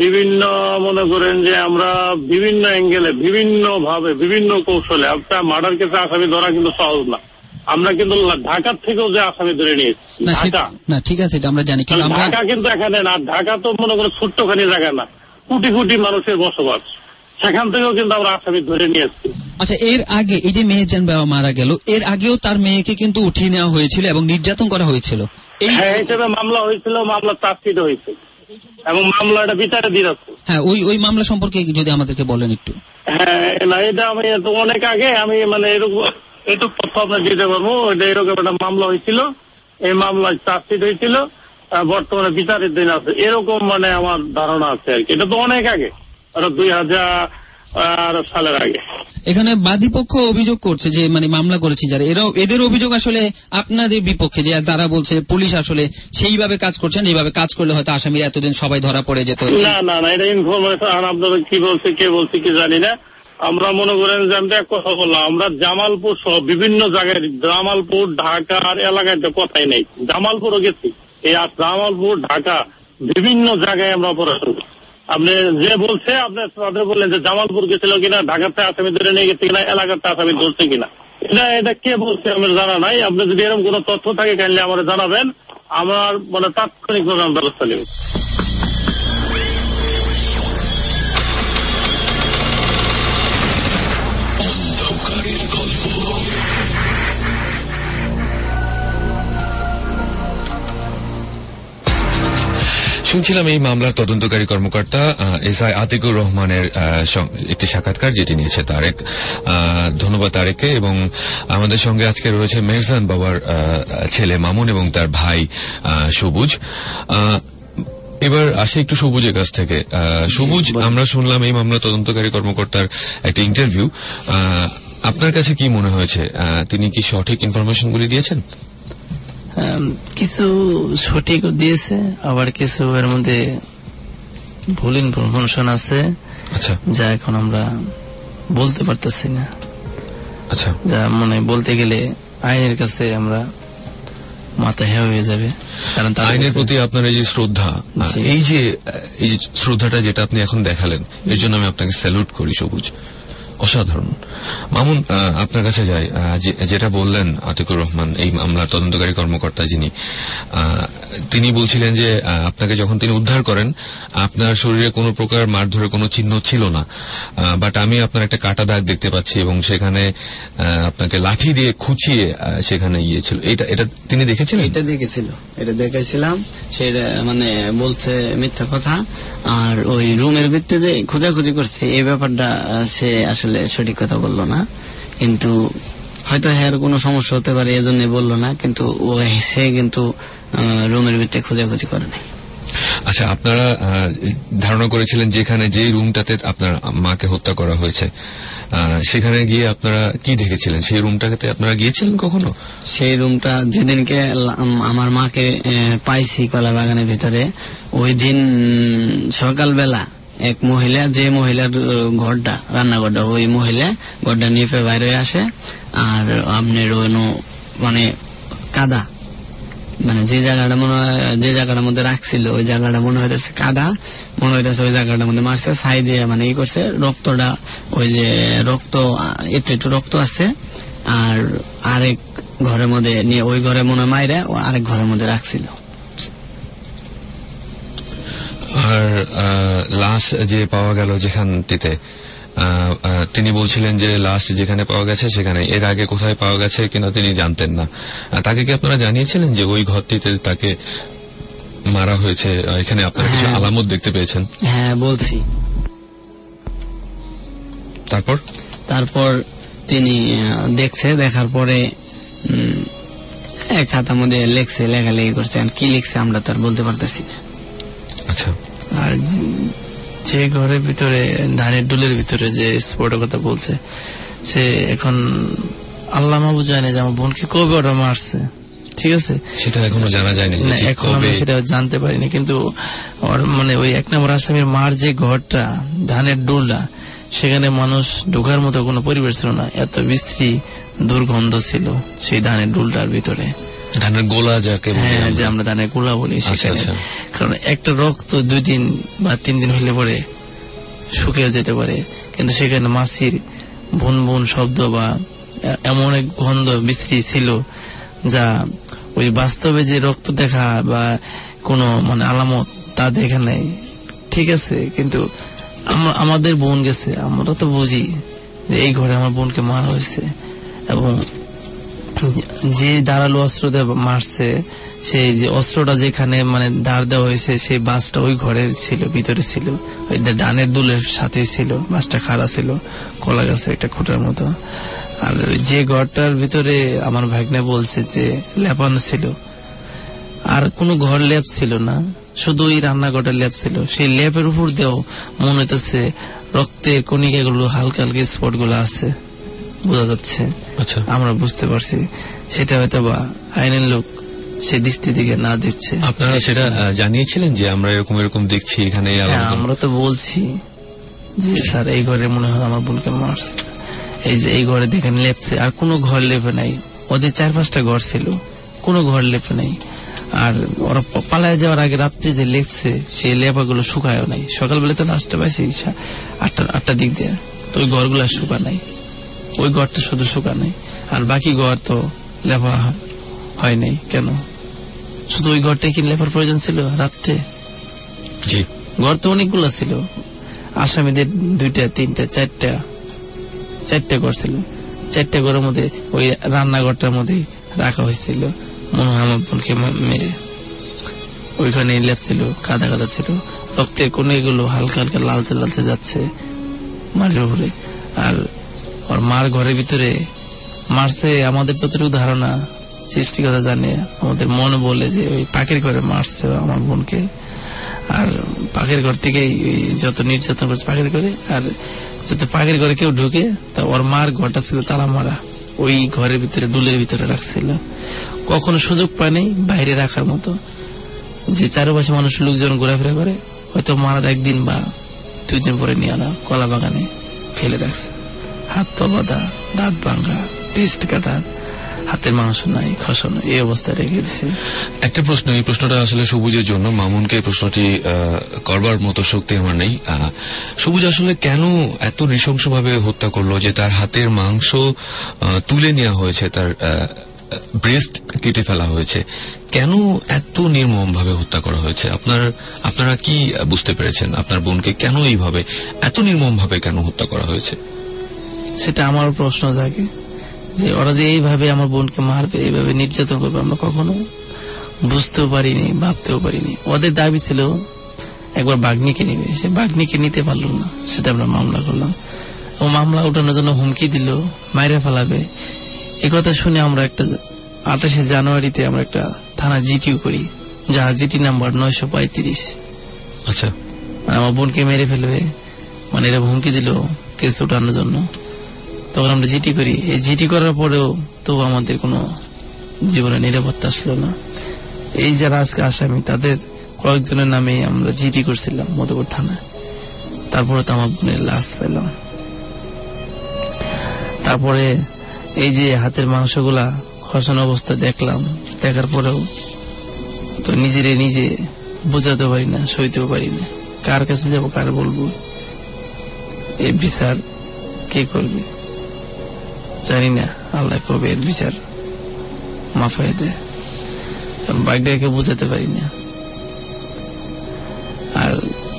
আমরা বিভিন্ন অ্যাঙ্গেলে, বিভিন্ন ভাবে, বিভিন্ন কৌশলে আপনার মার্ডার কেসে আসামি ধরা কিন্তু সহজ না। আমরা কিন্তু ঢাকার থেকেও যে আসামি ধরে নিয়েছি। ঠিক আছে, এটা আমরা জানি, কিন্তু ঢাকা কিন্তু এখানে না, ঢাকা তো মনে করেন ছোট্টখানি জায়গা না, কোটি কোটি মানুষের বসবাস, সেখান থেকেও কিন্তু আমরা আসামি ধরে নিয়ে এসেছি। আচ্ছা, এর আগে এই যে মেহেরজান বাবা মারা গেল, এর আগেও তার মেয়েকে কিন্তু উঠিয়ে নেওয়া হয়েছিল এবং নির্যাতন করা হয়েছিল। এই হিসেবে মামলা হয়েছিল, মামলা চার্জশিট হয়েছে এবং মামলাটা বিচারে দিয়ে যাচ্ছে। হ্যাঁ, ওই মামলা সম্পর্কে যদি আমাদেরকে বলেন একটু। হ্যাঁ, না, এটা আমি অনেক আগে আমি এটুকু তথ্য আপনার দিতে পারবো। এটা এরকম একটা মামলা হয়েছিল, এই মামলায় চার্জশিট হয়েছিল, বর্তমানে বিচারের দিন আছে, এরকম আমার ধারণা আছে আর কি। এটা তো অনেক আগে, 2000 সালের আগে। এখানে বাদীপক্ষ অভিযোগ করছে যে মামলা করেছে যারা, এদের অভিযোগ আসলে আপনাদের বিপক্ষে, যে তারা বলছে পুলিশ আসলে সেইভাবে কাজ করছেন, এইভাবে কাজ করলে হয়তো আসামিরা এতদিন সবাই ধরা পড়ে যেত। না, এটা ইনফরমেশন আপনাদের কি বলছে কে বলছে কি জানি না। আমরা মনে করেন যে আমি এক কথা বললাম, আমরা জামালপুর সহ বিভিন্ন জায়গায়, জামালপুর ঢাকার এলাকায় তো কথাই নেই, জামালপুরও গেছি, এই জামালপুর ঢাকা বিভিন্ন জায়গায় আমরা অপারেশন করছি। আপনি যে বলছে আপনি তাদের বললেন যে জামালপুর গেছিল কিনা, ঢাকাতে আসামি ধরে নিয়ে গেছে কিনা, এলাকাতে আসামি ধরছে কিনা, এটা কে বলছে আমার জানা নাই। আপনি যদি এরকম কোন তথ্য থাকে কাইন্ডলি আমার জানাবেন, আমার তাৎক্ষণিক ব্যবস্থা নেব। শুনছিলাম এই মামলার তদন্তকারী কর্মকর্তা এসআই আতিকুর রহমানের একটি সাক্ষাৎকার, যেটি নিয়েছে তারেক। ধন্যবাদ তারেককে। এবং আমাদের সঙ্গে আজকে রয়েছে মেহজান বাবার ছেলে মামুন এবং তার ভাই সবুজ। এবার আসি একটু সবুজের কাছ থেকে। সবুজ, আমরা শুনলাম এই মামলা তদন্তকারী কর্মকর্তার একটা ইন্টারভিউ। আপনার কাছে কি মনে হয়েছে, তিনি কি সঠিক ইনফরমেশনগুলি দিয়েছেন? কিছু সঠিক দিয়েছে, আবার কিছু এর মধ্যে ভুল ইনফরমেশন আছে, যা এখন আমরা বলতে পারতেছি না। আচ্ছা, যা মানে বলতে গেলে আইনের কাছে আমরা মাথা হেঁয়া হয়ে যাবে। কারণ আইনের প্রতি আপনার এই যে শ্রদ্ধা, এই যে শ্রদ্ধাটা যেটা আপনি এখন দেখালেন, এর জন্য আমি আপনাকে স্যালুট করি সবুজ, অসাধারণ। মামুন, আপনার কাছে যাই। যেটা বললেন আতিকুর রহমান, এই মামলার তদন্তকারী কর্মকর্তা যিনি, তিনি বলছিলেন যে আপনাকে যখন তিনি উদ্ধার করেন, আপনার শরীরে কোনো প্রকার মারধরের কোনো চিহ্ন ছিল না, বাট আমি আপনার একটা কাটা দাগ দেখতে পাচ্ছি এবং সেখানে আপনাকে লাঠি দিয়ে খুঁচিয়ে সেখানে গিয়েছিল। এটা তিনি দেখেছিলেন? এটা দেখেছিলাম। সেটা মানে বলছে মিথ্যা কথা। আর ওই রুমের ভিতরে খোঁজাখুঁজি করছে, এই ব্যাপারটা সে আসলে সঠিক কথা বললো না। কিন্তু হয়তো হ্যাঁ কোনো সমস্যা হতে পারে, এজন্য বললো না। কিন্তু সে কিন্তু রুমের ভিতরে খোঁজাখুঁজি করে নাই। আচ্ছা, আপনারা ধারণা করেছিলেন যেখানে যে রুমটাতে আপনার মাকে হত্যা করা হয়েছে, সেখানে গিয়ে আপনারা কি দেখেছিলেন? সেই রুমটাতে আপনারা গিয়েছিলেন কখনো? সেই রুমটা যেদিনকে আমার মাকে পাইছি কলা বাগানের ভিতরে, ওই দিন সকালবেলা এক মহিলা, যে মহিলার ঘরটা রান্নাঘরটা, ওই মহিলা ঘরটা নিয়ে বাইরে হয়ে আসে। আর আপনার মানে কাদা, মানে যে জায়গাটা মনে হয়, যে জায়গাটার মধ্যে রাখছিল ওই জায়গাটা মনে হইতেছে কাদা, মনে হইতেছে ওই জায়গাটার মধ্যে মারছে, ছাই দিয়ে মানে ই করছে। রক্তটা, ওই যে রক্ত, একটু একটু রক্ত আছে। আর আরেক ঘরের মধ্যে নিয়ে, ওই ঘরে মনে হয় মাইরা আরেক ঘরের মধ্যে রাখছিল। আর লাশ যে পাওয়া গেল যেখানটিতে, তিনি বলছিলেন যে লাশ যেখানে পাওয়া গেছে সেখানে, এর আগে কোথায় পাওয়া গেছে কিনা তিনি জানতেন না। তাকে কি আপনারা জানিয়েছিলেন যে ওই ঘরটিতে তাকে মারা হয়েছে? এখানে আপনারা কিছু আলামত দেখতে পেয়েছেন? হ্যাঁ, বলছি। তারপর তিনি দেখছে, দেখার পরে এক খাতার মধ্যে লেখছে, লেখালেখি করছে। কি লিখছে আমরা তো আর বলতে পারতেছি না। আচ্ছা। আর যে ঘরের ভিতরে, ধানের ডুলের ভিতরে যে স্পটের কথা বলছে, সে এখন আল্লাহ মাহবুব জানে যে আমার বোনকে কবে ওরা মারছে। ঠিক আছে, সেটা এখনো জানা যায়নি, এখন আমি সেটা জানতে পারিনি। কিন্তু মানে ওই 1 নম্বর আসামির মার যে ঘরটা, ধানের ডুলটা, সেখানে মানুষ ঢোকার মতো কোনো পরিবেশ ছিল না। এত বিশ্রী দুর্গন্ধ ছিল সেই ধানের ডুলটার ভিতরে। ধানের গোলা যাকে, হ্যাঁ, যে আমরা ধানের গোলা বলি সেখানে। কারণ একটা রক্ত 2 দিন বা 3 দিন হলে পরে শুকিয়ে যেতে পারে, কিন্তু সেখানে মাছির বুন বুন শব্দ বা এমন এক গন্ধ বিশ্রী ছিল, যা ওই বাস্তবে যে রক্ত দেখা বা কোনো মানে আলামত তা দেখা নাই। ঠিক আছে, কিন্তু আমাদের বোন গেছে, আমরা তো বুঝি যে এই ঘরে আমার বোনকে মারা হয়েছে। এবং যে ধারালো অস্ত্র দিয়ে মারছে, সেই যে অস্ত্রটা যেখানে মানে ধার দেওয়া হয়েছে, সেই বাসটা ওই ঘরে ছিল, ভিতরে ছিল, ওই ডানের দুলের সাথে ছিল। বাসটা খাড়া ছিল কলা গাছের একটা খুঁটার মতো। আর যে ঘরটার ভিতরে আমার ভাগ্নে বলছে যে লেপানো ছিল, আর কোনো ঘর লেপ ছিল না, শুধু ওই রান্নাঘরটা লেপ ছিল। সেই লেপের উপর দিয়েও মনে হইতেছে রক্তের কণিকাগুলো, হালকা হালকা স্পট গুলো আছে, বোঝা যাচ্ছে। আচ্ছা, আমরা বুঝতে পারছি সেটা হয়তো বা আইনের লোক সে দৃষ্টি দিকে না দিচ্ছে। আপনারা সেটা জানিয়েছিলেন যে আমরা এরকম এরকম দেখছি এখানে? আমরা তো বলছি যে স্যার এই ঘরে মনে হয় আমার বোনকে মারছে, এই যে এই ঘরে দেখেন লেপছে, আর কোনো ঘর লেপে নাই। ওদের 4-5টা ঘর ছিল, কোনো ঘর লেপে নাই। আর ওরা পালায় যাওয়ার আগে রাত্রে যে লেপছে, সেই লেপাগুলো শুকায়ও নাই। সকালবেলা তো লাশটা পাইছি 8টার দিক দিয়ে, তো ওই ঘরগুলো শুকা নাই। ওই ঘরটা শুধু শুকা নাই, আর বাকি ঘর তো লেপা হয় নাই। কেন? শুধু ওই ঘরটাই কি লেপার প্রয়োজন ছিল রাত্রে? জি, ঘর তো অনেকগুলো ছিল। আসামিদের 2টা 3টা 4টা ঘর ছিল। 4টা ঘরের মধ্যে ওই রান্নাঘরটার মধ্যে রাখা হয়েছিল মনে হয় আমার বোনকে মেরে। ওইখানে লেপ ছিল, কাদা কাদা ছিল, রক্তের কোন এগুলো হালকা হালকা লালচে লালচে যাচ্ছে মাটির উপরে। আর ওর মার ঘরের ভিতরে মারছে, আমাদের যতটুকু ধারণা সৃষ্টিকতা জানে, আমাদের মনে বলে যে ওই পাখির ঘরে মারছে আমার বোনকে। আর পাখির ঘর থেকেই যত নির্যাতন করছে পাখির ঘরে, আর যত পাখির ঘরে কেউ ঢুকে তা ওর মার ঘরটা ছিল তালা মারা, ওই ঘরের ভিতরে ডুলের ভিতরে রাখছিল। কখনো সুযোগ পায়নি বাইরে রাখার মতো, যে চারপাশে মানুষ লোকজন ঘোরাফেরা করে, হয়তো মারার একদিন বা 2 দিন পরে নিয়ে আনা কলা বাগানে ফেলে রাখছে। হাত পা বাঁধা, দাঁত ভাঙ্গা, টেস্ট কাটা, হাতের মাংস নাই, খসানো, এই অবস্থায় রেখে দিচ্ছে। একটা প্রশ্ন, এই প্রশ্নটা আসলে সবুজের জন্য। মামুনকে এই প্রশ্নটি করবার মতো শক্তি আমার নেই। সবুজ আসলে কেন এত নৃশংসভাবে হত্যা করলো যে তার হাতের মাংস তুলে নেওয়া হয়েছে, তার ব্রেস্ট কেটে ফেলা হয়েছে, কেন এত নির্মম ভাবে হত্যা করা হয়েছে? আপনারা কি বুঝতে পেরেছেন আপনার বোনকে কেন এইভাবে এত নির্মম ভাবে কেন হত্যা করা হয়েছে? সেটা আমার প্রশ্ন জাগে যে ওরা যে এইভাবে আমার বোনকে মারবে, এইভাবে নির্যাতন করবে, আমরা কখনো বুঝতেও পারিনি, ভাবতেও পারিনি। ওদের দাবি ছিল একবার বাগ্নিকে নিবে, সে বাগ্নিকে নিতে পারলো না, সেটা আমরা মামলা করলাম। ও মামলা উঠানোর জন্য হুমকি দিল, মাইরে ফেলাবে। এই কথা শুনে আমরা একটা 28 জানুয়ারিতে আমরা একটা থানা জিটিও করি, যার জিটি নাম্বার 935। আচ্ছা, আমার বোনকে মেরে ফেলবে মানে এরা হুমকি দিল কেস উঠানোর জন্য। তখন আমরা জিটি করি। এই জিটি করার পরেও তো আমাদের কোনো জীবনে নিরাপত্তা আসলো না। এই যারা আজকে আসামি তাদের কয়েকজনের নামে আমরা জিটি করছিলাম মধুপুর থানায়। তারপরে তো আমার বোনের লাশ পেলাম। তারপরে এই যে হাতের মাংসগুলা খসানো অবস্থা দেখলাম, দেখার পরেও তো নিজে বোঝাতে পারি না, সইতেও পারি না। কার কাছে যাব, কার বলবো? এই বিচার কে করবে জানি না। আল্লাহ কবে এর বিচার মাফাই দেয়, কারণ বাইকটাকে বোঝাতে পারি না। আর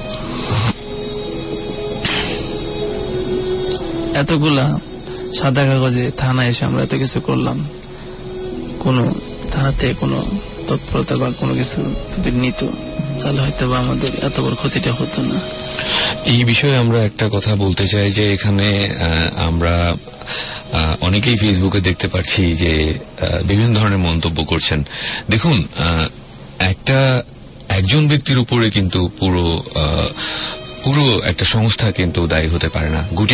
এতগুলা সাদা কাগজে থানায় এসে আমরা এত কিছু করলাম, কোন থানাতে কোনো তৎপরতা বা কোনো কিছু যদি নিত তাহলে হয়তো বা আমাদের এত বড় ক্ষতিটা হতো না। এই বিষয়ে আমরা একটা কথা বলতে চাই যে এখানে আমরা অনেকেই ফেসবুকে দেখতে পাচ্ছি যে বিভিন্ন ধরনের মন্তব্য করছেন। দেখুন, একজন ব্যক্তির উপরে কিন্তু পুরো একটা সংস্থা কিন্তু দায়ী হতে পারে না। গুটি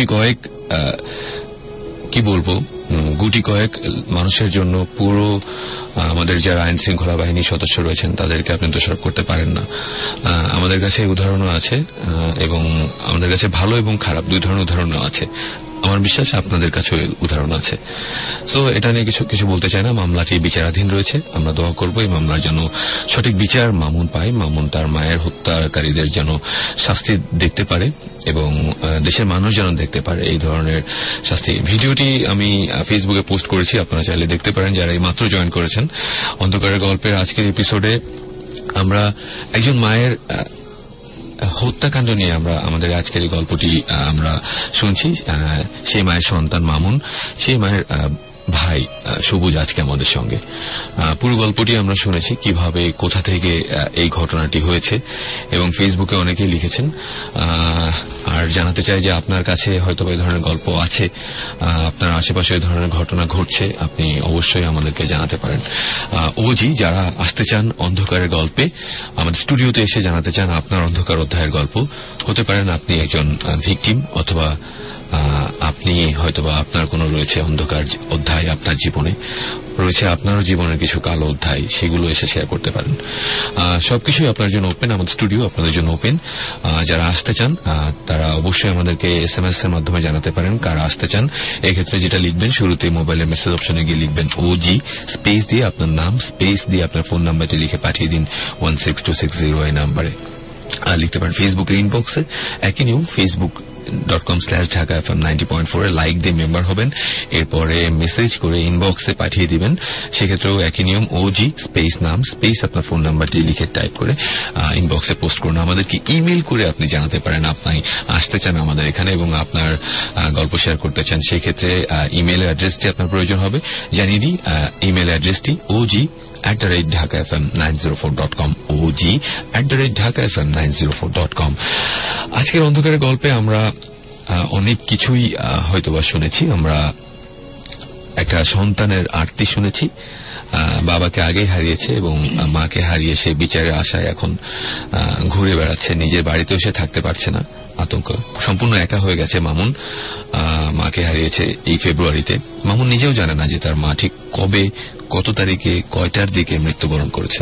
কয়েক মানুষের জন্য পুরো আমাদের যারা আইন শৃঙ্খলা বাহিনীর সদস্য রয়েছেন তাদেরকে আপনি দোষারোপ করতে পারেন না। আমাদের কাছে উদাহরণও আছে, এবং আমাদের কাছে ভালো এবং খারাপ 2 ধরনের উদাহরণও আছে। আমার বিশ্বাস আপনাদের কাছে উদাহরণ আছে। সো এটা নিয়ে কিছু বলতে চাই না। মামলাটি বিচারাধীন রয়েছে। আমরা দোয়া করব এই মামলার জন্য সঠিক বিচার মামুন পায়, মামুন তার মায়ের হত্যাকারীদের যেন শাস্তি দেখতে পারে এবং দেশের মানুষ যেন দেখতে পারে এই ধরনের শাস্তি। ভিডিওটি আমি ফেসবুকে পোস্ট করেছি, আপনারা চাইলে দেখতে পারেন যারা এই মাত্র জয়েন করেছেন। অন্ধকারের গল্পের আজকের এপিসোডে আমরা একজন মায়ের হত্যাকাণ্ড নিয়ে আমাদের আজকের এই গল্পটি আমরা শুনছি। সেই মায়ের সন্তান মামুন, সেই মায়ের ভাই সবুজ আজকে আমাদের সঙ্গে। পুরো গল্পটি আমরা শুনেছি, কিভাবে কোথা থেকে এই ঘটনাটি হয়েছে, এবং ফেসবুকে অনেকেই লিখেছেন। আর জানাতে চাই যে আপনার কাছে হয়তো এই ধরনের গল্প আছে, আপনার আশেপাশে এই ধরনের ঘটনা ঘটছে, আপনি অবশ্যই আমাদেরকে জানাতে পারেন। ওজি যারা আসতে চান অন্ধকারের গল্পে, আমাদের স্টুডিওতে এসে জানাতে চান আপনার অন্ধকার অধ্যায়ের গল্প, হতে পারেন আপনি একজন ভিকটিম, অথবা আপনি হয়তোবা আপনার কোনো রয়েছে অন্ধকার অধ্যায়, আপনার জীবনে রয়েছে আপনারও জীবনের কিছু কালো অধ্যায়, সেগুলো এসে শেয়ার করতে পারেন। সবকিছুই আপনার জন্য ওপেন, আমাদের স্টুডিও আপনাদের জন্য ওপেন। যারা আসতে চান তারা অবশ্যই আমাদেরকে SMS এর মাধ্যমে জানাতে পারেন কারা আসতে চান। এক্ষেত্রে যেটা লিখবেন, শুরুতে মোবাইলের মেসেজ অপশনে গিয়ে লিখবেন OG স্পেস দিয়ে আপনার নাম, স্পেস দিয়ে আপনার ফোন নাম্বারটি লিখে পাঠিয়ে দিন 16260 এই নাম্বারে। লিখতে পারেন ফেসবুকের ইনবক্সে, একই নিয়ম facebook.com/dhakafm90.4 এ লাইক দিয়ে মেম্বার হবেন, এরপরে মেসেজ করে ইনবক্সে পাঠিয়ে দিবেন। সেক্ষেত্রেও একই নিয়ম, OG স্পেস নাম স্পেস আপনার ফোন নাম্বারটি লিখে টাইপ করে ইনবক্সে পোস্ট করুন। আমাদেরকে ইমেল করে আপনি জানাতে পারেন আপনি আসতে চান আমাদের এখানে এবং আপনার গল্প শেয়ার করতে চান। সেক্ষেত্রে ইমেল অ্যাড্রেসটি আপনার প্রয়োজন হবে, জানিয়ে দিই। ইমেল অ্যাড্রেসটি OG OG@dhakafm904.com, OG@dhakafm904.com। আজকের অন্ধকারের গল্পে আমরা অনেক কিছুই হয়তোবা শুনেছি। আমরা একটা সন্তানের আরতি শুনেছি, বাবাকে আগেই হারিয়েছে এবং মাকে হারিয়ে সে বিচারের আশায় এখন ঘুরে বেড়াচ্ছে, নিজের বাড়িতেও সে থাকতে পারছে না, আতঙ্ক, সম্পূর্ণ একা হয়ে গেছে মামুন। মাকে হারিয়েছে এই ফেব্রুয়ারিতে। মামুন নিজেও জানে না যে তার মা ঠিক কবে, কত তারিখে, কয়টার দিকে মৃত্যুবরণ করেছে।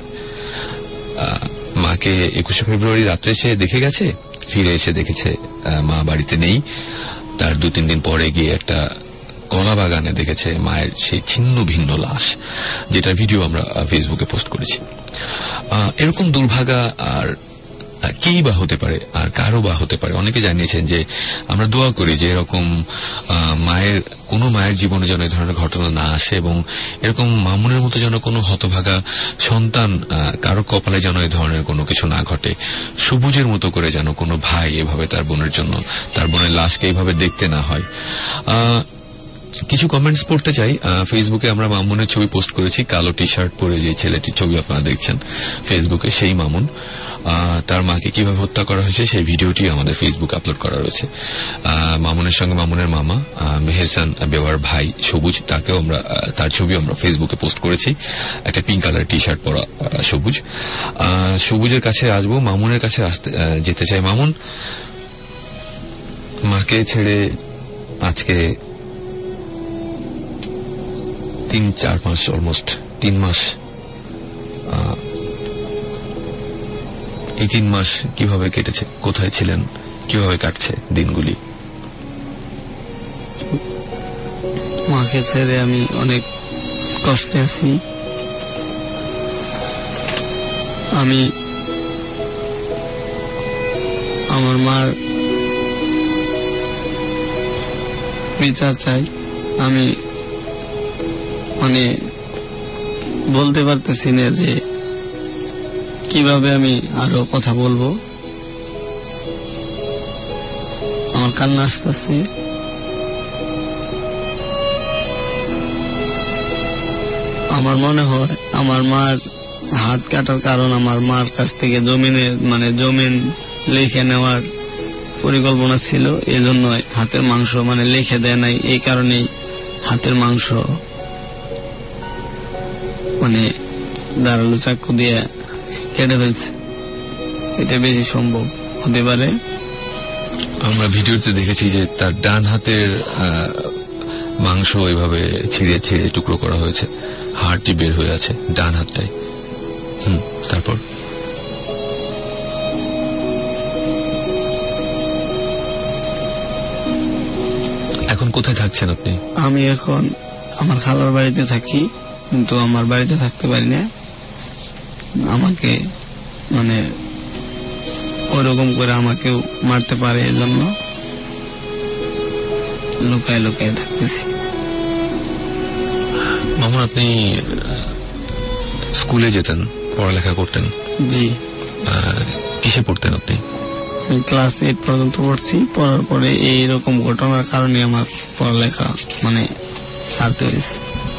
মাকে 21শে ফেব্রুয়ারি রাত্রে সে দেখে গেছে, ফিরে এসে দেখেছে মা বাড়িতে নেই। তার 2-3 দিন পরে গিয়ে একটা কলা বাগানে দেখেছে মায়ের সেই ছিন্ন ভিন্ন লাশ, যেটা ভিডিও আমরা ফেসবুকে পোস্ট করেছি। এরকম দুর্ভাগা আর কেই বা হতে পারে, আর কারো বা হতে পারে। অনেকে জানিয়েছেন যে আমরা দোয়া করি যে এরকম কোনো মায়ের জীবনে যেন এই ধরনের ঘটনা না আসে এবং এরকম মামুনের মতো যেন কোনো হতভাগা সন্তান কারো কপালে যেন এই ধরনের কোনো কিছু না ঘটে। সবুজের মতো করে যেন কোনো ভাই এভাবে তার বোনের জন্য, তার বোনের লাশকে এইভাবে দেখতে না হয়। কিছু কমেন্টস পড়তে চাই। ফেসবুকে আমরা মামুনের ছবি পোস্ট করেছি, কালো টি শার্ট পরে যে ছেলেটির ছবি আপনারা দেখছেন ফেসবুকে, সেই মামুন। তার মাকে কিভাবে হত্যা করা হয়েছে সেই ভিডিওটি আমাদের ফেসবুকে আপলোড করা রয়েছে। মামুনের সঙ্গে মামুনের মামা মেহেরসান বেওয়ার ভাই সবুজ, তাকেও আমরা, তার ছবি আমরা ফেসবুকে পোস্ট করেছি। একটা পিঙ্ক কালার টি শার্ট পরা সবুজ। সবুজের কাছে আসবো, মামুনের কাছে যেতে চাই। মামুন, মাকে ছেড়ে আজকে 3-4 মাস, অলমোস্ট 3 মাস। এই 3 মাস কিভাবে কেটেছে, কোথায় ছিলেন, কিভাবে কাটছে দিনগুলি? মাকে ছেড়ে আমি অনেক কষ্টে আছি। আমি আমার মার বিচার চাই। আমি বলতে পারতেছি না যে কিভাবে আমি আরো কথা বলবো। আমার কান্না আসতেছে। আমার মনে হয় আমার মার হাত কাটার কারণ আমার মার কাছ থেকে জমিন লিখে নেওয়ার পরিকল্পনা ছিল, এজন্য হাতের মাংস লিখে দেয় নাই। এই কারণেই হাতের মাংস ধারালো চাকু দিয়ে কেটে ফেলছে। এটা বেশি সম্ভব হতে পারে। আমরা ভিডিওতে দেখেছি যে তার ডান হাতের মাংস এভাবে ছিঁড়ে ছিঁড়ে টুকরো করা হয়েছে, হাড়টি বের হয়ে আছে ডান হাতটাই। তারপর এখন কোথায় থাকছেন আপনি? আমি এখন আমার খালার বাড়িতে থাকি, কিন্তু আমার বাড়িতে থাকতে পারি না। আমাকে ওরকম করে আমাকেও মারতে পারে, এজন্য লুকায় লুকায় থাকতেছি। মামুন, আপনি স্কুলে যেতেন, পড়ালেখা করতেন? জি। কিসে পড়তেন আপনি? ক্লাস 8 পর্যন্ত পড়ছি। পড়ার পরে এইরকম ঘটনার কারণে আমার পড়ালেখা ছাড়তে হয়েছে।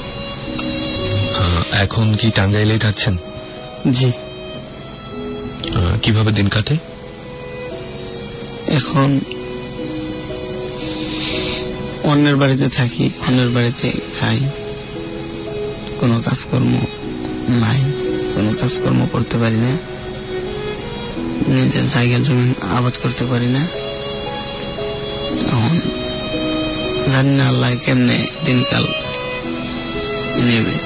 এখন কি টাঙ্গাইলেই থাকছেন? জি। কিভাবে দিন কাটে এখন? অন্যের বাড়িতে থাকি, অন্যের বাড়িতে খাই। কোনো কাজকর্ম নাই, কোনো কাজকর্ম করতে পারি না, নিজের জায়গা জমি আবাদ করতে পারি না। এখন জানি না আল্লাহ কেমনে দিনকাল নেবে।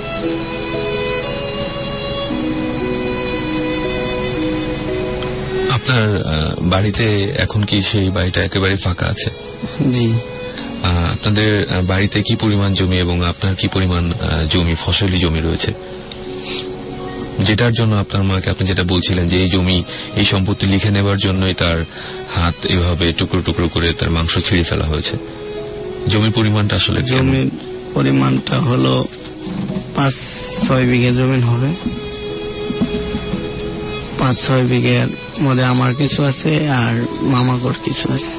আপনার বাড়িতে এখন কি সেই বাড়িটা একেবারে ফাঁকা আছে? জি। আপনাদের বাড়িতে কি পরিমাণ জমি এবং আপনার কি পরিমাণ জমি, ফসলি জমি রয়েছে, যেটার জন্য আপনার মাকে, আপনি যেটা বলছিলেন যে এই জমি, এই সম্পত্তি লিখে নেবার জন্যই তার হাত এভাবে টুকরো টুকরো করে তার মাংস ছিঁড়ে ফেলা হয়েছে? জমির পরিমাণটা আসলে? জমির পরিমাণটা হলো 5-6 বিঘা জমি হবে। 5-6 বিঘার মধ্যে আমার কিছু আছে আর মামাগর কিছু আছে।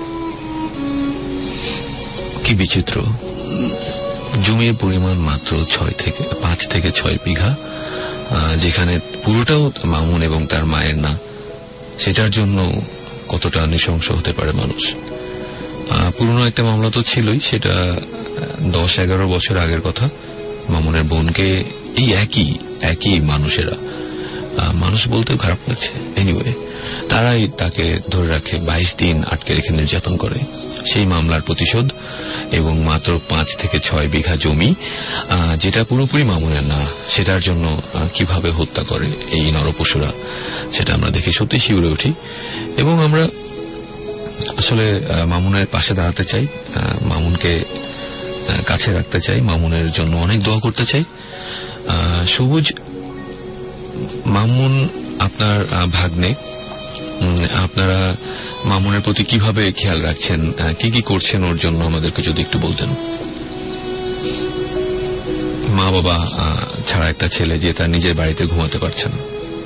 কি বিচিত্র, জমির পরিমাণ মাত্র 5 থেকে 6 বিঘা, যেখানে পুরোটাও মামুন এবং তার মায়ের না, সেটার জন্য কতটা নৃশংস হতে পারে মানুষ। পুরনো একটা মামলা তো ছিলই, সেটা 10-11 বছর আগের কথা। মামুনের বোনকে এই একই মানুষেরা, মানুষ বলতেও খারাপ লাগছে, এনিওয়ে তারাই তাকে ধরে রাখে 22 দিন আটকে রেখে নির্যাতন করে। সেই মামলার প্রতিশোধ এবং মাত্র 5 থেকে 6 বিঘা জমি, যেটা পুরোপুরি মামুনের না, সেটার জন্য কিভাবে হত্যা করে এই নরপশুরা, সেটা আমরা দেখে সত্যি শিউরে উঠি। এবং আমরা আসলে মামুনের পাশে দাঁড়াতে চাই, মামুনকে কাছে রাখতে চাই, মামুনের জন্য অনেক দোয়া করতে চাই। সবুজ, মামুন আপনার ভাগ্নে, আপনারা মামুনের প্রতি কিভাবে খেয়াল রাখছেন, কি কি করছেন ওর জন্য আমাদেরকে যদি একটু বলতেন। মা বাবা ছাড়া একটা ছেলে যে তার নিজের বাড়িতে ঘুমাতে পারছে না।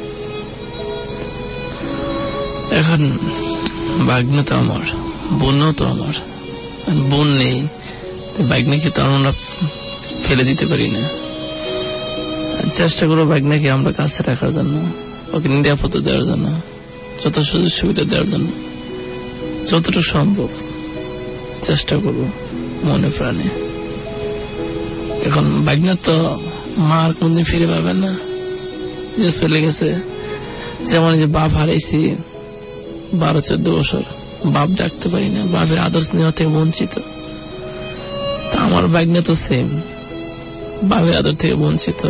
এখন ভাগ্নে তো আমার, বোনও তো আমার, বোন নেই, ভাগ্নেকে তো আমরা ফেলে দিতে পারি না। চেষ্টা করবো ভাগ্নেকে আমরা কাছে রাখার জন্য, ওকে নিরাপত্তা দেওয়ার জন্য, যত সুযোগ সুবিধা দেওয়ার জন্য যতটুকু সম্ভব চেষ্টা করবো মনে প্রাণে। এখন ভাগ্নে তো মার কোনদিন ফিরে পাবেন না, যে চলে গেছে। যেমন যে বাপ হারাইছি 12-14 বছর, বাপ ডাকতে পারি না, বাপের আদর্শ নেওয়া থেকে বঞ্চিত। তা আমার ভাগ্নে তো সেম, বাপের আদর থেকে বঞ্চিত,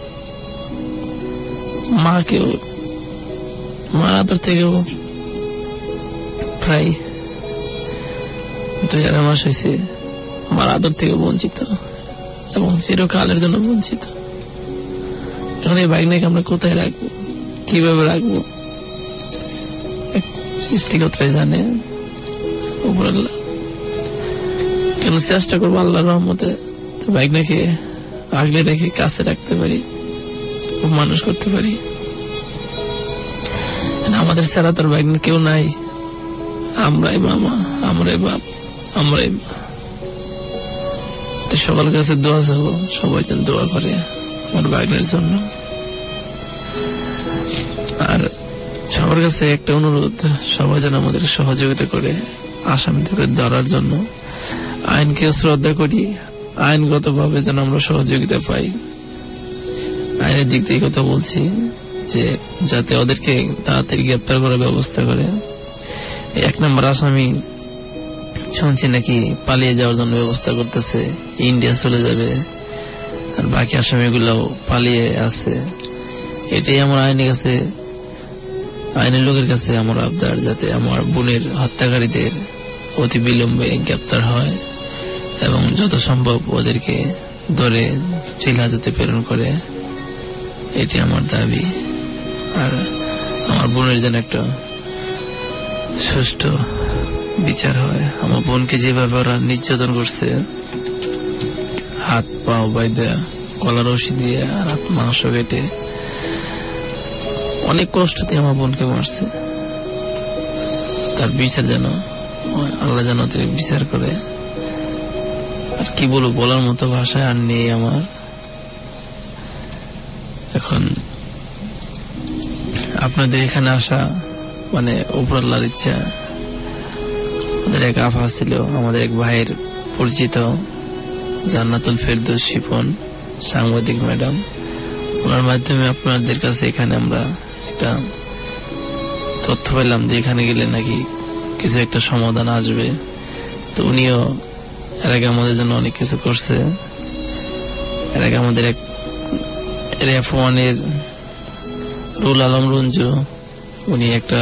মাকেও মার আদর থেকেও প্রায় 2.5 মাস হয়েছে মার আদর থেকে বঞ্চিত এবং চিরকালের জন্য বঞ্চিত। এখন এই ভাগ্নেকে আমরা কোথায় রাখবো, কিভাবে রাখবো, সৃষ্টিকর্তাই জানে, উপর আল্লাহ। কেন চেষ্টা করবো আল্লাহর রহমতে ভাগ্নেকে আগলে রেখে কাছে রাখতে পারি, মানুষ করতে পারি। আমাদের ছাড়া তার ভাগ্নে কেউ নাই, আমরাই মামা, আমরাই বাপ, আমরাই মা। সবার কাছে দোয়া চাবো, সবাই যেন দোয়া করে আমার ভাগ্নের জন্য। আর সবার কাছে একটা অনুরোধ, সবাই যেন আমাদের সহযোগিতা করে আসামিদেরকে ধরার জন্য। আইনকে শ্রদ্ধা করি, আইনগত ভাবে যেন আমরা সহযোগিতা পাই। আইনের দিক থেকে কথা বলছি যে যাতে ওদেরকে তাড়াতাড়ি গ্রেপ্তার করার ব্যবস্থা করে। 1 নম্বর আসামি শুনছি নাকি পালিয়ে যাওয়ার জন্য ব্যবস্থা করতেছে, ইন্ডিয়া চলে যাবে, আর বাকি আসামিগুলো পালিয়ে আছে। এটাই আমার আইনের লোকের কাছে আমার আবদার, যাতে আমার বোনের হত্যাকারীদের অতি বিলম্বে গ্রেপ্তার হয় এবং যত সম্ভব ওদেরকে ধরে জেল হাজতে প্রেরণ করে, এটি আমার দাবি। আর আমার বোনের যেন একটা সুষ্ঠু বিচার হয়। আমার বোনকে যেভাবে ওরা নির্যাতন করছে, হাত পা বাইদা, গলার রশি দিয়ে আর মাংস কেটে অনেক কষ্ট দিয়ে আমার বোনকে মারছে, তার বিচার যেন আল্লাহ যেন বিচার করে। আর কি বলবো, বলার মতো ভাষায় আর নেই আমার। এখন আপনাদের এখানে আসা মানে উপর আল্লাহর ইচ্ছা। আমাদের এক আফা ছিল, আমাদের এক ভাইয়ের পরিচিত, জান্নাতুল ফেরদৌস শিপন সাংবাদিক ম্যাডাম, ওনার মাধ্যমে আপনাদের কাছে এখানে আমরা একটা তথ্য পেলাম যে এখানে গেলে নাকি কিছু একটা সমাধান আসবে। তো উনিও এর আগে আমাদের জন্য অনেক কিছু করছে। এর আগে আমাদের এক রেফওয়ানের রুল আলম রঞ্জু, উনি একটা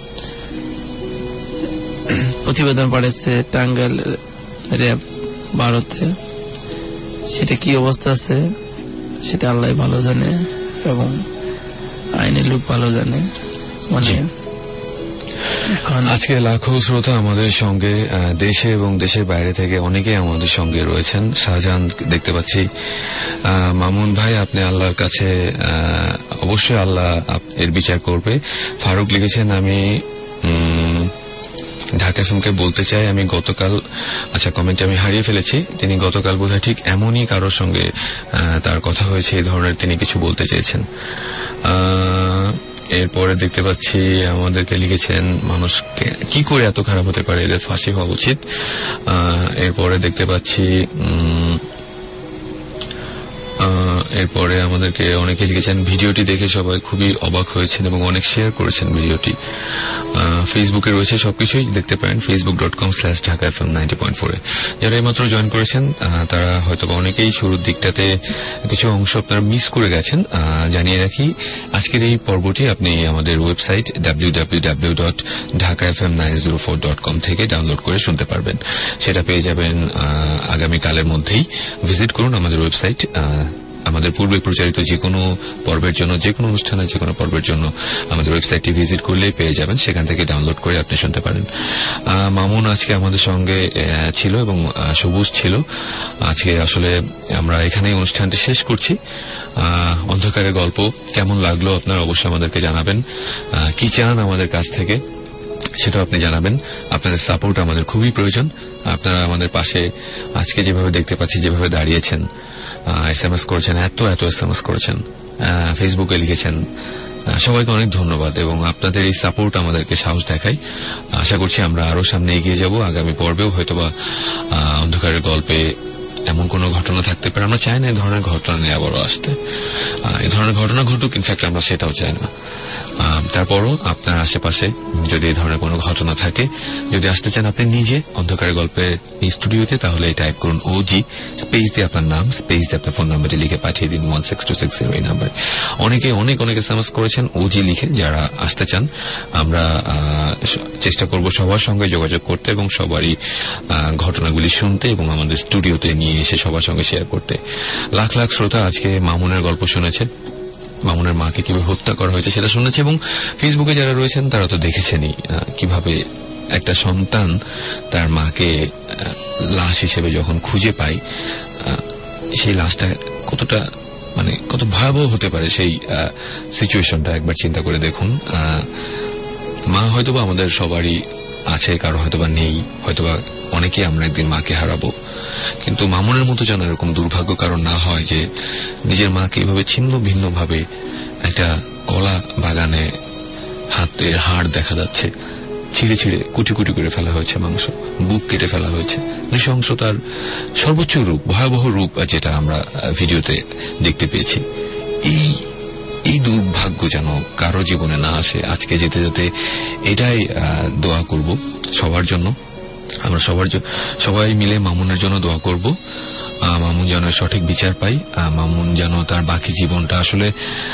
প্রতিবেদন পাঠিয়েছে টাঙ্গাইল র্যাব ভারতে। সেটা কি অবস্থা আছে সেটা আল্লাহ ভালো জানে এবং আইনের লোক ভালো জানে। মানে আজকে লাখো শ্রোতা আমাদের সঙ্গে দেশে এবং দেশের বাইরে থেকে অনেকে আমাদের সঙ্গে রয়েছেন। শাহজাহান দেখতে পাচ্ছি। মামুন ভাই, আপনি আল্লাহর কাছে অবশ্যই আল্লাহ এর বিচার করবে। ফারুক লিখেছেন, আমি ঢাকা এফএমকে বলতে চাই আমি গতকাল, আচ্ছা কমেন্ট আমি হারিয়ে ফেলেছি, তিনি গতকাল বোধহয় ঠিক এমনই কারোর সঙ্গে তার কথা হয়েছে, এই ধরনের তিনি কিছু বলতে চেয়েছেন। এরপরে দেখতে পাচ্ছি আমাদেরকে লিখেছেন মানুষকে কি করে এত খারাপ হতে পারে, এদের ফাঁসি হওয়া উচিত। এরপরে দেখতে পাচ্ছি এরপরে আমাদেরকে অনেকে লিখেছেন ভিডিওটি দেখে সবাই খুবই অবাক হয়েছেন এবং অনেক শেয়ার করেছেন ভিডিওটি। ফেসবুকে রয়েছে, সবকিছুই দেখতে পারেন facebook.com/dhakafm90.4 এ। যারা এইমাত্র জয়েন করেছেন তারা হয়তো অনেকেই শুরুর দিকটাতে কিছু অংশ আপনারা মিস করে গেছেন। জানিয়ে রাখি আজকের এই পর্বটি আপনি আমাদের ওয়েবসাইট www.dhakafm904.com থেকে ডাউনলোড করে শুনতে পারবেন। সেটা পেয়ে যাবেন আগামীকালের মধ্যেই। ভিজিট করুন আমাদের ওয়েবসাইট। আমাদের পূর্বে প্রচারিত যে কোনো পর্বের জন্য, যে কোনো অনুষ্ঠানের যে কোনো পর্বের জন্য আমাদের ওয়েবসাইটটি ভিজিট করলেই পেয়ে যাবেন, সেখান থেকে ডাউনলোড করে আপনি শুনতে পারেন। মামুন আজকে আমাদের সঙ্গে ছিল এবং সবুজ ছিল। আজকে আসলে আমরা এখানেই অনুষ্ঠানটি শেষ করছি। অন্ধকারের গল্প কেমন লাগলো আপনারা অবশ্যই আমাদেরকে জানাবেন। কি চান আমাদের কাছ থেকে সেটাও আপনি জানাবেন। আপনাদের সাপোর্ট আমাদের খুবই প্রয়োজন। আপনারা আমাদের পাশে আজকে যেভাবে দেখতে পাচ্ছি, যেভাবে দাঁড়িয়েছেন, SMS করেছেন, এত SMS করেছেন, ফেসবুকে লিখেছেন, সবাইকে অনেক ধন্যবাদ এবং আপনাদের এই সাপোর্ট আমাদেরকে সাহস দেখায়। আশা করছি আমরা আরো সামনে এগিয়ে যাব। আগামী পর্বেও হয়তোবা অন্ধকারের গল্পে এমন কোনো ঘটনা থাকতে পারে, আমরা চাই না এই ধরনের ঘটনা নিয়ে আবারও আসতে। এই ধরনের ঘটনা ঘটুক, ইনফ্যাক্ট আমরা সেটাও চাই না। তারপরও আপনার আশেপাশে যদি এই ধরনের কোনো ঘটনা থাকে, যদি আসতে চান আপনি নিজে অন্ধকারের গল্পের এই স্টুডিওতে, তাহলে টাইপ করুন OG স্পেস দিয়ে আপনার নাম, স্পেস দিয়ে আপনার ফোন নাম্বারটি লিখে পাঠিয়ে দিন 16260 এই নাম্বারে। অনেকে অনেক SMS করেছেন OG লিখে। যারা আসতে চান আমরা চেষ্টা করব সবার সঙ্গে যোগাযোগ করতে এবং সবারই ঘটনাগুলি শুনতে এবং আমাদের স্টুডিওতে নিয়ে এসে সবার সঙ্গে শেয়ার করতে। লাখ লাখ শ্রোতা আজকে মামুনের গল্প শুনেছে, মামুনের মাকে কিভাবে হত্যা করা হয়েছে সেটা শুনেছে এবং ফেসবুকে যারা রয়েছেন তারা তো দেখেছেনই কিভাবে একটা সন্তান তার মাকে লাশ হিসেবে যখন খুঁজে পায়, সেই লাশটা কতটা কত ভয়াবহ হতে পারে সেই সিচুয়েশনটা একবার চিন্তা করে দেখুন। মা হয়তোবা আমাদের সবারই আছে, কারো হয়তোবা নেই, হয়তোবা অনেকেই আমরা একদিন মাকে হারাবো, কিন্তু মামুনের মতো যেন এরকম দুর্ভাগ্য কারণ না হয় যে নিজের মাকে এভাবে ছিন্ন ভিন্ন ভাবে একটা কলা বাগানে হাতের হাড় দেখা যাচ্ছে, ছিঁড়ে ছিঁড়ে কুটি কুটি করে ফেলা হয়েছে, মাংস বুক কেটে ফেলা হয়েছে। নৃশংসতার সর্বোচ্চ রূপ, ভয়াবহ রূপ যেটা আমরা ভিডিওতে দেখতে পেয়েছি। এই দুর্ভাগ্য যেন কারো জীবনে না আসে। আজকে যেতে যেতে এটাই দোয়া করব সবার জন্য। আমরা সবাই মিলে মামুনের জন্য দোয়া করব, মামুন যেন সঠিক বিচার পাই, মামুন যেন তার বাকি জীবনটা আসলে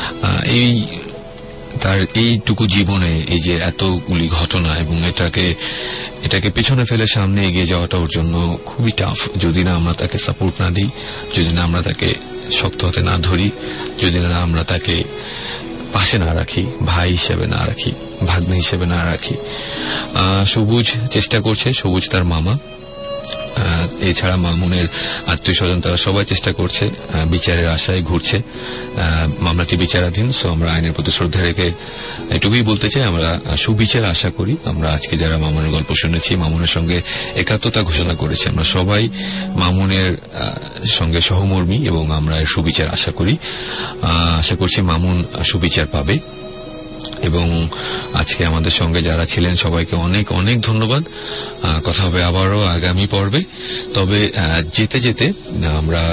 তার এইটুকু জীবনে এই যে এতগুলি ঘটনা এবং এটাকে পেছনে ফেলে সামনে এগিয়ে যাওয়াটা ওর জন্য খুবই টাফ। যদি না আমরা তাকে সাপোর্ট না দিই, যদি না আমরা তাকে শক্ত হাতে না ধরি, যদি না আমরা তাকে পাশে না রাখি, ভাই হিসেবে না রাখি, ভাগ্নে হিসেবে না রাখি। সবুজ চেষ্টা করছে, সবুজ তার মামা, এছাড়া মামুনের আত্মীয় স্বজন তারা সবাই চেষ্টা করছে, বিচারের আশায় ঘুরছে। মামলাটি বিচারাধীন, সো আমরা আইনের প্রতি শ্রদ্ধা রেখে এটুকুই বলতে চাই আমরা সুবিচার আশা করি। আমরা আজকে যারা মামুনের গল্প শুনেছি, মামুনের সঙ্গে একাত্মতা ঘোষণা করেছি, আমরা সবাই মামুনের সঙ্গে সহমর্মী এবং আমরা এর সুবিচার আশা করি। আশা করছি মামুন সুবিচার পাবে। এবং আজকে আমাদের সঙ্গে যারা ছিলেন সবাইকে অনেক অনেক ধন্যবাদ। কথা হবে আবারও আগামী পর্বে। তবে যেতে যেতে আমরা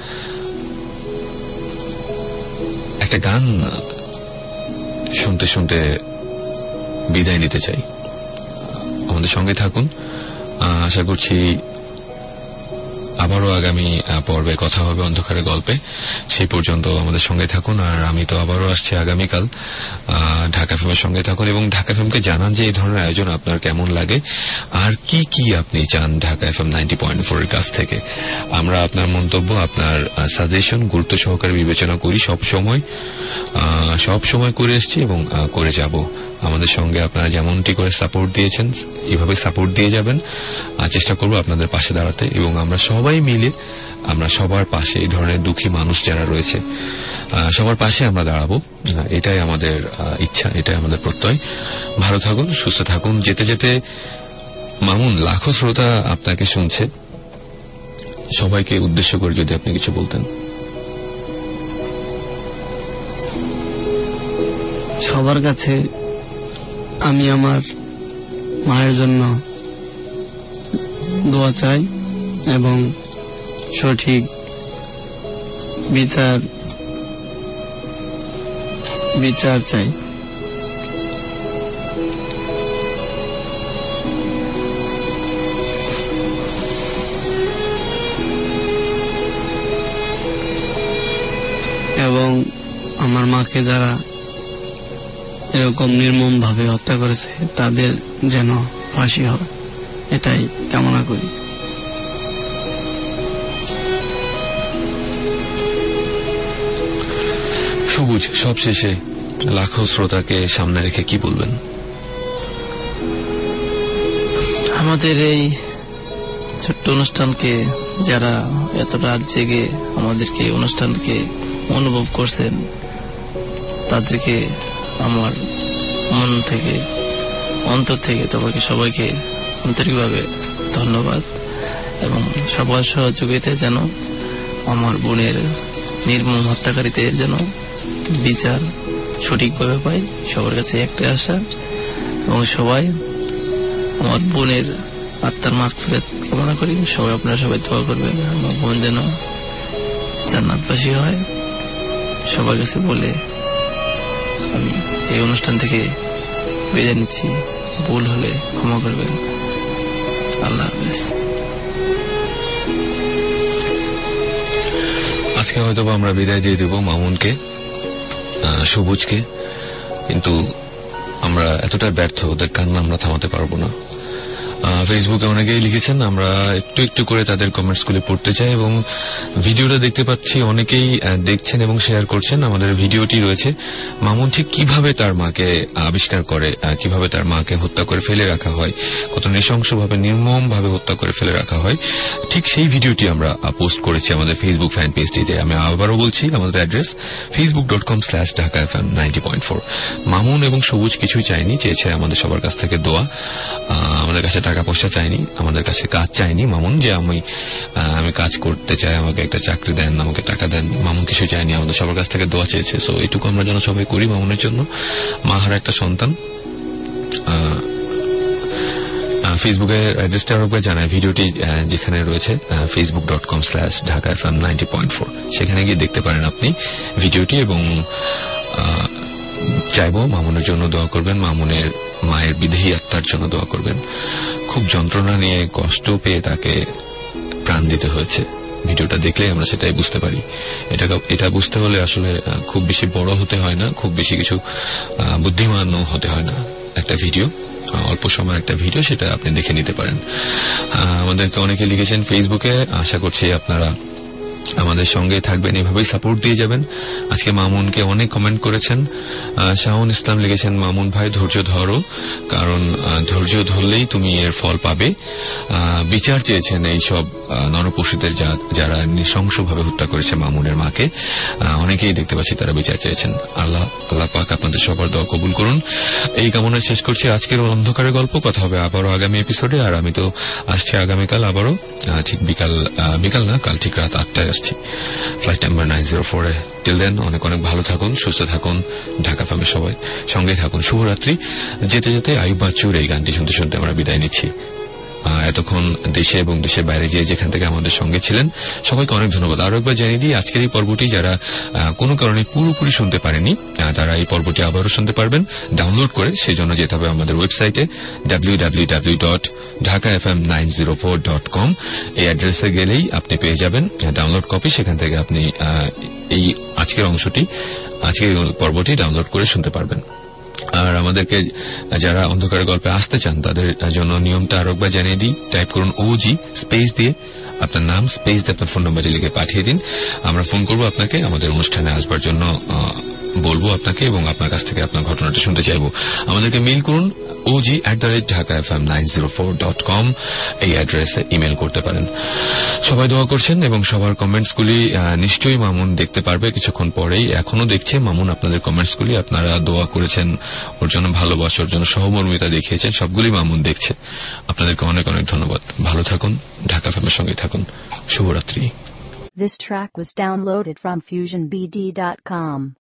একটা গান শুনতে শুনতে বিদায় নিতে চাই। আমাদের সঙ্গে থাকুন। আশা করছি আবারও আগামী পর্বে কথা হবে অন্ধকারের গল্পে। সেই পর্যন্ত আমাদের সঙ্গে থাকুন। আর আমি তো আবারও আসছি আগামীকাল। ঢাকা এফএমের সঙ্গে থাকুন এবং ঢাকা এফএমকে জানান যে এই ধরনের আয়োজন আপনার কেমন লাগে আর কি কি আপনি চান ঢাকা এফএম 90.4 এর কাছ থেকে। আমরা আপনার মন্তব্য, আপনার সাজেশন গুরুত্ব সহকারে বিবেচনা করি, সব সময় করে এসছি এবং করে যাব। আমাদের সঙ্গে আপনারা যেমনটি করে সাপোর্ট দিয়েছেন এভাবে সাপোর্ট দিয়ে যাবেন। চেষ্টা করব আপনাদের পাশে দাঁড়াতে এবং আমরা সবাই মিলে আমরা সবার পাশে, এই ধরনের দুঃখী মানুষ যারা রয়েছে সবার পাশে আমরা দাঁড়াবো। এটাই আমাদের ইচ্ছা, এটাই আমাদের প্রত্যয়। ভালো থাকুন, সুস্থ থাকুন। যেতে যেতে মামুন, লাখো শ্রোতা আপনাকে শুনছে, সবাইকে উদ্দেশ্য করে যদি আপনি কিছু বলতেন। সবার কাছে আমি আমার মায়ের জন্য দোয়া চাই এবং সঠিক বিচার চাই। এবং আমার মাকে যারা এরকম নির্মম ভাবে হত্যা করেছে তাদের যেন ফাঁসি হয়, এটাই কামনা করি। সবুজ, সবশেষে লাখো শ্রোতাকে সামনে রেখে কি বলবেন? আমাদের এই ছোট্ট অনুষ্ঠানকে যারা এত রাত জেগে আমাদেরকে অনুষ্ঠানকে অনুভব করছেন তাদেরকে আমার মন থেকে অন্তর থেকে তোমাকে সবাইকে আন্তরিকভাবে ধন্যবাদ এবং সবার সহযোগিতায় যেন আমার বোনের নির্মম হত্যাকারীদের যেন বিচার সঠিকভাবে পাই, সবার কাছে একটাই আশা। এবং সবাই আমার বোনের আত্মার মাগফিরাত কামনা করি। সবাই আপনারা সবাই দোয়া করবেন আমার বোন যেন জান্নাতবাসী হয়। সবার কাছে বলে আমি এই অনুষ্ঠান থেকে বিদায় নিচ্ছি। ভুল হলে ক্ষমা করবেন। আল্লাহ হাফেজ। আজকে হয়তো আমরা বিদায় দিয়ে দেব মামুনকে, সবুজকে, কিন্তু আমরা এতটা ব্যর্থ, ওদের কান্না আমরা থামাতে পারবো না। ফেসবুকে অনেকেই লিখেছেন, আমরা একটু একটু করে তাদের কমেন্টস গুলি পড়তে চাই এবং ভিডিওটা দেখতে পাচ্ছি অনেকেই দেখছেন এবং শেয়ার করছেন। আমাদের ভিডিওটি রয়েছে, মামুন ঠিক কিভাবে তার মাকে আবিষ্কার করে, কিভাবে তার মাকে হত্যা করে ফেলে রাখা হয়, কত নৃশংসভাবে নির্মম ভাবে হত্যা করে ফেলে রাখা হয়, ঠিক সেই ভিডিওটি আমরা পোস্ট করেছি আমাদের ফেসবুক ফ্যান পেজটিতে। আমি আবারও বলছি, আমাদের অ্যাড্রেস facebook.com/dhaka.fm90.4। মামুন এবং সবুজ কিছুই চাইনি, চেয়েছে আমাদের সবার কাছ থেকে দোয়া। আমাদের কাছে টাকা পয়সা চাইনি, আমাদের কাছে কাজ চাইনি মামুন, যে আমি কাজ করতে চাই, আমাকে একটা চাকরি দেন, আমাকে টাকা দেন। মামুন কিছু চাইনি, আমাদের সবার কাছ থেকে দোয়া চেয়েছে। সো এইটুকু আমরা যেন সবাই করি মামুনের জন্য। মা হারা একটা সন্তান। ফেসবুকের অ্যাড্রেসটা আরেকবার জানায়, ভিডিওটি যেখানে রয়েছে facebook.com/dhaka.fm90.4, সেখানে গিয়ে দেখতে পারেন আপনি ভিডিওটি। এবং চাইবো মামুনের জন্য দোয়া করবেন, মামুনের মায়ের বিদেহী আত্মার জন্য দোয়া করবেন। খুব যন্ত্রণা নিয়ে কষ্ট পেয়ে তাকে প্রাণ দিতে হয়েছে। ভিডিওটা দেখলে আমরা সেটাই বুঝতে পারি। এটা বুঝতে হলে আসলে খুব বেশি বড় হতে হয় না, খুব বেশি কিছু বুদ্ধিমানও হতে হয় না। একটা ভিডিও, অল্প সময়ের একটা ভিডিও, সেটা আপনি দেখে নিতে পারেন। আমাদেরকে অনেকে লিখেছেন ফেসবুকে, আশা করছি আপনারা আমাদের সঙ্গে থাকবেন, এভাবেই সাপোর্ট দিয়ে যাবেন। আজকে মামুনকে অনেক কমেন্ট করেছেন। শাহুন ইসলাম লিখেছেন, মামুন ভাই ধৈর্য ধরো, কারণ ধৈর্য ধরলেই তুমি এর ফল পাবে। বিচার চেয়েছেন এইসব নরপশুদের যারা নৃশংসভাবে হত্যা করেছে মামুনের মাকে। অনেকেই দেখতে পাচ্ছি তারা বিচার চেয়েছেন। আল্লাহ পাক আপনাদের সবার দোয়া কবুল করুন। এই কামনায় শেষ করছি আজকের অন্ধকারের গল্প। কথা হবে আবারও আগামী এপিসোডে। আর আমি তো আসছি আগামীকাল আবারও, ঠিক বিকাল না, কাল ঠিক রাত 8টায় আসছি, ফ্লাইট নাম্বার 904-এ। টিল দেন অনেক অনেক ভালো থাকুন, সুস্থ থাকুন, ঢাকা ফ্যামিলির সবাই সঙ্গে থাকুন। শুভরাত্রি। যেতে যেতে আয়ুব বাচ্চুর এই গানটি শুনতে শুনতে আমরা বিদায় নিচ্ছি। এতক্ষণ দেশে এবং দেশের বাইরে যেখান থেকে আমাদের সঙ্গে ছিলেন সবাইকে অনেক ধন্যবাদ। আরো একবার জানিয়ে দিই, আজকের এই পর্বটি যারা কোনো কারণে পুরোপুরি শুনতে পারেনি তারা এই পর্বটি আবারও শুনতে পারবেন ডাউনলোড করে। সেই জন্য যেতে হবে আমাদের ওয়েবসাইটে www.dhakafm904.com। এই অ্যাড্রেসে গেলেই আপনি পেয়ে যাবেন ডাউনলোড কপি। সেখান থেকে আপনি এই আজকের পর্বটি ডাউনলোড করে শুনতে পারবেন। আর আমাদেরকে যারা অন্ধকারের গল্পে আসতে চান তাদের জন্য নিয়মটা আরো একবার জানিয়ে দিই। টাইপ করুন OG স্পেস দিয়ে আপনার নাম, স্পেস দিয়ে আপনার ফোন নাম্বারটি লিখে পাঠিয়ে দিন। আমরা ফোন করব আপনাকে, আমাদের অনুষ্ঠানে আসবার জন্য বলবো আপনাকে এবং আপনার কাছ থেকে আপনার ঘটনাটা শুনতে চাইবো। আমাদেরকে মেইল করুন OG@dhakafm904.com। এই অ্যাড্রেসে ইমেল করতে পারেন। সবাই দোয়া করছেন এবং সবার কমেন্টসগুলি নিশ্চয়ই মামুন দেখতে পারবে কিছুক্ষণ পরেই। এখনো দেখছে মামুন আপনাদের কমেন্টসগুলি। আপনারা দোয়া করেছেন, ওর জন্য ভালোবাসা, ওর জন্য সহমর্মিতা দেখিয়েছেন, সবগুলি মামুন দেখছে। আপনাদেরকে অনেক অনেক ধন্যবাদ। ভালো থাকুন, ঢাকা এফএমের সঙ্গে থাকুন। শুভরাত্রি। This track was downloaded from FusionBD.com.